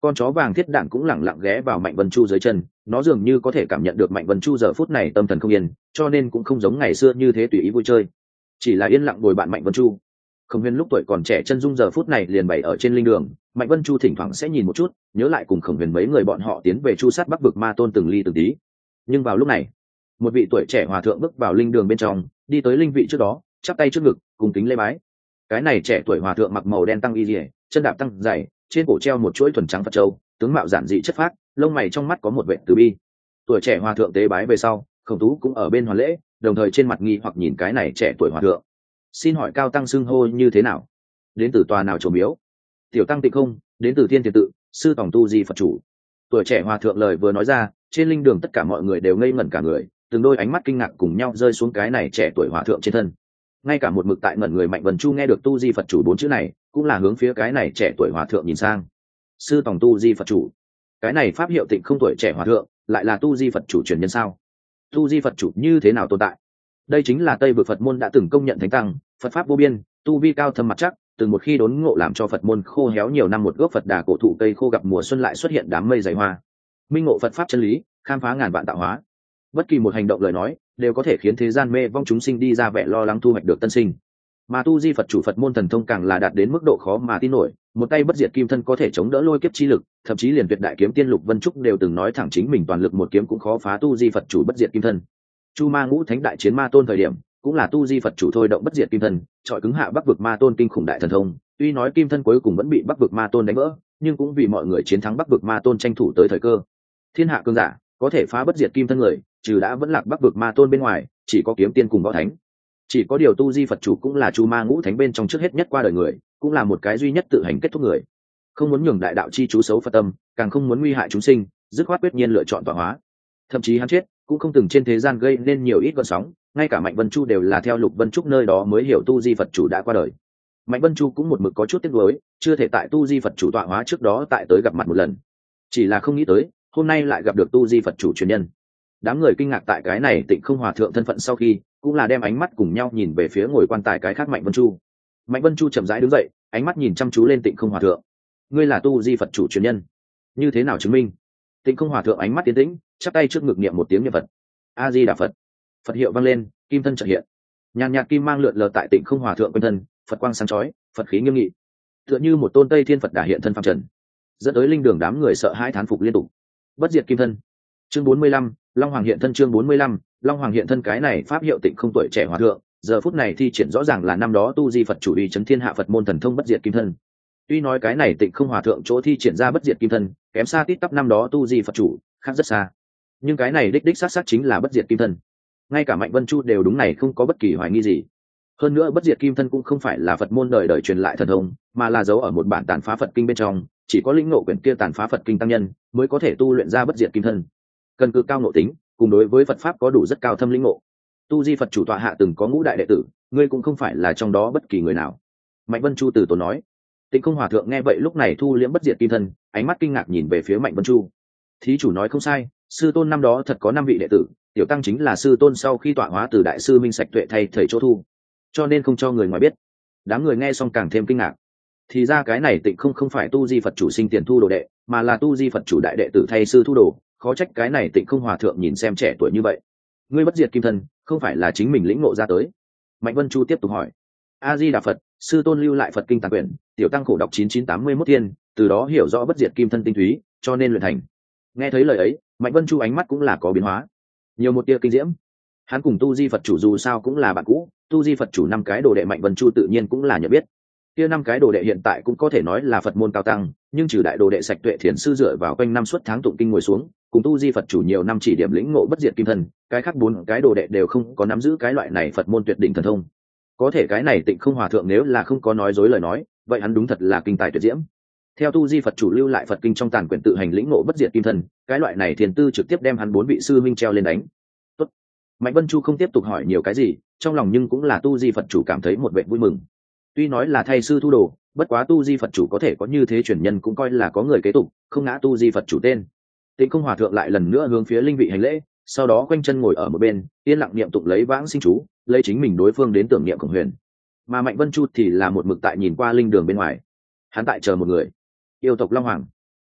Con chó vàng thiết đản cũng lẳng lặng ghé vào Mạnh Vân Chu dưới chân, nó dường như có thể cảm nhận được Mạnh Vân Chu giờ phút này tâm thần không yên, cho nên cũng không giống ngày xưa như thế tùy ý vui chơi, chỉ là yên lặng bồi bạn Mạnh Vân Chu. Khổng Huyền lúc tuổi còn trẻ chân dung giờ phút này liền bày ở trên linh đường, Mạnh Vân Chu thỉnh thoảng sẽ nhìn một chút, nhớ lại cùng Khổng Huyền mấy người bọn họ tiến về chu sát Bắc vực ma tôn từng ly từng tí. Nhưng vào lúc này, một vị tuổi trẻ hòa thượng bước vào linh đường bên trong, đi tới linh vị trước đó, chắp tay trước ngực, cùng kính lễ bái. Cái này trẻ tuổi hòa thượng mặc màu đen tăng y liễu, chân đạp tăng dày, trên cổ treo một chuỗi thuần trắng Phật châu, tướng mạo giản dị chất phác, lông mày trong mắt có một vẻ từ bi. Tuổi trẻ hòa thượng tế bái về sau, Khổng Tú cũng ở bên hoàn lễ, đồng thời trên mặt nghi hoặc nhìn cái này trẻ tuổi hòa thượng. Xin hỏi cao tăng xưng hô như thế nào? Đến từ tòa nào chùa miếu? Tiểu tăng Tịnh Không, đến từ Thiên Tiền tự, sư tòng tu di Phật chủ. Tuổi trẻ hòa thượng lời vừa nói ra, trên linh đường tất cả mọi người đều ngây ngẩn cả người, từng đôi ánh mắt kinh ngạc cùng nhau rơi xuống cái này trẻ tuổi hòa thượng trên thân. Ngay cả một mực tại ngẩn người Mạnh Vân Chu nghe được tu di Phật chủ 4 chữ này, cũng là hướng phía cái này trẻ tuổi hòa thượng nhìn sang. Sư tòng tu di Phật chủ, cái này pháp hiệu Tịnh Không tuổi trẻ hòa thượng, lại là tu di Phật chủ truyền nhân sao? Tu di Phật chủ như thế nào tồn tại? Đây chính là Tây vực Phật môn đã từng công nhận thánh tăng, Phật pháp vô biên, tu vi cao thâm mặt chắc, từng một khi đốn ngộ làm cho Phật môn khô héo nhiều năm một gốc Phật đà cổ thụ cây khô gặp mùa xuân lại xuất hiện đám mây dày hoa. Minh ngộ Phật pháp chân lý, khám phá ngàn vạn tạo hóa. Bất kỳ một hành động lời nói, đều có thể khiến thế gian mê vong chúng sinh đi ra vẻ lo lắng thu hoạch được tân sinh. Mà tu di Phật chủ Phật môn thần thông càng là đạt đến mức độ khó mà tin nổi, một tay bất diệt kim thân có thể chống đỡ lôi kiếp chi lực, thậm chí liền tuyệt đại kiếm tiên Lục Vân Trúc đều từng nói thẳng chính mình toàn lực một kiếm cũng khó phá tu di Phật chủ bất diệt kim thân. Chu Ma Ngũ Thánh đại chiến ma tôn thời điểm, cũng là tu di Phật chủ thôi động bất diệt kim thân, chọi cứng hạ Bắc vực ma tôn kinh khủng đại thần thông, tuy nói kim thân cuối cùng vẫn bị Bắc vực ma tôn đánh vỡ, nhưng cũng vì mọi người chiến thắng Bắc vực ma tôn tranh thủ tới thời cơ. Thiên hạ cương giả, có thể phá bất diệt kim thân người, trừ đã vẫn lạc Bắc vực ma tôn bên ngoài, chỉ có kiếm tiên cùng võ thánh. Chỉ có điều tu di Phật chủ cũng là Chu Ma Ngũ Thánh bên trong trước hết nhất qua đời người, cũng là một cái duy nhất tự hành kết thúc người. Không muốn nhường đại đạo chi chú xấu Phật tâm, càng không muốn nguy hại chúng sinh, dứt khoát quyết nhiên lựa chọn tọa hóa. Thậm chí hắn chết cũng không từng trên thế gian gây nên nhiều ít gợn sóng, ngay cả Mạnh Vân Chu đều là theo Lục Vân Trúc nơi đó mới hiểu tu di Phật chủ đã qua đời. Mạnh Vân Chu cũng một mực có chút tiếc nuối, chưa thể tại tu di Phật chủ tọa hóa trước đó tại tới gặp mặt một lần. Chỉ là không nghĩ tới, hôm nay lại gặp được tu di Phật chủ truyền nhân. Đám người kinh ngạc tại cái này Tịnh Không hòa thượng thân phận sau khi, cũng là đem ánh mắt cùng nhau nhìn về phía ngồi quan tài cái khác Mạnh Vân Chu. Mạnh Vân Chu chậm rãi đứng dậy, ánh mắt nhìn chăm chú lên Tịnh Không hòa thượng. Ngươi là tu di Phật chủ truyền nhân, như thế nào chứng minh? Tịnh Không hòa thượng ánh mắt tiến tĩnh, chắp tay trước ngực niệm một tiếng niệm Phật. A Di Đà Phật. Phật hiệu vang lên, kim thân chợt hiện. Nhàn nhạt kim mang lượn lờ tại Tịnh Không hòa thượng quanh thân, Phật quang sáng chói, Phật khí nghiêm nghị, tựa như một tôn Tây Thiên Phật đà hiện thân phàm trần, dẫn tới linh đường đám người sợ hãi thán phục liên tục. Bất diệt kim thân. Chương 45, Long Hoàng hiện thân. Chương 45, Long Hoàng hiện thân. Cái này pháp hiệu Tịnh Không tuổi trẻ hòa thượng, giờ phút này thi triển rõ ràng là năm đó tu di Phật chủ đi chấn thiên hạ Phật môn thần thông bất diệt kim thân. Tuy nói cái này Tịnh Không hòa thượng chỗ thi triển ra bất diệt kim thân, kém xa tít tắp năm đó tu di Phật chủ, khác rất xa. Nhưng cái này đích xác chính là bất diệt kim thân. Ngay cả Mạnh Vân Chu đều đúng này không có bất kỳ hoài nghi gì. Hơn nữa bất diệt kim thân cũng không phải là Phật môn đời đời truyền lại thần thông, mà là giấu ở một bản tàn phá Phật kinh bên trong, chỉ có lĩnh ngộ quyển kia tàn phá Phật kinh tăng nhân mới có thể tu luyện ra bất diệt kim thân. Cần cự cao ngộ tính, cùng đối với Phật pháp có đủ rất cao thâm lĩnh ngộ. Tu di Phật chủ tọa hạ từng có ngũ đại đệ tử, ngươi cũng không phải là trong đó bất kỳ người nào. Mạnh Vân Chu từ tốn nói. Tịnh Không hòa thượng nghe vậy lúc này thu liễm bất diệt kim thân, ánh mắt kinh ngạc nhìn về phía Mạnh Vân Chu. Thí chủ nói không sai, sư tôn năm đó thật có 5 vị đệ tử, tiểu tăng chính là sư tôn sau khi tọa hóa từ đại sư Minh Sạch Tuệ thay thầy chỗ thu, cho nên không cho người ngoài biết. Đám người nghe xong càng thêm kinh ngạc. Thì ra cái này Tịnh không phải tu di Phật chủ sinh tiền thu đồ đệ, mà là tu di Phật chủ đại đệ tử thay sư thu đồ, khó trách cái này Tịnh Không hòa thượng nhìn xem trẻ tuổi như vậy. Ngươi bất diệt kim thân, không phải là chính mình lĩnh ngộ ra tới? Mạnh Vân Chu tiếp tục hỏi. A Di Đà Phật, sư tôn lưu lại Phật kinh tàng quyển, tiểu tăng khổ đọc 9981 thiên, từ đó hiểu rõ bất diệt kim thân tinh túy, cho nên luyện thành. Nghe thấy lời ấy, Mạnh Vân Chu ánh mắt cũng là có biến hóa, nhiều một tia kinh diễm. Hắn cùng tu di Phật chủ dù sao cũng là bạn cũ, tu di Phật chủ 5 cái đồ đệ Mạnh Vân Chu tự nhiên cũng là nhận biết. Kia 5 cái đồ đệ hiện tại cũng có thể nói là Phật môn cao tăng, nhưng trừ đại đồ đệ Sạch Tuệ Thiền sư dựa vào quanh năm suốt tháng tụng kinh ngồi xuống, cùng tu di Phật chủ nhiều năm chỉ điểm lĩnh ngộ bất diệt kim thân, cái khác 4 cái đồ đệ đều không có nắm giữ cái loại này Phật môn tuyệt đỉnh thần thông. Có thể cái này Tịnh Không hòa thượng nếu là không có nói dối lời nói, vậy hắn đúng thật là kinh tài tuyệt diễm. Theo tu di Phật chủ lưu lại Phật kinh trong tàn quyển tự hành lĩnh ngộ bất diệt kim thân, cái loại này thiền tư trực tiếp đem hắn 4 vị sư minh treo lên đánh. Tốt. Mạnh Vân Chu không tiếp tục hỏi nhiều cái gì, trong lòng nhưng cũng là tu di Phật chủ cảm thấy một vẻ vui mừng. Tuy nói là thay sư thu đồ, bất quá tu di Phật chủ có thể có như thế truyền nhân cũng coi là có người kế tục, không ngã tu di Phật chủ tên. Tịnh Không hòa thượng lại lần nữa hướng phía linh vị hành lễ, sau đó quanh chân ngồi ở một bên, yên lặng niệm tụng lấy vãng sinh chú, lấy chính mình đối phương đến tưởng niệm Khổng Huyền. Mà Mạnh Vân Chu thì là một mực tại nhìn qua linh đường bên ngoài, hắn tại chờ một người. Yêu tộc Long Hoàng.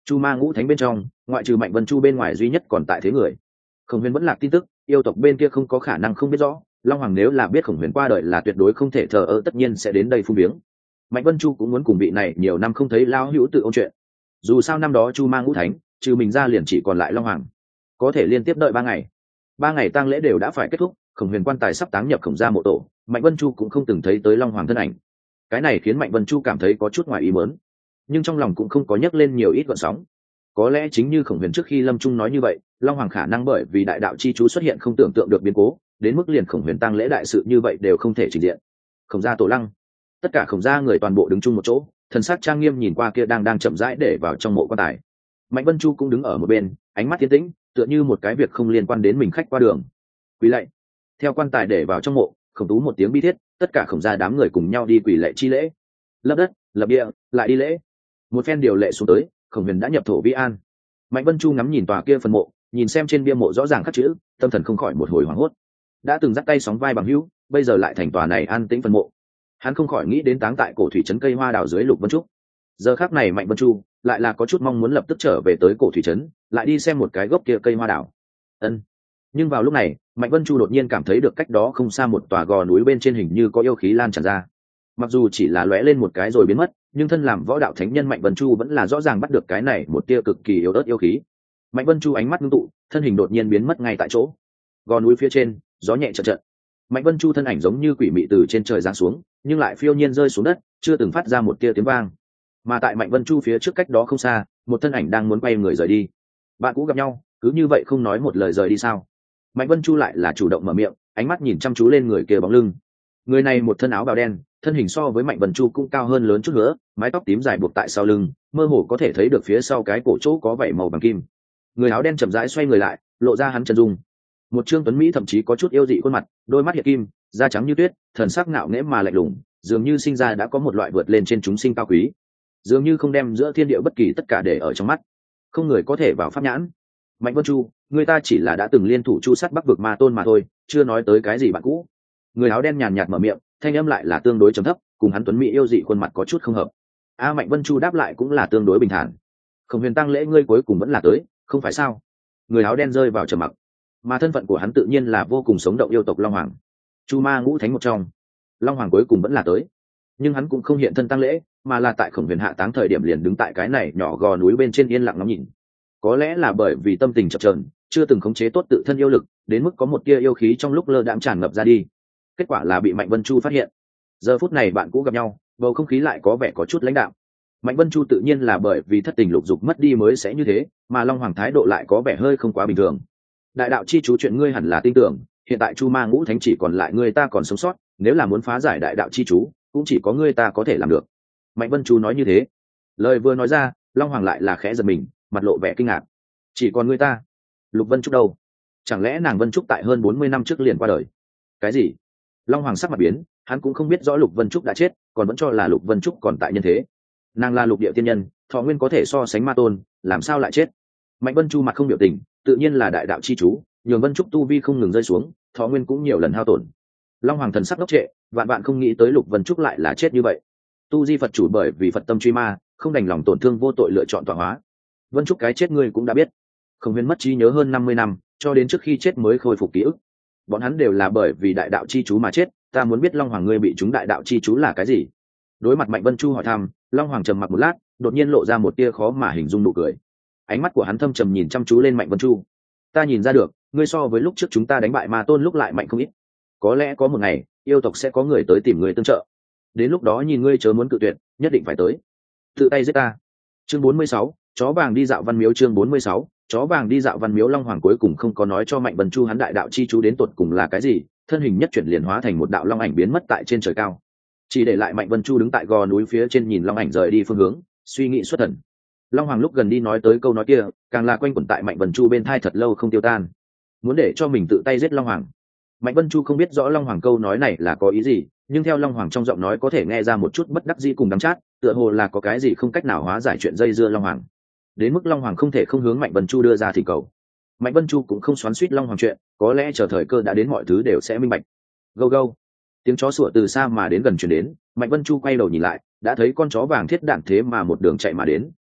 Chu Ma Ngũ Thánh bên trong, ngoại trừ Mạnh Vân Chu bên ngoài duy nhất còn tại thế người. Khổng Huyền vẫn lạc tin tức, yêu tộc bên kia không có khả năng không biết rõ. Long Hoàng nếu là biết Khổng Huyền qua đời là tuyệt đối không thể thờ ơ, tất nhiên sẽ đến đây phung viếng. Mạnh Vân Chu cũng muốn cùng vị này nhiều năm không thấy lao hữu tự ôn chuyện. Dù sao năm đó Chu Ma Ngũ Thánh, trừ mình ra liền chỉ còn lại Long Hoàng, có thể liên tiếp đợi 3 ngày. 3 ngày tang lễ đều đã phải kết thúc, Khổng Huyền quan tài sắp táng nhập Khổng gia mộ tổ, Mạnh Vân Chu cũng không từng thấy tới Long Hoàng thân ảnh. Cái này khiến Mạnh Vân Chu cảm thấy có chút ngoài ý muốn, nhưng trong lòng cũng không có nhấc lên nhiều ít gợn sóng. Có lẽ chính như Khổng Huyền trước khi lâm chung nói như vậy, Long Hoàng khả năng bởi vì đại đạo chi chú xuất hiện không tưởng tượng được biến cố, đến mức liền Khổng Huyền tang lễ đại sự như vậy đều không thể trình diện. Khổng gia tổ lăng, tất cả Khổng gia người toàn bộ đứng chung một chỗ, thần sắc trang nghiêm nhìn qua kia đang chậm rãi để vào trong mộ quan tài. Mạnh Vân Chu cũng đứng ở một bên, ánh mắt tiến tĩnh, tựa như một cái việc không liên quan đến mình khách qua đường. Quỳ lạy. Theo quan tài để vào trong mộ, Khổng Tú một tiếng bi thiết, tất cả Khổng gia đám người cùng nhau đi quỳ lạy chi lễ. Lấp đất, lập địa, lại đi lễ. Một phen điều lệ xuống tới, Khổng Huyền đã nhập thổ vi an. Mạnh Vân Chu ngắm nhìn tòa kia phần mộ, nhìn xem trên bia mộ rõ ràng khắc chữ, tâm thần không khỏi một hồi hoảng hốt. Đã từng dắt tay sóng vai bằng hữu, bây giờ lại thành tòa này an tĩnh phần mộ. Hắn không khỏi nghĩ đến táng tại cổ thủy trấn cây hoa đào dưới Lục Vân Trúc. Giờ khắc này Mạnh Vân Chu lại là có chút mong muốn lập tức trở về tới cổ thủy trấn, lại đi xem một cái gốc kia cây hoa đào. Ân. Nhưng vào lúc này, Mạnh Vân Chu đột nhiên cảm thấy được cách đó không xa một tòa gò núi bên trên hình như có yêu khí lan tràn ra. Mặc dù chỉ là lóe lên một cái rồi biến mất, nhưng thân làm võ đạo thánh nhân Mạnh Vân Chu vẫn là rõ ràng bắt được cái này một tia cực kỳ yếu ớt yêu khí. Mạnh Vân Chu ánh mắt ngưng tụ, thân hình đột nhiên biến mất ngay tại chỗ. Gò núi phía trên, gió nhẹ chợt chợt. Mạnh Vân Chu thân ảnh giống như quỷ mị từ trên trời giáng xuống, nhưng lại phiêu nhiên rơi xuống đất, chưa từng phát ra một tia tiếng vang. Mà tại Mạnh Vân Chu phía trước cách đó không xa, một thân ảnh đang muốn quay người rời đi. Bạn cũ gặp nhau, cứ như vậy không nói một lời rời đi sao? Mạnh Vân Chu lại là chủ động mở miệng, ánh mắt nhìn chăm chú lên người kia bóng lưng. Người này một thân áo bào đen, thân hình so với Mạnh Vân Chu cũng cao hơn lớn chút nữa, mái tóc tím dài buộc tại sau lưng, mơ hồ có thể thấy được phía sau cái cổ chỗ có vảy màu vàng kim. Người áo đen chậm rãi xoay người lại, lộ ra hắn chân dung. Một trương tuấn mỹ thậm chí có chút yêu dị khuôn mặt, đôi mắt hiện kim, da trắng như tuyết, thần sắc ngạo nghễ mà lạnh lùng, dường như sinh ra đã có một loại vượt lên trên chúng sinh cao quý, dường như không đem giữa thiên địa bất kỳ tất cả để ở trong mắt, không người có thể vào pháp nhãn. Mạnh Vân Chu, người ta chỉ là đã từng liên thủ chu sát Bắc vực ma tôn mà thôi, chưa nói tới cái gì bạn cũ. Người áo đen nhàn nhạt mở miệng, thanh âm lại là tương đối trầm thấp, cùng hắn tuấn mỹ yêu dị khuôn mặt có chút không hợp. Mạnh Vân Chu đáp lại cũng là tương đối bình thản. Khổng Huyền tăng lễ ngươi cuối cùng vẫn là tới, không phải sao? Người áo đen rơi vào trầm mặc, mà thân phận của hắn tự nhiên là vô cùng sống động yêu tộc Long Hoàng, Chu Ma Ngũ Thánh một trong. Long Hoàng cuối cùng vẫn là tới, nhưng hắn cũng không hiện thân tăng lễ, mà là tại Khổng Huyền hạ táng thời điểm liền đứng tại cái này nhỏ gò núi bên trên yên lặng ngắm nhìn. Có lẽ là bởi vì tâm tình chập chờn, chưa từng khống chế tốt tự thân yêu lực, đến mức có một tia yêu khí trong lúc lơ đãng tràn ngập ra đi. Kết quả là bị Mạnh Vân Chu phát hiện. Giờ phút này bạn cũ gặp nhau, bầu không khí lại có vẻ có chút lãnh đạm. Mạnh Vân Chu tự nhiên là bởi vì thất tình lục dục mất đi mới sẽ như thế, mà Long Hoàng thái độ lại có vẻ hơi không quá bình thường. Đại đạo chi chú chuyện ngươi hẳn là tin tưởng, hiện tại Chu Ma Ngũ Thánh chỉ còn lại ngươi ta còn sống sót, nếu là muốn phá giải đại đạo chi chú, cũng chỉ có ngươi ta có thể làm được. Mạnh Vân Chu nói như thế, lời vừa nói ra, Long Hoàng lại là khẽ giật mình, mặt lộ vẻ kinh ngạc. Chỉ còn ngươi ta? Lục Vân Trúc đâu? Chẳng lẽ nàng Vân Trúc tại hơn 40 năm trước liền qua đời? Cái gì? Long Hoàng sắc mặt biến, hắn cũng không biết rõ Lục Vân Trúc đã chết, còn vẫn cho là Lục Vân Trúc còn tại nhân thế. Nàng là lục địa tiên nhân, thọ nguyên có thể so sánh ma tôn, làm sao lại chết? Mạnh Vân Chu mặt không biểu tình, tự nhiên là đại đạo chi chú, nhường Vân Trúc tu vi không ngừng rơi xuống, thọ nguyên cũng nhiều lần hao tổn. Long Hoàng thần sắc ngốc trệ, vạn vạn không nghĩ tới Lục Vân Trúc lại là chết như vậy. Tu di Phật chủ bởi vì Phật tâm truy ma, không đành lòng tổn thương vô tội lựa chọn tọa hóa. Vân Trúc cái chết ngươi cũng đã biết. Không Huyền mất trí nhớ hơn 50 năm, cho đến trước khi chết mới khôi phục ký ức. Bọn hắn đều là bởi vì đại đạo chi chú mà chết, ta muốn biết Long Hoàng ngươi bị chúng đại đạo chi chú là cái gì? Đối mặt Mạnh Vân Chu hỏi thăm, Long Hoàng trầm mặc một lát, đột nhiên lộ ra một tia khó mà hình dung nụ cười. Ánh mắt của hắn thâm trầm nhìn chăm chú lên Mạnh Vân Chu. Ta nhìn ra được, ngươi so với lúc trước chúng ta đánh bại ma tôn lúc lại mạnh không ít. Có lẽ có một ngày, yêu tộc sẽ có người tới tìm ngươi tương trợ. Đến lúc đó nhìn ngươi chớ muốn cự tuyệt, nhất định phải tới. Tự tay giết ta. Chương 46, chó vàng đi dạo văn miếu. Chương 46, chó vàng đi dạo văn miếu. Long Hoàng cuối cùng không có nói cho Mạnh Vân Chu hắn đại đạo chi chú đến tột cùng là cái gì, thân hình nhất chuyển liền hóa thành một đạo long ảnh biến mất tại trên trời cao, chỉ để lại Mạnh Vân Chu đứng tại gò núi phía trên nhìn long ảnh rời đi phương hướng, suy nghĩ xuất thần. Long Hoàng lúc gần đi nói tới câu nói kia, càng là quanh quẩn tại Mạnh Vân Chu bên thai thật lâu không tiêu tan. Muốn để cho mình tự tay giết Long Hoàng. Mạnh Vân Chu không biết rõ Long Hoàng câu nói này là có ý gì, nhưng theo Long Hoàng trong giọng nói có thể nghe ra một chút bất đắc dĩ cùng đắng chát, tựa hồ là có cái gì không cách nào hóa giải chuyện dây dưa Long Hoàng. Đến mức Long Hoàng không thể không hướng Mạnh Vân Chu đưa ra thỉnh cầu. Mạnh Vân Chu cũng không xoắn xuýt Long Hoàng chuyện, có lẽ chờ thời cơ đã đến mọi thứ đều sẽ minh bạch. Gâu gâu. Tiếng chó sủa từ xa mà đến gần truyền đến, Mạnh Vân Chu quay đầu nhìn lại, đã thấy con chó vàng thiết đạn thế mà một đường chạy mà đến,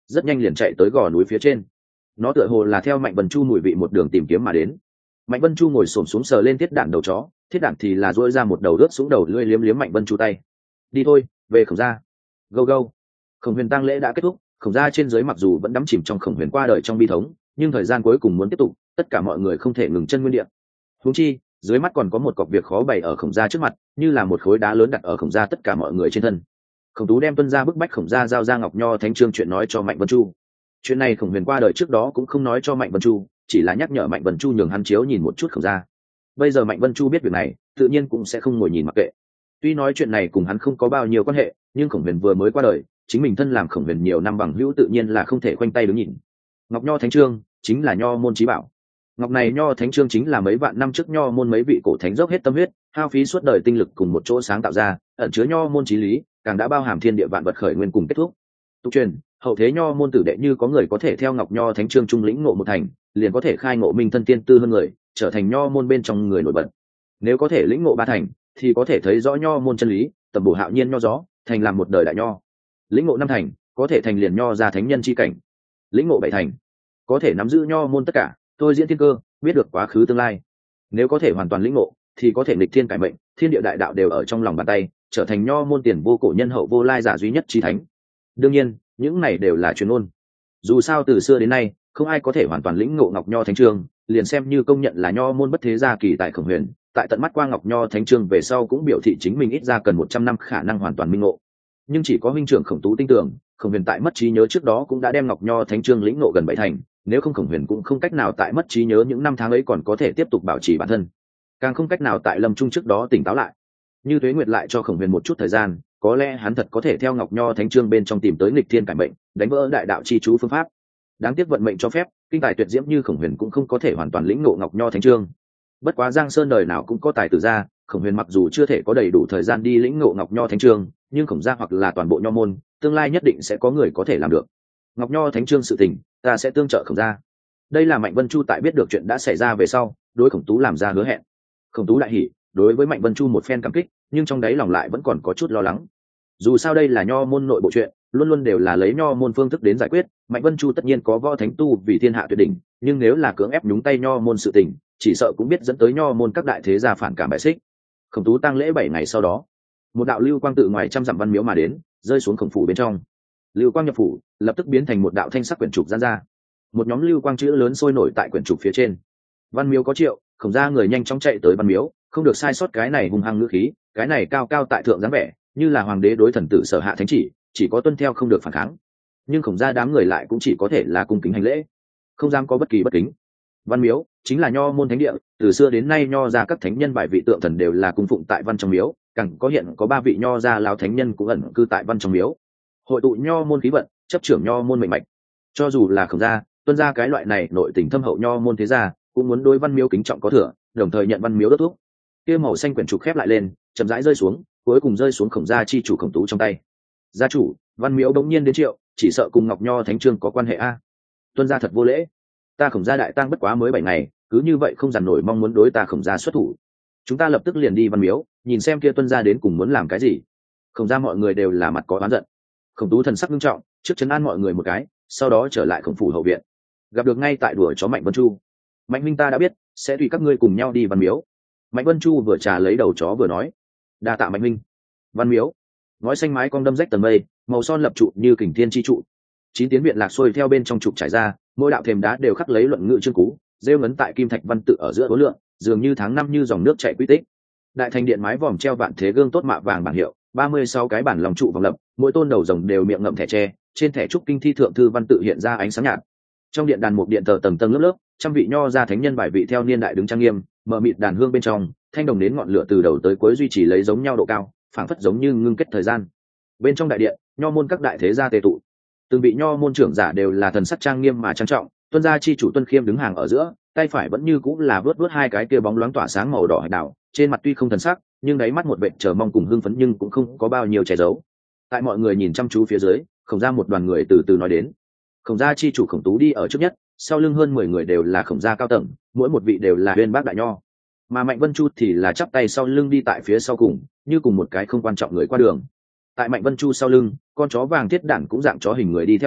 rất nhanh liền chạy tới gò núi phía trên. Nó tựa hồ là theo Mạnh Vân Chu mùi vị một đường tìm kiếm mà đến. Mạnh Vân Chu ngồi xổm xuống sờ lên thiết đản đầu chó, thiết đản thì là duỗi ra một đầu rớt xuống đầu lưỡi liếm liếm Mạnh Vân Chu tay. Đi thôi, về Khổng gia. Go go. Khổng Huyền tang lễ đã kết thúc, Khổng gia trên dưới mặc dù vẫn đắm chìm trong Khổng Huyền qua đời trong bi thống, nhưng thời gian cuối cùng muốn tiếp tục, tất cả mọi người không thể ngừng chân nguyên địa. Huống chi, dưới mắt còn có một cọc việc khó bày ở Khổng gia trước mặt, như là một khối đá lớn đặt ở Khổng gia tất cả mọi người trên thân. Khổng Tú đem tuân gia bức bách Khổng gia giao ra Ngọc Nho Thánh Trương chuyện nói cho Mạnh Vân Chu. Chuyện này Khổng Huyền qua đời trước đó cũng không nói cho Mạnh Vân Chu, chỉ là nhắc nhở Mạnh Vân Chu nhường hắn chiếu nhìn một chút Khổng gia. Bây giờ Mạnh Vân Chu biết việc này, tự nhiên cũng sẽ không ngồi nhìn mặc kệ. Tuy nói chuyện này cùng hắn không có bao nhiêu quan hệ, nhưng Khổng Huyền vừa mới qua đời, chính mình thân làm Khổng Huyền nhiều năm bằng hữu tự nhiên là không thể khoanh tay đứng nhìn. Ngọc Nho Thánh Trương chính là Nho môn chí bảo. Ngọc này Nho Thánh Trương chính là mấy vạn năm trước Nho môn mấy vị cổ thánh dốc hết tâm huyết, hao phí suốt đời tinh lực cùng một chỗ sáng tạo ra, ẩn chứa Nho môn chí lý, càng đã bao hàm thiên địa vạn vật khởi nguyên cùng kết thúc. Tục truyền, hậu thế Nho môn tử đệ như có người có thể theo Ngọc Nho Thánh Trương trung lĩnh ngộ một thành, liền có thể khai ngộ minh thân tiên tư hơn người, trở thành Nho môn bên trong người nổi bật. Nếu có thể lĩnh ngộ ba thành, thì có thể thấy rõ Nho môn chân lý, tầm bổ hạo nhiên nho gió, thành làm một đời đại nho. Lĩnh ngộ năm thành, có thể thành liền nho ra thánh nhân chi cảnh. Lĩnh ngộ bảy thành, có thể nắm giữ Nho môn tất cả, tôi diễn thiên cơ, biết được quá khứ tương lai. Nếu có thể hoàn toàn lĩnh ngộ, thì có thể nghịch thiên cải mệnh, thiên địa đại đạo đều ở trong lòng bàn tay, trở thành Nho môn tiền vô cổ nhân hậu vô lai giả duy nhất chi thánh. Đương nhiên, những này đều là truyền ngôn. Dù sao từ xưa đến nay, không ai có thể hoàn toàn lĩnh ngộ Ngọc Nho Thánh Trương, liền xem như công nhận là Nho môn bất thế gia kỳ tại Khổng Huyền, tại tận mắt qua Ngọc Nho Thánh Trương về sau cũng biểu thị chính mình ít ra cần 100 năm khả năng hoàn toàn minh ngộ. Nhưng chỉ có huynh trưởng Khổng Tú tin tưởng, Khổng Huyền tại mất trí nhớ trước đó cũng đã đem Ngọc Nho Thánh Trương lĩnh ngộ gần 7 thành, nếu không Khổng Huyền cũng không cách nào tại mất trí nhớ những năm tháng ấy còn có thể tiếp tục bảo trì bản thân, càng không cách nào tại lâm trung trước đó tỉnh táo lại. Như Tuế Nguyệt lại cho Khổng Huyền một chút thời gian, có lẽ hắn thật có thể theo Ngọc Nho Thánh Trương bên trong tìm tới nghịch thiên cải mệnh, đánh vỡ đại đạo chi chú phương pháp. Đáng tiếc vận mệnh cho phép, kinh tài tuyệt diễm như Khổng Huyền cũng không có thể hoàn toàn lĩnh ngộ Ngọc Nho Thánh Trương. Bất quá Giang Sơn đời nào cũng có tài tử ra, Khổng Huyền mặc dù chưa thể có đầy đủ thời gian đi lĩnh ngộ Ngọc Nho Thánh Trương, nhưng Khổng gia hoặc là toàn bộ Nho môn, tương lai nhất định sẽ có người có thể làm được. Ngọc Nho Thánh Trương sự tình, ta sẽ tương trợ Khổng gia. Đây là Mạnh Vân Chu tại biết được chuyện đã xảy ra về sau, đối Khổng Tú làm ra hứa hẹn. Khổng Tú đại hỉ, đối với Mạnh Vân Chu một phen cảm kích, nhưng trong đáy lòng lại vẫn còn có chút lo lắng. Dù sao đây là Nho môn nội bộ chuyện, luôn luôn đều là lấy Nho môn phương thức đến giải quyết, Mạnh Vân Chu tất nhiên có võ thánh tu vì thiên hạ tuyệt đỉnh, nhưng nếu là cưỡng ép nhúng tay Nho môn sự tình, chỉ sợ cũng biết dẫn tới Nho môn các đại thế gia phản cảm bại xích. Khổng Tú tang lễ 7 ngày sau đó, một đạo lưu quang tự ngoài trăm dặm văn miếu mà đến, rơi xuống Khổng phủ bên trong. Lưu quang nhập phủ, lập tức biến thành một đạo thanh sắc quyển trục giãn ra. Một nhóm lưu quang chữ lớn sôi nổi tại quyển trục phía trên. Văn miếu có triệu, Khổng gia người nhanh chóng chạy tới văn miếu, không được sai sót cái này hung hăng ngữ khí, cái này cao cao tại thượng dáng vẻ, như là hoàng đế đối thần tử sở hạ thánh chỉ có tuân theo không được phản kháng. Nhưng Khổng gia đám người lại cũng chỉ có thể là cung kính hành lễ, không dám có bất kỳ bất kính. Văn miếu chính là Nho môn thánh địa, từ xưa đến nay Nho gia các thánh nhân bài vị tượng thần đều là cung phụng tại văn trong miếu, càng có hiện có 3 vị Nho gia lão thánh nhân cũng ẩn cư tại văn trong miếu, hội tụ Nho môn khí vận, chấp trưởng Nho môn mệnh mạch. Cho dù là Khổng gia, tuân gia cái loại này nội tình thâm hậu Nho môn thế gia, cũng muốn đối văn miếu kính trọng có thừa, đồng thời nhận văn miếu đốt thuốc. Kia màu xanh quyển trục khép lại lên, chậm rãi rơi xuống, cuối cùng rơi xuống Khổng gia chi chủ Khổng Tú trong tay. Gia chủ, văn miếu đống nhiên đến triệu, chỉ sợ cùng Ngọc Nho Thánh Trương có quan hệ a. Tuân gia thật vô lễ, ta Khổng gia đại tang bất quá mới 7 ngày, cứ như vậy không dằn nổi mong muốn đối ta Khổng gia xuất thủ. Chúng ta lập tức liền đi văn miếu, nhìn xem kia Tuân gia đến cùng muốn làm cái gì. Khổng gia mọi người đều là mặt có oán giận. Khổng Tú thần sắc nghiêm trọng, trước trấn an mọi người một cái, sau đó trở lại Khổng phủ hậu viện. Gặp được ngay tại đuổi chó Mạnh Vân Chu. Mạnh huynh ta đã biết, sẽ tùy các ngươi cùng nhau đi văn miếu. Mạnh Vân Chu vừa trà lấy đầu chó vừa nói, đa tạ Mạnh huynh. Văn miếu, ngói xanh mái cong đâm rách tầng mây, màu son lập trụ như kình thiên chi trụ. 9 tiến viện lạc xuôi theo bên trong trục trải ra, mỗi đạo thềm đá đều khắc lấy luận ngữ chương cú, rêu ngấn tại kim thạch văn tự ở giữa đối lượng, dường như tháng năm như dòng nước chảy quy tích. Đại thành điện mái vòm treo vạn thế gương tốt mạ vàng bảng hiệu, 36 cái bản lòng trụ vòng lập, mỗi tôn đầu rồng đều miệng ngậm thẻ tre, trên thẻ trúc kinh thi thượng thư văn tự hiện ra ánh sáng nhạt. Trong điện đàn mục điện thờ tầng tầng lớp lớp, trăm vị nho gia thánh nhân bài vị theo niên đại đứng trang nghiêm, mở mịt đàn hương bên trong, thanh đồng đến ngọn lửa từ đầu tới cuối duy trì lấy giống nhau độ cao, phảng phất giống như ngưng kết thời gian. Bên trong đại điện, nho môn các đại thế gia tề tụ, từng vị nho môn trưởng giả đều là thần sắc trang nghiêm mà trang trọng. Tuân gia chi chủ Tuân Khiêm đứng hàng ở giữa, tay phải vẫn như cũng là vớt hai cái kia bóng loáng tỏa sáng màu đỏ hạch đào, trên mặt tuy không thần sắc, nhưng đáy mắt một vệt chờ mong cùng hưng phấn nhưng cũng không có bao nhiêu che giấu. Tại mọi người nhìn chăm chú phía dưới, Khổng gia một đoàn người từ từ nói đến. Khổng gia chi chủ Khổng Tú đi ở trước nhất, sau lưng hơn 10 người đều là Khổng gia cao tầng, mỗi một vị đều là uyên bác đại nho. Mà Mạnh Vân Chu thì là chắp tay sau lưng đi tại phía sau cùng, như cùng một cái không quan trọng người qua đường. Tại Mạnh Vân Chu sau lưng, con chó vàng thiết đản cũng dạng chó hình người đi theo vào,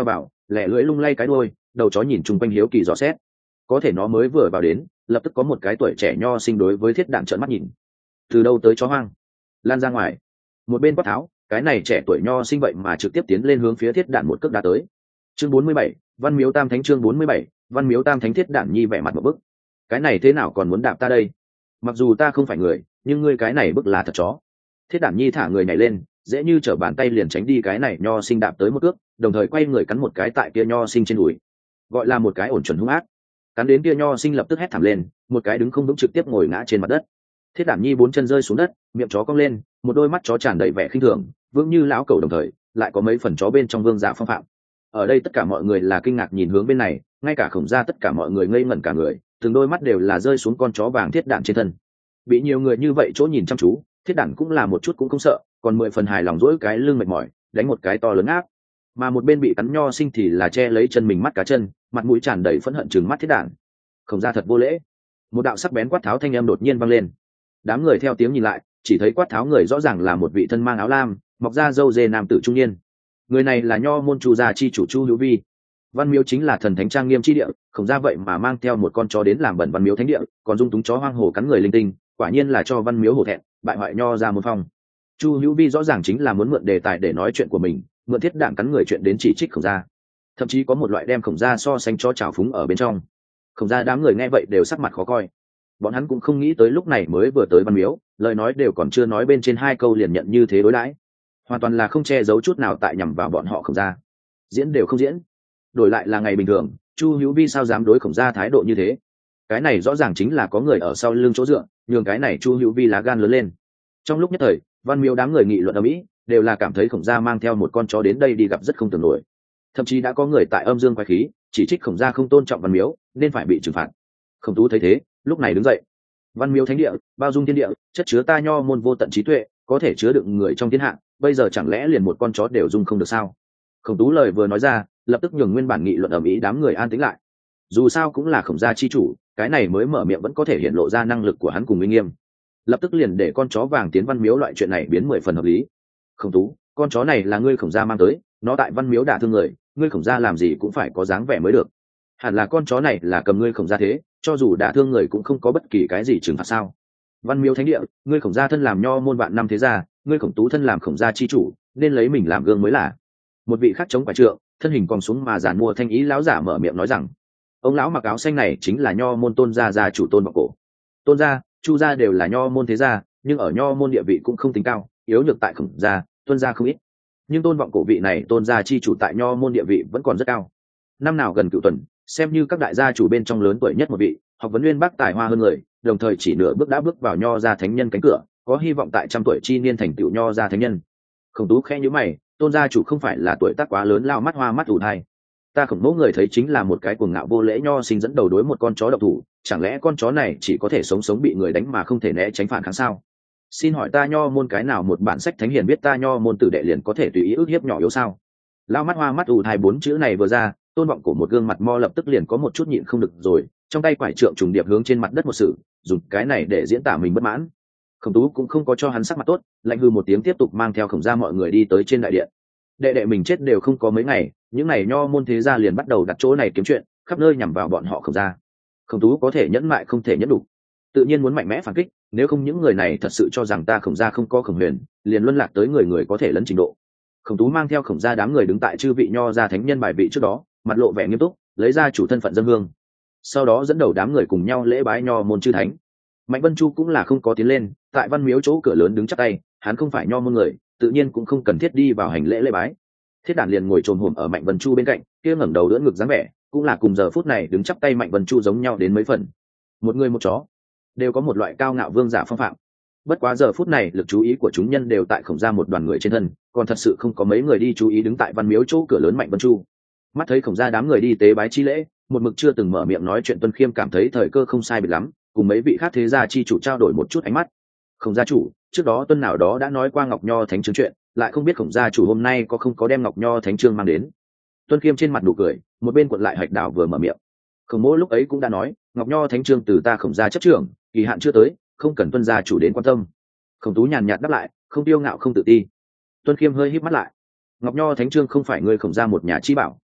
lẻ lưỡi lung lay cái đuôi, đầu chó nhìn chung quanh hiếu kỳ dò xét. Có thể nó mới vừa vào đến, lập tức có một cái tuổi trẻ nho sinh đối với thiết đản trợn mắt nhìn. Từ đâu tới chó hoang? Lan ra ngoài. Một bên quát tháo, cái này trẻ tuổi nho sinh vậy mà trực tiếp tiến lên hướng phía thiết đản một cước đá tới. Chương 47, Văn Miếu Tam Thánh. Chương 47, Văn Miếu Tam Thánh. Thiết đản nhi vẻ mặt một bức. Cái này thế nào còn muốn đạp ta đây? Mặc dù ta không phải người, nhưng ngươi cái này bức là thật chó. Thiết đản nhi thả người nhảy lên, dễ như trở bàn tay liền tránh đi cái này nho sinh đạp tới một cước, đồng thời quay người cắn một cái tại kia nho sinh trên đùi, gọi là một cái ổn chuẩn hung ác. Cắn đến kia nho sinh lập tức hét thảm lên, một cái đứng không vững trực tiếp ngồi ngã trên mặt đất. Thiết đản nhi bốn chân rơi xuống đất, miệng chó cong lên, một đôi mắt chó tràn đầy vẻ khinh thường, vững như lão cẩu, đồng thời lại có mấy phần chó bên trong vương giả phong phạm. Ở đây tất cả mọi người là kinh ngạc nhìn hướng bên này, ngay cả Khổng Gia tất cả mọi người ngây ngẩn cả người, từng đôi mắt đều là rơi xuống con chó vàng thiết đản trên thân. Bị nhiều người như vậy chỗ nhìn chăm chú, thiết đản cũng là một chút cũng không sợ, còn 10 phần hài lòng dỗi cái lưng mệt mỏi, đánh một cái to lớn áp. Mà một bên bị cắn nho sinh thì là che lấy chân mình mắt cá chân, mặt mũi tràn đầy phẫn hận trừng mắt thiết đản. Khổng Gia thật vô lễ. Một đạo sắc bén quát tháo thanh âm đột nhiên vang lên. Đám người theo tiếng nhìn lại, chỉ thấy quát tháo người rõ ràng là một vị thân mang áo lam, mọc da râu dê nam tử trung niên. Người này là nho môn Chu gia chi chủ Chu Hữu Vi. Văn Miếu chính là thần thánh trang nghiêm chi địa, Khổng Gia vậy mà mang theo một con chó đến làm bẩn Văn Miếu thánh địa, còn dung túng chó hoang hồ cắn người linh tinh, quả nhiên là cho Văn Miếu hổ thẹn, bại hoại nho ra môn phong. Chu Hữu Vi rõ ràng chính là muốn mượn đề tài để nói chuyện của mình, mượn thiết đạn cắn người chuyện đến chỉ trích Khổng Gia, thậm chí có một loại đem Khổng Gia so sánh cho trào phúng ở bên trong. Khổng Gia đám người nghe vậy đều sắc mặt khó coi. Bọn hắn cũng không nghĩ tới lúc này mới vừa tới Văn Miếu, lời nói đều còn chưa nói bên trên hai câu liền nhận như thế đối đãi, hoàn toàn là không che giấu chút nào tại nhằm vào bọn họ Khổng Gia. Diễn đều không diễn, đổi lại là ngày bình thường, Chu Hữu Vi sao dám đối Khổng Gia thái độ như thế? Cái này rõ ràng chính là có người ở sau lưng chỗ dựa, nhường cái này Chu Hữu Vi lá gan lớn lên. Trong lúc nhất thời, Văn Miếu đám người nghị luận ầm ĩ, đều là cảm thấy Khổng Gia mang theo một con chó đến đây đi gặp rất không tưởng nổi. Thậm chí đã có người tại âm dương quái khí, chỉ trích Khổng Gia không tôn trọng Văn Miếu, nên phải bị trừng phạt. Khổng Tú thấy thế, lúc này đứng dậy. Văn Miếu thánh địa, bao dung thiên địa, chất chứa ta nho môn vô tận trí tuệ, có thể chứa đựng người trong thiên hạ, bây giờ chẳng lẽ liền một con chó đều dung không được sao? Khổng Tú lời vừa nói ra, lập tức nhường nguyên bản nghị luận ầm ĩ đám người an tĩnh lại. Dù sao cũng là Khổng Gia chi chủ, cái này mới mở miệng vẫn có thể hiện lộ ra năng lực của hắn cùng uy nghiêm. Lập tức liền để con chó vàng tiến Văn Miếu, loại chuyện này biến 10 phần hợp lý. Khổng Tú, con chó này là ngươi Khổng Gia mang tới, nó tại Văn Miếu đả thương người, ngươi Khổng Gia làm gì cũng phải có dáng vẻ mới được. Hẳn là con chó này là cầm ngươi Khổng Gia thế, cho dù đả thương người cũng không có bất kỳ cái gì trừng phạt sao? Văn Miếu thánh địa, ngươi Khổng Gia thân làm nho môn vạn năm thế gia, ngươi Khổng Tú thân làm Khổng Gia chi chủ, nên lấy mình làm gương mới là. Một vị khác chống quả trượng, thân hình còn xuống mà giản mua thanh ý lão giả mở miệng nói rằng, ông lão mặc áo xanh này chính là nho môn Tôn gia gia chủ Tôn Vọng Cổ. Tôn gia, Chu gia đều là nho môn thế gia, nhưng ở nho môn địa vị cũng không tính cao, yếu nhược tại Khổng gia, Tôn gia không ít. Nhưng Tôn Vọng Cổ vị này Tôn gia chi chủ tại nho môn địa vị vẫn còn rất cao. Năm nào gần cựu tuần, xem như các đại gia chủ bên trong lớn tuổi nhất một vị, học vấn uyên bác tài hoa hơn người, đồng thời chỉ nửa bước đã bước vào nho gia thánh nhân cánh cửa, có hy vọng tại trăm tuổi chi niên thành tựu nho gia thánh nhân. Khổng Tú khẽ nhíu mày, Tôn gia chủ không phải là tuổi tác quá lớn lao mắt hoa mắt ù thai. Ta Khổng mẫu người thấy chính là một cái cuồng ngạo vô lễ nho sinh dẫn đầu đối một con chó độc thủ, chẳng lẽ con chó này chỉ có thể sống sống bị người đánh mà không thể né tránh phản kháng sao? Xin hỏi ta nho môn cái nào một bản sách thánh hiền biết ta nho môn tử đệ liền có thể tùy ý ức hiếp nhỏ yếu sao? Lao mắt hoa mắt ù thai 4 chữ này vừa ra, Tôn Vọng Cổ một gương mặt mo lập tức liền có một chút nhịn không được rồi, trong tay quải trượng trùng điệp hướng trên mặt đất một sự, dùng cái này để diễn tả mình bất mãn. Khổng Tú cũng không có cho hắn sắc mặt tốt, lạnh hư một tiếng tiếp tục mang theo Khổng Gia mọi người đi tới trên đại điện. Đệ đệ mình chết đều không có mấy ngày, những này nho môn thế gia liền bắt đầu đặt chỗ này kiếm chuyện, khắp nơi nhằm vào bọn họ Khổng Gia. Khổng Tú có thể nhẫn mại không thể nhẫn đủ, tự nhiên muốn mạnh mẽ phản kích, nếu không những người này thật sự cho rằng ta Khổng Gia không có Khổng Huyền, liền luân lạc tới người người có thể lấn trình độ. Khổng Tú mang theo Khổng Gia đám người đứng tại chư vị nho gia thánh nhân bài vị trước đó, mặt lộ vẻ nghiêm túc, lấy ra chủ thân phận dân hương, sau đó dẫn đầu đám người cùng nhau lễ bái nho môn chư thánh. Mạnh Vân Chu cũng là không có tiến lên, tại Văn Miếu chỗ cửa lớn đứng chắp tay, hắn không phải nho môn người, tự nhiên cũng không cần thiết đi vào hành lễ lễ bái. Thiết Đản liền ngồi trồm hổm ở Mạnh Vân Chu bên cạnh, kia ngẩng đầu đỡ ngực dáng vẻ, cũng là cùng giờ phút này đứng chắp tay Mạnh Vân Chu giống nhau đến mấy phần. Một người một chó, đều có một loại cao ngạo vương giả phong phạm. Bất quá giờ phút này lực chú ý của chúng nhân đều tại Khổng Gia một đoàn người trên thân, còn thật sự không có mấy người đi chú ý đứng tại Văn Miếu chỗ cửa lớn Mạnh Vân Chu. Mắt thấy Khổng Gia đám người đi tế bái chi lễ, một mực chưa từng mở miệng nói chuyện Tuân Khiêm cảm thấy thời cơ không sai biệt lắm, cùng mấy vị khác thế gia chi chủ trao đổi một chút ánh mắt. Khổng gia chủ, trước đó Tuân nào đó đã nói qua Ngọc Nho Thánh Chương chuyện, lại không biết Khổng gia chủ hôm nay có không có đem Ngọc Nho Thánh Chương mang đến. Tuân Khiêm trên mặt nụ cười, một bên cuộn lại hạch đảo vừa mở miệng. Khổng mỗ lúc ấy cũng đã nói, Ngọc Nho Thánh Chương từ ta Khổng gia chấp trưởng, kỳ hạn chưa tới, không cần Tuân gia chủ đến quan tâm. Khổng Tú nhàn nhạt đáp lại, không tiêu ngạo không tự ti. Tuân Khiêm hơi híp mắt lại. Ngọc Nho Thánh Chương không phải người Khổng gia một nhà chi bảo,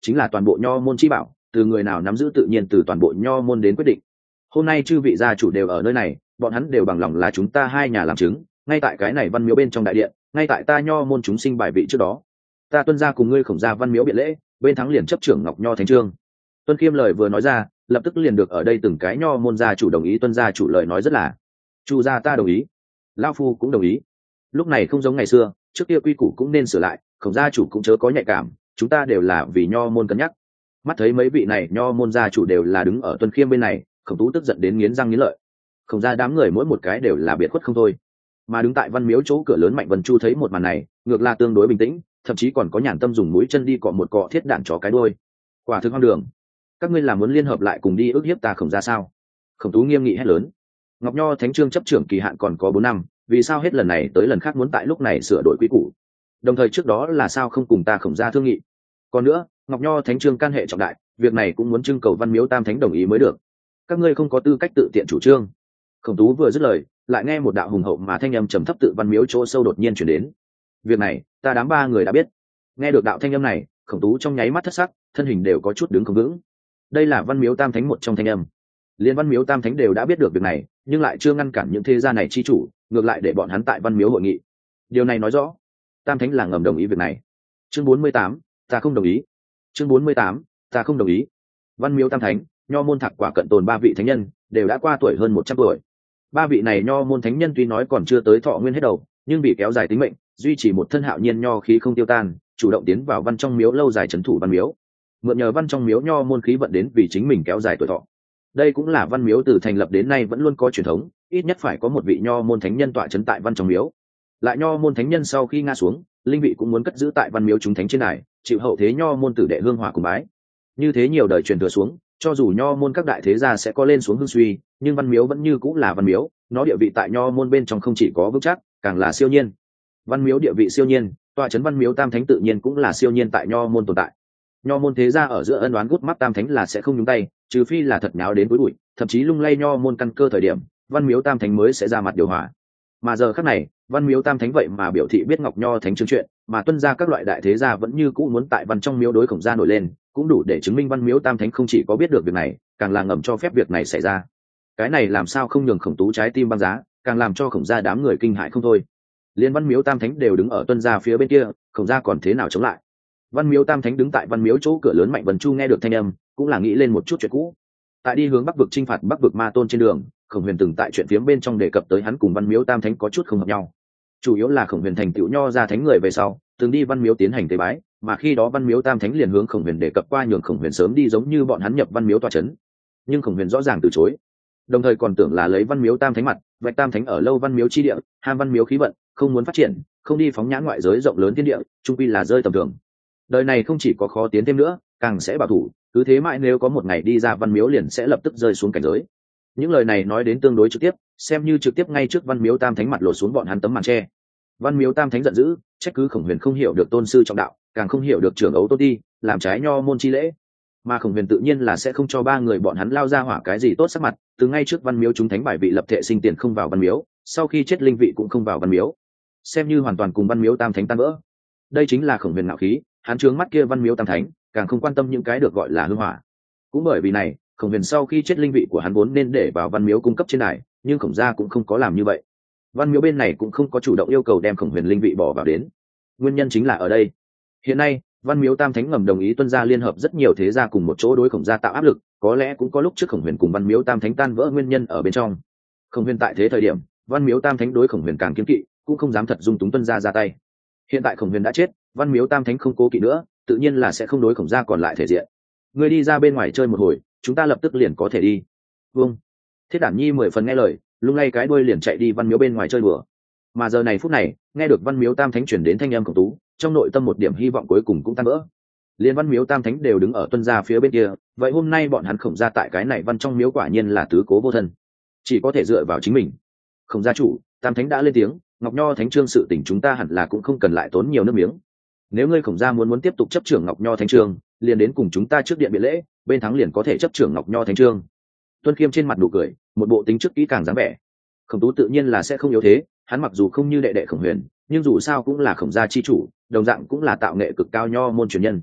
chính là toàn bộ nho môn chi bảo, từ người nào nắm giữ tự nhiên từ toàn bộ nho môn đến quyết định. Hôm nay chư vị gia chủ đều ở nơi này, bọn hắn đều bằng lòng là chúng ta hai nhà làm chứng, ngay tại cái này văn miếu bên trong đại điện, ngay tại ta nho môn chúng sinh bài vị trước đó, ta Tuân gia cùng ngươi Khổng gia văn miếu biện lễ, bên thắng liền chấp trưởng Ngọc Nho Thánh Trương. Tuân Khiêm lời vừa nói ra, lập tức liền được ở đây từng cái nho môn gia chủ đồng ý. Tuân gia chủ lời nói rất là, Chu gia ta đồng ý, lão phu cũng đồng ý. Lúc này không giống ngày xưa, trước kia quy củ cũng nên sửa lại, Khổng gia chủ cũng chớ có nhạy cảm, chúng ta đều là vì nho môn cân nhắc. Mắt thấy mấy vị này nho môn gia chủ đều là đứng ở Tuân Khiêm bên này, Khổng Tú tức giận đến nghiến răng nghiến lợi. Khổng gia đám người mỗi một cái đều là biệt khuất không thôi. Mà đứng tại văn miếu chỗ cửa lớn Mạnh Vân Chu thấy một màn này, ngược là tương đối bình tĩnh, thậm chí còn có nhàn tâm dùng mũi chân đi cọ một cọ thiết đạn chó cái đuôi. Quả thực hoang đường, các ngươi là muốn liên hợp lại cùng đi ức hiếp ta Khổng gia sao? Khổng Tú nghiêm nghị hét lớn. Ngọc Nho Thánh Trương chấp trưởng kỳ hạn còn có 4 năm, vì sao hết lần này tới lần khác muốn tại lúc này sửa đổi quy củ? Đồng thời trước đó là sao không cùng ta Khổng gia thương nghị? Còn nữa, Ngọc Nho Thánh Trương can hệ trọng đại, việc này cũng muốn trưng cầu văn miếu tam thánh đồng ý mới được. Các ngươi không có tư cách tự tiện chủ trương. Khổng Tú vừa dứt lời, lại nghe một đạo hùng hậu mà thanh âm trầm thấp tự văn miếu chỗ sâu đột nhiên chuyển đến. Việc này ta đám 3 người đã biết. Nghe được đạo thanh âm này, Khổng Tú trong nháy mắt thất sắc, thân hình đều có chút đứng không vững. Đây là văn miếu tam thánh một trong thanh âm. Liên văn miếu tam thánh đều đã biết được việc này, nhưng lại chưa ngăn cản những thế gia này chi chủ, ngược lại để bọn hắn tại văn miếu hội nghị. Điều này nói rõ tam thánh là ngầm đồng ý việc này. Chương 48, ta không đồng ý. Chương 48, ta không đồng ý. Văn miếu tam thánh, nho môn Thạc Quả cận tồn 3 vị thánh nhân, đều đã qua tuổi hơn 100 tuổi. 3 vị này nho môn thánh nhân tuy nói còn chưa tới thọ nguyên hết đầu, nhưng vì kéo dài tính mệnh, duy trì một thân hạo nhiên nho khí không tiêu tan, chủ động tiến vào văn trong miếu lâu dài trấn thủ văn miếu, mượn nhờ văn trong miếu nho môn khí vận đến vì chính mình kéo dài tuổi thọ. Đây cũng là văn miếu từ thành lập đến nay vẫn luôn có truyền thống, ít nhất phải có một vị nho môn thánh nhân tọa trấn tại văn trong miếu. Lại nho môn thánh nhân sau khi ngã xuống, linh vị cũng muốn cất giữ tại văn miếu chúng thánh trên đài, chịu hậu thế nho môn tử đệ hương hỏa cùng bái. Như thế nhiều đời truyền thừa xuống, cho dù nho môn các đại thế gia sẽ có lên xuống hưng suy, nhưng văn miếu vẫn như cũng là văn miếu, nó địa vị tại nho môn bên trong không chỉ có vững chắc, càng là siêu nhiên. Văn miếu địa vị siêu nhiên, tọa trấn văn miếu tam thánh tự nhiên cũng là siêu nhiên tại nho môn tồn tại. Nho môn thế gia ở giữa ân oán gút mắt tam thánh là sẽ không nhúng tay, trừ phi là thật nháo đến cuối bụi, thậm chí lung lay nho môn căn cơ thời điểm, văn miếu tam thánh mới sẽ ra mặt điều hòa. Mà giờ khắc này, văn miếu tam thánh vậy mà biểu thị biết Ngọc Nho Thánh Trương chuyện, mà tuân ra các loại đại thế gia vẫn như cũ muốn tại văn trong miếu đối Khổng gia nổi lên, cũng đủ để chứng minh văn miếu tam thánh không chỉ có biết được việc này, càng là ngầm cho phép việc này xảy ra. Cái này làm sao không nhường Khổng Tú trái tim băng giá, càng làm cho Khổng gia đám người kinh hãi không thôi. Liên văn miếu tam thánh đều đứng ở tuân gia phía bên kia, Khổng gia còn thế nào chống lại? Văn miếu tam thánh đứng tại văn miếu chỗ cửa lớn Mạnh Vân Chu nghe được thanh âm, cũng là nghĩ lên một chút chuyện cũ. Tại đi hướng bắc vực chinh phạt bắc vực ma tôn trên đường, Khổng Huyền từng tại chuyện phiếm bên trong đề cập tới hắn cùng văn miếu tam thánh có chút không hợp nhau. Chủ yếu là Khổng Huyền thành tựu nho ra thánh người về sau, từng đi văn miếu tiến hành tế bái, mà khi đó văn miếu tam thánh liền hướng Khổng Huyền đề cập qua nhường Khổng Huyền sớm đi giống như bọn hắn nhập văn miếu tọa trấn. Nhưng Khổng Huyền rõ ràng từ chối, đồng thời còn tưởng là lấy văn miếu tam thánh mặt, vạch tam thánh ở lâu văn miếu chi địa, ham văn miếu khí vận, không muốn phát triển, không đi phóng nhãn ngoại giới rộng lớn thiên địa, trung quy là rơi tầm thường. Đời này không chỉ có khó tiến thêm nữa, càng sẽ bảo thủ, cứ thế mãi nếu có một ngày đi ra văn miếu liền sẽ lập tức rơi xuống cảnh giới. Những lời này nói đến tương đối trực tiếp, xem như trực tiếp ngay trước văn miếu tam thánh mặt lột xuống bọn hắn tấm màn tre. Văn miếu tam thánh giận dữ, trách cứ Khổng Huyền không hiểu được tôn sư trọng đạo, càng không hiểu được trưởng ấu tôn ti, làm trái nho môn chi lễ. Mà Khổng Huyền tự nhiên là sẽ không cho 3 người bọn hắn lao ra hỏa cái gì tốt sắc mặt, từ ngay trước văn miếu chúng thánh bài vị lập thệ sinh tiền không vào văn miếu, sau khi chết linh vị cũng không vào văn miếu, xem như hoàn toàn cùng văn miếu tam thánh tan vỡ. Đây chính là Khổng Huyền ngạo khí, hắn trướng mắt kia văn miếu tam thánh, càng không quan tâm những cái được gọi là hư hỏa. Cũng bởi vì này, Khổng Huyền sau khi chết linh vị của hắn vốn nên để vào văn miếu cung cấp trên đài, nhưng Khổng gia cũng không có làm như vậy. Văn miếu bên này cũng không có chủ động yêu cầu đem Khổng Huyền linh vị bỏ vào đến. Nguyên nhân chính là ở đây. Hiện nay, văn miếu tam thánh ngầm đồng ý tuân gia liên hợp rất nhiều thế gia cùng một chỗ đối Khổng gia tạo áp lực, có lẽ cũng có lúc trước Khổng Huyền cùng văn miếu tam thánh tan vỡ nguyên nhân ở bên trong. Khổng Huyền tại thế thời điểm, văn miếu tam thánh đối Khổng Huyền càng kiêng kỵ, cũng không dám thật dung túng tuân gia ra tay. Hiện tại Khổng Huyền đã chết, văn miếu tam thánh không cố kỵ nữa, tự nhiên là sẽ không đối Khổng gia còn lại thể diện. Ngươi đi ra bên ngoài chơi một hồi, chúng ta lập tức liền có thể đi. Vâng. Thiết Đảm Nhi 10 phần nghe lời, lung lay cái đuôi liền chạy đi văn miếu bên ngoài chơi đùa. Mà giờ này phút này, nghe được văn miếu tam thánh chuyển đến thanh âm Khổng Tú, trong nội tâm một điểm hy vọng cuối cùng cũng tan vỡ. Liên văn miếu tam thánh đều đứng ở tuân gia phía bên kia, vậy hôm nay bọn hắn Khổng gia tại cái này văn trong miếu quả nhiên là tứ cố vô thân, chỉ có thể dựa vào chính mình. Khổng gia chủ, tam thánh đã lên tiếng, Ngọc Nho Thánh Trương sự tình chúng ta hẳn là cũng không cần lại tốn nhiều nước miếng. Nếu ngươi Khổng gia muốn tiếp tục chấp trưởng Ngọc Nho Thánh Trương, liền đến cùng chúng ta trước điện biện lễ, bên thắng liền có thể chấp trưởng Ngọc Nho Thánh Trương. Tuân Khiêm trên mặt nụ cười, một bộ tính trước kỹ càng dáng vẻ. Khổng Tú tự nhiên là sẽ không yếu thế, hắn mặc dù không như đệ đệ Khổng Huyền, nhưng dù sao cũng là Khổng gia chi chủ, đồng dạng cũng là tạo nghệ cực cao nho môn truyền nhân.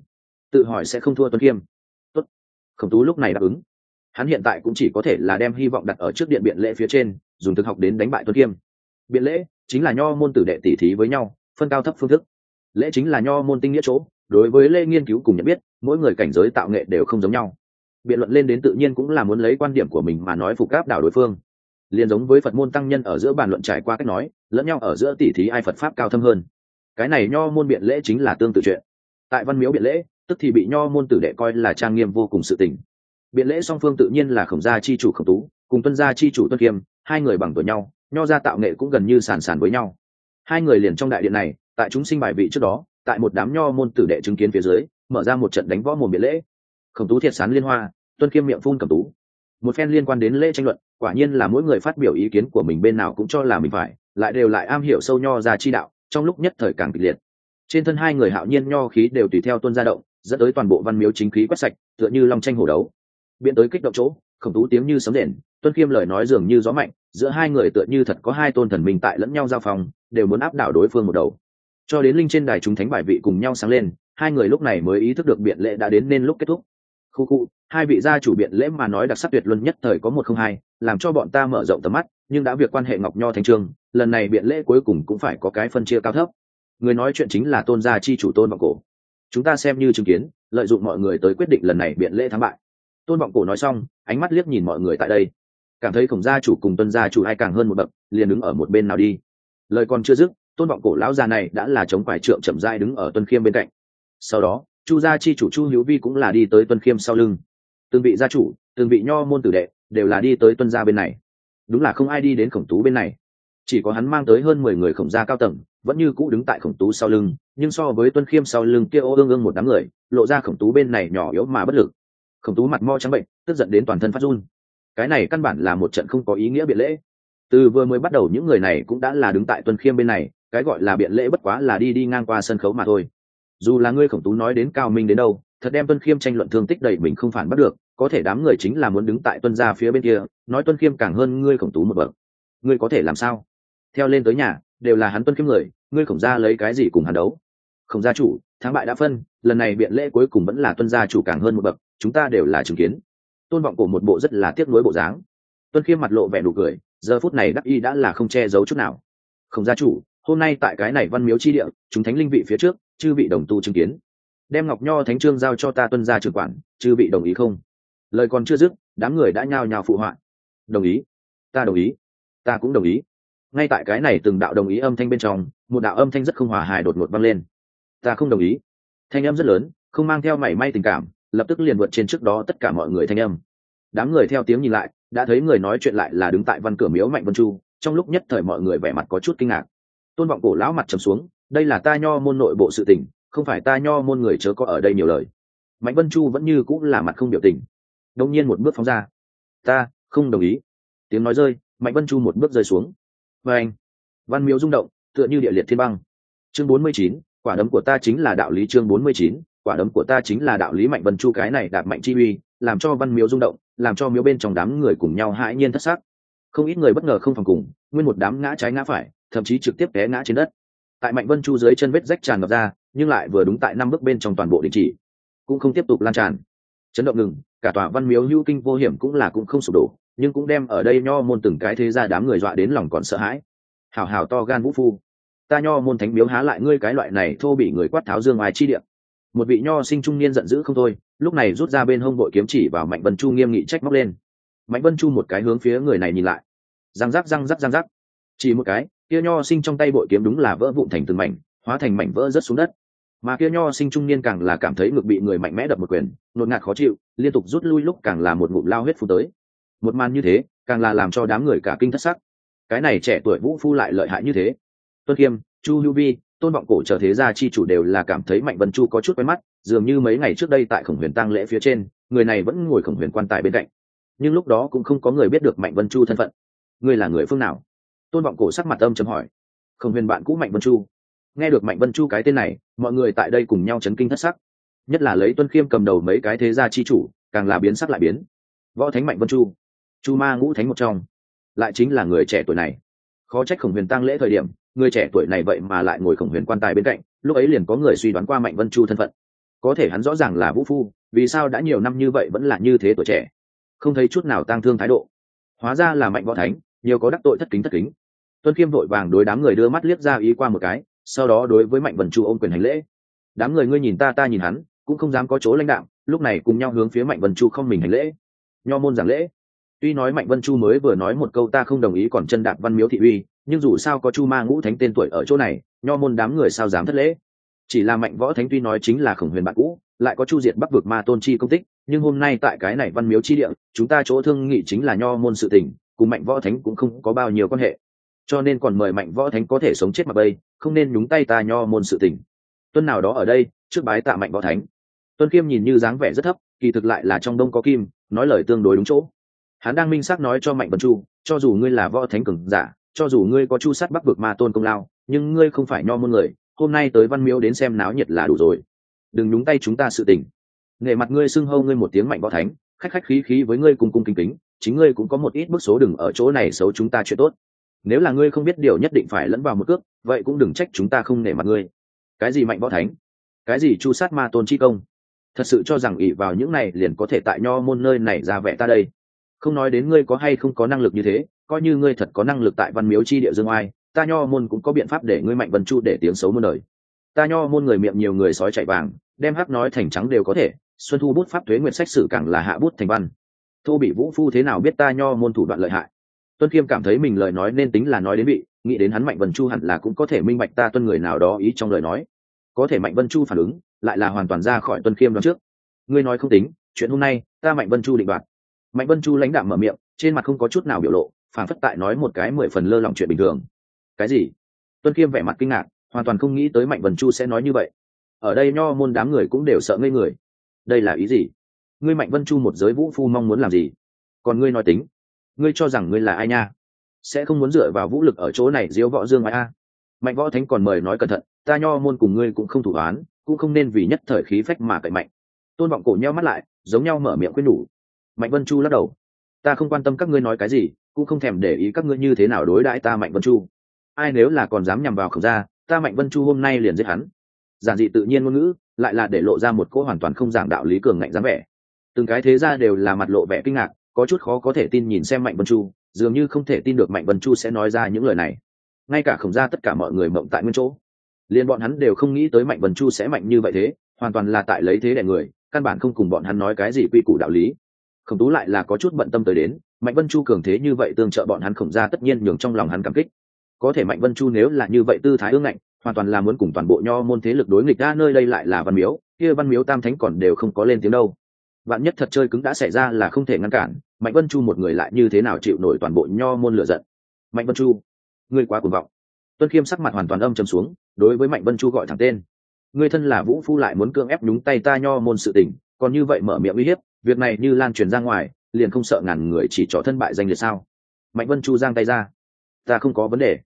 tự hỏi sẽ không thua Tuân Kiêm. Tốt. Khổng Tú lúc này đáp ứng. Hắn hiện tại cũng chỉ có thể là đem hy vọng đặt ở trước điện biện lễ phía trên, dùng thực học đến đánh bại Tuân Kiêm. Biện lễ chính là nho môn tử đệ tỉ thí với nhau, phân cao thấp phương thức. Lễ chính là nho môn tinh nghĩa chỗ, đối với lễ nghiên cứu cùng nhận biết, mỗi người cảnh giới tạo nghệ đều không giống nhau. Biện luận lên đến tự nhiên cũng là muốn lấy quan điểm của mình mà nói phục áp đảo đối phương. Liên giống với Phật môn tăng nhân ở giữa bàn luận trải qua cách nói, lẫn nhau ở giữa tỉ thí ai Phật pháp cao thâm hơn. Cái này nho môn biện lễ chính là tương tự chuyện. Tại văn miếu biện lễ, tức thì bị nho môn tử đệ coi là trang nghiêm vô cùng sự tình. Biện lễ song phương tự nhiên là Khổng gia chi chủ Khổng Tú cùng Tuân gia chi chủ Tuân Kiêm, hai người bằng tuổi nhau, nho gia tạo nghệ cũng gần như sàn sàn với nhau. Hai người liền trong đại điện này, tại chúng sinh bài vị trước đó, tại một đám nho môn tử đệ chứng kiến phía dưới, mở ra một trận đánh võ mồm biện lễ. Khổng Tú thiệt sán liên hoa, Tuân Kiêm miệng phun Khổng Tú. Một phen liên quan đến lễ tranh luận, quả nhiên là mỗi người phát biểu ý kiến của mình bên nào cũng cho là mình phải, lại đều lại am hiểu sâu nho gia chi đạo, trong lúc nhất thời càng kịch liệt. Trên thân hai người hạo nhiên nho khí đều tùy theo tuôn ra động, dẫn tới toàn bộ văn miếu chính khí quét sạch, tựa như long tranh hổ đấu. Biện tới kích động chỗ, Khổng Tú tiếng như sấm rền, Tuân Kiêm lời nói dường như gió mạnh, giữa hai người tựa như thật có hai tôn thần minh tại lẫn nhau giao phòng, đều muốn áp đảo đối phương một đầu. Cho đến linh trên đài chúng thánh bài vị cùng nhau sáng lên, hai người lúc này mới ý thức được biện lễ đã đến nên lúc kết thúc. Khu khu, hai vị gia chủ biện lễ mà nói đặc sắc tuyệt luân nhất thời có một không hai, làm cho bọn ta mở rộng tầm mắt, nhưng đã việc quan hệ Ngọc Nho Thánh Chương, lần này biện lễ cuối cùng cũng phải có cái phân chia cao thấp. Người nói chuyện chính là Tôn gia chi chủ Tôn Vọng Cổ. Chúng ta xem như chứng kiến, lợi dụng mọi người tới quyết định lần này biện lễ thắng bại. Tôn Vọng Cổ nói xong, ánh mắt liếc nhìn mọi người tại đây, cảm thấy Khổng gia chủ cùng Tuân gia chủ ai càng hơn một bậc, liền đứng ở một bên nào đi. Lời còn chưa dứt, Tôn Vọng Cổ lão già này đã là chống quải trượng chậm rãi đứng ở Tuân Khiêm bên cạnh. Sau đó, Chu gia chi chủ Chu Hiếu Vi cũng là đi tới Tuân Khiêm sau lưng. Từng vị gia chủ, từng vị nho môn tử đệ đều là đi tới Tuân gia bên này. Đúng là không ai đi đến Khổng Tú bên này, chỉ có hắn mang tới hơn 10 người Khổng gia cao tầng, vẫn như cũ đứng tại Khổng Tú sau lưng, nhưng so với Tuân Khiêm sau lưng kia ô ương ương một đám người, lộ ra Khổng Tú bên này nhỏ yếu mà bất lực. Khổng Tú mặt mo trắng bệnh, tức giận đến toàn thân phát run. Cái này căn bản là một trận không có ý nghĩa biện lễ. Từ vừa mới bắt đầu những người này cũng đã là đứng tại Tuân Khiêm bên này, cái gọi là biện lễ bất quá là đi ngang qua sân khấu mà thôi. Dù là ngươi Khổng Tú nói đến cao minh đến đâu, thật đem Tuân Khiêm tranh luận thương tích đầy mình không phản bắt được, có thể đám người chính là muốn đứng tại Tuân gia phía bên kia, nói Tuân Khiêm càng hơn ngươi Khổng Tú một bậc. Ngươi có thể làm sao? Theo lên tới nhà, đều là hắn Tuân Khiêm người, ngươi Khổng gia lấy cái gì cùng hắn đấu? Khổng gia chủ, thắng bại đã phân, lần này biện lễ cuối cùng vẫn là Tuân gia chủ càng hơn một bậc, chúng ta đều là chứng kiến. Tôn Vọng Cổ một bộ rất là tiếc nuối bộ dáng. Tuân Khiêm mặt lộ vẻ nụ cười, giờ phút này đắc y đã là không che giấu chút nào. Khổng gia chủ, hôm nay tại cái này văn miếu chi địa, chúng thánh linh vị phía trước, chư vị đồng tu chứng kiến. Đem Ngọc Nho Thánh Chương giao cho ta Tuân gia trưởng quản, chư vị đồng ý không? Lời còn chưa dứt, đám người đã nhao nhao phụ họa. Đồng ý, ta đồng ý, ta cũng đồng ý. Ngay tại cái này từng đạo đồng ý âm thanh bên trong, một đạo âm thanh rất không hòa hài đột ngột vang lên. Ta không đồng ý. Thanh âm rất lớn, không mang theo mảy may tình cảm, lập tức liền vượt trên trước đó tất cả mọi người thanh âm. Đám người theo tiếng nhìn lại, đã thấy người nói chuyện lại là đứng tại văn cửa miếu Mạnh Vân Chu, trong lúc nhất thời mọi người vẻ mặt có chút kinh ngạc. Tôn Vọng Cổ lão mặt trầm xuống, đây là ta nho môn nội bộ sự tình, không phải ta nho môn người chớ có ở đây nhiều lời. Mạnh Vân Chu vẫn như cũng là mặt không biểu tình. Đông nhiên một bước phóng ra. Ta không đồng ý. Tiếng nói rơi, Mạnh Vân Chu một bước rơi xuống. Và anh, văn miếu rung động, tựa như địa liệt thiên băng. Chương 49, quả đấm của ta chính là đạo lý. Chương 49, quả đấm của ta chính là đạo lý. Mạnh Vân Chu cái này đạp mạnh chi uy, làm cho văn miếu rung động, làm cho miếu bên trong đám người cùng nhau hãi nhiên thất sắc. Không ít người bất ngờ không phòng cùng, nguyên một đám ngã trái ngã phải, thậm chí trực tiếp té ngã trên đất. Tại Mạnh Vân Chu dưới chân vết rách tràn ngập ra, nhưng lại vừa đúng tại 5 bước bên trong toàn bộ đình chỉ, cũng không tiếp tục lan tràn. Chấn động ngừng, cả tòa văn miếu hữu kinh vô hiểm cũng không sụp đổ, nhưng cũng đem ở đây nho môn từng cái thế ra đám người dọa đến lòng còn sợ hãi. Hảo hảo to gan vũ phu, ta nho môn thánh miếu há lại ngươi cái loại này thô bị người quát tháo dương ai chi địa. Một vị nho sinh trung niên giận dữ không thôi, lúc này rút ra bên hông bội kiếm chỉ vào Mạnh Vân Chu nghiêm nghị trách móc lên. Mạnh Vân Chu một cái hướng phía người này nhìn lại, răng rắc, chỉ một cái, kia nho sinh trong tay bội kiếm đúng là vỡ vụn thành từng mảnh, hóa thành mảnh vỡ rớt xuống đất. Mà kia nho sinh trung niên càng là cảm thấy ngực bị người mạnh mẽ đập một quyền, nột ngạt khó chịu, liên tục rút lui, lúc càng là một ngụm lao huyết phun tới. Một màn như thế, càng là làm cho đám người cả kinh thất sắc. Cái này trẻ tuổi vũ phu lại lợi hại như thế. Tuân Khiêm, Chu Hữu Vi, Tôn Vọng Cổ chờ thế gia chi chủ đều là cảm thấy Mạnh Vân Chu có chút quen mắt, dường như mấy ngày trước đây tại Khổng Huyền tang lễ phía trên, người này vẫn ngồi Khổng Huyền quan tài bên cạnh. Nhưng lúc đó cũng không có người biết được Mạnh Vân Chu thân phận. Ngươi là người phương nào? Tôn Vọng Cổ sắc mặt âm trầm hỏi. Khổng Huyền bạn cũ Mạnh Vân Chu. Nghe được Mạnh Vân Chu cái tên này, mọi người tại đây cùng nhau chấn kinh thất sắc. Nhất là lấy Tuân Khiêm cầm đầu mấy cái thế gia chi chủ, càng là biến sắc lại biến. Võ Thánh Mạnh Vân Chu, Chu Ma Ngũ Thánh một trong, lại chính là người trẻ tuổi này. Khó trách Khổng Huyền tang lễ thời điểm, người trẻ tuổi này vậy mà lại ngồi Khổng Huyền quan tài bên cạnh, lúc ấy liền có người suy đoán qua Mạnh Vân Chu thân phận. có thể hắn rõ ràng là vũ phu, vì sao đã nhiều năm như vậy vẫn là như thế tuổi trẻ, không thấy chút nào tang thương thái độ. Hóa ra là Mạnh Võ Thánh, nhiều có đắc tội thất kính. Tuân Khiêm vội vàng đối đám người đưa mắt liếc ra ý qua một cái, sau đó đối với Mạnh Vân Chu ôm quyền hành lễ. Đám người ngươi nhìn ta, ta nhìn hắn, cũng không dám có chỗ lãnh đạo, lúc này cùng nhau hướng phía Mạnh Vân Chu không mình hành lễ. Nho môn giảng lễ. Tuy nói Mạnh Vân Chu mới vừa nói một câu ta không đồng ý còn chân đạp Văn Miếu thị uy, nhưng dù sao có Chu Ma Ngũ Thánh tên tuổi ở chỗ này, nho môn đám người sao dám thất lễ. Chỉ là Mạnh Võ Thánh tuy nói chính là Khổng Huyền bạn cũ, lại có Chu diệt Bắc vực ma tôn chi công tích, nhưng hôm nay tại cái này Văn Miếu chi địa, chúng ta chỗ thương nghị chính là nho môn sự tình, cùng Mạnh Võ Thánh cũng không có bao nhiêu quan hệ, cho nên còn mời Mạnh Võ Thánh có thể sống chết mặc bây, không nên nhúng tay ta nho môn sự tình. Tuân nào đó ở đây trước bái tạ Mạnh Võ Thánh. Tuân Khiêm nhìn như dáng vẻ rất thấp, kỳ thực lại là trong đông có kim, nói lời tương đối đúng chỗ. Hắn đang minh xác nói cho Mạnh Vân Chu, cho dù ngươi là Võ Thánh cường giả, cho dù ngươi có chu sát Bắc vực ma tôn công lao, nhưng ngươi không phải nho môn người, hôm nay tới Văn Miếu đến xem náo nhiệt là đủ rồi, đừng nhúng tay chúng ta sự tình. Nghệ mặt ngươi xưng hâu ngươi một tiếng Mạnh Võ Thánh, khách khách khí khí với ngươi cùng cung kính kính, chính ngươi cũng có một ít bức số, đừng ở chỗ này xấu chúng ta chuyện tốt. Nếu là ngươi không biết điều nhất định phải lẫn vào một cước, vậy cũng đừng trách chúng ta không nể mặt ngươi. Cái gì Mạnh Võ Thánh, cái gì chu sát ma tôn chi công, thật sự cho rằng ỷ vào những này liền có thể tại nho môn nơi này ra vẻ ta đây? Không nói đến ngươi có hay không có năng lực như thế, coi như ngươi thật có năng lực tại Văn Miếu chi địa dương oai, ta nho môn cũng có biện pháp để ngươi Mạnh Vân Chu để tiếng xấu muôn đời. Ta nho môn người miệng nhiều người sói chạy vàng, đem hắc nói thành trắng đều có thể, xuân thu bút pháp thuế nguyện sách sử càng là hạ bút thành văn. Thô bị vũ phu thế nào biết ta nho môn thủ đoạn lợi hại. Tuân Khiêm cảm thấy mình lời nói nên tính là nói đến vị, nghĩ đến hắn Mạnh Vân Chu hẳn là cũng có thể minh bạch ta Tuân người nào đó ý trong lời nói. Có thể Mạnh Vân Chu phản ứng lại là hoàn toàn ra khỏi Tuân Khiêm đoán trước. Ngươi nói không tính, chuyện hôm nay ta Mạnh Vân Chu định đoạt. Mạnh Vân Chu lãnh đạm mở miệng, trên mặt không có chút nào biểu lộ, phản phất tại nói một cái 10 phần lơ lỏng chuyện bình thường. Cái gì? Tuân Khiêm vẻ mặt kinh ngạc, hoàn toàn không nghĩ tới Mạnh Vân Chu sẽ nói như vậy. Ở đây nho môn đám người cũng đều sợ ngây người. Đây là ý gì? Ngươi Mạnh Vân Chu một giới vũ phu mong muốn làm gì? Còn ngươi nói tính, ngươi cho rằng ngươi là ai nha? Sẽ không muốn dựa vào vũ lực ở chỗ này diếu võ dương ai a? Mạnh Võ Thánh còn mời nói cẩn thận, ta nho môn cùng ngươi cũng không thủ oán, cũng không nên vì nhất thời khí phách mà cậy mạnh. Tôn Vọng Cổ nheo mắt lại, giống nhau mở miệng khuyên nhủ. Mạnh Vân Chu lắc đầu, ta không quan tâm các ngươi nói cái gì, cũng không thèm để ý các ngươi như thế nào đối đãi ta Mạnh Vân Chu. Ai nếu là còn dám nhằm vào Khổng gia, ta Mạnh Vân Chu hôm nay liền giết hắn. Giản dị tự nhiên ngôn ngữ, lại là để lộ ra một cỗ hoàn toàn không giảng đạo lý cường ngạnh dáng vẻ. Từng cái thế gia đều là mặt lộ vẻ kinh ngạc, có chút khó có thể tin nhìn xem Mạnh Vân Chu, dường như không thể tin được Mạnh Vân Chu sẽ nói ra những lời này. Ngay cả Khổng gia tất cả mọi người mộng tại nguyên chỗ, liền bọn hắn đều không nghĩ tới Mạnh Vân Chu sẽ mạnh như vậy thế, hoàn toàn là tại lấy thế đè người, căn bản không cùng bọn hắn nói cái gì quy củ đạo lý. Khổng Tú lại là có chút bận tâm tới đến, Mạnh Vân Chu cường thế như vậy tương trợ bọn hắn Khổng gia tất nhiên nhường trong lòng hắn cảm kích. Có thể Mạnh Vân Chu nếu là như vậy tư thái ương ngạnh, hoàn toàn là muốn cùng toàn bộ nho môn thế lực đối nghịch, ra nơi đây lại là Văn Miếu, kia Văn Miếu tam thánh còn đều không có lên tiếng đâu. Vạn nhất thật chơi cứng đã xảy ra là không thể ngăn cản, Mạnh Vân Chu một người lại như thế nào chịu nổi toàn bộ nho môn lửa giận. Mạnh Vân Chu, ngươi quá cuồng vọng. Tuân Khiêm sắc mặt hoàn toàn âm trầm xuống, đối với Mạnh Vân Chu gọi thẳng tên. Ngươi thân là vũ phu lại muốn cưỡng ép nhúng tay ta nho môn sự tình, còn như vậy mở miệng uy hiếp, việc này như lan truyền ra ngoài, liền không sợ ngàn người chỉ trỏ thân bại danh liệt sao? Mạnh Vân Chu giang tay ra, ta không có vấn đề.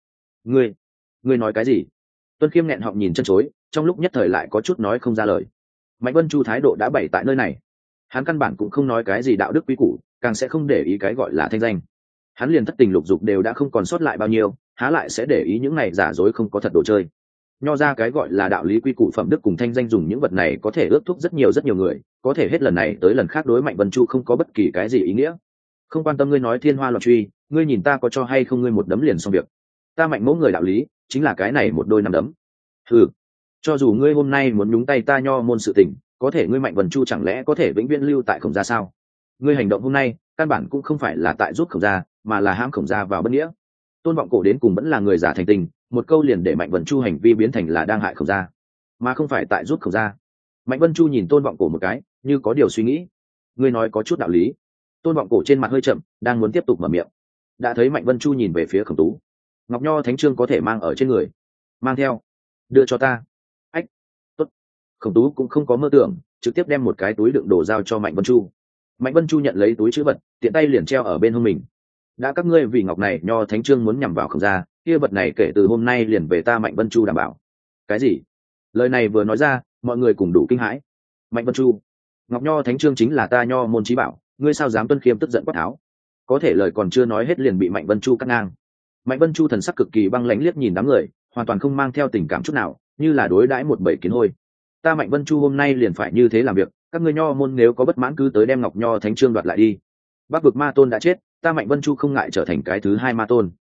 Ngươi nói cái gì? Tuân Khiêm nghẹn họng nhìn chân chối, trong lúc nhất thời lại có chút nói không ra lời. Mạnh Vân Chu thái độ đã bày tại nơi này, hắn căn bản cũng không nói cái gì đạo đức quý củ, càng sẽ không để ý cái gọi là thanh danh. Hắn liền thất tình lục dục đều đã không còn sót lại bao nhiêu, há lại sẽ để ý những này giả dối không có thật đồ chơi. Nho ra cái gọi là đạo lý quy củ phẩm đức cùng thanh danh, dùng những vật này có thể ước thúc rất nhiều người, có thể hết lần này tới lần khác đối Mạnh Vân Chu không có bất kỳ cái gì ý nghĩa. Không quan tâm ngươi nói thiên hoa loạn truy, ngươi nhìn ta có cho hay không ngươi một đấm liền xong việc. Ta Mạnh mẫu người đạo lý chính là cái này một đôi năm đấm. Ừ, cho dù ngươi hôm nay muốn nhúng tay ta nho môn sự tình, có thể ngươi Mạnh Vân Chu chẳng lẽ có thể vĩnh viễn lưu tại Khổng gia sao? Ngươi hành động hôm nay căn bản cũng không phải là tại giúp Khổng gia, mà là hãm Khổng gia vào bất nghĩa. Tôn Vọng Cổ đến cùng vẫn là người giả thành tình, một câu liền để Mạnh Vân Chu hành vi biến thành là đang hại Khổng gia, mà không phải tại giúp Khổng gia. Mạnh Vân Chu nhìn Tôn Vọng Cổ một cái, như có điều suy nghĩ. Ngươi nói có chút đạo lý. Tôn Vọng Cổ trên mặt hơi chậm, đang muốn tiếp tục mở miệng, đã thấy Mạnh Vân Chu nhìn về phía Khổng Tú. Ngọc Nho Thánh Chương có thể mang ở trên người, mang theo, đưa cho ta. Ách, tốt. Khổng Tú cũng không có mơ tưởng, trực tiếp đem một cái túi đựng đồ giao cho Mạnh Vân Chu. Mạnh Vân Chu nhận lấy túi trữ vật, tiện tay liền treo ở bên hông mình. Đã các ngươi vì Ngọc này Nho Thánh Chương muốn nhằm vào Khổng gia, kia vật này kể từ hôm nay liền về ta Mạnh Vân Chu đảm bảo. Cái gì? Lời này vừa nói ra, mọi người cùng đủ kinh hãi. Mạnh Vân Chu, Ngọc Nho Thánh Chương chính là ta nho môn chí bảo, ngươi sao dám? Tuân Khiêm tức giận quát tháo. Có thể lời còn chưa nói hết liền bị Mạnh Vân Chu cắt ngang. Mạnh Vân Chu thần sắc cực kỳ băng lãnh liếc nhìn đám người, hoàn toàn không mang theo tình cảm chút nào, như là đối đãi một bầy kiến hôi. ta Mạnh Vân Chu hôm nay liền phải như thế làm việc, các ngươi nho môn nếu có bất mãn cứ tới đem Ngọc Nho Thánh Trương đoạt lại đi. Bắc vực ma tôn đã chết, ta Mạnh Vân Chu không ngại trở thành cái thứ hai ma tôn.